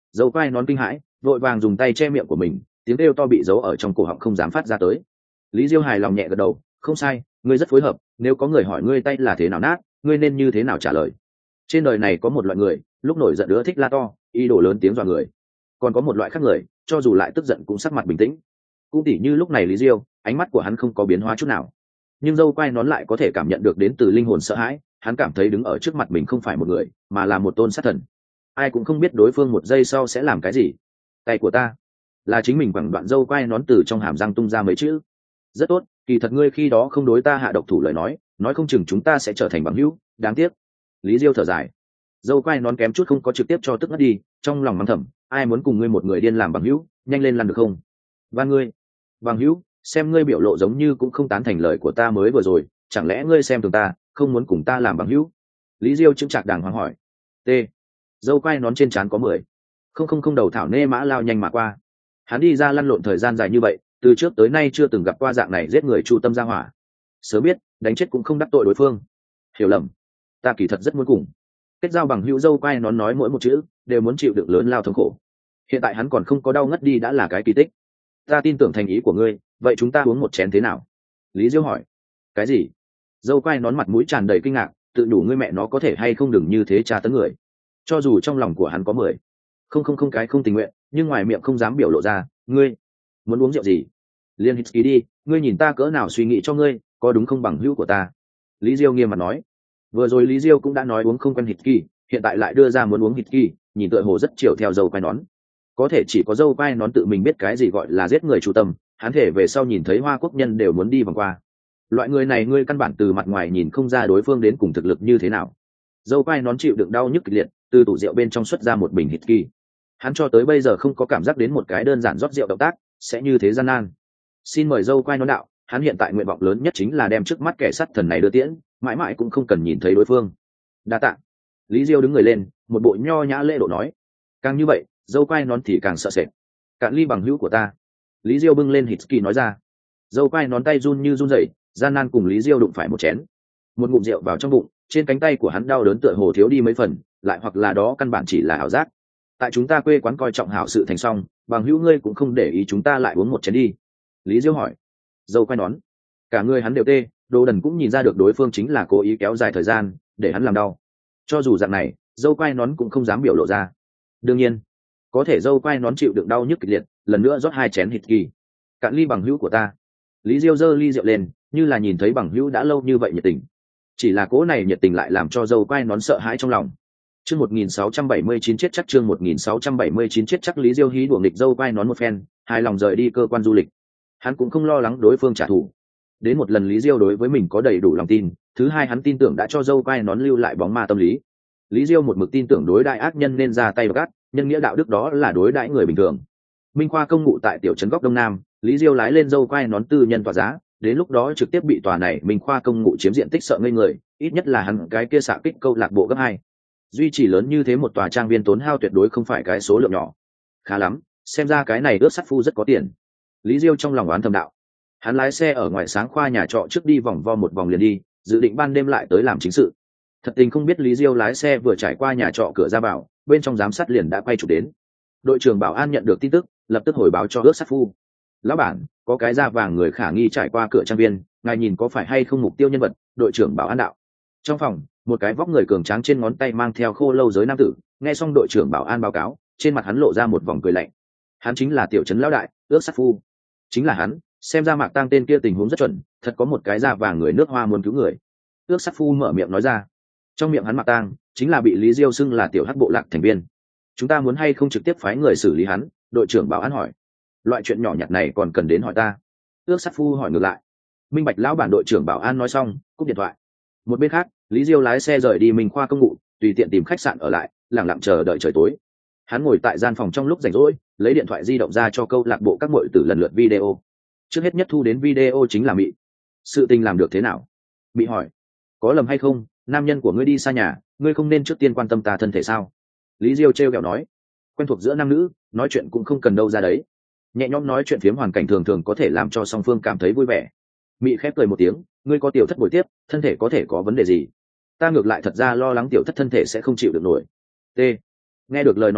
Dâu quai nón kinh hãi, vội vàng dùng tay che miệng của mình, tiếng kêu to bị giấu ở trong cổ họng không dám phát ra tới. Lý Diêu hài lòng nhẹ gật đầu, không sai, ngươi rất phối hợp, nếu có người hỏi ngươi tay là thế nào nát, ngươi nên như thế nào trả lời. Trên đời này có một loại người, lúc nổi giận ưa thích la to, ý đồ lớn tiếng dọa người. Còn có một loại khác người, cho dù lại tức giận cũng sắc mặt bình tĩnh. Cũng tỉ như lúc này Lý Diêu, ánh mắt của hắn không có biến hóa chút nào, nhưng dâu quai nón lại có thể cảm nhận được đến từ linh hồn sợ hãi. Hắn cảm thấy đứng ở trước mặt mình không phải một người, mà là một tôn sát thần. Ai cũng không biết đối phương một giây sau sẽ làm cái gì. Tay của ta là chính mình bằng đoạn dâu quai nón từ trong hàm răng tung ra mấy chữ. Rất tốt, kỳ thật ngươi khi đó không đối ta hạ độc thủ lời nói, nói không chừng chúng ta sẽ trở thành bằng hữu. Đáng tiếc. Lý Diêu thở dài, dâu quai nón kém chút không có trực tiếp cho tức ngất đi, trong lòng mắng thầm, ai muốn cùng ngươi một người điên làm bằng hữu, nhanh lên làm được không? Và ngươi, bằng hữu, xem ngươi biểu lộ giống như cũng không tán thành lời của ta mới vừa rồi, chẳng lẽ ngươi xem thường ta, không muốn cùng ta làm bằng hữu? Lý Diêu chững chạc đàng hoàng hỏi. T. Dâu quai nón trên trán có mười không không không đầu thảo nê mã lao nhanh mà qua. Hắn đi ra lăn lộn thời gian dài như vậy, từ trước tới nay chưa từng gặp qua dạng này giết người chu tâm ra hỏa. Sớm biết đánh chết cũng không đắc tội đối phương. Hiểu lầm, ta kỳ thật rất muốn cùng kết giao bằng hữu. Dâu quai nón nói mỗi một chữ đều muốn chịu đựng lớn lao thống khổ. Hiện tại hắn còn không có đau ngất đi đã là cái kỳ tích. Ta tin tưởng thành ý của ngươi, vậy chúng ta uống một chén thế nào? Lý Diêu hỏi. Cái gì? Dâu quai nón mặt mũi tràn đầy kinh ngạc, tự đủ ngươi mẹ nó có thể hay không đừng như thế tra tấn người. Cho dù trong lòng của hắn có mười không không không cái không tình nguyện, nhưng ngoài miệng không dám biểu lộ ra. Ngươi muốn uống rượu gì? Liên hít ký đi, ngươi nhìn ta cỡ nào suy nghĩ cho ngươi, có đúng không bằng hữu của ta? Lý Diêu nghiêm mặt nói. Vừa rồi Lý Diêu cũng đã nói uống không quen hít kỳ, hiện tại lại đưa ra muốn uống hít kỳ, nhìn tựa hồ rất chiều theo dâu quai nón. Có thể chỉ có dâu quai nón tự mình biết cái gì gọi là giết người chủ tâm, hắn thể về sau nhìn thấy Hoa Quốc nhân đều muốn đi vòng qua. Loại người này ngươi căn bản từ mặt ngoài nhìn không ra đối phương đến cùng thực lực như thế nào. Dâu quai nón chịu đựng đau nhức kịch liệt, từ tủ rượu bên trong xuất ra một bình hít kỳ. Hắn cho tới bây giờ không có cảm giác đến một cái đơn giản rót rượu động tác sẽ như thế gian nan. Xin mời dâu quai nón đạo, hắn hiện tại nguyện vọng lớn nhất chính là đem trước mắt kẻ sát thần này đưa tiễn, mãi mãi cũng không cần nhìn thấy đối phương. Đa tạ. Lý Diêu đứng người lên, một bộ nho nhã lễ độ nói. Càng như vậy, dâu quai nón thì càng sợ sệt. Cạn ly bằng hữu của ta. Lý Diêu bưng lên hít kỳ nói ra. Dâu quai nón tay run như run rẩy, gian nan cùng Lý Diêu đụng phải một chén. Một ngụm rượu vào trong bụng, trên cánh tay của hắn đau đớn tựa hồ thiếu đi mấy phần, lại hoặc là đó căn bản chỉ là ảo giác. Tại chúng ta quê quán coi trọng hảo sự thành xong, bằng hữu ngươi cũng không để ý chúng ta lại uống một chén đi. Lý Diêu hỏi. Dâu quai nón, cả người hắn đều tê, Đồ Đần cũng nhìn ra được đối phương chính là cố ý kéo dài thời gian để hắn làm đau. Cho dù dạng này, dâu quai nón cũng không dám biểu lộ ra. Đương nhiên, có thể dâu quai nón chịu đựng đau nhức kịch liệt, lần nữa rót hai chén hít kỳ. Cạn ly bằng hữu của ta. Lý Diêu giơ ly rượu lên, như là nhìn thấy bằng hữu đã lâu như vậy nhiệt tình. Chỉ là cố này nhiệt tình lại làm cho dâu quai nón sợ hãi trong lòng. Chương một nghìn sáu trăm bảy mươi chín chết chắc chương một nghìn sáu trăm bảy mươi chín chết chắc Lý Diêu hí đùa nghịch dâu quai nón một phen, hài lòng rời đi cơ quan du lịch. Hắn cũng không lo lắng đối phương trả thù. Đến một lần Lý Diêu đối với mình có đầy đủ lòng tin, thứ hai hắn tin tưởng đã cho dâu quai nón lưu lại bóng ma tâm lý. Lý Diêu một mực tin tưởng đối đại ác nhân nên ra tay gắt, nhân nghĩa đạo đức đó là đối đãi người bình thường. Minh Khoa công ngụ tại tiểu trấn góc đông nam, Lý Diêu lái lên dâu quai nón tư nhân tòa giá, đến lúc đó trực tiếp bị tòa này Minh Khoa công ngụ chiếm diện tích sợ ngây người, ít nhất là hắn cái kia xạ kích câu lạc bộ gấp hai. Duy trì lớn như thế một tòa trang viên tốn hao tuyệt đối không phải cái số lượng nhỏ. Khá lắm, xem ra cái này ướt sắt phu rất có tiền. Lý Diêu trong lòng oán thầm đạo. Hắn lái xe ở ngoài sáng khoa nhà trọ trước đi vòng vo một vòng liền đi, dự định ban đêm lại tới làm chính sự. Thật tình không biết Lý Diêu lái xe vừa trải qua nhà trọ cửa ra vào, bên trong giám sát liền đã quay chụp đến. Đội trưởng bảo an nhận được tin tức, lập tức hồi báo cho ướt sắt phu. Lão bản, có cái da vàng người khả nghi trải qua cửa trang viên, ngài nhìn có phải hay không mục tiêu nhân vật? Đội trưởng bảo an đạo. Trong phòng, một cái vóc người cường tráng trên ngón tay mang theo khô lâu giới nam tử, nghe xong đội trưởng bảo an báo cáo, trên mặt hắn lộ ra một vòng cười lạnh. Hắn chính là tiểu trấn lão đại, ước sát phu. Chính là hắn, xem ra Mạc Tang tên kia tình huống rất chuẩn, thật có một cái da vàng người nước Hoa muốn cứu người. Ước sát phu mở miệng nói ra. Trong miệng hắn Mạc Tang chính là bị Lý Diêu xưng là tiểu hắc bộ lạc thành viên. Chúng ta muốn hay không trực tiếp phái người xử lý hắn? Đội trưởng bảo an hỏi. Loại chuyện nhỏ nhặt này còn cần đến hỏi ta? Ước sát phu hỏi ngược lại. Minh bạch lão bản. Đội trưởng bảo an nói xong cúp điện thoại. Một bên khác, Lý Diêu lái xe rời đi Minh Khoa công ngụ, tùy tiện tìm khách sạn ở lại, lẳng lặng chờ đợi trời tối. Hắn ngồi tại gian phòng trong lúc rảnh rỗi, lấy điện thoại di động ra cho câu lạc bộ các muội tử lần lượt video. Trước hết nhất thu đến video chính là Mị. Sự tình làm được thế nào? Mị hỏi. Có lầm hay không, nam nhân của ngươi đi xa nhà, ngươi không nên trước tiên quan tâm ta thân thể sao? Lý Diêu trêu ghẹo nói. Quen thuộc giữa nam nữ, nói chuyện cũng không cần đâu ra đấy. Nhẹ nhõm nói chuyện phiếm hoàn cảnh thường thường có thể làm cho song phương cảm thấy vui vẻ. Mị khép cười một tiếng, ngươi có tiểu thất buổi tiếp, thân thể có thể có vấn đề gì? Ta ngược lại thật ra lo lắng tiểu thất thân thể sẽ không chịu được nổi. T. Nghe được lời nói này,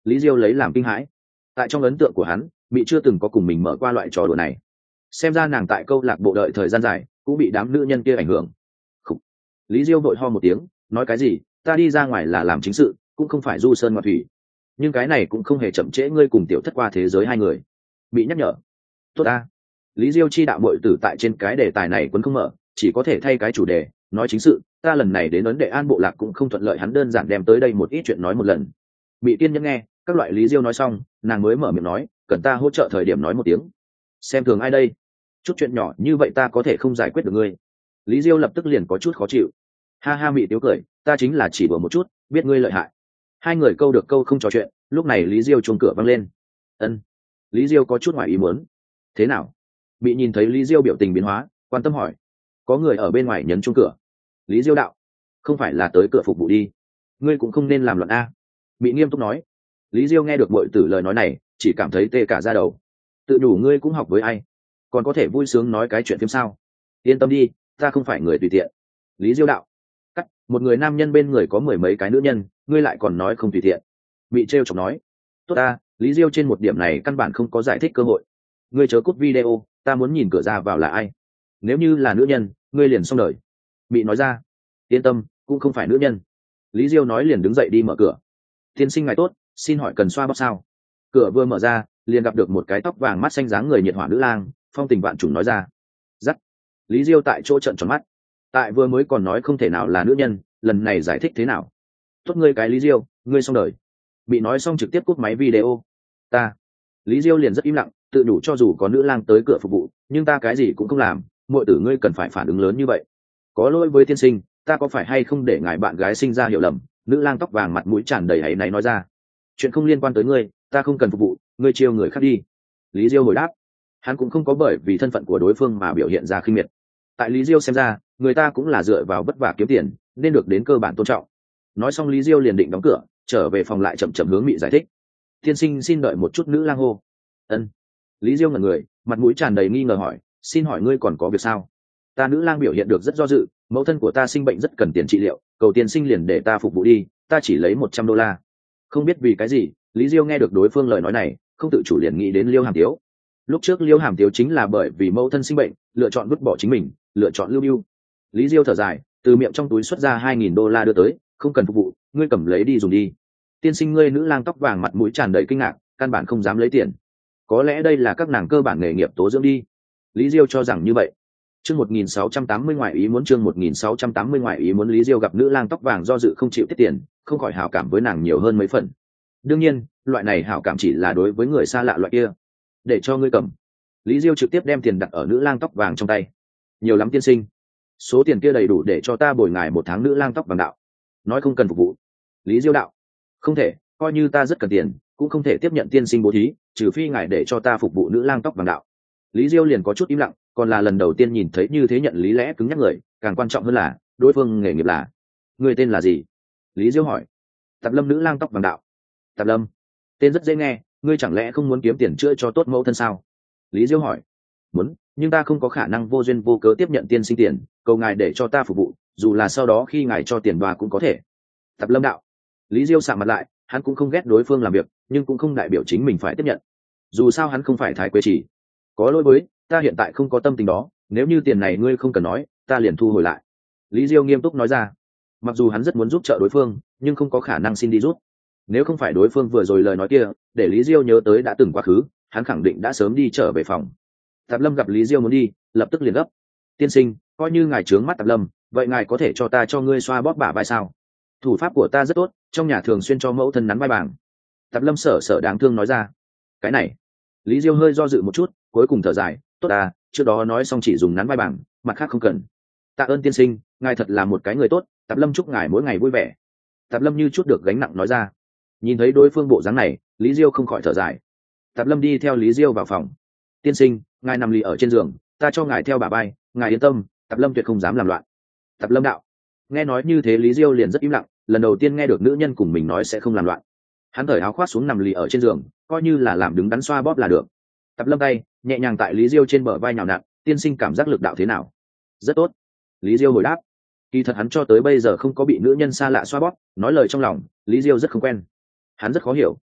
Lý Diêu lấy làm kinh hãi. Tại trong ấn tượng của hắn, Mị chưa từng có cùng mình mở qua loại trò đùa này. Xem ra nàng tại câu lạc bộ đợi thời gian dài cũng bị đám nữ nhân kia ảnh hưởng. Khủ. Lý Diêu vội ho một tiếng, nói cái gì, ta đi ra ngoài là làm chính sự, cũng không phải du sơn ngoạn thủy. Nhưng cái này cũng không hề chậm trễ ngươi cùng tiểu thất qua thế giới hai người. Bị nhắc nhở. Tốt ta. Lý Diêu chi đạo muội tử tại trên cái đề tài này quấn không mở, chỉ có thể thay cái chủ đề, nói chính sự. Ta lần này đến ấn đệ an bộ lạc cũng không thuận lợi, hắn đơn giản đem tới đây một ít chuyện nói một lần. Bị tiên nhân nghe các loại Lý Diêu nói xong, nàng mới mở miệng nói, cần ta hỗ trợ thời điểm nói một tiếng. Xem thường ai đây? Chút chuyện nhỏ như vậy ta có thể không giải quyết được ngươi. Lý Diêu lập tức liền có chút khó chịu. Ha ha, Mị tiếu cười, ta chính là chỉ bừa một chút, biết ngươi lợi hại. Hai người câu được câu không trò chuyện, lúc này Lý Diêu chuông cửa vang lên. Ân. Lý Diêu có chút ngoài ý muốn. Thế nào? Mị nhìn thấy Lý Diêu biểu tình biến hóa, quan tâm hỏi. Có người ở bên ngoài nhấn chuông cửa. Lý Diêu đạo. Không phải là tới cửa phục vụ đi. Ngươi cũng không nên làm loạn a. Mị nghiêm túc nói. Lý Diêu nghe được muội tử lời nói này, chỉ cảm thấy tê cả da đầu. Tự đủ ngươi cũng học với ai, còn có thể vui sướng nói cái chuyện phim sao? Yên tâm đi, ta không phải người tùy tiện. Lý Diêu đạo. Cắt, một người nam nhân bên người có mười mấy cái nữ nhân, ngươi lại còn nói không tùy tiện. Mị trêu chọc nói. Tốt ta, Lý Diêu trên một điểm này căn bản không có giải thích cơ hội. Ngươi chớ cút video, ta muốn nhìn cửa ra vào là ai. Nếu như là nữ nhân, ngươi liền xong đời. Mị nói ra. Yên tâm, cũng không phải nữ nhân. Lý Diêu nói liền đứng dậy đi mở cửa. Tiên sinh ngài tốt, xin hỏi cần xoa bóp sao? Cửa vừa mở ra, liền gặp được một cái tóc vàng mắt xanh dáng người nhiệt hỏa nữ lang, phong tình vạn trùng nói ra. Dắt. Lý Diêu tại chỗ trợn tròn mắt. Tại vừa mới còn nói không thể nào là nữ nhân, lần này giải thích thế nào? Tốt ngươi cái Lý Diêu, ngươi xong đời. Bị nói xong trực tiếp cúp máy video. Ta. Lý Diêu liền rất im lặng, tự đủ cho dù có nữ lang tới cửa phục vụ, nhưng ta cái gì cũng không làm, muội tử ngươi cần phải phản ứng lớn như vậy. Có lỗi với tiên sinh, ta có phải hay không để ngài bạn gái sinh ra hiểu lầm? Nữ lang tóc vàng mặt mũi tràn đầy áy náy nói ra. Chuyện không liên quan tới ngươi, ta không cần phục vụ, ngươi chiêu người khác đi. Lý Diêu hồi đáp. Hắn cũng không có bởi vì thân phận của đối phương mà biểu hiện ra khinh miệt. Tại Lý Diêu xem ra, người ta cũng là dựa vào vất vả kiếm tiền, nên được đến cơ bản tôn trọng. Nói xong Lý Diêu liền định đóng cửa, trở về phòng lại chậm chậm hướng Mị giải thích. Tiên sinh xin đợi một chút, nữ lang hô. Ân. Lý Diêu ngẩn người, mặt mũi tràn đầy nghi ngờ hỏi, xin hỏi ngươi còn có việc sao? Ta nữ lang biểu hiện được rất do dự, mẫu thân của ta sinh bệnh rất cần tiền trị liệu, cầu tiên sinh liền để ta phục vụ đi, ta chỉ lấy một trăm đô la. Không biết vì cái gì, Lý Diêu nghe được đối phương lời nói này, không tự chủ liền nghĩ đến Liêu Hàm Tiếu. Lúc trước Liêu Hàm Tiếu chính là bởi vì mẫu thân sinh bệnh, lựa chọn vứt bỏ chính mình, lựa chọn lưu mưu. Lý Diêu thở dài, từ miệng trong túi xuất ra hai nghìn đô la đưa tới, không cần phục vụ, ngươi cầm lấy đi dùng đi. Tiên sinh, ngươi nữ lang tóc vàng mặt mũi tràn đầy kinh ngạc, căn bản không dám lấy tiền. Có lẽ đây là các nàng cơ bản nghề nghiệp tố dưỡng đi. Lý Diêu cho rằng như vậy. Chương một nghìn sáu trăm tám mươi ngoại ý muốn, chương một nghìn sáu trăm tám mươi ngoại ý muốn. Lý Diêu gặp nữ lang tóc vàng do dự không chịu tiết tiền, không khỏi hảo cảm với nàng nhiều hơn mấy phần. Đương nhiên, loại này hảo cảm chỉ là đối với người xa lạ loại kia. Để cho ngươi cầm. Lý Diêu trực tiếp đem tiền đặt ở nữ lang tóc vàng trong tay. Nhiều lắm tiên sinh. Số tiền kia đầy đủ để cho ta bồi ngài một tháng. Nữ lang tóc vàng đạo. Nói không cần phục vụ. Lý Diêu đạo. Không thể, coi như ta rất cần tiền, cũng không thể tiếp nhận tiên sinh bố thí, trừ phi ngài để cho ta phục vụ. Nữ lang tóc vàng đạo. Lý Diêu liền có chút im lặng, còn là lần đầu tiên nhìn thấy như thế nhận lý lẽ cứng nhắc người, càng quan trọng hơn là đối phương nghề nghiệp là. Người tên là gì? Lý Diêu hỏi. Tạp Lâm. Nữ lang tóc vàng đạo. Tạp Lâm, tên rất dễ nghe, ngươi chẳng lẽ không muốn kiếm tiền chữa cho tốt mẫu thân sao? Lý Diêu hỏi. Muốn, nhưng ta không có khả năng vô duyên vô cớ tiếp nhận tiên sinh tiền, cầu ngài để cho ta phục vụ, dù là sau đó khi ngài cho tiền bà cũng có thể. Tạp Lâm đạo. Lý Diêu sạm mặt lại, hắn cũng không ghét đối phương làm việc, nhưng cũng không đại biểu chính mình phải tiếp nhận. Dù sao hắn không phải Thái Quế Chỉ. Có lỗi với, ta hiện tại không có tâm tình đó, nếu như tiền này ngươi không cần nói, ta liền thu hồi lại. Lý Diêu nghiêm túc nói ra. Mặc dù hắn rất muốn giúp trợ đối phương, nhưng không có khả năng xin đi giúp. Nếu không phải đối phương vừa rồi lời nói kia để Lý Diêu nhớ tới đã từng quá khứ, hắn khẳng định đã sớm đi trở về phòng. Tạp Lâm gặp Lý Diêu muốn đi, lập tức liền gấp. Tiên sinh, coi như ngài trướng mắt Tạp Lâm, vậy ngài có thể cho ta cho ngươi xoa bóp bả vai sao? Thủ pháp của ta rất tốt, trong nhà thường xuyên cho mẫu thân nắn vai bảng. Tạp Lâm sở sở đáng thương nói ra. Cái này. Lý Diêu hơi do dự một chút, cuối cùng thở dài. Tốt à, trước đó nói xong chỉ dùng nắn vai bảng, mặt khác không cần. Tạ ơn tiên sinh, ngài thật là một cái người tốt, Tạp Lâm chúc ngài mỗi ngày vui vẻ. Tạp Lâm như chút được gánh nặng nói ra. Nhìn thấy đối phương bộ dáng này, Lý Diêu không khỏi thở dài. Tạp Lâm đi theo Lý Diêu vào phòng. Tiên sinh, ngài nằm lì ở trên giường, ta cho ngài theo bà bay, ngài yên tâm, Tạp Lâm tuyệt không dám làm loạn. Tạp Lâm đạo. Nghe nói như thế Lý Diêu liền rất im lặng, lần đầu tiên nghe được nữ nhân cùng mình nói sẽ không làm loạn. Hắn cởi áo khoác xuống nằm lì ở trên giường, coi như là làm đứng đắn xoa bóp là được. Tạp Lâm tay nhẹ nhàng tại Lý Diêu trên bờ vai nhào nặn. Tiên sinh cảm giác lực đạo thế nào? Rất tốt. Lý Diêu hồi đáp. Kỳ thật hắn cho tới bây giờ không có bị nữ nhân xa lạ xoa bóp, nói lời trong lòng, Lý Diêu rất không quen. Hắn rất khó hiểu,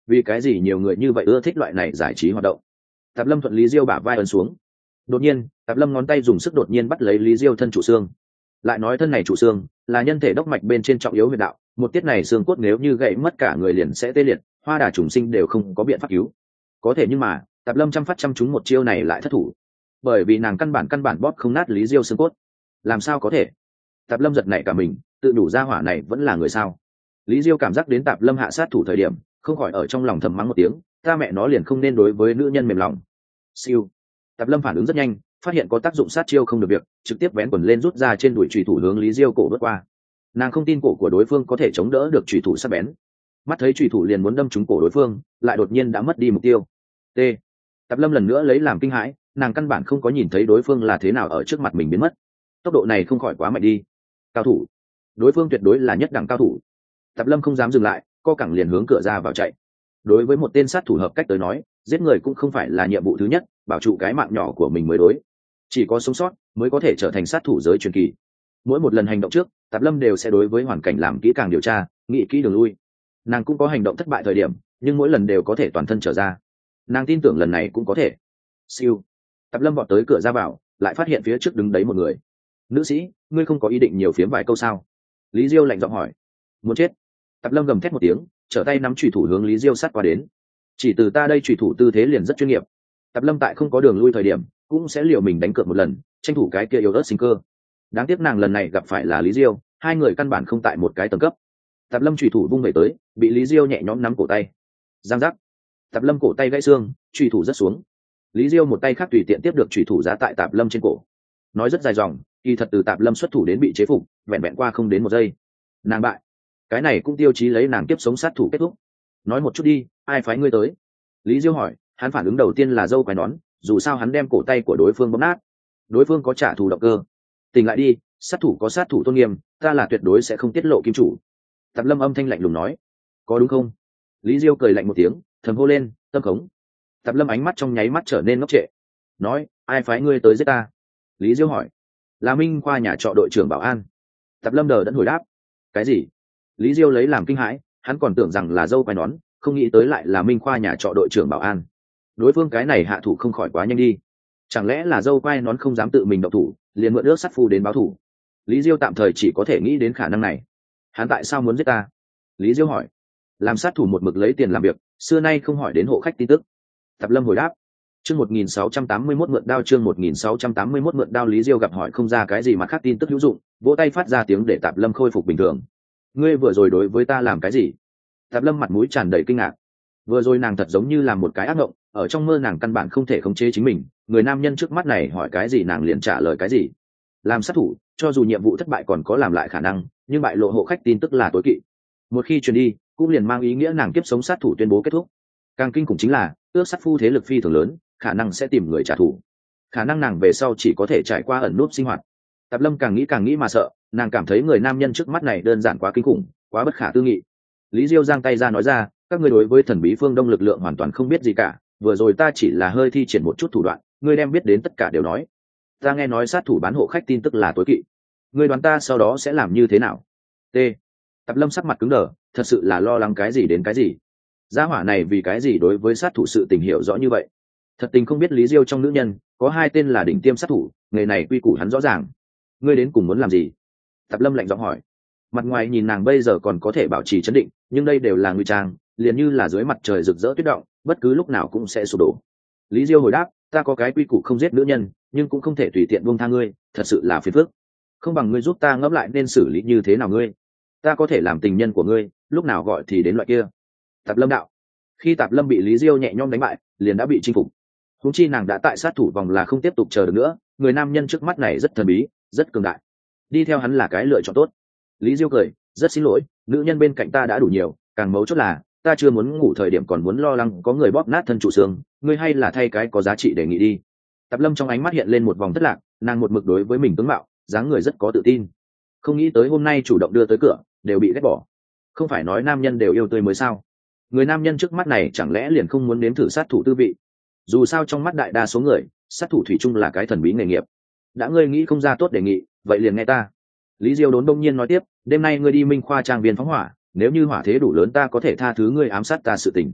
vì cái gì nhiều người như vậy ưa thích loại này giải trí hoạt động? Tạp Lâm thuận Lý Diêu bả vai ấn xuống. Đột nhiên, Tạp Lâm ngón tay dùng sức đột nhiên bắt lấy Lý Diêu thân trụ xương. Lại nói thân này trụ xương là nhân thể đốc mạch bên trên trọng yếu huyệt đạo, một tiết này xương cốt nếu như gãy mất cả người liền sẽ tê liệt, hoa đà trùng sinh đều không có biện pháp cứu. Có thể nhưng mà, Tạp Lâm chăm phát chăm trúng một chiêu này lại thất thủ, bởi vì nàng căn bản căn bản bóp không nát Lý Diêu xương cốt. Làm sao có thể? Tạp Lâm giật nảy cả mình, tự đủ ra hỏa này vẫn là người sao? Lý Diêu cảm giác đến Tạp Lâm hạ sát thủ thời điểm, không khỏi ở trong lòng thầm mắng một tiếng, ta mẹ nó liền không nên đối với nữ nhân mềm lòng. Siêu. Tạp Lâm phản ứng rất nhanh, phát hiện có tác dụng sát chiêu không được việc, trực tiếp vén quần lên rút ra trên đùi chủy thủ hướng Lý Diêu cổ đốt qua. Nàng không tin cổ của đối phương có thể chống đỡ được chủy thủ sắc bén. Mắt thấy chủy thủ liền muốn đâm trúng cổ đối phương, lại đột nhiên đã mất đi mục tiêu. T. Tạp Lâm lần nữa lấy làm kinh hãi, nàng căn bản không có nhìn thấy đối phương là thế nào ở trước mặt mình biến mất. Tốc độ này không khỏi quá mạnh đi. Cao thủ. Đối phương tuyệt đối là nhất đẳng cao thủ. Tạp Lâm không dám dừng lại, co cẳng liền hướng cửa ra vào chạy. Đối với một tên sát thủ hợp cách tới nói, giết người cũng không phải là nhiệm vụ thứ nhất, bảo trụ cái mạng nhỏ của mình mới đối. Chỉ có sống sót mới có thể trở thành sát thủ giới truyền kỳ. Mỗi một lần hành động trước, Tạp Lâm đều sẽ đối với hoàn cảnh làm kỹ càng điều tra, nghĩ kỹ đường lui. Nàng cũng có hành động thất bại thời điểm, nhưng mỗi lần đều có thể toàn thân trở ra. Nàng tin tưởng lần này cũng có thể. Siêu. Tạp Lâm vọt tới cửa ra vào, lại phát hiện phía trước đứng đấy một người. Nữ sĩ, ngươi không có ý định nhiều phiếm vài câu sao? Lý Diêu lạnh giọng hỏi. Muốn chết? Tạp Lâm gầm thét một tiếng, trở tay nắm chủy thủ hướng Lý Diêu sát qua đến. Chỉ từ ta đây chủy thủ tư thế liền rất chuyên nghiệp. Tạp Lâm tại không có đường lui thời điểm, cũng sẽ liều mình đánh cược một lần, tranh thủ cái kia yếu ớt sinh cơ. Đáng tiếc nàng lần này gặp phải là Lý Diêu, hai người căn bản không tại một cái tầng cấp. Tạp Lâm chủy thủ vung về tới, bị Lý Diêu nhẹ nhõm nắm cổ tay. Giang giác. Tạp Lâm cổ tay gãy xương, chủy thủ rất xuống. Lý Diêu một tay khác tùy tiện tiếp được chủy thủ giá tại Tạp Lâm trên cổ. Nói rất dài dòng, kỳ thật từ Tạp Lâm xuất thủ đến bị chế phục, vẹn vẹn qua không đến một giây. Nàng bại. Cái này cũng tiêu chí lấy nàng tiếp sống sát thủ kết thúc. Nói một chút đi, ai phái ngươi tới? Lý Diêu hỏi, hắn phản ứng đầu tiên là dâu quai nón, dù sao hắn đem cổ tay của đối phương bóp nát. Đối phương có trả thù động cơ. Tỉnh lại đi, sát thủ có sát thủ tôn nghiêm, ta là tuyệt đối sẽ không tiết lộ kim chủ. Tạp Lâm âm thanh lạnh lùng nói, có đúng không? Lý Diêu cười lạnh một tiếng, thầm hô lên, tâm khống. Tạp Lâm ánh mắt trong nháy mắt trở nên ngốc trệ, nói, ai phái ngươi tới giết ta? Lý Diêu hỏi, là Minh Khoa nhà trọ đội trưởng bảo an. Tạp Lâm đờ đẫn hồi đáp, cái gì? Lý Diêu lấy làm kinh hãi, hắn còn tưởng rằng là dâu quai nón, không nghĩ tới lại là Minh Khoa nhà trọ đội trưởng bảo an. Đối phương cái này hạ thủ không khỏi quá nhanh đi, chẳng lẽ là dâu quai nón không dám tự mình động thủ, liền mượn ước sắt phu đến báo thủ? Lý Diêu tạm thời chỉ có thể nghĩ đến khả năng này. Hắn tại sao muốn giết ta? Lý Diêu hỏi. Làm sát thủ một mực lấy tiền làm việc, xưa nay không hỏi đến hộ khách tin tức. Tạp Lâm hồi đáp. Chương một nghìn sáu trăm tám mươi mốt mượn đao, chương một nghìn sáu trăm tám mươi mốt mượn đao. Lý Diêu gặp hỏi không ra cái gì mà khác tin tức hữu dụng, vỗ tay phát ra tiếng để Tạp Lâm khôi phục bình thường. Ngươi vừa rồi đối với ta làm cái gì? Tạp Lâm mặt mũi tràn đầy kinh ngạc. Vừa rồi nàng thật giống như làm một cái ác mộng, ở trong mơ nàng căn bản không thể khống chế chính mình, người nam nhân trước mắt này hỏi cái gì nàng liền trả lời cái gì. Làm sát thủ, cho dù nhiệm vụ thất bại còn có làm lại khả năng, nhưng bại lộ hộ khách tin tức là tối kỵ. Một khi truyền đi, cũng liền mang ý nghĩa nàng kiếp sống sát thủ tuyên bố kết thúc. Càng kinh khủng chính là, ước sát phu thế lực phi thường lớn, khả năng sẽ tìm người trả thù. Khả năng nàng về sau chỉ có thể trải qua ẩn núp sinh hoạt. Tạp Lâm càng nghĩ càng nghĩ mà sợ, nàng cảm thấy người nam nhân trước mắt này đơn giản quá kinh khủng, quá bất khả tư nghị. Lý Diêu giang tay ra nói ra, các ngươi đối với thần bí phương Đông lực lượng hoàn toàn không biết gì cả, vừa rồi ta chỉ là hơi thi triển một chút thủ đoạn, ngươi đem biết đến tất cả đều nói. Ta nghe nói sát thủ bán hộ khách tin tức là tối kỵ, ngươi đoán ta sau đó sẽ làm như thế nào? T. Tạp Lâm sắc mặt cứng đờ, thật sự là lo lắng cái gì đến cái gì. Gia hỏa này vì cái gì đối với sát thủ sự tình hiểu rõ như vậy? Thật tình không biết Lý Diêu trong nữ nhân có hai tên là đỉnh tiêm sát thủ, nghề này quy củ hắn rõ ràng. Ngươi đến cùng muốn làm gì? Tạp Lâm lạnh giọng hỏi. Mặt ngoài nhìn nàng bây giờ còn có thể bảo trì trấn định, nhưng đây đều là ngụy trang, liền như là dưới mặt trời rực rỡ tuyết động, bất cứ lúc nào cũng sẽ sụp đổ. Lý Diêu hồi đáp, ta có cái quy củ không giết nữ nhân, nhưng cũng không thể tùy tiện buông tha ngươi, thật sự là phiền phức. Không bằng ngươi giúp ta ngẫm lại nên xử lý như thế nào ngươi. Ta có thể làm tình nhân của ngươi, lúc nào gọi thì đến loại kia. Tạp Lâm đạo. Khi Tạp Lâm bị Lý Diêu nhẹ nhõm đánh bại, liền đã bị chinh phục. Huống chi nàng đã tại sát thủ vòng là không tiếp tục chờ được nữa, người nam nhân trước mắt này rất thần bí, rất cường đại. Đi theo hắn là cái lựa chọn tốt. Lý Diêu cười, rất xin lỗi, nữ nhân bên cạnh ta đã đủ nhiều, càng mấu chốt là ta chưa muốn ngủ thời điểm còn muốn lo lắng có người bóp nát thân trụ xương, ngươi hay là thay cái có giá trị để nghĩ đi. Tạp Lâm trong ánh mắt hiện lên một vòng thất lạc, nàng một mực đối với mình tướng mạo, dáng người rất có tự tin, không nghĩ tới hôm nay chủ động đưa tới cửa đều bị ghét bỏ. Không phải nói nam nhân đều yêu tươi mới sao? Người nam nhân trước mắt này chẳng lẽ liền không muốn nếm thử sát thủ tư vị? Dù sao trong mắt đại đa số người, sát thủ thủy chung là cái thần bí nghề nghiệp. Đã ngươi nghĩ không ra tốt đề nghị, vậy liền nghe ta. Lý Diêu đốn đông nhiên nói tiếp, đêm nay ngươi đi Minh Khoa trang viên phóng hỏa, nếu như hỏa thế đủ lớn ta có thể tha thứ ngươi ám sát ta sự tình.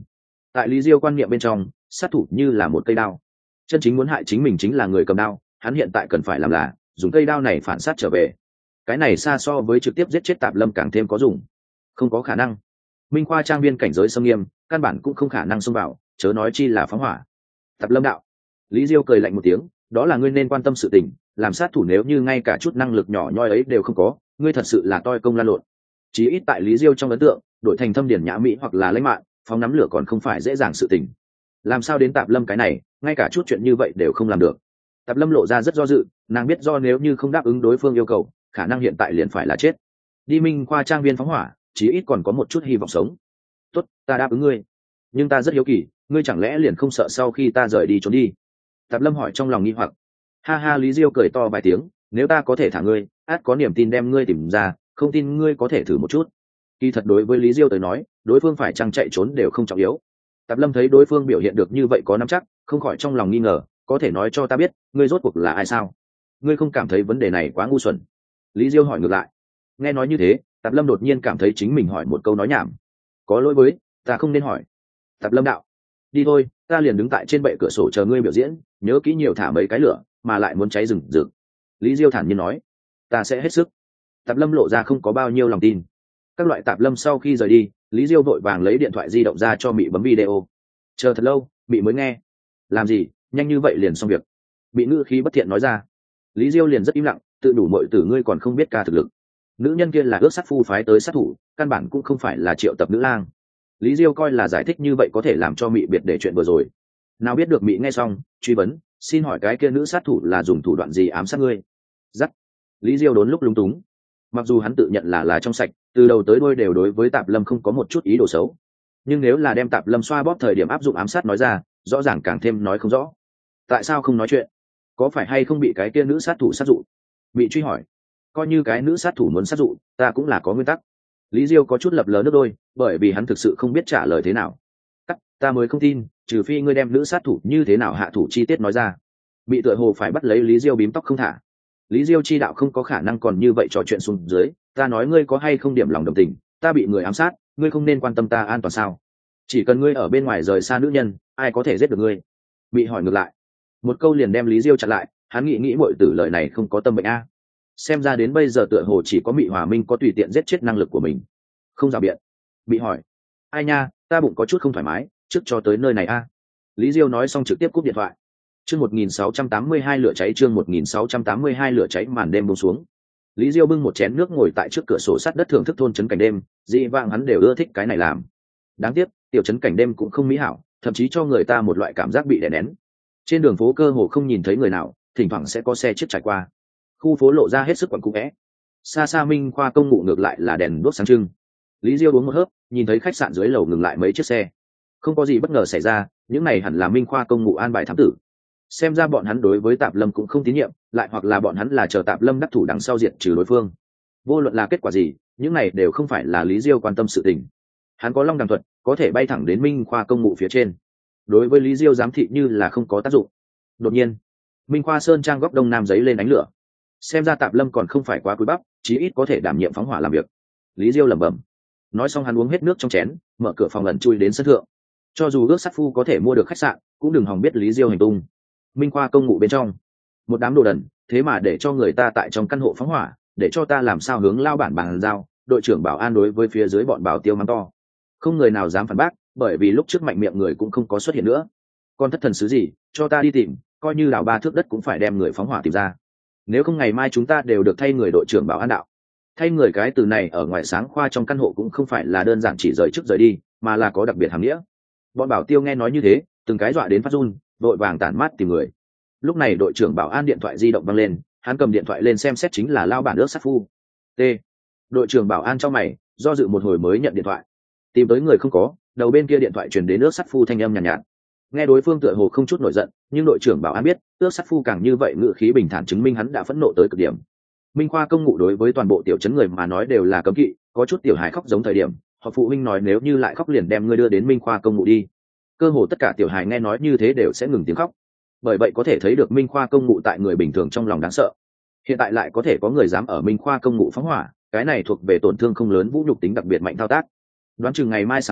tại lý diêu quan niệm bên trong, sát thủ như là một cây đao, chân chính muốn hại chính mình chính là người cầm đao, hắn hiện tại cần phải làm là dùng cây đao này phản sát trở về. Cái này xa so với trực tiếp giết chết Tạp Lâm càng thêm có dùng. Không có khả năng. Minh Khoa trang viên cảnh giới xâm nghiêm, căn bản cũng không khả năng xông vào, chớ nói chi là phóng hỏa. Tạp Lâm đạo. Lý Diêu cười lạnh một tiếng, đó là ngươi nên quan tâm sự tình, làm sát thủ nếu như ngay cả chút năng lực nhỏ nhoi ấy đều không có, ngươi thật sự là toi công lan lộn. Chí ít tại Lý Diêu trong ấn tượng, đổi thành thâm điển nhã mỹ hoặc là lãnh mạn, phóng nắm lửa còn không phải dễ dàng sự tình. Làm sao đến Tạp Lâm cái này, ngay cả chút chuyện như vậy đều không làm được. Tạp Lâm lộ ra rất do dự, nàng biết do nếu như không đáp ứng đối phương yêu cầu, khả năng hiện tại liền phải là chết. Đi Minh Khoa trang viên phóng hỏa, chí ít còn có một chút hy vọng sống. Tốt, ta đáp ứng ngươi, nhưng ta rất hiếu kỳ, ngươi chẳng lẽ liền không sợ sau khi ta rời đi trốn đi? Tạp Lâm hỏi trong lòng nghi hoặc. Ha ha, Lý Diêu cười to vài tiếng, nếu ta có thể thả ngươi, át có niềm tin đem ngươi tìm ra, không tin ngươi có thể thử một chút. Kỳ thật đối với Lý Diêu tới nói, đối phương phải chăng chạy trốn đều không trọng yếu. Tạp Lâm thấy đối phương biểu hiện được như vậy có nắm chắc, không khỏi trong lòng nghi ngờ, có thể nói cho ta biết, ngươi rốt cuộc là ai sao? Ngươi không cảm thấy vấn đề này quá ngu xuẩn? Lý Diêu hỏi ngược lại. Nghe nói như thế, Tạp Lâm đột nhiên cảm thấy chính mình hỏi một câu nói nhảm. Có lỗi với, ta không nên hỏi. Tạp Lâm đạo. Đi thôi, ta liền đứng tại trên bệ cửa sổ chờ ngươi biểu diễn, nhớ kỹ nhiều thả mấy cái lửa, mà lại muốn cháy rừng rực. Lý Diêu thản nhiên nói. Ta sẽ hết sức. Tạp Lâm lộ ra không có bao nhiêu lòng tin. Các loại Tạp Lâm sau khi rời đi, Lý Diêu vội vàng lấy điện thoại di động ra cho Mị bấm video. Chờ thật lâu, Mị mới nghe. Làm gì, nhanh như vậy liền xong việc? Mị ngữ khí bất thiện nói ra. Lý Diêu liền rất im lặng, tự đủ mọi tử ngươi còn không biết ca thực lực. Nữ nhân kia là ước sát phu phái tới sát thủ, căn bản cũng không phải là triệu tập nữ lang. Lý Diêu coi là giải thích như vậy có thể làm cho Mị biệt để chuyện vừa rồi. Nào biết được Mị nghe xong, truy vấn, xin hỏi cái kia nữ sát thủ là dùng thủ đoạn gì ám sát ngươi? Dắt. Lý Diêu đốn lúc lúng túng. Mặc dù hắn tự nhận là là trong sạch, từ đầu tới đuôi đều đối với Tạp Lâm không có một chút ý đồ xấu, nhưng nếu là đem Tạp Lâm xoa bóp thời điểm áp dụng ám sát nói ra, rõ ràng càng thêm nói không rõ. Tại sao không nói chuyện? Có phải hay không bị cái kia nữ sát thủ sát dụ? Bị truy hỏi. Coi như cái nữ sát thủ muốn sát dụ, ta cũng là có nguyên tắc. Lý Diêu có chút lập lờ nước đôi, bởi vì hắn thực sự không biết trả lời thế nào. Cắt, ta mới không tin, trừ phi ngươi đem nữ sát thủ như thế nào hạ thủ chi tiết nói ra. Bị tựa hồ phải bắt lấy Lý Diêu bím tóc không thả. Lý Diêu chi đạo không có khả năng còn như vậy trò chuyện xuống dưới, ta nói ngươi có hay không điểm lòng đồng tình, ta bị người ám sát, ngươi không nên quan tâm ta an toàn sao? Chỉ cần ngươi ở bên ngoài rời xa nữ nhân, ai có thể giết được ngươi? Bị hỏi ngược lại. Một câu liền đem Lý Diêu chặn lại, hắn nghĩ nghĩ mọi tử lời này không có tâm bệnh a. Xem ra đến bây giờ tựa hồ chỉ có Mị Hòa Minh có tùy tiện giết chết năng lực của mình. Không rào biện. Bị hỏi. Ai nha, ta bụng có chút không thoải mái, trước cho tới nơi này a. Lý Diêu nói xong trực tiếp cúp điện thoại. Chương một nghìn sáu trăm tám mươi hai lửa cháy chương một nghìn sáu trăm tám mươi hai lửa cháy màn đêm buông xuống. Lý Diêu bưng một chén nước ngồi tại trước cửa sổ sắt đất thưởng thức thôn trấn cảnh đêm, dị vãng hắn đều ưa thích cái này làm. Đáng tiếc, tiểu trấn cảnh đêm cũng không mỹ hảo, thậm chí cho người ta một loại cảm giác bị đè nén. Trên đường phố cơ hồ không nhìn thấy người nào, thỉnh thoảng sẽ có xe chiếc trải qua. Khu phố lộ ra hết sức quẩn cung é. Xa xa Minh Khoa công ngụ ngược lại là đèn đuốc sáng trưng. Lý Diêu uống một hớp, nhìn thấy khách sạn dưới lầu ngừng lại mấy chiếc xe. Không có gì bất ngờ xảy ra, những này hẳn là Minh Khoa công ngụ an bài thám tử. Xem ra bọn hắn đối với Tạp Lâm cũng không tín nhiệm, lại hoặc là bọn hắn là chờ Tạp Lâm đắc thủ đằng sau diệt trừ đối phương. Vô luận là kết quả gì, những này đều không phải là Lý Diêu quan tâm sự tình. Hắn có Long Đằng thuật, có thể bay thẳng đến Minh Khoa công ngụ phía trên. Đối với Lý Diêu giám thị như là không có tác dụng. Đột nhiên, Minh Khoa sơn trang góc đông nam giấy lên ánh lửa. Xem ra Tạp Lâm còn không phải quá cúi bắp, chí ít có thể đảm nhiệm phóng hỏa làm việc. Lý Diêu lẩm bẩm. Nói xong hắn uống hết nước trong chén, mở cửa phòng lần chui đến sân thượng. Cho dù ước sát phu có thể mua được khách sạn, cũng đừng hòng biết Lý Diêu hành tung. Minh Khoa công ngụ bên trong, một đám đồ đần, thế mà để cho người ta tại trong căn hộ phóng hỏa, để cho ta làm sao hướng lao bản bàn giao. Đội trưởng bảo an đối với phía dưới bọn bảo tiêu mắng to, không người nào dám phản bác, bởi vì lúc trước mạnh miệng người cũng không có xuất hiện nữa. Con thất thần sứ gì, cho ta đi tìm, coi như đào ba thước đất cũng phải đem người phóng hỏa tìm ra. Nếu không ngày mai chúng ta đều được thay người đội trưởng bảo an đạo. Thay người cái từ này ở ngoài sáng khoa trong căn hộ cũng không phải là đơn giản chỉ rời trước rời đi, mà là có đặc biệt hàm nghĩa. Bọn bảo tiêu nghe nói như thế, từng cái dọa đến phát run, đội vàng tản mát tìm người. Lúc này đội trưởng bảo an điện thoại di động văng lên, hắn cầm điện thoại lên xem xét chính là lao bản ước sát phu. T. Đội trưởng bảo an trong mày, do dự một hồi mới nhận điện thoại. Tìm tới người không có, đầu bên kia điện thoại truyền đến ước sát phu thanh âm nhàn nhạt, nhạt. Nghe đối phương tựa hồ không chút nổi giận, nhưng đội trưởng bảo an biết, ước sát phu càng như vậy ngữ khí bình thản chứng minh hắn đã phẫn nộ tới cực điểm. Minh Khoa công ngụ đối với toàn bộ tiểu trấn người mà nói đều là cấm kỵ, có chút tiểu hài khóc giống thời điểm, họ phụ huynh nói nếu như lại khóc liền đem ngươi đưa đến Minh Khoa công ngụ đi. Cơ hồ tất cả tiểu hài nghe nói như thế đều sẽ ngừng tiếng khóc. Bởi vậy có thể thấy được Minh Khoa công ngụ tại người bình thường trong lòng đáng sợ. Hiện tại lại có thể có người dám ở Minh Khoa công ngụ phóng hỏa, cái này thuộc về tổn thương không lớn vũ nhục tính đặc biệt mạnh thao tác. Đoán chừng ngày mai sáng sớm,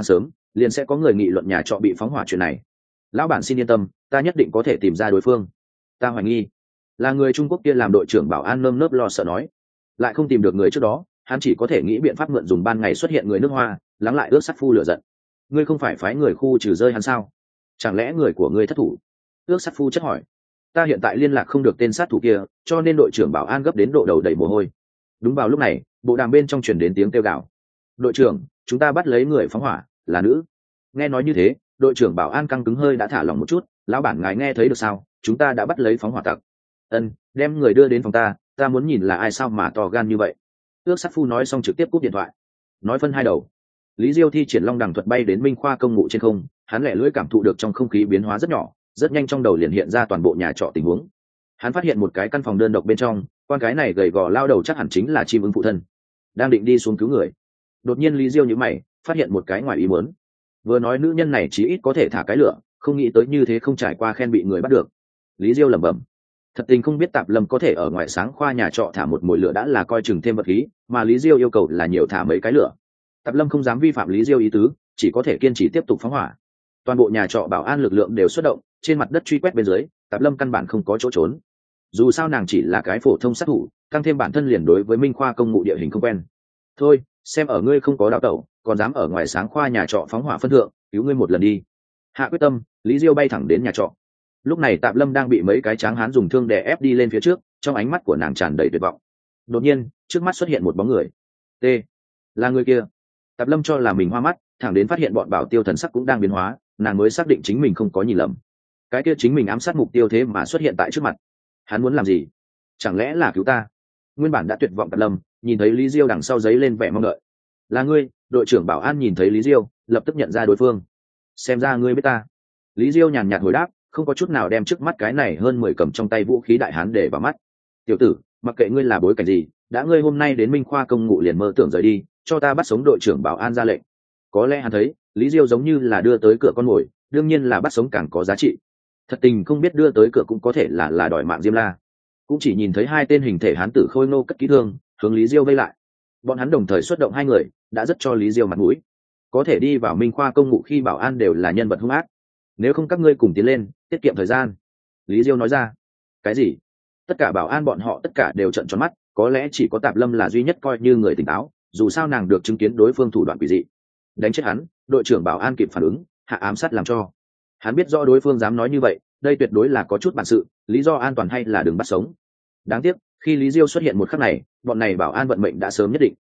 liền sẽ có người nghị luận nhà trọ bị phóng hỏa chuyện này. Lão bản xin yên tâm, ta nhất định có thể tìm ra đối phương. Ta hoài nghi là người Trung Quốc kia làm đội trưởng bảo an nơm nớp lo sợ nói, lại không tìm được người trước đó, hắn chỉ có thể nghĩ biện pháp mượn dùng ban ngày xuất hiện người nước Hoa, lắng lại ước sắt phu lửa giận. Ngươi không phải phái người khu trừ rơi hắn sao? Chẳng lẽ người của ngươi thất thủ? Ước sắt phu chất hỏi. Ta hiện tại liên lạc không được tên sát thủ kia, cho nên đội trưởng bảo an gấp đến độ đầu đầy mồ hôi. Đúng vào lúc này, bộ đàm bên trong truyền đến tiếng kêu gào. Đội trưởng, chúng ta bắt lấy người phóng hỏa, là nữ. Nghe nói như thế, đội trưởng bảo an căng cứng hơi đã thả lỏng một chút. Lão bản ngài nghe thấy được sao? Chúng ta đã bắt lấy phóng hỏa tặc. Ân, đem người đưa đến phòng ta, ta muốn nhìn là ai sao mà to gan như vậy. Ước sát phu nói xong trực tiếp cúp điện thoại. Nói phân hai đầu. Lý Diêu thi triển long đằng thuật bay đến Minh Khoa công ngụ trên không, hắn lẻ lưỡi cảm thụ được trong không khí biến hóa rất nhỏ, rất nhanh trong đầu liền hiện ra toàn bộ nhà trọ tình huống. Hắn phát hiện một cái căn phòng đơn độc bên trong, con cái này gầy gò lao đầu chắc hẳn chính là chim ưng phụ thân, đang định đi xuống cứu người. Đột nhiên Lý Diêu nhíu mày, phát hiện một cái ngoài ý muốn. Vừa nói nữ nhân này chí ít có thể thả cái lửa, không nghĩ tới như thế không trải qua khen bị người bắt được. Lý Diêu lẩm bẩm, thật tình không biết Tạp Lâm có thể ở ngoài sáng khoa nhà trọ thả một mồi lửa đã là coi chừng thêm vật khí, mà Lý Diêu yêu cầu là nhiều thả mấy cái lửa. Tạp Lâm không dám vi phạm Lý Diêu ý tứ, chỉ có thể kiên trì tiếp tục phóng hỏa. Toàn bộ nhà trọ bảo an lực lượng đều xuất động, trên mặt đất truy quét bên dưới, Tạp Lâm căn bản không có chỗ trốn. Dù sao nàng chỉ là cái phổ thông sát thủ, tăng thêm bản thân liền đối với Minh Khoa công ngụ địa hình không quen. Thôi, xem ở ngươi không có đạo tẩu, còn dám ở ngoài sáng khoa nhà trọ phóng hỏa phân thượng, cứu ngươi một lần đi. Hạ quyết tâm, Lý Diêu bay thẳng đến nhà trọ. Lúc này Tạp Lâm đang bị mấy cái tráng hán dùng thương đè ép đi lên phía trước, trong ánh mắt của nàng tràn đầy tuyệt vọng. Đột nhiên, trước mắt xuất hiện một bóng người. T, là người kia. Tạp Lâm cho là mình hoa mắt, thẳng đến phát hiện bọn bảo tiêu thần sắc cũng đang biến hóa, nàng mới xác định chính mình không có nhìn lầm. Cái kia chính mình ám sát mục tiêu thế mà xuất hiện tại trước mặt. Hắn muốn làm gì? Chẳng lẽ là cứu ta? Nguyên bản đã tuyệt vọng Tạp Lâm, nhìn thấy Lý Diêu đằng sau giấy lên vẻ mong đợi. Là ngươi? Đội trưởng bảo an nhìn thấy Lý Diêu, lập tức nhận ra đối phương. Xem ra ngươi biết ta. Lý Diêu nhàn nhạt hồi đáp, không có chút nào đem trước mắt cái này hơn mười cầm trong tay vũ khí đại hán để vào mắt. Tiểu tử, mặc kệ ngươi là bối cảnh gì, đã ngươi hôm nay đến Minh Khoa công ngụ liền mơ tưởng rời đi, cho ta bắt sống đội trưởng bảo an ra lệnh. Có lẽ hắn thấy Lý Diêu giống như là đưa tới cửa con mồi, đương nhiên là bắt sống càng có giá trị. Thật tình không biết đưa tới cửa cũng có thể là là đòi mạng Diêm La. Cũng chỉ nhìn thấy hai tên hình thể hán tử khôi ngô cất kỹ thương, hướng Lý Diêu vây lại. Bọn hắn đồng thời xuất động hai người, đã rất cho Lý Diêu mặt mũi. Có thể đi vào Minh Khoa công ngụ khi bảo an đều là nhân vật hung ác. Nếu không các ngươi cùng tiến lên, tiết kiệm thời gian. Lý Diêu nói ra. Cái gì? Tất cả bảo an bọn họ tất cả đều trợn tròn mắt, có lẽ chỉ có Tạp Lâm là duy nhất coi như người tỉnh táo, dù sao nàng được chứng kiến đối phương thủ đoạn quỷ dị. Đánh chết hắn, đội trưởng bảo an kịp phản ứng, hạ ám sát làm cho. Hắn biết rõ đối phương dám nói như vậy, đây tuyệt đối là có chút bản sự, lý do an toàn hay là đừng bắt sống. Đáng tiếc, khi Lý Diêu xuất hiện một khắc này, bọn này bảo an vận mệnh đã sớm nhất định.